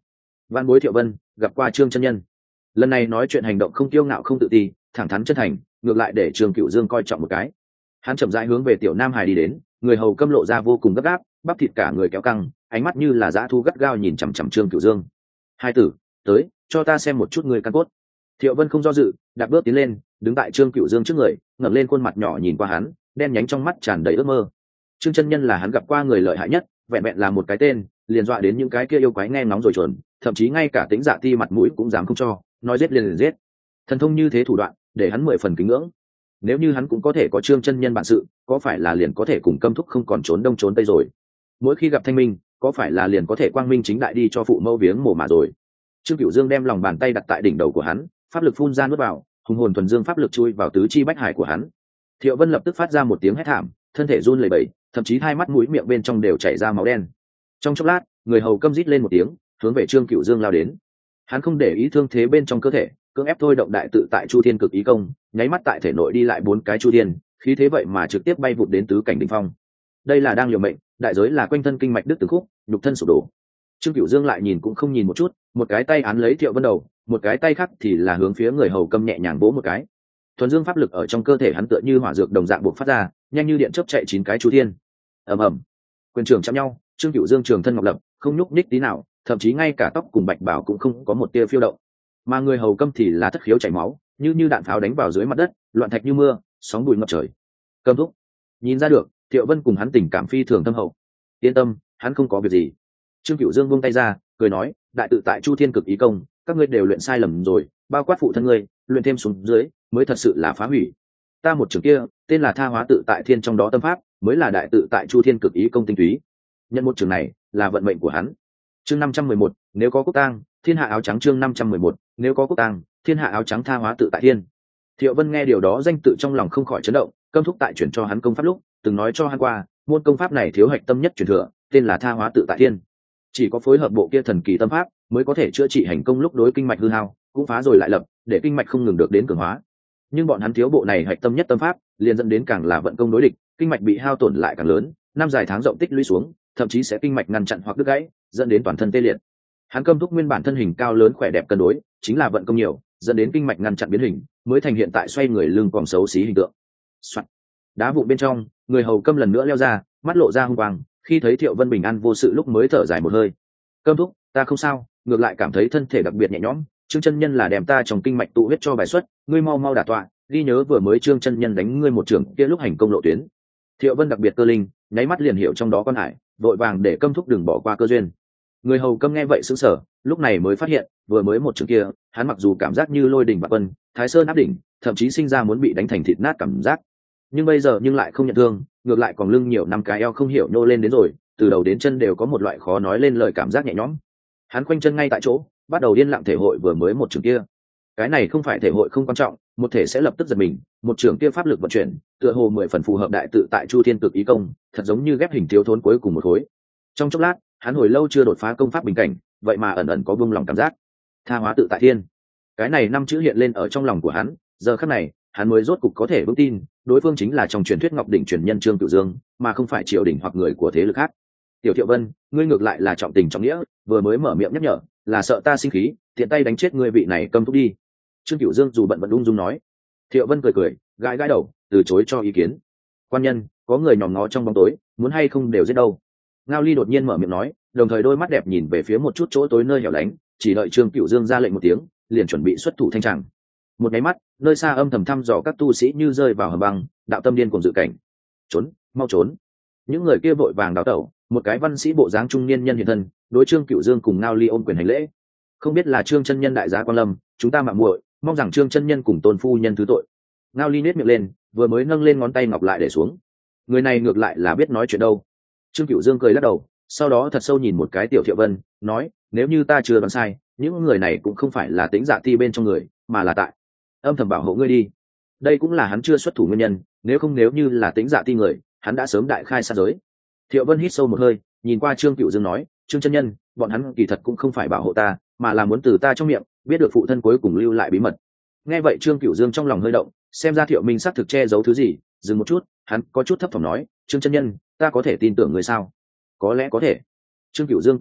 Văn bối Thiệu Vân gặp qua Trương chân nhân. Lần này nói chuyện hành động không kiêu ngạo không tự ti, thẳng thắn chân thành, ngược lại để Trương Cửu Dương coi trọng một cái. Hắn chậm rãi hướng về Tiểu Nam Hải đi đến, người hầu câm lộ ra vô cùng gấp gáp, bắp thịt cả người kéo căng, ánh mắt như là dã thu gắt gao nhìn chằm chằm Trương Cửu Dương. Hai tử, tới, cho ta xem một chút người căn cốt. Thiệu Vân không do dự, đạp bước tiến lên, đứng tại Trương Cửu Dương trước người, ngẩng lên khuôn mặt nhỏ nhìn qua hắn, đen nhánh trong mắt tràn đầy ước mơ. Trương chân nhân là hắn gặp qua người lợi hại nhất, vẹn vẹn là một cái tên, liền dọa đến những cái kia yêu quái nghe ngóng rồi chuẩn, thậm chí ngay cả Tĩnh Dạ Ti mặt mũi cũng dám không cho, nói giết liền giết. Thần thông như thế thủ đoạn, để hắn 10 phần kính ngưỡng. Nếu như hắn cũng có thể có Trương chân nhân bản sự, có phải là liền có thể cùng Câm Thúc không còn trốn đông trốn tây rồi? Mỗi khi gặp Thanh Minh, có phải là liền có thể quang minh chính đại đi cho phụ mẫu viếng mồ mà rồi? Trương Cửu Dương đem lòng bàn tay đặt tại đỉnh đầu của hắn, pháp lực phun ra nuốt vào, hùng hồn thuần dương pháp lực chui vào tứ chi bách hải của hắn. Thiệu Vân lập tức phát ra một tiếng hét thảm, thân thể run lẩy bẩy, thậm chí hai mắt mũi miệng bên trong đều chảy ra máu đen. Trong chốc lát, người hầu câm rít lên một tiếng, hướng về Trương Cửu Dương lao đến. Hắn không để ý thương thế bên trong cơ thể, cưỡng ép thôi động đại tự tại Chu Thiên Cực Ý Công, nháy mắt tại thể nội đi lại 4 cái chu thiên, khí thế vậy mà trực tiếp bay vụt đến tứ cảnh đỉnh phong. Đây là đang liều mệnh, đại giới là quanh thân kinh mạch đứt từng khúc, nhục thân sụp đổ. Trương Cửu Dương lại nhìn cũng không nhìn một chút, một cái tay án lấy Thiệu Vân đầu, một cái tay khác thì là hướng phía người hầu câm nhẹ nhàng vỗ một cái. Thuần dương pháp lực ở trong cơ thể hắn tựa như hỏa dược đồng dạng bộc phát ra, nhanh như điện chớp chạy 9 cái chu thiên. Ầm ầm. Quyền trường chạm nhau, Trương Cửu Dương trường thân ngọc lập, không nhúc nhích tí nào, thậm chí ngay cả tóc cùng bạch bảo cũng không có một tia phiêu động. Mà người hầu câm thì là thất khiếu chảy máu, như đạn pháo đánh vào dưới mặt đất, loạn thạch như mưa, sóng bụi ngập trời. Câm Thúc nhìn ra được, Thiệu Vân cùng hắn tình cảm phi thường thâm hậu. Yên tâm, hắn không có việc gì. Trương Cửu Dương buông tay ra, cười nói, đại tự tại Chu Thiên Cực Ý Công, các ngươi đều luyện sai lầm rồi, bao quát phụ thân ngươi, luyện thêm xuống dưới, mới thật sự là phá hủy. Ta một trường kia, tên là Tha Hóa Tự Tại Thiên trong đó tâm pháp, mới là đại tự tại Chu Thiên Cực Ý Công tinh túy. Nhận một trường này, là vận mệnh của hắn. Chương 511, nếu có quốc tang, thiên hạ áo trắng. Chương 511, nếu có quốc tang, thiên hạ áo trắng. Tha Hóa Tự Tại Thiên. Thiệu Vân nghe điều đó danh tự trong lòng không khỏi chấn động, Câm Thúc tại chuyển cho hắn công pháp lúc, từng nói cho hắn qua, môn công pháp này thiếu hạch tâm nhất truyền thừa, tên là Tha Hóa Tự Tại Thiên. Chỉ có phối hợp bộ kia thần kỳ tâm pháp, mới có thể chữa trị hành công lúc đối kinh mạch hư hao, cũng phá rồi lại lập, để kinh mạch không ngừng được đến cường hóa. Nhưng bọn hắn thiếu bộ này hạch tâm nhất tâm pháp, liền dẫn đến càng là vận công đối địch, kinh mạch bị hao tổn lại càng lớn, năm dài tháng rộng tích lũy xuống, thậm chí sẽ kinh mạch ngăn chặn hoặc đứt gãy, dẫn đến toàn thân tê liệt. Hắn Câm Thúc nguyên bản thân hình cao lớn khỏe đẹp cân đối, chính là vận công nhiều, dẫn đến kinh mạch ngăn chặn biến hình, mới thành hiện tại xoay người lưng còm xấu xí hình tượng. Soạn. Đá vụn bên trong, người hầu Câm lần nữa leo ra, mắt lộ ra hung quang, khi thấy Thiệu Vân bình an vô sự lúc mới thở dài một hơi. Câm Thúc, ta không sao, ngược lại cảm thấy thân thể đặc biệt nhẹ nhõm. Trương chân nhân là đem ta trong kinh mạch tụ huyết cho bài xuất, ngươi mau mau đả tọa, ghi nhớ vừa mới Trương chân nhân đánh ngươi một trường kia lúc hành công lộ tuyến. Thiệu Vân đặc biệt cơ linh, nháy mắt liền hiểu trong đó con hải, vội vàng để Câm Thúc đừng bỏ qua cơ duyên. Người hầu Câm nghe vậy sững sờ, lúc này mới phát hiện, vừa mới một trường kia, hắn mặc dù cảm giác như lôi đỉnh bạt vân, thái sơn áp đỉnh, thậm chí sinh ra muốn bị đánh thành thịt nát cảm giác, nhưng bây giờ lại không nhận thương, ngược lại còn lưng nhiều năm cái eo không hiểu nhô lên đến rồi, từ đầu đến chân đều có một loại khó nói lên lời cảm giác nhẹ nhõm. Hắn khoanh chân ngay tại chỗ, bắt đầu yên lặng thể hội vừa mới một trường kia. Cái này không phải thể hội không quan trọng, một thể sẽ lập tức giật mình, một trường kia pháp lực vận chuyển, tựa hồ 10 phần phù hợp đại tự tại Chu Thiên Cực Ý Công, thật giống như ghép hình thiếu thốn cuối cùng một khối. Trong chốc lát, hắn hồi lâu chưa đột phá công pháp bình cảnh, vậy mà ẩn ẩn có buông lòng cảm giác. Tha Hóa Tự Tại Thiên, cái này 5 chữ hiện lên ở trong lòng của hắn, giờ khắc này, hắn mới rốt cục có thể vững tin, đối phương chính là trong truyền thuyết Ngọc đỉnh truyền nhân Trương Cửu Dương, mà không phải triều đình hoặc người của thế lực khác. Tiểu Thiệu Vân, ngươi ngược lại là trọng tình trọng nghĩa, vừa mới mở miệng nhắc nhở, là sợ ta sinh khí, tiện tay đánh chết ngươi vị này Câm Thúc đi. Trương Cửu Dương dù bận vẫn ung dung nói. Thiệu Vân cười cười, gãi gãi đầu, từ chối cho ý kiến. Quan nhân, có người nhòm ngó trong bóng tối, muốn hay không đều giết đâu. Ngao Ly đột nhiên mở miệng nói, đồng thời đôi mắt đẹp nhìn về phía một chút chỗ tối nơi hẻo lánh, chỉ đợi Trương Cửu Dương ra lệnh một tiếng, liền chuẩn bị xuất thủ thanh tràng. Một cái mắt, nơi xa âm thầm thăm dò các tu sĩ như rơi vào hầm băng, đạo tâm điên cuồng dự cảnh. Trốn, mau trốn! Những người kia vội vàng đào tẩu, một cái văn sĩ bộ dáng trung niên nhân hiện thân, đối Trương Cửu Dương cùng Ngao Ly ôm quyền hành lễ. Không biết là Trương chân nhân đại giá quan lâm, chúng ta mạo muội, mong rằng Trương chân nhân cùng tôn phu nhân thứ tội. Ngao Ly nét miệng lên, vừa mới nâng lên ngón tay ngọc lại để xuống. Người này ngược lại là biết nói chuyện đâu. Trương Cửu Dương cười lắc đầu, sau đó thật sâu nhìn một cái Tiểu Thiệu Vân, nói, nếu như ta chưa đoán sai, những người này cũng không phải là Tĩnh Dạ Ti bên trong người, mà là tại âm thầm bảo hộ ngươi đi. Đây cũng là hắn chưa xuất thủ nguyên nhân, nếu như là Tĩnh Dạ Ti người, hắn đã sớm đại khai sát giới. Thiệu Vân hít sâu một hơi, nhìn qua Trương Cửu Dương nói, Trương chân nhân, bọn hắn kỳ thật cũng không phải bảo hộ ta, mà là muốn từ ta trong miệng biết được phụ thân cuối cùng lưu lại bí mật. Nghe vậy Trương Cửu Dương trong lòng hơi động, xem ra Thiệu Minh xác thực che giấu thứ gì, dừng một chút, hắn có chút thấp thỏm nói, Trương chân nhân, ta có thể tin tưởng người sao? Có lẽ có thể. Trương Cửu Dương cười cười,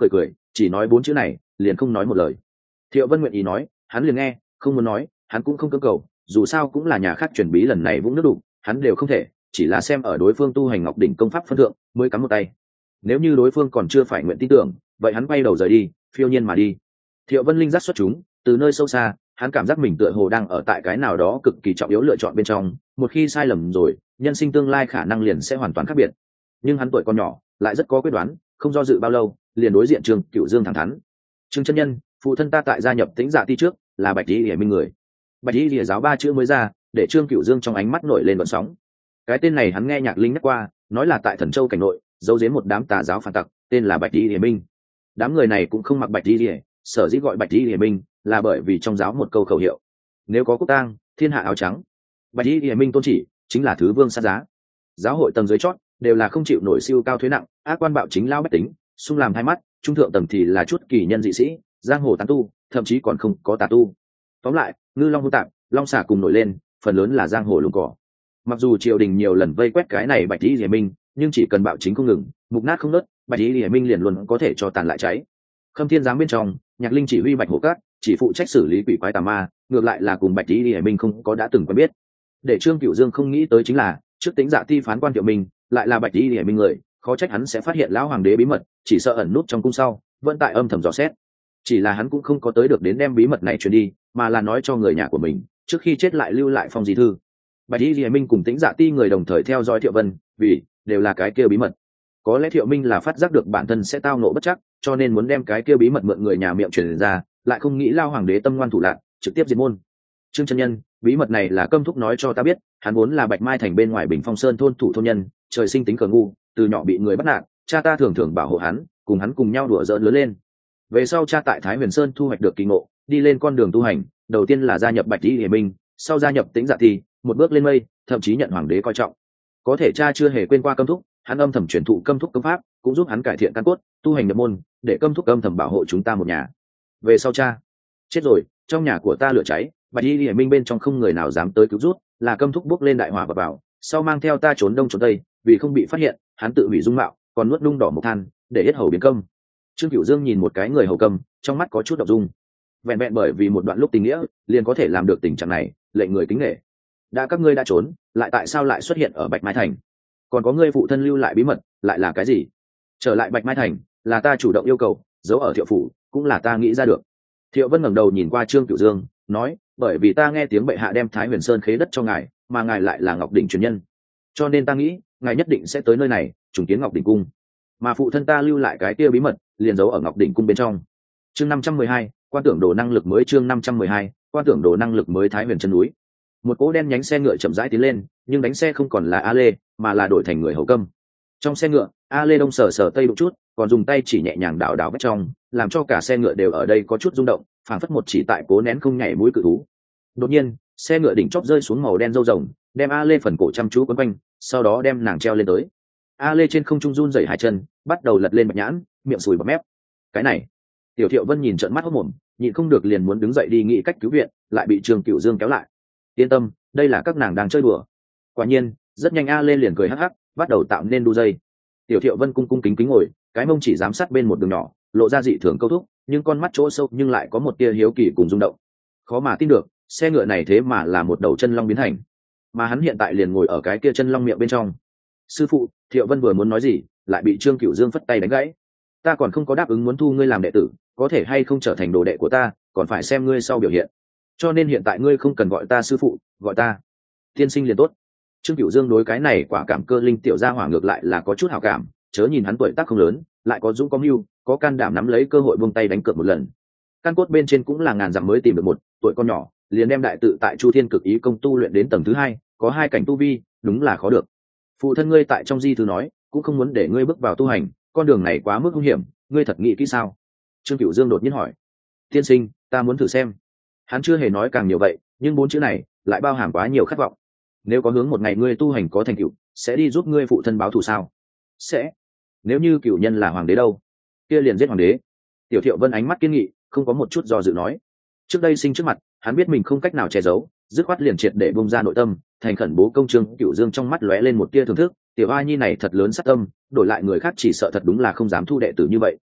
chỉ nói 4 chữ này liền không nói một lời. Thiệu Vân nguyện ý nói hắn liền nghe, không muốn nói hắn cũng không cưỡng cầu, dù sao cũng là nhà khác chuẩn bí lần này vũng nước đục hắn đều không thể, chỉ là xem ở đối phương tu hành Ngọc đỉnh công pháp phân thượng mới cắm một tay. Nếu như đối phương còn chưa phải nguyện tin tưởng, vậy hắn quay đầu rời đi, phiêu nhiên mà đi. Thiệu Vân linh giác xuất chúng, từ nơi sâu xa hắn cảm giác mình tựa hồ đang ở tại cái nào đó cực kỳ trọng yếu lựa chọn bên trong, một khi sai lầm rồi nhân sinh tương lai khả năng liền sẽ hoàn toàn khác biệt. Nhưng hắn tuổi còn nhỏ lại rất có quyết đoán, không do dự bao lâu liền đối diện Trương Cửu Dương thẳng thắn. Trương chân nhân, phụ thân ta tại gia nhập Tĩnh Dạ Ti trước là Bạch Y Liễu Minh người. Bạch Y Liễu giáo 3 chữ mới ra, để Trương Cửu Dương trong ánh mắt nổi lên gợn sóng. Cái tên này hắn nghe Nhạc Linh nhắc qua, nói là tại Thần Châu cảnh nội giấu giếm một đám tà giáo phản tặc, tên là Bạch Y Liễu Minh. Đám người này cũng không mặc Bạch Y Liễu, sở dĩ gọi Bạch Y Liễu Minh là bởi vì trong giáo một câu khẩu hiệu: nếu có quốc tang, thiên hạ áo trắng. Bạch Y Liễu Minh tôn chỉ chính là thứ vương sát giá. Giáo hội tầng dưới chót đều là không chịu nổi siêu cao thuế nặng, ác quan bạo chính lao bách tính, xung làm hai mắt, trung thượng tầng thì là chút kỳ nhân dị sĩ, giang hồ tán tu, thậm chí còn không có tà tu. Tóm lại, ngư long hỗn tạp, long xả cùng nổi lên, phần lớn là giang hồ lùng cỏ. Mặc dù triều đình nhiều lần vây quét cái này Bạch Y Liễu Minh, nhưng chỉ cần bạo chính không ngừng, mục nát không nớt, Bạch Y Liễu Minh liền luôn có thể cho tàn lại cháy. Khâm Thiên giám bên trong, Nhạc Linh chỉ huy Bạch Hổ Các, chỉ phụ trách xử lý quỷ quái tà ma, ngược lại là cùng Bạch Y Liễu Minh không có đã từng quen biết. Để Trương Cửu Dương không nghĩ tới chính là, trước Tĩnh Dạ Ti phán quan Thiệu Minh, lại là Bạch Y Liễu Minh người, khó trách hắn sẽ phát hiện lão hoàng đế bí mật, chỉ sợ ẩn nút trong cung sau, vẫn tại âm thầm dò xét. Chỉ là hắn cũng không có tới được đến đem bí mật này truyền đi, mà là nói cho người nhà của mình, trước khi chết lại lưu lại phong di thư. Bạch Y Liễu Minh cùng Tĩnh Dạ Ti người đồng thời theo dõi Thiệu Vân, vì đều là cái kia bí mật. Có lẽ Thiệu Minh là phát giác được bản thân sẽ tao ngộ bất chắc, cho nên muốn đem cái kia bí mật mượn người nhà miệng truyền ra, lại không nghĩ lao hoàng đế tâm ngoan thủ lạn, trực tiếp diệt môn. Trương chân nhân, bí mật này là Câm Thúc nói cho ta biết, hắn vốn là Bạch Mai thành bên ngoài Bình Phong Sơn thôn thủ thôn nhân, trời sinh tính cờ ngu, từ nhỏ bị người bắt nạt, cha ta thường thường bảo hộ hắn, cùng hắn cùng nhau đùa giỡn lớn lên. Về sau cha tại Thái Huyền Sơn thu hoạch được kỳ ngộ, đi lên con đường tu hành, đầu tiên là gia nhập Bạch Y Liễu Minh, sau gia nhập Tĩnh Dạ Ti, một bước lên mây, thậm chí nhận hoàng đế coi trọng. Có thể cha chưa hề quên qua Câm Thúc, hắn âm thầm truyền thụ Câm Thúc công pháp, cũng giúp hắn cải thiện căn cốt, tu hành nhập môn, để Câm Thúc âm thầm bảo hộ chúng ta một nhà. Về sau cha chết rồi, trong nhà của ta lửa cháy, Bạch Y Liễu Minh bên trong không người nào dám tới cứu rút, là Câm Thúc bước lên đại hỏa và vào, sau mang theo ta trốn đông trốn tây, vì không bị phát hiện, hắn tự hủy dung mạo, còn nuốt nung đỏ một than, để hết hầu biến câm. Trương Cửu Dương nhìn một cái người hầu câm, trong mắt có chút động dung. Vẹn vẹn bởi vì một đoạn lúc tình nghĩa, liền có thể làm được tình trạng này, lệnh người kính nể. Đã các ngươi đã trốn, lại tại sao lại xuất hiện ở Bạch Mai thành? Còn có ngươi phụ thân lưu lại bí mật, lại là cái gì? Trở lại Bạch Mai thành, là ta chủ động yêu cầu, giấu ở Thiệu phủ, cũng là ta nghĩ ra được. Thiệu Vân ngẩng đầu nhìn qua Trương Cửu Dương, nói, bởi vì ta nghe tiếng bệ hạ đem Thái Huyền Sơn khế đất cho ngài, mà ngài lại là Ngọc đỉnh truyền nhân, cho nên ta nghĩ, ngài nhất định sẽ tới nơi này, trùng kiến Ngọc đỉnh cung. Mà phụ thân ta lưu lại cái kia bí mật, liền giấu ở Ngọc đỉnh cung bên trong. Chương 512, quan tưởng đồ năng lực mới. Chương 512, quan tưởng đồ năng lực mới. Thái Huyền chân núi, một cỗ đen nhánh xe ngựa chậm rãi tiến lên, nhưng đánh xe không còn là A Lê, mà là đổi thành người hầu câm. Trong xe ngựa, A Lê đông sờ sờ tây đụng chút, còn dùng tay chỉ nhẹ nhàng đảo đảo vết trong, làm cho cả xe ngựa đều ở đây có chút rung động, phảng phất một chỉ tại cố nén không nhảy mũi cự thú. Đột nhiên, xe ngựa đỉnh chóp rơi xuống màu đen râu rồng, đem A Lê phần cổ chăm chú quấn quanh, sau đó đem nàng treo lên tới. A Lê trên không trung run rẩy hai chân, bắt đầu lật lên bạch nhãn, miệng sùi bọt mép. Cái này, Tiểu Thiệu Vân nhìn trợn mắt hốt mồm, nhịn không được liền muốn đứng dậy đi nghĩ cách cứu viện, lại bị Trương Cửu Dương kéo lại. Yên tâm, đây là các nàng đang chơi đùa. Quả nhiên, rất nhanh A Lê liền cười hắc hắc, bắt đầu tạo nên đu dây. Tiểu Thiệu Vân cung cung kính kính ngồi, cái mông chỉ giám sát bên một đường nhỏ, lộ ra dị thường câu thúc, nhưng con mắt chỗ sâu nhưng lại có một tia hiếu kỳ cùng rung động. Khó mà tin được, xe ngựa này thế mà là một đầu chân long biến thành, mà hắn hiện tại liền ngồi ở cái kia chân long miệng bên trong. Sư phụ, Thiệu Vân vừa muốn nói gì, lại bị Trương Cửu Dương phất tay đánh gãy. Ta còn không có đáp ứng muốn thu ngươi làm đệ tử, có thể hay không trở thành đồ đệ của ta, còn phải xem ngươi sau biểu hiện. Cho nên hiện tại ngươi không cần gọi ta sư phụ, gọi ta tiên sinh liền tốt. Trương Cửu Dương đối cái này quả cảm cơ linh tiểu gia hỏa ngược lại là có chút hảo cảm, chớ nhìn hắn tuổi tác không lớn, lại có dũng có mưu, có can đảm nắm lấy cơ hội buông tay đánh cược một lần. Căn cốt bên trên cũng là ngàn dặm mới tìm được một, tuổi con nhỏ liền đem đại tự tại Chu Thiên Cực Ý công tu luyện đến tầng thứ 2, có 2 cảnh tu vi, đúng là khó được. Phụ thân ngươi tại trong di thư nói, cũng không muốn để ngươi bước vào tu hành, con đường này quá mức nguy hiểm, ngươi thật nghĩ kỹ sao? Trương Cửu Dương đột nhiên hỏi. Tiên sinh, ta muốn thử xem. Hắn chưa hề nói càng nhiều vậy, nhưng 4 chữ này lại bao hàm quá nhiều khát vọng. Nếu có hướng một ngày ngươi tu hành có thành tựu, sẽ đi giúp ngươi phụ thân báo thù sao? Sẽ. Nếu như cửu nhân là hoàng đế đâu? Kia liền giết hoàng đế. Tiểu Thiệu Vân ánh mắt kiên nghị, không có một chút do dự nói. Trước đây sinh trước mặt, hắn biết mình không cách nào che giấu, dứt khoát liền triệt để bung ra nội tâm, thành khẩn bố công. Trương Cửu Dương trong mắt lóe lên một tia thưởng thức, tiểu a nhi này thật lớn sát tâm, đổi lại người khác chỉ sợ thật đúng là không dám thu đệ tử như vậy,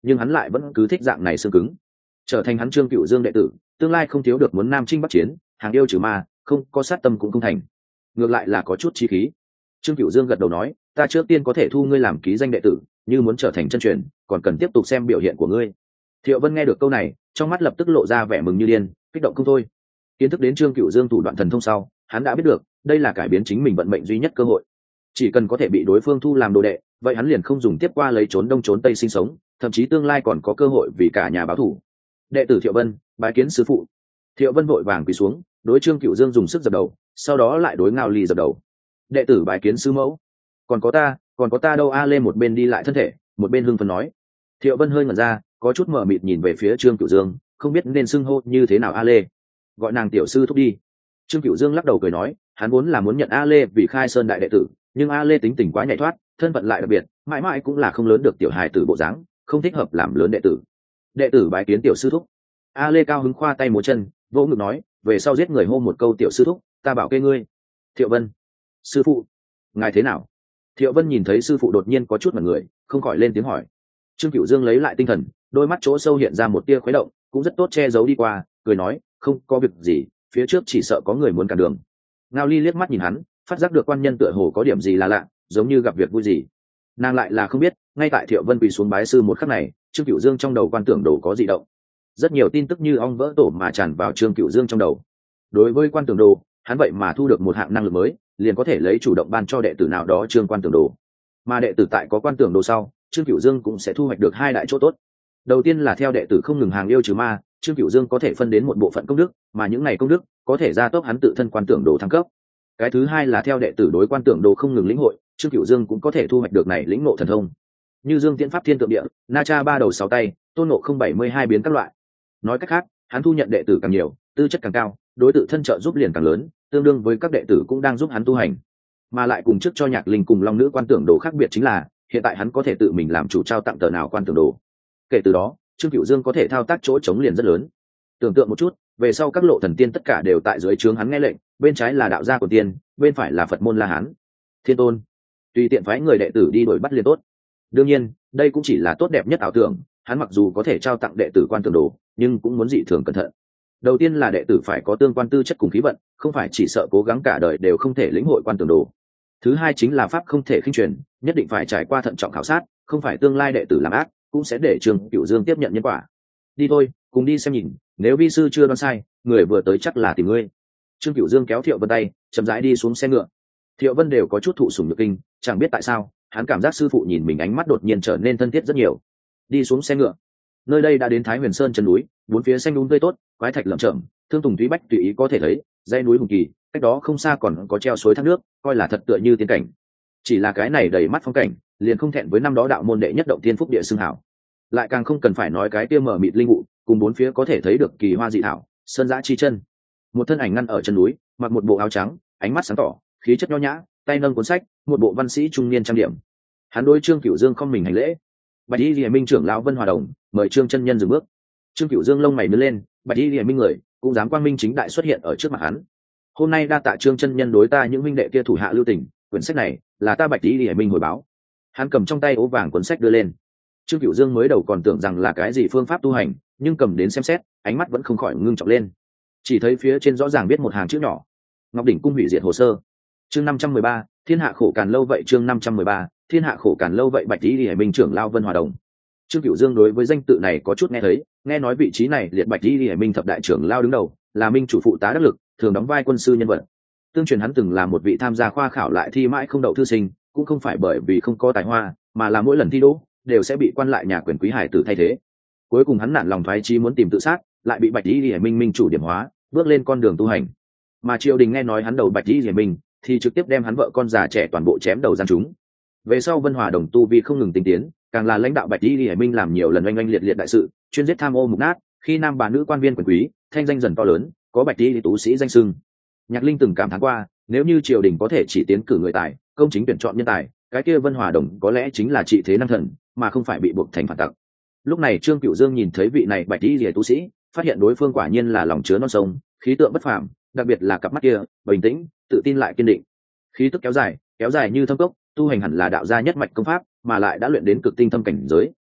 nhưng hắn lại vẫn cứ thích dạng này xương cứng, trở thành hắn Trương Cửu Dương đệ tử, tương lai không thiếu được muốn nam chinh bắc chiến, hàng yêu trừ ma, không có sát tâm cũng không thành, ngược lại là có chút chi khí. Trương Cửu Dương gật đầu nói, ta trước tiên có thể thu ngươi làm ký danh đệ tử, như muốn trở thành chân truyền còn cần tiếp tục xem biểu hiện của ngươi. Thiệu Vân nghe được câu này, trong mắt lập tức lộ ra vẻ mừng như điên, kích động không thôi. Kiến thức đến Trương Cửu Dương thủ đoạn thần thông sau, hắn đã biết được đây là cải biến chính mình vận mệnh duy nhất cơ hội. Chỉ cần có thể bị đối phương thu làm đồ đệ, vậy hắn liền không dùng tiếp qua lấy trốn đông trốn tây sinh sống, thậm chí tương lai còn có cơ hội vì cả nhà báo thù. Đệ tử Thiệu Vân bái kiến sư phụ. Thiệu Vân vội vàng quỳ xuống, đối Trương Cửu Dương dùng sức dập đầu, sau đó lại đối Ngao Ly dập đầu. Đệ tử bái kiến sư mẫu. Còn có ta đâu? A Lê một bên đi lại thân thể, một bên hưng phấn nói. Thiệu Vân hơi ngẩn ra, có chút mờ mịt nhìn về phía Trương Cửu Dương, không biết nên xưng hô như thế nào. A Lê, gọi nàng tiểu sư thúc đi. Trương Cửu Dương lắc đầu cười nói, hắn vốn là muốn nhận A Lê vì Khai Sơn đại đệ tử, nhưng A Lê tính tình quá nhạy thoát, thân phận lại đặc biệt, mãi mãi cũng là không lớn được tiểu hài tử bộ dáng, không thích hợp làm lớn đệ tử. Đệ tử bái kiến tiểu sư thúc. A Lê cao hứng khoa tay múa chân, vỗ ngực nói, về sau giết người hô một câu tiểu sư thúc, ta bảo kê ngươi. Thiệu Vân, sư phụ, ngài thế nào? Thiệu Vân nhìn thấy sư phụ đột nhiên có chút mặt người, không khỏi lên tiếng hỏi. Trương Cửu Dương lấy lại tinh thần, đôi mắt chỗ sâu hiện ra một tia khuấy động, cũng rất tốt che giấu đi qua, cười nói, không có việc gì, phía trước chỉ sợ có người muốn cản đường. Ngao Ly liếc mắt nhìn hắn, phát giác được quan nhân tựa hồ có điểm gì là lạ, giống như gặp việc vui gì. Nàng lại là không biết, ngay tại Thiệu Vân quỳ xuống bái sư một khắc này, Trương Cửu Dương trong đầu quan tưởng đồ có dị động. Rất nhiều tin tức như ong vỡ tổ mà tràn vào Trương Cửu Dương trong đầu. Đối với quan tưởng đồ, hắn vậy mà thu được một hạng năng lực mới, liền có thể lấy chủ động ban cho đệ tử nào đó Trương quan tưởng đồ. Mà đệ tử tại có quan tưởng đồ sau, Trương Cửu Dương cũng sẽ thu hoạch được hai đại chỗ tốt. Đầu tiên là theo đệ tử không ngừng hàng yêu trừ ma, Trương Cửu Dương có thể phân đến một bộ phận công đức, mà những ngày công đức có thể gia tốc hắn tự thân quan tưởng đồ thăng cấp. Cái thứ hai là theo đệ tử đối quan tưởng đồ không ngừng lĩnh hội, Trương Cửu Dương cũng có thể thu hoạch được này lĩnh ngộ thần thông. Như Dương Tiễn Pháp Thiên Tượng Địa, Na Cha ba đầu sáu tay, Tôn Ngộ không 72 biến các loại. Nói cách khác, hắn thu nhận đệ tử càng nhiều, tư chất càng cao, đối tự thân trợ giúp liền càng lớn, tương đương với các đệ tử cũng đang giúp hắn tu hành. Mà lại cùng trước cho Nhạc Linh cùng Long Nữ quan tưởng đồ khác biệt chính là, hiện tại hắn có thể tự mình làm chủ trao tặng tờ nào quan tưởng đồ. Kể từ đó, Trương Cửu Dương có thể thao tác chỗ trống liền rất lớn. Tưởng tượng một chút, về sau các lộ thần tiên tất cả đều tại dưới trướng hắn nghe lệnh, bên trái là đạo gia của tiên, bên phải là Phật môn La Hán, Thiên Tôn, tùy tiện phái người đệ tử đi đuổi bắt liền tốt. Đương nhiên, đây cũng chỉ là tốt đẹp nhất ảo tưởng, hắn mặc dù có thể trao tặng đệ tử quan tưởng đồ, nhưng cũng muốn dị thường cẩn thận. Đầu tiên là đệ tử phải có tương quan tư chất cùng khí vận, không phải chỉ sợ cố gắng cả đời đều không thể lĩnh hội quan tưởng đồ. Thứ hai chính là pháp không thể khinh truyền, nhất định phải trải qua thận trọng khảo sát, không phải tương lai đệ tử làm ác cũng sẽ để Trương Cửu Dương tiếp nhận nhân quả. Đi thôi, cùng đi xem nhìn, nếu vi sư chưa đoán sai, người vừa tới chắc là tìm ngươi. Trương Cửu Dương kéo Thiệu Vân tay, chậm rãi đi xuống xe ngựa. Thiệu Vân đều có chút thụ sủng nhược kinh, chẳng biết tại sao, hắn cảm giác sư phụ nhìn mình ánh mắt đột nhiên trở nên thân thiết rất nhiều. Đi xuống xe ngựa. Nơi đây đã đến Thái Huyền Sơn chân núi, bốn phía xanh um tươi tốt, quái thạch lởm chởm, thương tùng thúy bách tùy ý có thể thấy, dãy núi hùng kỳ, cách đó không xa còn có treo suối thác nước, coi là thật tựa như tiên cảnh. Chỉ là cái này đầy mắt phong cảnh, liền không thẹn với năm đó đạo môn đệ nhất động thiên phúc địa xưng hảo. Lại càng không cần phải nói cái kia mở mịt linh vụ, cùng bốn phía có thể thấy được kỳ hoa dị thảo, sơn dã chi chân. Một thân ảnh ngăn ở chân núi, mặc một bộ áo trắng, ánh mắt sáng tỏ, khí chất nho nhã, tay nâng cuốn sách, một bộ văn sĩ trung niên trang điểm. Hắn đối Trương Cửu Dương không mình hành lễ. Bạch Y Liễu Minh trưởng lão Vân Hòa Đồng, mời Trương chân nhân dừng bước. Trương Cửu Dương lông mày nhướng lên, Bạch Y Liễu Minh người, cũng dám quang minh chính đại xuất hiện ở trước mặt hắn. Hôm nay đa tạ Trương chân nhân đối ta những huynh đệ kia thủ hạ lưu tình, quyển sách này là ta Bạch Y Liễu Minh hồi báo. Hắn cầm trong tay ố vàng cuốn sách đưa lên. Trương Cửu Dương mới đầu còn tưởng rằng là cái gì phương pháp tu hành, nhưng cầm đến xem xét, ánh mắt vẫn không khỏi ngưng trọng lên. Chỉ thấy phía trên rõ ràng viết một hàng chữ nhỏ: Ngọc đỉnh cung hủy diệt hồ sơ. Chương 513, thiên hạ khổ càn lâu vậy. Chương 513, thiên hạ khổ càn lâu vậy. Bạch Y Liễu Minh trưởng lão Vân Hòa Đồng. Trương Cửu Dương đối với danh tự này có chút nghe thấy, nghe nói vị trí này liệt Bạch Y Liễu Minh thập đại trưởng lão đứng đầu, là minh chủ phụ tá đắc lực, thường đóng vai quân sư nhân vật. Tương truyền hắn từng là một vị tham gia khoa khảo lại thi mãi không đậu thư sinh, cũng không phải bởi vì không có tài hoa, mà là mỗi lần thi đỗ đều sẽ bị quan lại nhà quyền quý hải tử thay thế. Cuối cùng hắn nản lòng thoái chí muốn tìm tự sát, lại bị Bạch Y Liễu Minh minh chủ điểm hóa, bước lên con đường tu hành. Mà triều đình nghe nói hắn đầu Bạch Y Liễu Minh, thì trực tiếp đem hắn vợ con già trẻ toàn bộ chém đầu gian chúng. Về sau Vân Hòa Đồng tu vi không ngừng tinh tiến, càng là lãnh đạo Bạch Y Liễu Minh làm nhiều lần oanh oanh liệt liệt đại sự, chuyên giết tham ô mục nát, khi nam bà nữ quan viên quyền quý, thanh danh dần to lớn, có Bạch Y tú sĩ danh xưng. Nhạc Linh từng cảm thán qua, nếu như triều đình có thể chỉ tiến cử người tài, công chính tuyển chọn nhân tài, cái kia Vân Hòa Đồng có lẽ chính là trị thế năng thần, mà không phải bị buộc thành phản tặc. Lúc này Trương Cửu Dương nhìn thấy vị này Bạch Y Liễu tu sĩ, phát hiện đối phương quả nhiên là lòng chứa non sông, khí tượng bất phàm, đặc biệt là cặp mắt kia, bình tĩnh, tự tin lại kiên định. Khí tức kéo dài như thâm cốc, tu hành hẳn là đạo gia nhất mạch công pháp, mà lại đã luyện đến cực tinh thâm cảnh giới,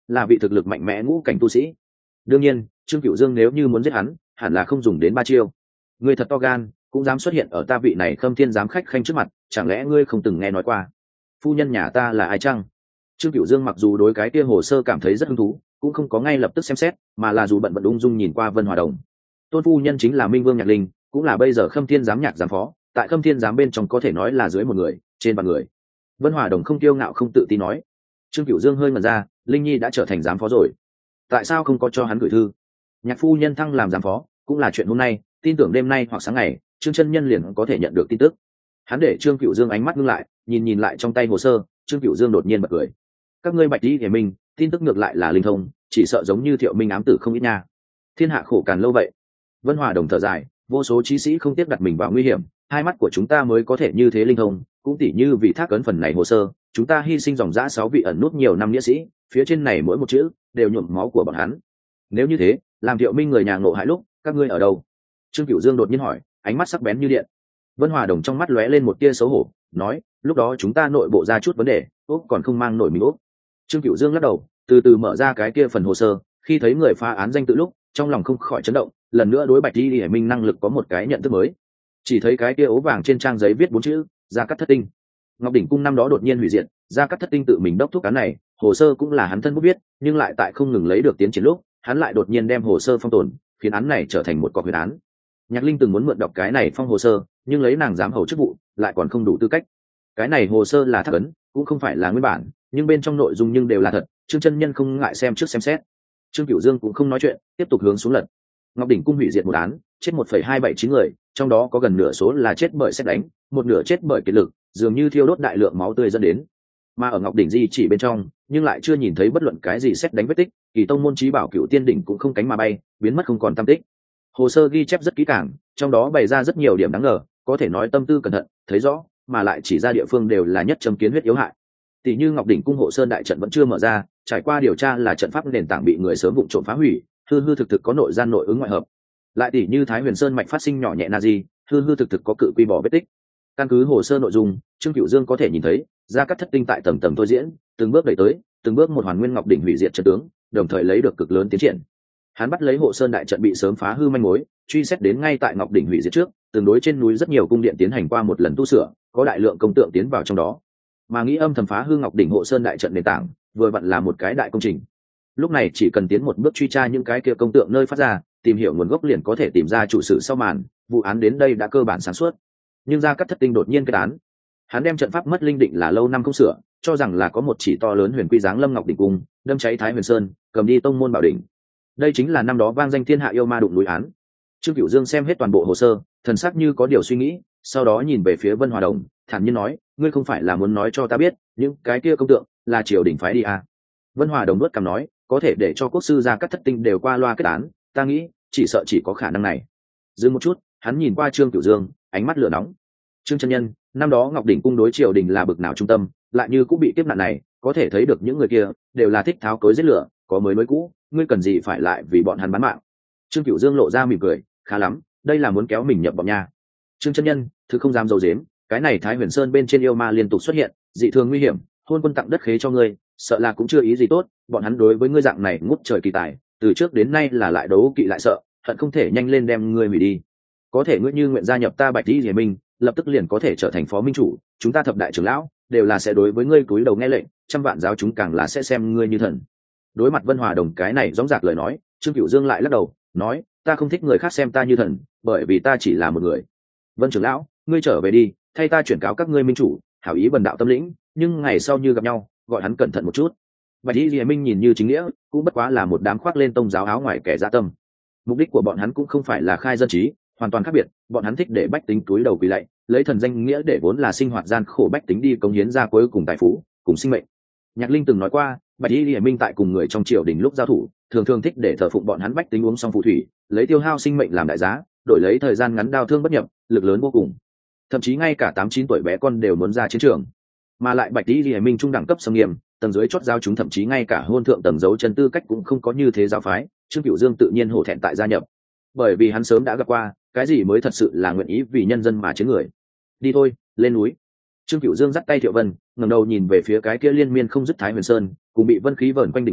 là vị thực lực mạnh mẽ ngũ cảnh tu sĩ. Đương nhiên Trương Cửu Dương nếu như muốn giết hắn hẳn là không dùng đến 3 chiêu. Ngươi thật to gan, cũng dám xuất hiện ở ta vị này Khâm Thiên giám khách khanh trước mặt, chẳng lẽ ngươi không từng nghe nói qua phu nhân nhà ta là ai chăng? Trương Cửu Dương mặc dù đối cái kia hồ sơ cảm thấy rất hứng thú, cũng không có ngay lập tức xem xét, mà là dù bận bận ung dung nhìn qua Vân Hòa Đồng. Tôn phu nhân chính là Minh Vương Nhạc Linh, cũng là bây giờ Khâm Thiên giám nhạc giám phó, tại Khâm Thiên giám bên trong có thể nói là dưới một người, trên vạn người. Vân Hòa Đồng không kiêu ngạo không tự tin nói. Trương Cửu Dương hơi ngẩn ra, Linh Nhi đã trở thành giám phó rồi, tại sao không có cho hắn gửi thư? Nhạc phu nhân thăng làm giám phó, cũng là chuyện hôm nay, tin tưởng đêm nay hoặc sáng ngày, Trương chân nhân liền có thể nhận được tin tức. Hắn để Trương Cửu Dương ánh mắt ngưng lại, nhìn lại trong tay hồ sơ, Trương Cửu Dương đột nhiên bật cười. Các ngươi Bạch Y Thể Minh, tin tức ngược lại là linh thông, chỉ sợ giống như Thiệu Minh ám tử không ít nha. Thiên hạ khổ càn lâu vậy. Vân Hòa Đồng thở dài, vô số chí sĩ không tiếc đặt mình vào nguy hiểm, hai mắt của chúng ta mới có thể như thế linh thông, cũng tỉ như vì thác ấn phần này hồ sơ, chúng ta hy sinh dòng dã 6 vị ẩn nút nhiều năm nghĩa sĩ, phía trên này mỗi một chữ đều nhuộm máu của bọn hắn. Nếu như thế, làm Thiệu Minh người nhà ngộ hại lúc, các ngươi ở đâu? Trương Cửu Dương đột nhiên hỏi, ánh mắt sắc bén như điện. Vân Hòa Đồng trong mắt lóe lên một tia xấu hổ, nói, lúc đó chúng ta nội bộ ra chút vấn đề, úc còn không mang nổi mình úc. Trương Cửu Dương lắc đầu, từ từ mở ra cái kia phần hồ sơ, khi thấy người phá án danh tự lúc, trong lòng không khỏi chấn động, lần nữa đối Bạch Y Hải Minh năng lực có một cái nhận thức mới. Chỉ thấy cái kia ố vàng trên trang giấy viết 4 chữ, Gia Cát Thất Tinh. Ngọc Đỉnh Cung năm đó đột nhiên hủy diệt, Gia Cát Thất Tinh tự mình đốc thúc án này, hồ sơ cũng là hắn thân bút viết, nhưng lại tại không ngừng lấy được tiến triển lúc, hắn lại đột nhiên đem hồ sơ phong tồn, khiến án này trở thành một cọc huyền án. Nhạc Linh từng muốn mượn đọc cái này phong hồ sơ, nhưng lấy nàng giám hầu chức vụ, lại còn không đủ tư cách. Cái này hồ sơ là thác ấn, cũng không phải là nguyên bản, nhưng bên trong nội dung nhưng đều là thật, Trương chân nhân không ngại xem trước xem xét. Trương Cửu Dương cũng không nói chuyện, tiếp tục hướng xuống lật. Ngọc Đỉnh Cung hủy diệt một án, chết 1,279 người, trong đó có gần nửa số là chết bởi sét đánh, một nửa chết bởi kiệt lực, dường như thiêu đốt đại lượng máu tươi dẫn đến. Mà ở Ngọc Đỉnh Di chỉ bên trong, nhưng lại chưa nhìn thấy bất luận cái gì sét đánh vết tích, Kỳ Tông môn chí bảo Cửu Tiên đỉnh cũng không cánh mà bay, biến mất không còn tăm tích. Hồ sơ ghi chép rất kỹ càng, trong đó bày ra rất nhiều điểm đáng ngờ, có thể nói tâm tư cẩn thận, thấy rõ, mà lại chỉ ra địa phương đều là nhất châm kiến huyết yếu hại. Tỷ như Ngọc Đỉnh Cung hộ sơn đại trận vẫn chưa mở ra, trải qua điều tra là trận pháp nền tảng bị người sớm vụng trộm phá hủy, hư hư thực thực có nội gian nội ứng ngoại hợp. Lại tỷ như Thái Huyền Sơn mạch phát sinh nhỏ nhẹ na di, hư hư thực thực có cự quy bỏ vết tích. Căn cứ hồ sơ nội dung, Trương Cửu Dương có thể nhìn thấy, Gia Cát Thất Tinh tại tầng tầng thôi diễn, từng bước đẩy tới, từng bước một hoàn nguyên Ngọc Đỉnh hủy diệt trận tướng, đồng thời lấy được cực lớn tiến triển. Hắn bắt lấy hộ sơn đại trận bị sớm phá hư manh mối, truy xét đến ngay tại Ngọc Đỉnh hủy diệt trước, tương đối trên núi rất nhiều cung điện tiến hành qua một lần tu sửa, có đại lượng công tượng tiến vào trong đó. Mà nghĩ âm thầm phá hư Ngọc Đỉnh hộ sơn đại trận nền tảng, vừa vặn là một cái đại công trình. Lúc này chỉ cần tiến một bước truy tra những cái kia công tượng nơi phát ra, tìm hiểu nguồn gốc liền có thể tìm ra chủ sự sau màn, vụ án đến đây đã cơ bản sáng suốt. Nhưng Gia Cát Thất Tinh đột nhiên kết án. Hắn đem trận pháp mất linh định là lâu năm không sửa, cho rằng là có một chỉ to lớn huyền quy giáng lâm Ngọc Đỉnh cung, đâm cháy Thái Huyền Sơn, cầm đi tông môn bảo đỉnh. Đây chính là năm đó vang danh thiên hạ yêu ma đụng núi án. Trương Cửu Dương xem hết toàn bộ hồ sơ, thần sắc như có điều suy nghĩ, sau đó nhìn về phía Vân Hòa Đồng, thản nhiên nói, ngươi không phải là muốn nói cho ta biết, những cái kia công tượng là triều đình phái đi à? Vân Hòa Đồng nuốt cằm nói, có thể để cho quốc sư Gia Cát Thất Tinh đều qua loa kết án, ta nghĩ chỉ sợ chỉ có khả năng này. Dừng một chút, hắn nhìn qua Trương Cửu Dương, ánh mắt lửa nóng. Trương chân nhân, năm đó Ngọc Đỉnh cung đối triều đình là bực nào trung tâm, lại như cũng bị kiếp nạn này, có thể thấy được những người kia đều là thích tháo cối giết lửa, có mới nối cũ, ngươi cần gì phải lại vì bọn hắn bán mạng? Trương Cửu Dương lộ ra mỉm cười, khá lắm, đây là muốn kéo mình nhập bọn nha. Trương chân nhân, thứ không dám dầu dếm, cái này Thái Huyền Sơn bên trên yêu ma liên tục xuất hiện, dị thường nguy hiểm, hôn quân tặng đất khế cho ngươi, sợ là cũng chưa ý gì tốt, bọn hắn đối với ngươi dạng này ngút trời kỳ tài, từ trước đến nay là lại đấu kỵ lại sợ, hận không thể nhanh lên đem ngươi hủy đi. Có thể ngươi như nguyện gia nhập ta Bạch Y Liễu Minh, lập tức liền có thể trở thành phó minh chủ, chúng ta thập đại trưởng lão đều là sẽ đối với ngươi cúi đầu nghe lệnh, trăm vạn giáo chúng càng là sẽ xem ngươi như thần. Đối mặt Vân Hòa Đồng cái này rõ rạc lời nói, Trương Cửu Dương lại lắc đầu, nói, ta không thích người khác xem ta như thần, bởi vì ta chỉ là một người. Vân trưởng lão, ngươi trở về đi, thay ta chuyển cáo các ngươi minh chủ, hảo ý bần đạo tâm lĩnh, nhưng ngày sau như gặp nhau, gọi hắn cẩn thận một chút. Bạch Y Liễu Minh nhìn như chính nghĩa, cũng bất quá là một đám khoác lên tông giáo áo ngoài kẻ dạ tâm. Mục đích của bọn hắn cũng không phải là khai dân trí, hoàn toàn khác biệt, bọn hắn thích để bách tính cúi đầu quỳ lạy, lấy thần danh nghĩa để vốn là sinh hoạt gian khổ bách tính đi cống hiến ra cuối cùng tài phú, cùng sinh mệnh. Nhạc Linh từng nói qua, Bạch Y Liễu Minh tại cùng người trong triều đình lúc giao thủ, thường thường thích để thờ phụng bọn hắn bách tính uống xong phù thủy, lấy tiêu hao sinh mệnh làm đại giá, đổi lấy thời gian ngắn đau thương bất nhập, lực lớn vô cùng. Thậm chí ngay cả 8-9 tuổi bé con đều muốn ra chiến trường. Mà lại Bạch Y Liễu Minh trung đẳng cấp xâm nghiêm, tầng dưới chót giáo chúng thậm chí ngay cả hôn thượng tầng dấu chân tư cách cũng không có như thế giáo phái, Trương Cửu Dương tự nhiên hổ thẹn tại gia nhập. Bởi vì hắn sớm đã gặp qua, cái gì mới thật sự là nguyện ý vì nhân dân mà chiến người. Đi thôi, lên núi. Trương Cửu Dương dắt tay Thiệu Vân, ngẩng đầu nhìn về phía cái kia liên miên không dứt Thái Huyền Sơn, cùng bị vân khí vờn quanh đỉnh núi,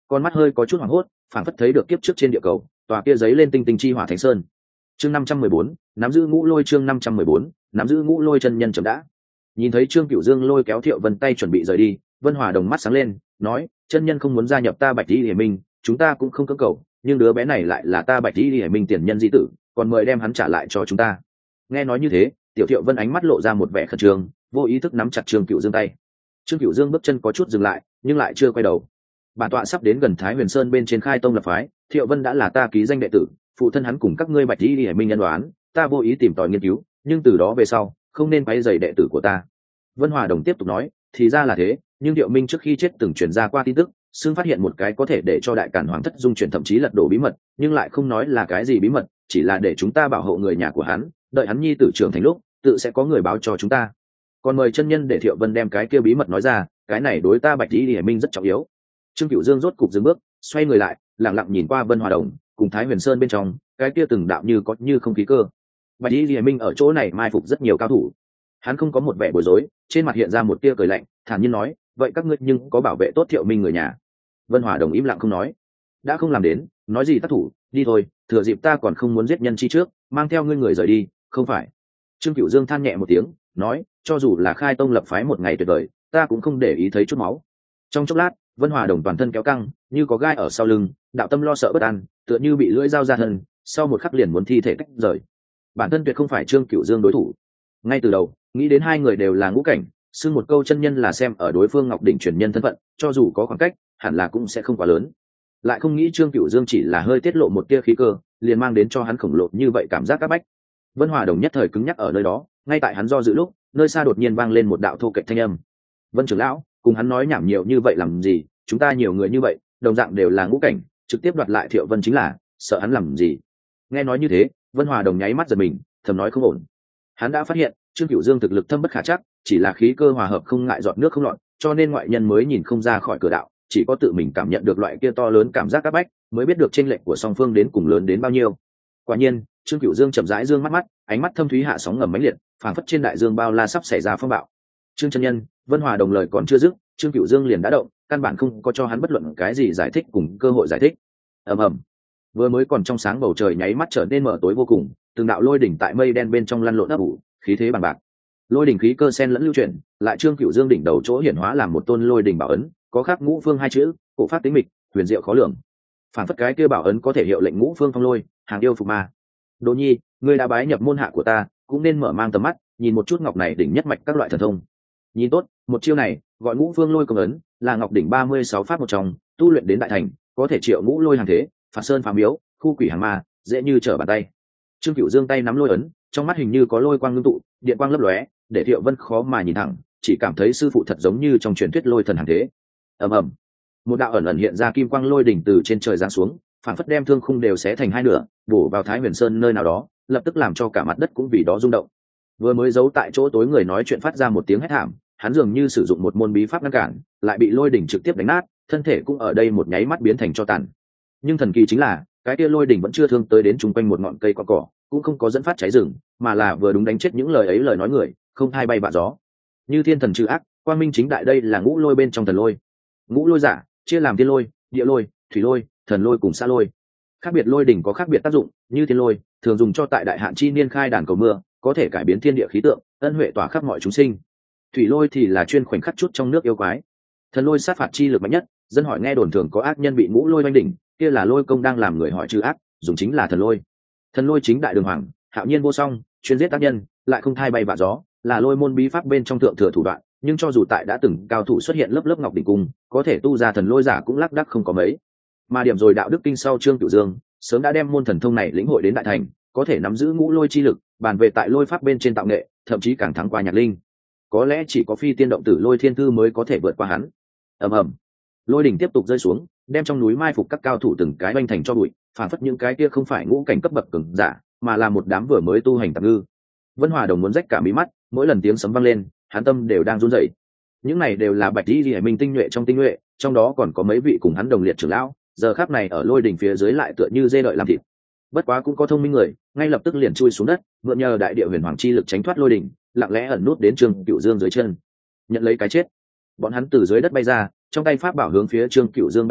con mắt hơi có chút hoảng hốt, phảng phất thấy được kiếp trước trên địa cầu tòa kia giấy lên tinh tinh chi hỏa thánh sơn. Chương 514, nắm giữ ngũ lôi. Chương 514, nắm giữ ngũ lôi. Chân nhân chấm đã. Nhìn thấy Trương Cửu Dương lôi kéo Thiệu Vân tay chuẩn bị rời đi, Vân Hòa Đồng mắt sáng lên, nói: chân nhân không muốn gia nhập ta Bạch Y Liễu Minh, chúng ta cũng không cưỡng cầu, nhưng đứa bé này lại là ta Bạch Y Liễu Minh tiền nhân di tử, còn mời đem hắn trả lại cho chúng ta. Nghe nói như thế, Tiểu Thiệu Vân ánh mắt lộ ra một vẻ khẩn trương, vô ý thức nắm chặt Trương Cửu Dương tay. Trương Cửu Dương bước chân có chút dừng lại, nhưng lại chưa quay đầu. Bản tọa sắp đến gần Thái Huyền Sơn bên trên khai tông lập phái, Thiệu Vân đã là ta ký danh đệ tử, phụ thân hắn cùng các ngươi Bạch Y Liễu Minh nhân đoán, ta vô ý tìm tòi nghiên cứu, nhưng từ đó về sau, không nên quấy rầy đệ tử của ta. Vân Hòa Đồng tiếp tục nói, thì ra là thế, nhưng Thiệu Minh trước khi chết từng truyền ra qua tin tức, xưng phát hiện một cái có thể để cho đại càn hoàng thất dung chuyển thậm chí lật đổ bí mật, nhưng lại không nói là cái gì bí mật, chỉ là để chúng ta bảo hộ người nhà của hắn, đợi hắn nhi tử trưởng thành lúc, tự sẽ có người báo cho chúng ta. Còn mời chân nhân để Thiệu Vân đem cái kia bí mật nói ra, cái này đối ta Bạch Y Liễu Minh rất trọng yếu. Trương Cửu Dương rốt cục dừng bước, xoay người lại, lặng lặng nhìn qua Vân Hòa Đồng cùng Thái Huyền Sơn bên trong, cái kia từng đạo như có như không khí cơ. Bạch Y Liễu Minh ở chỗ này mai phục rất nhiều cao thủ. Hắn không có một vẻ bối rối, trên mặt hiện ra một tia cười lạnh, thản nhiên nói: vậy các ngươi nhưng có bảo vệ tốt Thiệu Minh người nhà? Vân Hòa Đồng im lặng không nói. Đã không làm đến, nói gì tác thủ, đi thôi, thừa dịp ta còn không muốn giết nhân chi trước, mang theo ngươi người rời đi, không phải? Trương Cửu Dương than nhẹ một tiếng, nói: cho dù là khai tông lập phái một ngày tuyệt vời, ta cũng không để ý thấy chút máu. Trong chốc lát, Vân Hòa Đồng toàn thân kéo căng, như có gai ở sau lưng, đạo tâm lo sợ bất an, tựa như bị lưỡi dao ra thân, sau một khắc liền muốn thi thể tách rời. Bản thân tuyệt không phải Trương Cửu Dương đối thủ. Ngay từ đầu, nghĩ đến hai người đều là ngũ cảnh, xưng một câu chân nhân là xem ở đối phương Ngọc Đỉnh truyền nhân thân phận, cho dù có khoảng cách, hẳn là cũng sẽ không quá lớn. Lại không nghĩ Trương Cửu Dương chỉ là hơi tiết lộ một tia khí cơ, liền mang đến cho hắn khổng lồ như vậy cảm giác áp bách. Vân Hòa Đồng nhất thời cứng nhắc ở nơi đó, ngay tại hắn do dự lúc, nơi xa đột nhiên vang lên một đạo thô kệch thanh âm. Vân trưởng lão, cùng hắn nói nhảm nhiều như vậy làm gì, chúng ta nhiều người như vậy, đồng dạng đều là ngũ cảnh, trực tiếp đoạt lại Thiệu Vân chính là, sợ hắn làm gì? Nghe nói như thế, Vân Hòa Đồng nháy mắt giật mình, thầm nói không ổn. Hắn đã phát hiện, Trương Cửu Dương thực lực thâm bất khả trắc, chỉ là khí cơ hòa hợp không ngại giọt nước không lọt, cho nên ngoại nhân mới nhìn không ra khỏi cửa đạo, chỉ có tự mình cảm nhận được loại kia to lớn cảm giác áp bách, mới biết được chênh lệch của song phương đến cùng lớn đến bao nhiêu. Quả nhiên, Trương Cửu Dương chậm rãi dương mắt, ánh mắt thâm thúy hạ sóng ngầm mãnh liệt, phảng phất trên đại dương bao la sắp xảy ra phong bạo. Trương chân nhân, Vân Hòa Đồng lời còn chưa dứt, Trương Cửu Dương liền đã động, căn bản không có cho hắn bất luận cái gì giải thích cùng cơ hội giải thích. Ầm ầm. Vừa mới còn trong sáng bầu trời nháy mắt trở nên mờ tối vô cùng, từng đạo lôi đỉnh tại mây đen bên trong lăn lộn ấp ủ, khí thế bằng bạc. Lôi đỉnh khí cơ sen lẫn lưu chuyển, lại Trương Cửu Dương đỉnh đầu chỗ hiển hóa làm một tôn lôi đỉnh bảo ấn, có khắc ngũ phương hai chữ, cổ pháp tính mịch, huyền diệu khó lường. Phản phất cái kia bảo ấn có thể hiệu lệnh ngũ phương phong lôi, hàng yêu phục ma. Đỗ Nhi, ngươi đã bái nhập môn hạ của ta, cũng nên mở mang tầm mắt, nhìn một chút ngọc này đỉnh nhất mạch các loại thần thông. Nhìn tốt, một chiêu này, gọi ngũ phương lôi công ấn, là ngọc đỉnh 36 pháp một trong, tu luyện đến đại thành, có thể triệu ngũ lôi hàng thế, phạt sơn phá miếu, khu quỷ hàng ma, dễ như trở bàn tay. Trương Cửu Dương tay nắm lôi ấn, trong mắt hình như có lôi quang ngưng tụ, điện quang lấp lóe, để Thiệu Vân khó mà nhìn thẳng, chỉ cảm thấy sư phụ thật giống như trong truyền thuyết lôi thần hàng thế. Ầm ầm, một đạo ẩn ẩn hiện ra kim quang lôi đỉnh từ trên trời giáng xuống, phản phất đem thương khung đều xé thành hai nửa, bổ vào Thái Huyền Sơn nơi nào đó, lập tức làm cho cả mặt đất cũng vì đó rung động. Vừa mới giấu tại chỗ tối người nói chuyện phát ra một tiếng hét thảm, hắn dường như sử dụng một môn bí pháp ngăn cản, lại bị lôi đỉnh trực tiếp đánh nát, thân thể cũng ở đây một nháy mắt biến thành tro tàn. Nhưng thần kỳ chính là, cái kia lôi đỉnh vẫn chưa thương tới đến chung quanh một ngọn cây cỏ, cũng không có dẫn phát cháy rừng, mà là vừa đúng đánh chết những lời ấy lời nói người, không thay bay bạ gió. Như thiên thần trừ ác, quang minh chính đại, đây là ngũ lôi bên trong thần lôi. Ngũ lôi giả chia làm thiên lôi, địa lôi, thủy lôi, thần lôi cùng sa lôi. Khác biệt lôi đỉnh có khác biệt tác dụng, như thiên lôi thường dùng cho tại đại hạn chi niên khai đàn cầu mưa, có thể cải biến thiên địa khí tượng, ân huệ tỏa khắp mọi chúng sinh. Thủy lôi thì là chuyên khoảnh khắc chút trong nước yêu quái. Thần lôi sát phạt chi lực mạnh nhất, dân hỏi nghe đồn thường có ác nhân bị ngũ lôi oanh đỉnh, kia là lôi công đang làm người hỏi trừ ác, dùng chính là thần lôi. Thần lôi chính đại đường hoàng, hạo nhiên vô song, chuyên giết tác nhân, lại không thay bay vạ gió, là lôi môn bí pháp bên trong thượng thừa thủ đoạn, nhưng cho dù tại đã từng cao thủ xuất hiện lớp lớp ngọc đỉnh cung, có thể tu ra thần lôi giả cũng lác đác không có mấy. Mà điểm rồi đạo đức kinh sau Trương Cửu Dương sớm đã đem môn thần thông này lĩnh hội đến đại thành, có thể nắm giữ ngũ lôi chi lực, bàn về tại lôi pháp bên trên tạo nghệ, thậm chí càng thắng qua Nhạc Linh. Có lẽ chỉ có phi tiên động tử lôi thiên thư mới có thể vượt qua hắn. Ầm ầm, lôi đỉnh tiếp tục rơi xuống, đem trong núi mai phục các cao thủ từng cái oanh thành cho bụi, phản phất những cái kia không phải ngũ cảnh cấp bậc cường giả, mà là một đám vừa mới tu hành tạp ngư. Vân Hòa Đồng muốn rách cả mí mắt, mỗi lần tiếng sấm vang lên, hắn tâm đều đang run rẩy. Những này đều là Bạch Y Liễu Minh tinh nhuệ trong tinh nhuệ, trong đó còn có mấy vị cùng hắn đồng liệt trưởng lão, giờ khắc này ở lôi đỉnh phía dưới lại tựa như dê đợi làm thịt. Bất quá cũng có thông minh người, ngay lập tức liền chui xuống đất, mượn nhờ đại địa huyền hoàng chi lực tránh thoát lôi đỉnh, lặng lẽ ẩn nút đến Trương Cửu Dương dưới chân, nhận lấy cái chết. Bọn hắn từ dưới đất bay ra, trong tay pháp bảo hướng phía Trương Cửu Dương bay đi,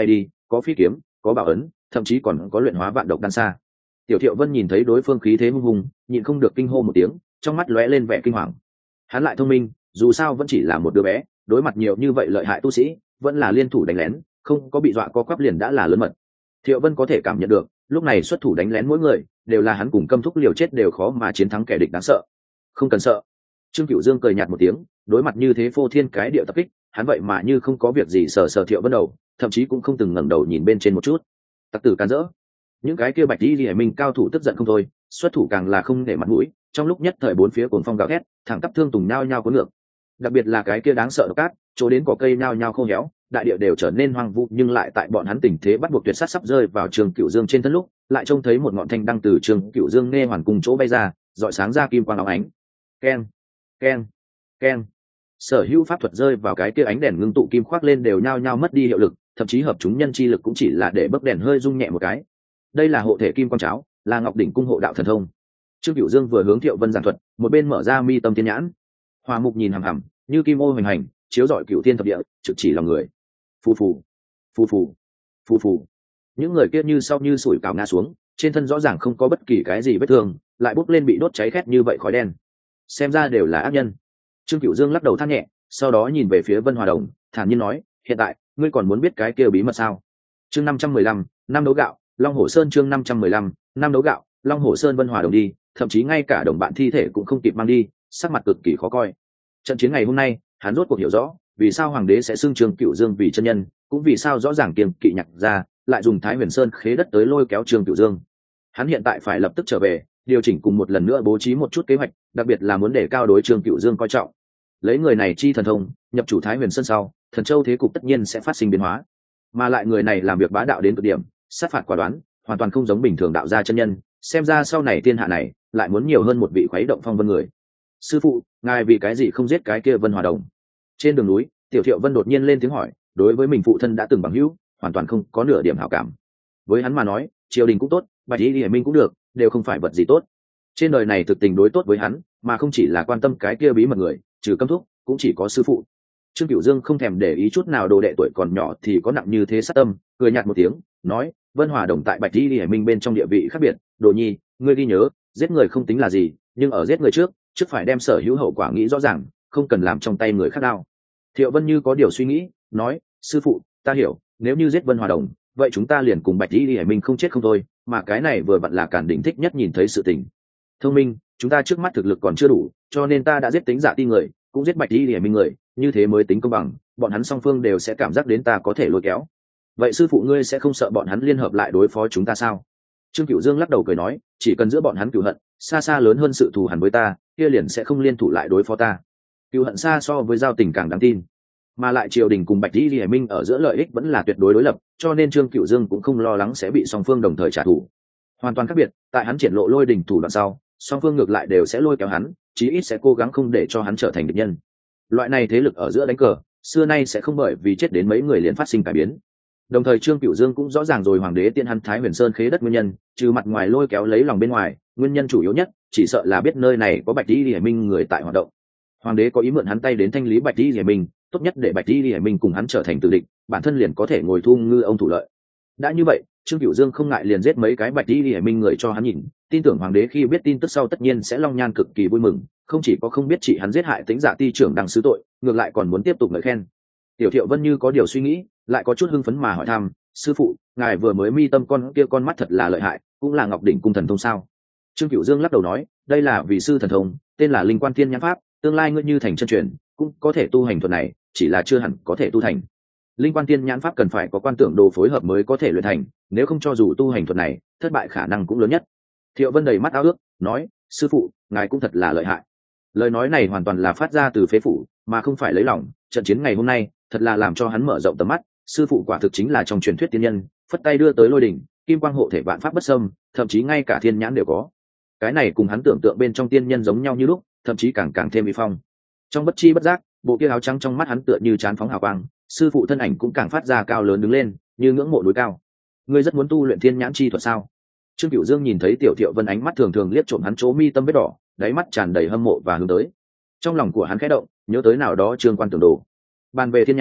có phi kiếm, có bảo ấn, thậm chí còn có luyện hóa vạn độc đan xa. Tiểu Thiệu Vân nhìn thấy đối phương khí thế hung hùng, nhịn không được kinh hô một tiếng, trong mắt lóe lên vẻ kinh hoàng. Hắn lại thông minh, dù sao vẫn chỉ là một đứa bé, đối mặt nhiều như vậy lợi hại tu sĩ, vẫn là liên thủ đánh lén, không có bị dọa co quắp liền đã là lớn mật. Thiệu Vân có thể cảm nhận được, lúc này xuất thủ đánh lén mỗi người, đều là hắn cùng Câm Thúc liều chết đều khó mà chiến thắng kẻ địch đáng sợ. Không cần sợ. Trương Cửu Dương cười nhạt một tiếng, đối mặt như thế phô thiên cái địa tập kích, hắn vậy mà như không có việc gì sờ sờ Thiệu Vân đầu, thậm chí cũng không từng ngẩng đầu nhìn bên trên một chút. Tặc tử can dỡ. Những cái kia Bạch Y Liễu Minh cao thủ tức giận không thôi, xuất thủ càng là không để mặt mũi, trong lúc nhất thời bốn phía cuồng phong gào thét, thẳng tắp thương tùng nhao nhao cuốn ngược. Đặc biệt là cái kia đáng sợ độc cát, chỗ đến cỏ cây nhao nhao khô héo, đại địa đều trở nên hoang vu, nhưng lại tại bọn hắn tình thế bắt buộc tuyệt sát sắp rơi vào Trương Cửu Dương trên thân lúc, lại trông thấy một ngọn thanh đăng từ Trương Cửu Dương nghe hoàn cùng chỗ bay ra, rọi sáng ra kim quang óng ánh. Keng, keng, keng. Sở hữu pháp thuật rơi vào cái kia ánh đèn ngưng tụ kim khoác lên đều nhao nhao mất đi hiệu lực, thậm chí hợp chúng nhân chi lực cũng chỉ là để bấc đèn hơi rung nhẹ một cái. Đây là hộ thể kim quang cháo, là Ngọc đỉnh cung hộ đạo thần thông. Trương Cửu Dương vừa hướng Thiệu Vân giảng thuật, một bên mở ra mi tâm thiên nhãn. Hỏa mục nhìn hằm hằm, như kim ô hoành hành, chiếu rọi cửu thiên thập địa, trực chỉ lòng người. Phù phù, phù phù, phù phù. Những người kia như sau như sủi cảo ngã xuống, trên thân rõ ràng không có bất kỳ cái gì vết thương, lại bốc lên bị đốt cháy khét như vậy khói đen. Xem ra đều là ác nhân. Trương Cửu Dương lắc đầu than nhẹ, sau đó nhìn về phía Vân Hòa Đồng, thản nhiên nói, hiện tại ngươi còn muốn biết cái kia bí mật sao? Chương 515, năm đấu gạo, Long Hổ Sơn. Chương 515, năm đấu gạo, Long Hổ Sơn. Vân Hòa Đồng đi, thậm chí ngay cả đồng bạn thi thể cũng không kịp mang đi, sắc mặt cực kỳ khó coi. Trận chiến ngày hôm nay, hắn rốt cuộc hiểu rõ, vì sao hoàng đế sẽ xưng Trương Cửu Dương vì chân nhân, cũng vì sao rõ ràng kiêng kỵ nhặt ra, lại dùng Thái Huyền Sơn khế đất tới lôi kéo Trương Cửu Dương. Hắn hiện tại phải lập tức trở về, điều chỉnh cùng một lần nữa bố trí một chút kế hoạch, đặc biệt là muốn để cao đối Trương Cửu Dương coi trọng. Lấy người này chi thần thông, nhập chủ Thái Huyền Sơn sau, Thần Châu thế cục tất nhiên sẽ phát sinh biến hóa. Mà lại người này làm việc bá đạo đến cực điểm, sát phạt quả đoán, hoàn toàn không giống bình thường đạo gia chân nhân, xem ra sau này thiên hạ này lại muốn nhiều hơn một vị khuấy động phong vân người. Sư phụ, ngài vì cái gì không giết cái kia Vân Hòa Đồng? Trên đường núi, Tiểu Thiệu Vân đột nhiên lên tiếng hỏi, đối với mình phụ thân đã từng bằng hữu, hoàn toàn không có nửa điểm hảo cảm. Với hắn mà nói, triều đình cũng tốt, Bạch Y Liễu Minh cũng được, đều không phải vật gì tốt. Trên đời này thực tình đối tốt với hắn, mà không chỉ là quan tâm cái kia bí mật người, trừ Câm Thúc, cũng chỉ có sư phụ. Trương Cửu Dương không thèm để ý chút nào đồ đệ tuổi còn nhỏ thì có nặng như thế sát tâm, cười nhạt một tiếng, nói, Vân Hòa Đồng tại Bạch Y Liễu Minh bên trong địa vị khác biệt, Đồ Nhi, ngươi ghi nhớ, giết người không tính là gì, nhưng ở giết người trước phải đem sở hữu hậu quả nghĩ rõ ràng, không cần làm trong tay người khác đau. Thiệu Vân như có điều suy nghĩ, nói, sư phụ, ta hiểu, nếu như giết Vân Hòa Đồng, vậy chúng ta liền cùng Bạch Y Liễu Minh không chết không thôi, mà cái này vừa vặn là Càn Đỉnh thích nhất nhìn thấy sự tình. Thông minh, chúng ta trước mắt thực lực còn chưa đủ, cho nên ta đã giết tính giả ti người, cũng giết Bạch Y Liễu Minh người, như thế mới tính công bằng, bọn hắn song phương đều sẽ cảm giác đến ta có thể lôi kéo. Vậy sư phụ ngươi sẽ không sợ bọn hắn liên hợp lại đối phó chúng ta sao? Trương Cửu Dương lắc đầu cười nói, chỉ cần giữa bọn hắn cửu hận xa xa lớn hơn sự thù hằn với ta, kia liền sẽ không liên thủ lại đối phó ta. Cửu hận xa so với giao tình càng đáng tin, mà lại triều đình cùng Bạch Y Liễu Minh ở giữa lợi ích vẫn là tuyệt đối đối lập, cho nên Trương Cửu Dương cũng không lo lắng sẽ bị song phương đồng thời trả thù. Hoàn toàn khác biệt, tại hắn triển lộ lôi đình thủ đoạn sau, song phương ngược lại đều sẽ lôi kéo hắn, chí ít sẽ cố gắng không để cho hắn trở thành địch nhân. Loại này thế lực ở giữa đánh cờ, xưa nay sẽ không bởi vì chết đến mấy người liền phát sinh cải biến. Đồng thời Trương Cửu Dương cũng rõ ràng rồi hoàng đế tiên hắn Thái Huyền Sơn khế đất nguyên nhân, trừ mặt ngoài lôi kéo lấy lòng bên ngoài, nguyên nhân chủ yếu nhất chỉ sợ là biết nơi này có Bạch Y Liễu Minh người tại hoạt động. Hoàng đế có ý mượn hắn tay đến thanh lý Bạch Y Liễu Minh, tốt nhất để Bạch Y Liễu Minh cùng hắn trở thành tử địch, bản thân liền có thể ngồi thu ngư ông thủ lợi. Đã như vậy, Trương Cửu Dương không ngại liền giết mấy cái Bạch Y Liễu Minh người cho hắn nhìn, tin tưởng hoàng đế khi biết tin tức sau tất nhiên sẽ long nhan cực kỳ vui mừng, không chỉ có không biết chỉ hắn giết hại Tĩnh Giả ti trưởng đăng sứ tội, ngược lại còn muốn tiếp tục ngợi khen. Tiểu Thiệu Vân như có điều suy nghĩ, lại có chút hưng phấn mà hỏi thăm, sư phụ, ngài vừa mới mi tâm con kia con mắt thật là lợi hại, cũng là Ngọc đỉnh cung thần thông sao? Trương Cửu Dương lắc đầu nói, đây là vị sư thần thông, tên là Linh Quan Thiên Nhãn Pháp, tương lai ngươi như thành chân truyền, cũng có thể tu hành thuật này, chỉ là chưa hẳn có thể tu thành. Linh Quan Thiên Nhãn Pháp cần phải có quan tưởng đồ phối hợp mới có thể luyện thành, nếu không cho dù tu hành thuật này, thất bại khả năng cũng lớn nhất. Thiệu Vân đầy mắt ao ước, nói, sư phụ, ngài cũng thật là lợi hại. Lời nói này hoàn toàn là phát ra từ phế phủ, mà không phải lấy lòng. Trận chiến ngày hôm nay thật là làm cho hắn mở rộng tầm mắt, sư phụ quả thực chính là trong truyền thuyết tiên nhân, phất tay đưa tới lôi đỉnh, kim quang hộ thể vạn pháp bất xâm, thậm chí ngay cả thiên nhãn đều có. Cái này cùng hắn tưởng tượng bên trong tiên nhân giống nhau như lúc, thậm chí càng thêm uy phong. Trong bất chi bất giác, bộ kia áo trắng trong mắt hắn tựa như chán phóng hào quang, sư phụ thân ảnh cũng càng phát ra cao lớn đứng lên, như ngưỡng mộ núi cao. Ngươi rất muốn tu luyện thiên nhãn chi thuật sao? Trương Cửu Dương nhìn thấy Tiểu Thiệu Vân ánh mắt thường thường liếc trộm hắn chỗ mi tâm vết đỏ, đáy mắt tràn đầy hâm mộ và hướng tới. Trong lòng của hắn khẽ động, nhớ tới nào đó Trương Quan Tưởng Đồ. Bàn về thiên nhãn,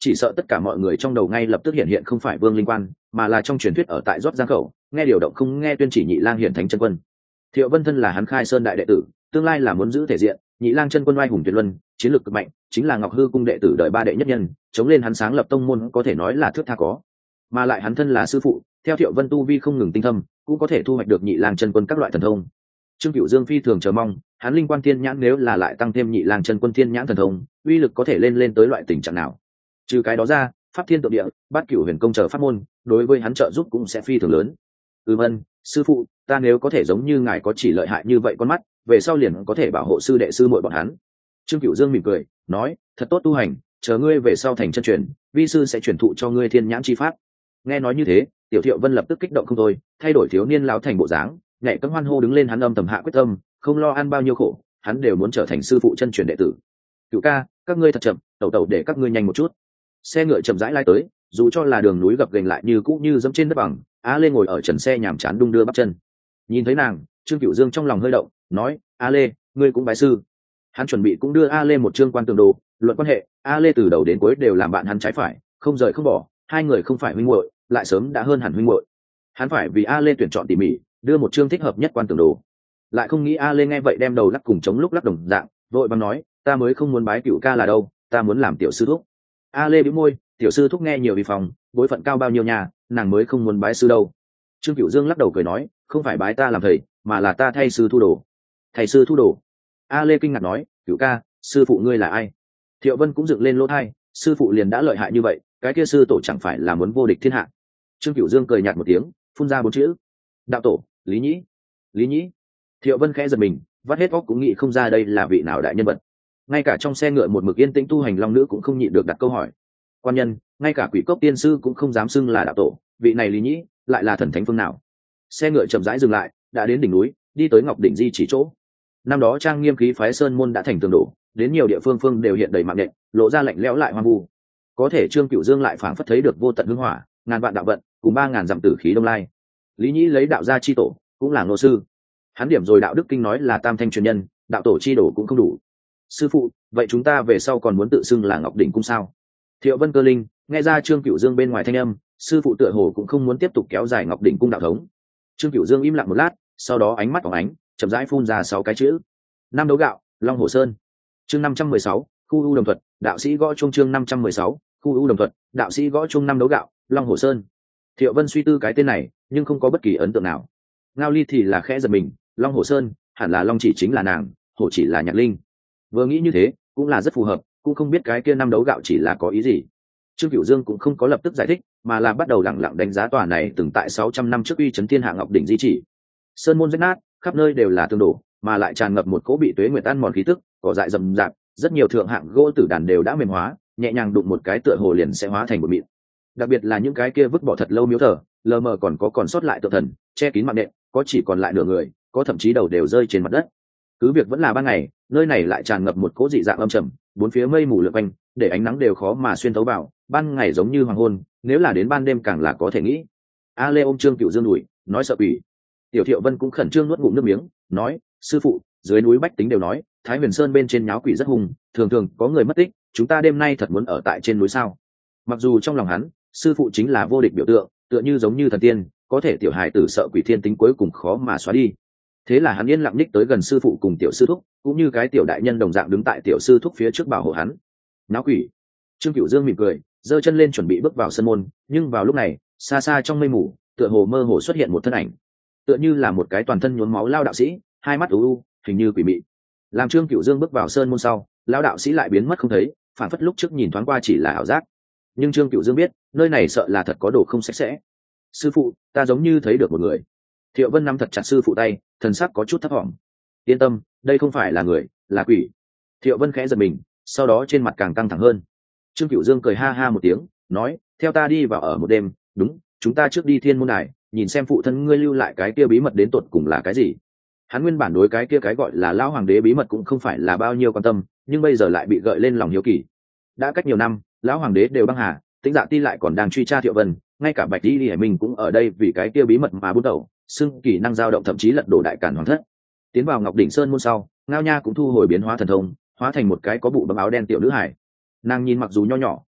chỉ sợ tất cả mọi người trong đầu ngay lập tức hiện hiện không phải Vương Linh Quan, mà là trong truyền thuyết ở tại Rót Giang khẩu, nghe điều động không nghe tuyên chỉ Nhị Lang hiển thánh chân quân. Thiệu Vân thân là hắn Khai Sơn đại đệ tử, tương lai là muốn giữ thể diện, Nhị Lang chân quân oai hùng tuyệt luân, chiến lược cực mạnh, chính là Ngọc Hư cung đệ tử đời ba đệ nhất nhân, chống lên hắn sáng lập tông môn có thể nói là thước tha có. Mà lại hắn thân là sư phụ, theo Thiệu Vân tu vi không ngừng tinh thâm, cũng có thể thu hoạch được Nhị Lang chân quân các loại thần thông. Trương Cửu Dương phi thường chờ mong, hắn linh quan thiên nhãn nếu là lại tăng thêm Nhị Lang chân quân thiên nhãn thần thông, uy lực có thể lên tới loại tình trạng nào. Trừ cái đó ra, pháp thiên tượng địa, bát cửu huyền công chờ pháp môn, đối với hắn trợ giúp cũng sẽ phi thường lớn. Vân, sư phụ, ta nếu có thể giống như ngài có chỉ lợi hại như vậy con mắt, về sau liền có thể bảo hộ sư đệ sư muội bọn hắn. Trương Cửu Dương mỉm cười, nói, thật tốt tu hành, chờ ngươi về sau thành chân truyền, vi sư sẽ truyền thụ cho ngươi thiên nhãn chi pháp. Nghe nói như thế, Tiểu Thiệu Vân lập tức kích động không thôi, thay đổi thiếu niên lão thành bộ dáng, nhảy cẫng hoan hô đứng lên, hắn âm thầm hạ quyết tâm, không lo ăn bao nhiêu khổ, hắn đều muốn trở thành sư phụ chân truyền đệ tử. Cửu ca, các ngươi thật chậm, tẩu để các ngươi nhanh một chút. Xe ngựa chậm rãi lai tới, dù cho là đường núi gập ghềnh lại như cũ như dẫm trên đất bằng. A Lê ngồi ở trần xe nhàm chán đung đưa bắp chân. Nhìn thấy nàng, Trương Cửu Dương trong lòng hơi động, nói, A Lê, ngươi cũng bái sư. Hắn chuẩn bị cũng đưa A Lê một chương quan tường đồ, luận quan hệ. A Lê từ đầu đến cuối đều làm bạn hắn trái phải, không rời không bỏ, hai người không phải huynh muội, lại sớm đã hơn hẳn huynh muội. Hắn phải vì A Lê tuyển chọn tỉ mỉ, đưa một chương thích hợp nhất quan tường đồ. Lại không nghĩ A Lê nghe vậy đem đầu lắc cùng chống lúc lắc đồng dạng, vội vàng nói, ta mới không muốn bái Cửu ca là đâu, ta muốn làm tiểu sư thúc. A Lê bĩu môi, tiểu sư thúc nghe nhiều vì phòng, bối phận cao bao nhiêu nhà, nàng mới không muốn bái sư đâu. Trương Cửu Dương lắc đầu cười nói, không phải bái ta làm thầy, mà là ta thay sư thu đồ. Thầy sư thu đồ? A Lê kinh ngạc nói, Cửu ca, sư phụ ngươi là ai? Thiệu Vân cũng dựng lên lỗ tai, sư phụ liền đã lợi hại như vậy, cái kia sư tổ chẳng phải là muốn vô địch thiên hạ? Trương Cửu Dương cười nhạt một tiếng, phun ra 4 chữ, đạo tổ, Lý Nhĩ. Lý Nhĩ? Thiệu Vân khẽ giật mình, vắt hết óc cũng nghĩ không ra đây là vị nào đại nhân vật. Ngay cả trong xe ngựa một mực yên tĩnh tu hành long nữ cũng không nhịn được đặt câu hỏi. Quan nhân, ngay cả Quỷ Cốc tiên sư cũng không dám xưng là đạo tổ, vị này Lý Nhĩ lại là thần thánh phương nào? Xe ngựa chậm rãi dừng lại, đã đến đỉnh núi, đi tới Ngọc đỉnh di chỉ chỗ. Năm đó trang nghiêm khí phái sơn môn đã thành tường đổ, đến nhiều địa phương đều hiện đầy mạng nện, lộ ra lạnh lẽo lại hoang vu. Có thể Trương Cửu Dương lại phảng phất thấy được vô tận hương hỏa, ngàn vạn đạo vận, cùng 3000 dặm tử khí đông lai. Lý Nhĩ lấy đạo gia chi tổ, cũng là nô sư. Hắn điểm rồi đạo đức kinh nói là tam thanh truyền nhân, đạo tổ chi đổ cũng không đủ. Sư phụ, vậy chúng ta về sau còn muốn tự xưng là Ngọc đỉnh cung sao? Thiệu Vân cơ linh, nghe ra Trương Cửu Dương bên ngoài thanh âm, sư phụ tựa hồ cũng không muốn tiếp tục kéo dài Ngọc đỉnh cung đạo thống. Trương Cửu Dương im lặng một lát, sau đó ánh mắt phóng ánh, chậm rãi phun ra 6 cái chữ: Năm đấu gạo, Long Hồ Sơn. Chương 516, khu ưu đồng thuật, đạo sĩ gõ chuông. Chương 516, khu ưu đồng thuật, đạo sĩ gõ chuông. Năm đấu gạo, Long Hồ Sơn. Thiệu Vân suy tư cái tên này, nhưng không có bất kỳ ấn tượng nào. Ngao Ly thì là khẽ giật mình, Long Hồ Sơn, hẳn là Long chỉ chính là nàng, Hồ chỉ là Nhạc Linh. Vừa nghĩ như thế, cũng là rất phù hợp, cũng không biết cái kia năm đấu gạo chỉ là có ý gì. Trương Cửu Dương cũng không có lập tức giải thích, mà là bắt đầu lẳng lặng đánh giá tòa này từng tại 600 năm trước uy chấn thiên hạ Ngọc đỉnh di chỉ. Sơn môn rách nát, khắp nơi đều là tường đổ, mà lại tràn ngập một cỗ bị tuế nguyệt ăn mòn khí tức, cỏ dại rậm rạp, rất nhiều thượng hạng gỗ tử đàn đều đã mềm hóa, nhẹ nhàng đụng một cái tựa hồ liền sẽ hóa thành bột mịn. Đặc biệt là những cái kia vứt bỏ thật lâu miếu thờ, lờ mờ còn sót lại tượng thần, che kín mạng nện, có chỉ còn lại nửa người, có thậm chí đầu đều rơi trên mặt đất. Cứ việc vẫn là ban ngày, nơi này lại tràn ngập một cỗ dị dạng âm trầm, bốn phía mây mù lượn quanh, để ánh nắng đều khó mà xuyên thấu vào, ban ngày giống như hoàng hôn, nếu là đến ban đêm càng là có thể nghĩ. A Lê ôm Trương Cửu Dương đùi, nói sợ quỷ. Tiểu Thiệu Vân cũng khẩn trương nuốt ngụm nước miếng, nói, sư phụ, dưới núi bách tính đều nói, Thái Huyền Sơn bên trên nháo quỷ rất hung, thường thường có người mất tích, chúng ta đêm nay thật muốn ở tại trên núi sao? Mặc dù trong lòng hắn, sư phụ chính là vô địch biểu tượng, tựa như giống như thần tiên, có thể tiểu hài tử sợ quỷ thiên tính cuối cùng khó mà xóa đi. Thế là hắn yên lặng ních tới gần sư phụ cùng tiểu sư thúc, cũng như cái tiểu đại nhân đồng dạng đứng tại tiểu sư thúc phía trước bảo hộ hắn. Náo quỷ. Trương Cửu Dương mỉm cười, giơ chân lên chuẩn bị bước vào sân môn, nhưng vào lúc này, xa xa trong mây mù, tựa hồ mơ hồ xuất hiện một thân ảnh, tựa như là một cái toàn thân nhuốm máu lao đạo sĩ, hai mắt u u, hình như quỷ mị. Làm Trương Cửu Dương bước vào sơn môn sau, lao đạo sĩ lại biến mất không thấy, phản phất lúc trước nhìn thoáng qua chỉ là ảo giác. Nhưng Trương Cửu Dương biết, nơi này sợ là thật có đồ không sạch sẽ. Sư phụ, ta giống như thấy được một người. Thiệu Vân nắm thật chặt sư phụ tay, thần sắc có chút thấp thỏm. Yên tâm, đây không phải là người, là quỷ. Thiệu Vân khẽ giật mình, sau đó trên mặt càng căng thẳng hơn. Trương Cửu Dương cười ha ha một tiếng, nói, theo ta đi vào ở một đêm. Đúng, chúng ta trước đi Thiên Môn Đài, nhìn xem phụ thân ngươi lưu lại cái kia bí mật đến tột cùng là cái gì. Hắn nguyên bản đối cái kia cái gọi là lão hoàng đế bí mật cũng không phải là bao nhiêu quan tâm, nhưng bây giờ lại bị gợi lên lòng hiếu kỳ. Đã cách nhiều năm, lão hoàng đế đều băng hà, Tĩnh Dạ Ti lại còn đang truy tra Thiệu Vân, ngay cả Bạch Y Hải Minh cũng ở đây vì cái kia bí mật mà buôn đầu, xưng kỳ năng dao động, thậm chí lật đổ đại cản hoàng thất. Tiến vào Ngọc đỉnh sơn môn sau, Ngao Nha cũng thu hồi biến hóa thần thông, hóa thành một cái có bụ bấm áo đen tiểu nữ hải. Nàng nhìn mặc dù nho nhỏ,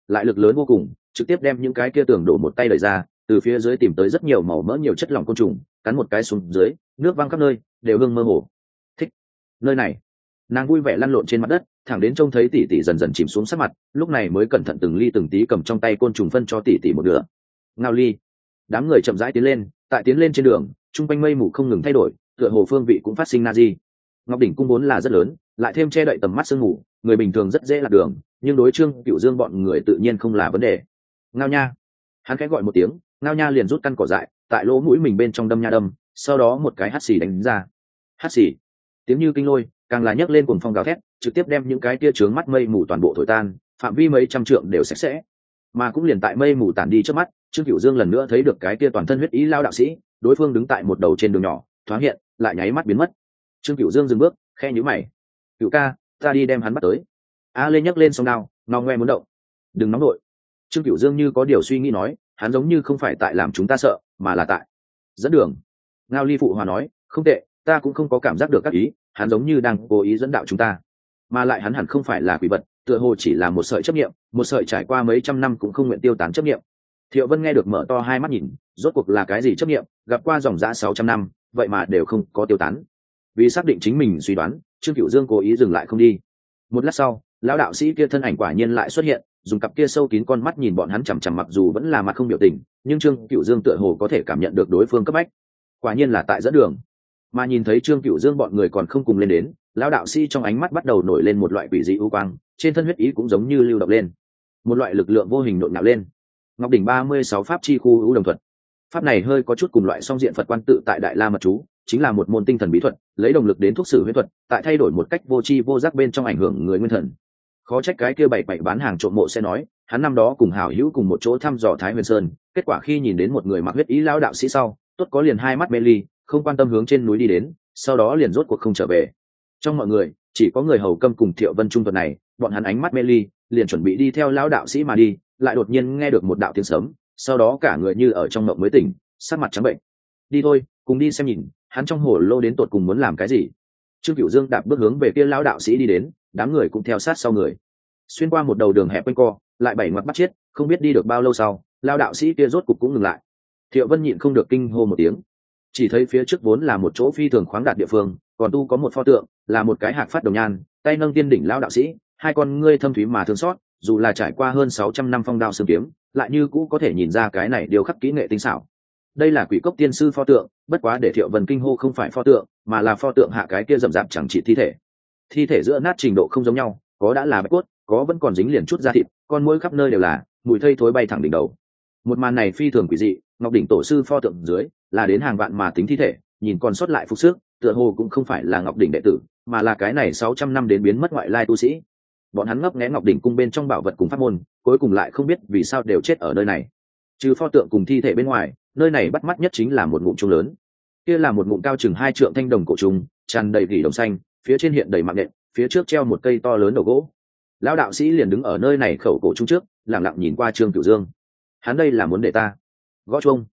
lại lực lớn vô cùng, trực tiếp đem những cái kia tường đổ một tay đẩy ra, từ phía dưới tìm tới rất nhiều màu mỡ nhiều chất lỏng côn trùng, cắn một cái xuống dưới, nước văng khắp nơi, đều hương mơ hồ. Thích nơi này. Nàng vui vẻ lăn lộn trên mặt đất, thẳng đến trông thấy tỷ tỷ dần dần chìm xuống sắc mặt, lúc này mới cẩn thận từng ly từng tí cầm trong tay côn trùng phân cho tỷ tỷ một nửa. Ngao ly. Đám người chậm rãi tiến lên, tại tiến lên trên đường, trung quanh mây mù không ngừng thay đổi, tựa hồ phương vị cũng phát sinh na di. Ngọc đỉnh cung vốn là rất lớn, lại thêm che đậy tầm mắt sương mù, người bình thường rất dễ lạc đường, nhưng đối Trương Cửu Dương bọn người tự nhiên không là vấn đề. Ngao nha. Hắn khẽ gọi một tiếng, ngao nha liền rút căn cỏ dại, tại lỗ mũi mình bên trong đâm nha đâm, sau đó một cái hắt xì đánh ra. Hắt xì. Tiếng như kinh lôi, càng là nhấc lên cuồng phong gào thét, trực tiếp đem những cái tia chướng mắt mây mù toàn bộ thổi tan, phạm vi mấy trăm trượng đều sạch sẽ. Mà cũng liền tại mây mù tản đi trước mắt, Trương Cửu Dương lần nữa thấy được cái tia toàn thân huyết ý lao đạo sĩ, đối phương đứng tại một đầu trên đường nhỏ, thoáng hiện, lại nháy mắt biến mất. Trương Cửu Dương dừng bước, khe nhíu mày. "Cửu ca, ta đi đem hắn bắt tới." A Lê nhấc lên song đao, ngao ngoe muốn động. "Đừng nóng nội." Trương Cửu Dương như có điều suy nghĩ nói, hắn giống như không phải tại làm chúng ta sợ, mà là tại dẫn đường. Ngao Ly phụ hòa nói, "Không tệ, ta cũng không có cảm giác được các ý, hắn giống như đang cố ý dẫn đạo chúng ta, mà lại hắn hẳn không phải là quỷ vật, tựa hồ chỉ là một sợi chấp niệm, một sợi trải qua mấy trăm năm cũng không nguyện tiêu tán chấp niệm." Thiệu Vân nghe được mở to hai mắt nhìn, rốt cuộc là cái gì chấp niệm, gặp qua dòng dã 600 năm, vậy mà đều không có tiêu tán. Vì xác định chính mình suy đoán, Trương Cửu Dương cố ý dừng lại không đi. Một lát sau, lão đạo sĩ kia thân ảnh quả nhiên lại xuất hiện, dùng cặp kia sâu kín con mắt nhìn bọn hắn chằm chằm, mặc dù vẫn là mặt không biểu tình, nhưng Trương Cửu Dương tựa hồ có thể cảm nhận được đối phương cấp bách. Quả nhiên là tại dẫn đường. Mà nhìn thấy Trương Cửu Dương bọn người còn không cùng lên đến, lão đạo sĩ trong ánh mắt bắt đầu nổi lên một loại quỷ dị u quang, trên thân huyết ý cũng giống như lưu động lên, một loại lực lượng vô hình nhộn nhạo lên. Ngọc đỉnh 36 pháp chi khu ưu đồng thuật. Pháp này hơi có chút cùng loại song diện Phật quan tự tại Đại La mật chú, chính là một môn tinh thần bí thuật, lấy động lực đến thuốc sử huyết thuật, tại thay đổi một cách vô tri vô giác bên trong ảnh hưởng người nguyên thần. Khó trách cái kia bảy bán hàng trộm mộ sẽ nói, hắn năm đó cùng hảo hữu cùng một chỗ thăm dò Thái Huyền Sơn, kết quả khi nhìn đến một người mặc huyết ý lão đạo sĩ sau, tốt có liền hai mắt mê ly, không quan tâm hướng trên núi đi đến, sau đó liền rốt cuộc không trở về. Trong mọi người, chỉ có người hầu câm cùng Thiệu Vân trung thuật này, bọn hắn ánh mắt mê ly, liền chuẩn bị đi theo lão đạo sĩ mà đi, lại đột nhiên nghe được một đạo tiếng sấm, sau đó cả người như ở trong mộng mới tỉnh, sắc mặt trắng bệnh. "Đi thôi, cùng đi xem nhìn, hắn trong hồ lô đến tột cùng muốn làm cái gì." Trương Cửu Dương đạp bước hướng về kia lão đạo sĩ đi đến, đám người cũng theo sát sau người. Xuyên qua một đầu đường hẹp quanh co, lại bảy ngoặt bắt chiết, không biết đi được bao lâu sau, lão đạo sĩ kia rốt cục cũng ngừng lại. Thiệu Vân nhịn không được kinh hô một tiếng. Chỉ thấy phía trước vốn là một chỗ phi thường khoáng đạt địa phương, còn tu có một pho tượng, là một cái hạc phát đồng nhan, tay nâng tiên đỉnh lão đạo sĩ, hai con ngươi thâm thúy mà thương xót, dù là trải qua hơn 600 năm phong đao sương kiếm, lại như cũ có thể nhìn ra cái này điều khắc kỹ nghệ tinh xảo. Đây là Quỷ Cốc tiên sư pho tượng, bất quá để Thiệu Vân kinh hô không phải pho tượng, mà là pho tượng hạ cái kia rậm rạp chẳng trị thi thể. Thi thể giữa nát trình độ không giống nhau, có đã là bạch cốt, có vẫn còn dính liền chút da thịt, con muỗi khắp nơi đều là, mùi thây thối bay thẳng đỉnh đầu. Một màn này phi thường quỷ dị, Ngọc đỉnh tổ sư pho tượng dưới là đến hàng vạn mà tính thi thể, nhìn còn sót lại phục sức, tựa hồ cũng không phải là Ngọc đỉnh đệ tử, mà là cái này 600 năm đến biến mất ngoại lai tu sĩ. Bọn hắn ngấp nghé Ngọc đỉnh cung bên trong bảo vật cùng pháp môn, cuối cùng lại không biết vì sao đều chết ở nơi này. Trừ pho tượng cùng thi thể bên ngoài, nơi này bắt mắt nhất chính là một ngụm chuông lớn. Kia là một ngụm cao chừng 2 trượng thanh đồng cổ trùng, tràn đầy gỉ đồng xanh, phía trên hiện đầy mạng nện, phía trước treo một cây to lớn đầu gỗ. Lão đạo sĩ liền đứng ở nơi này khẩu cổ trung trước, lặng lặng nhìn qua Trương Cửu Dương. Hắn đây là muốn để ta gõ chuông.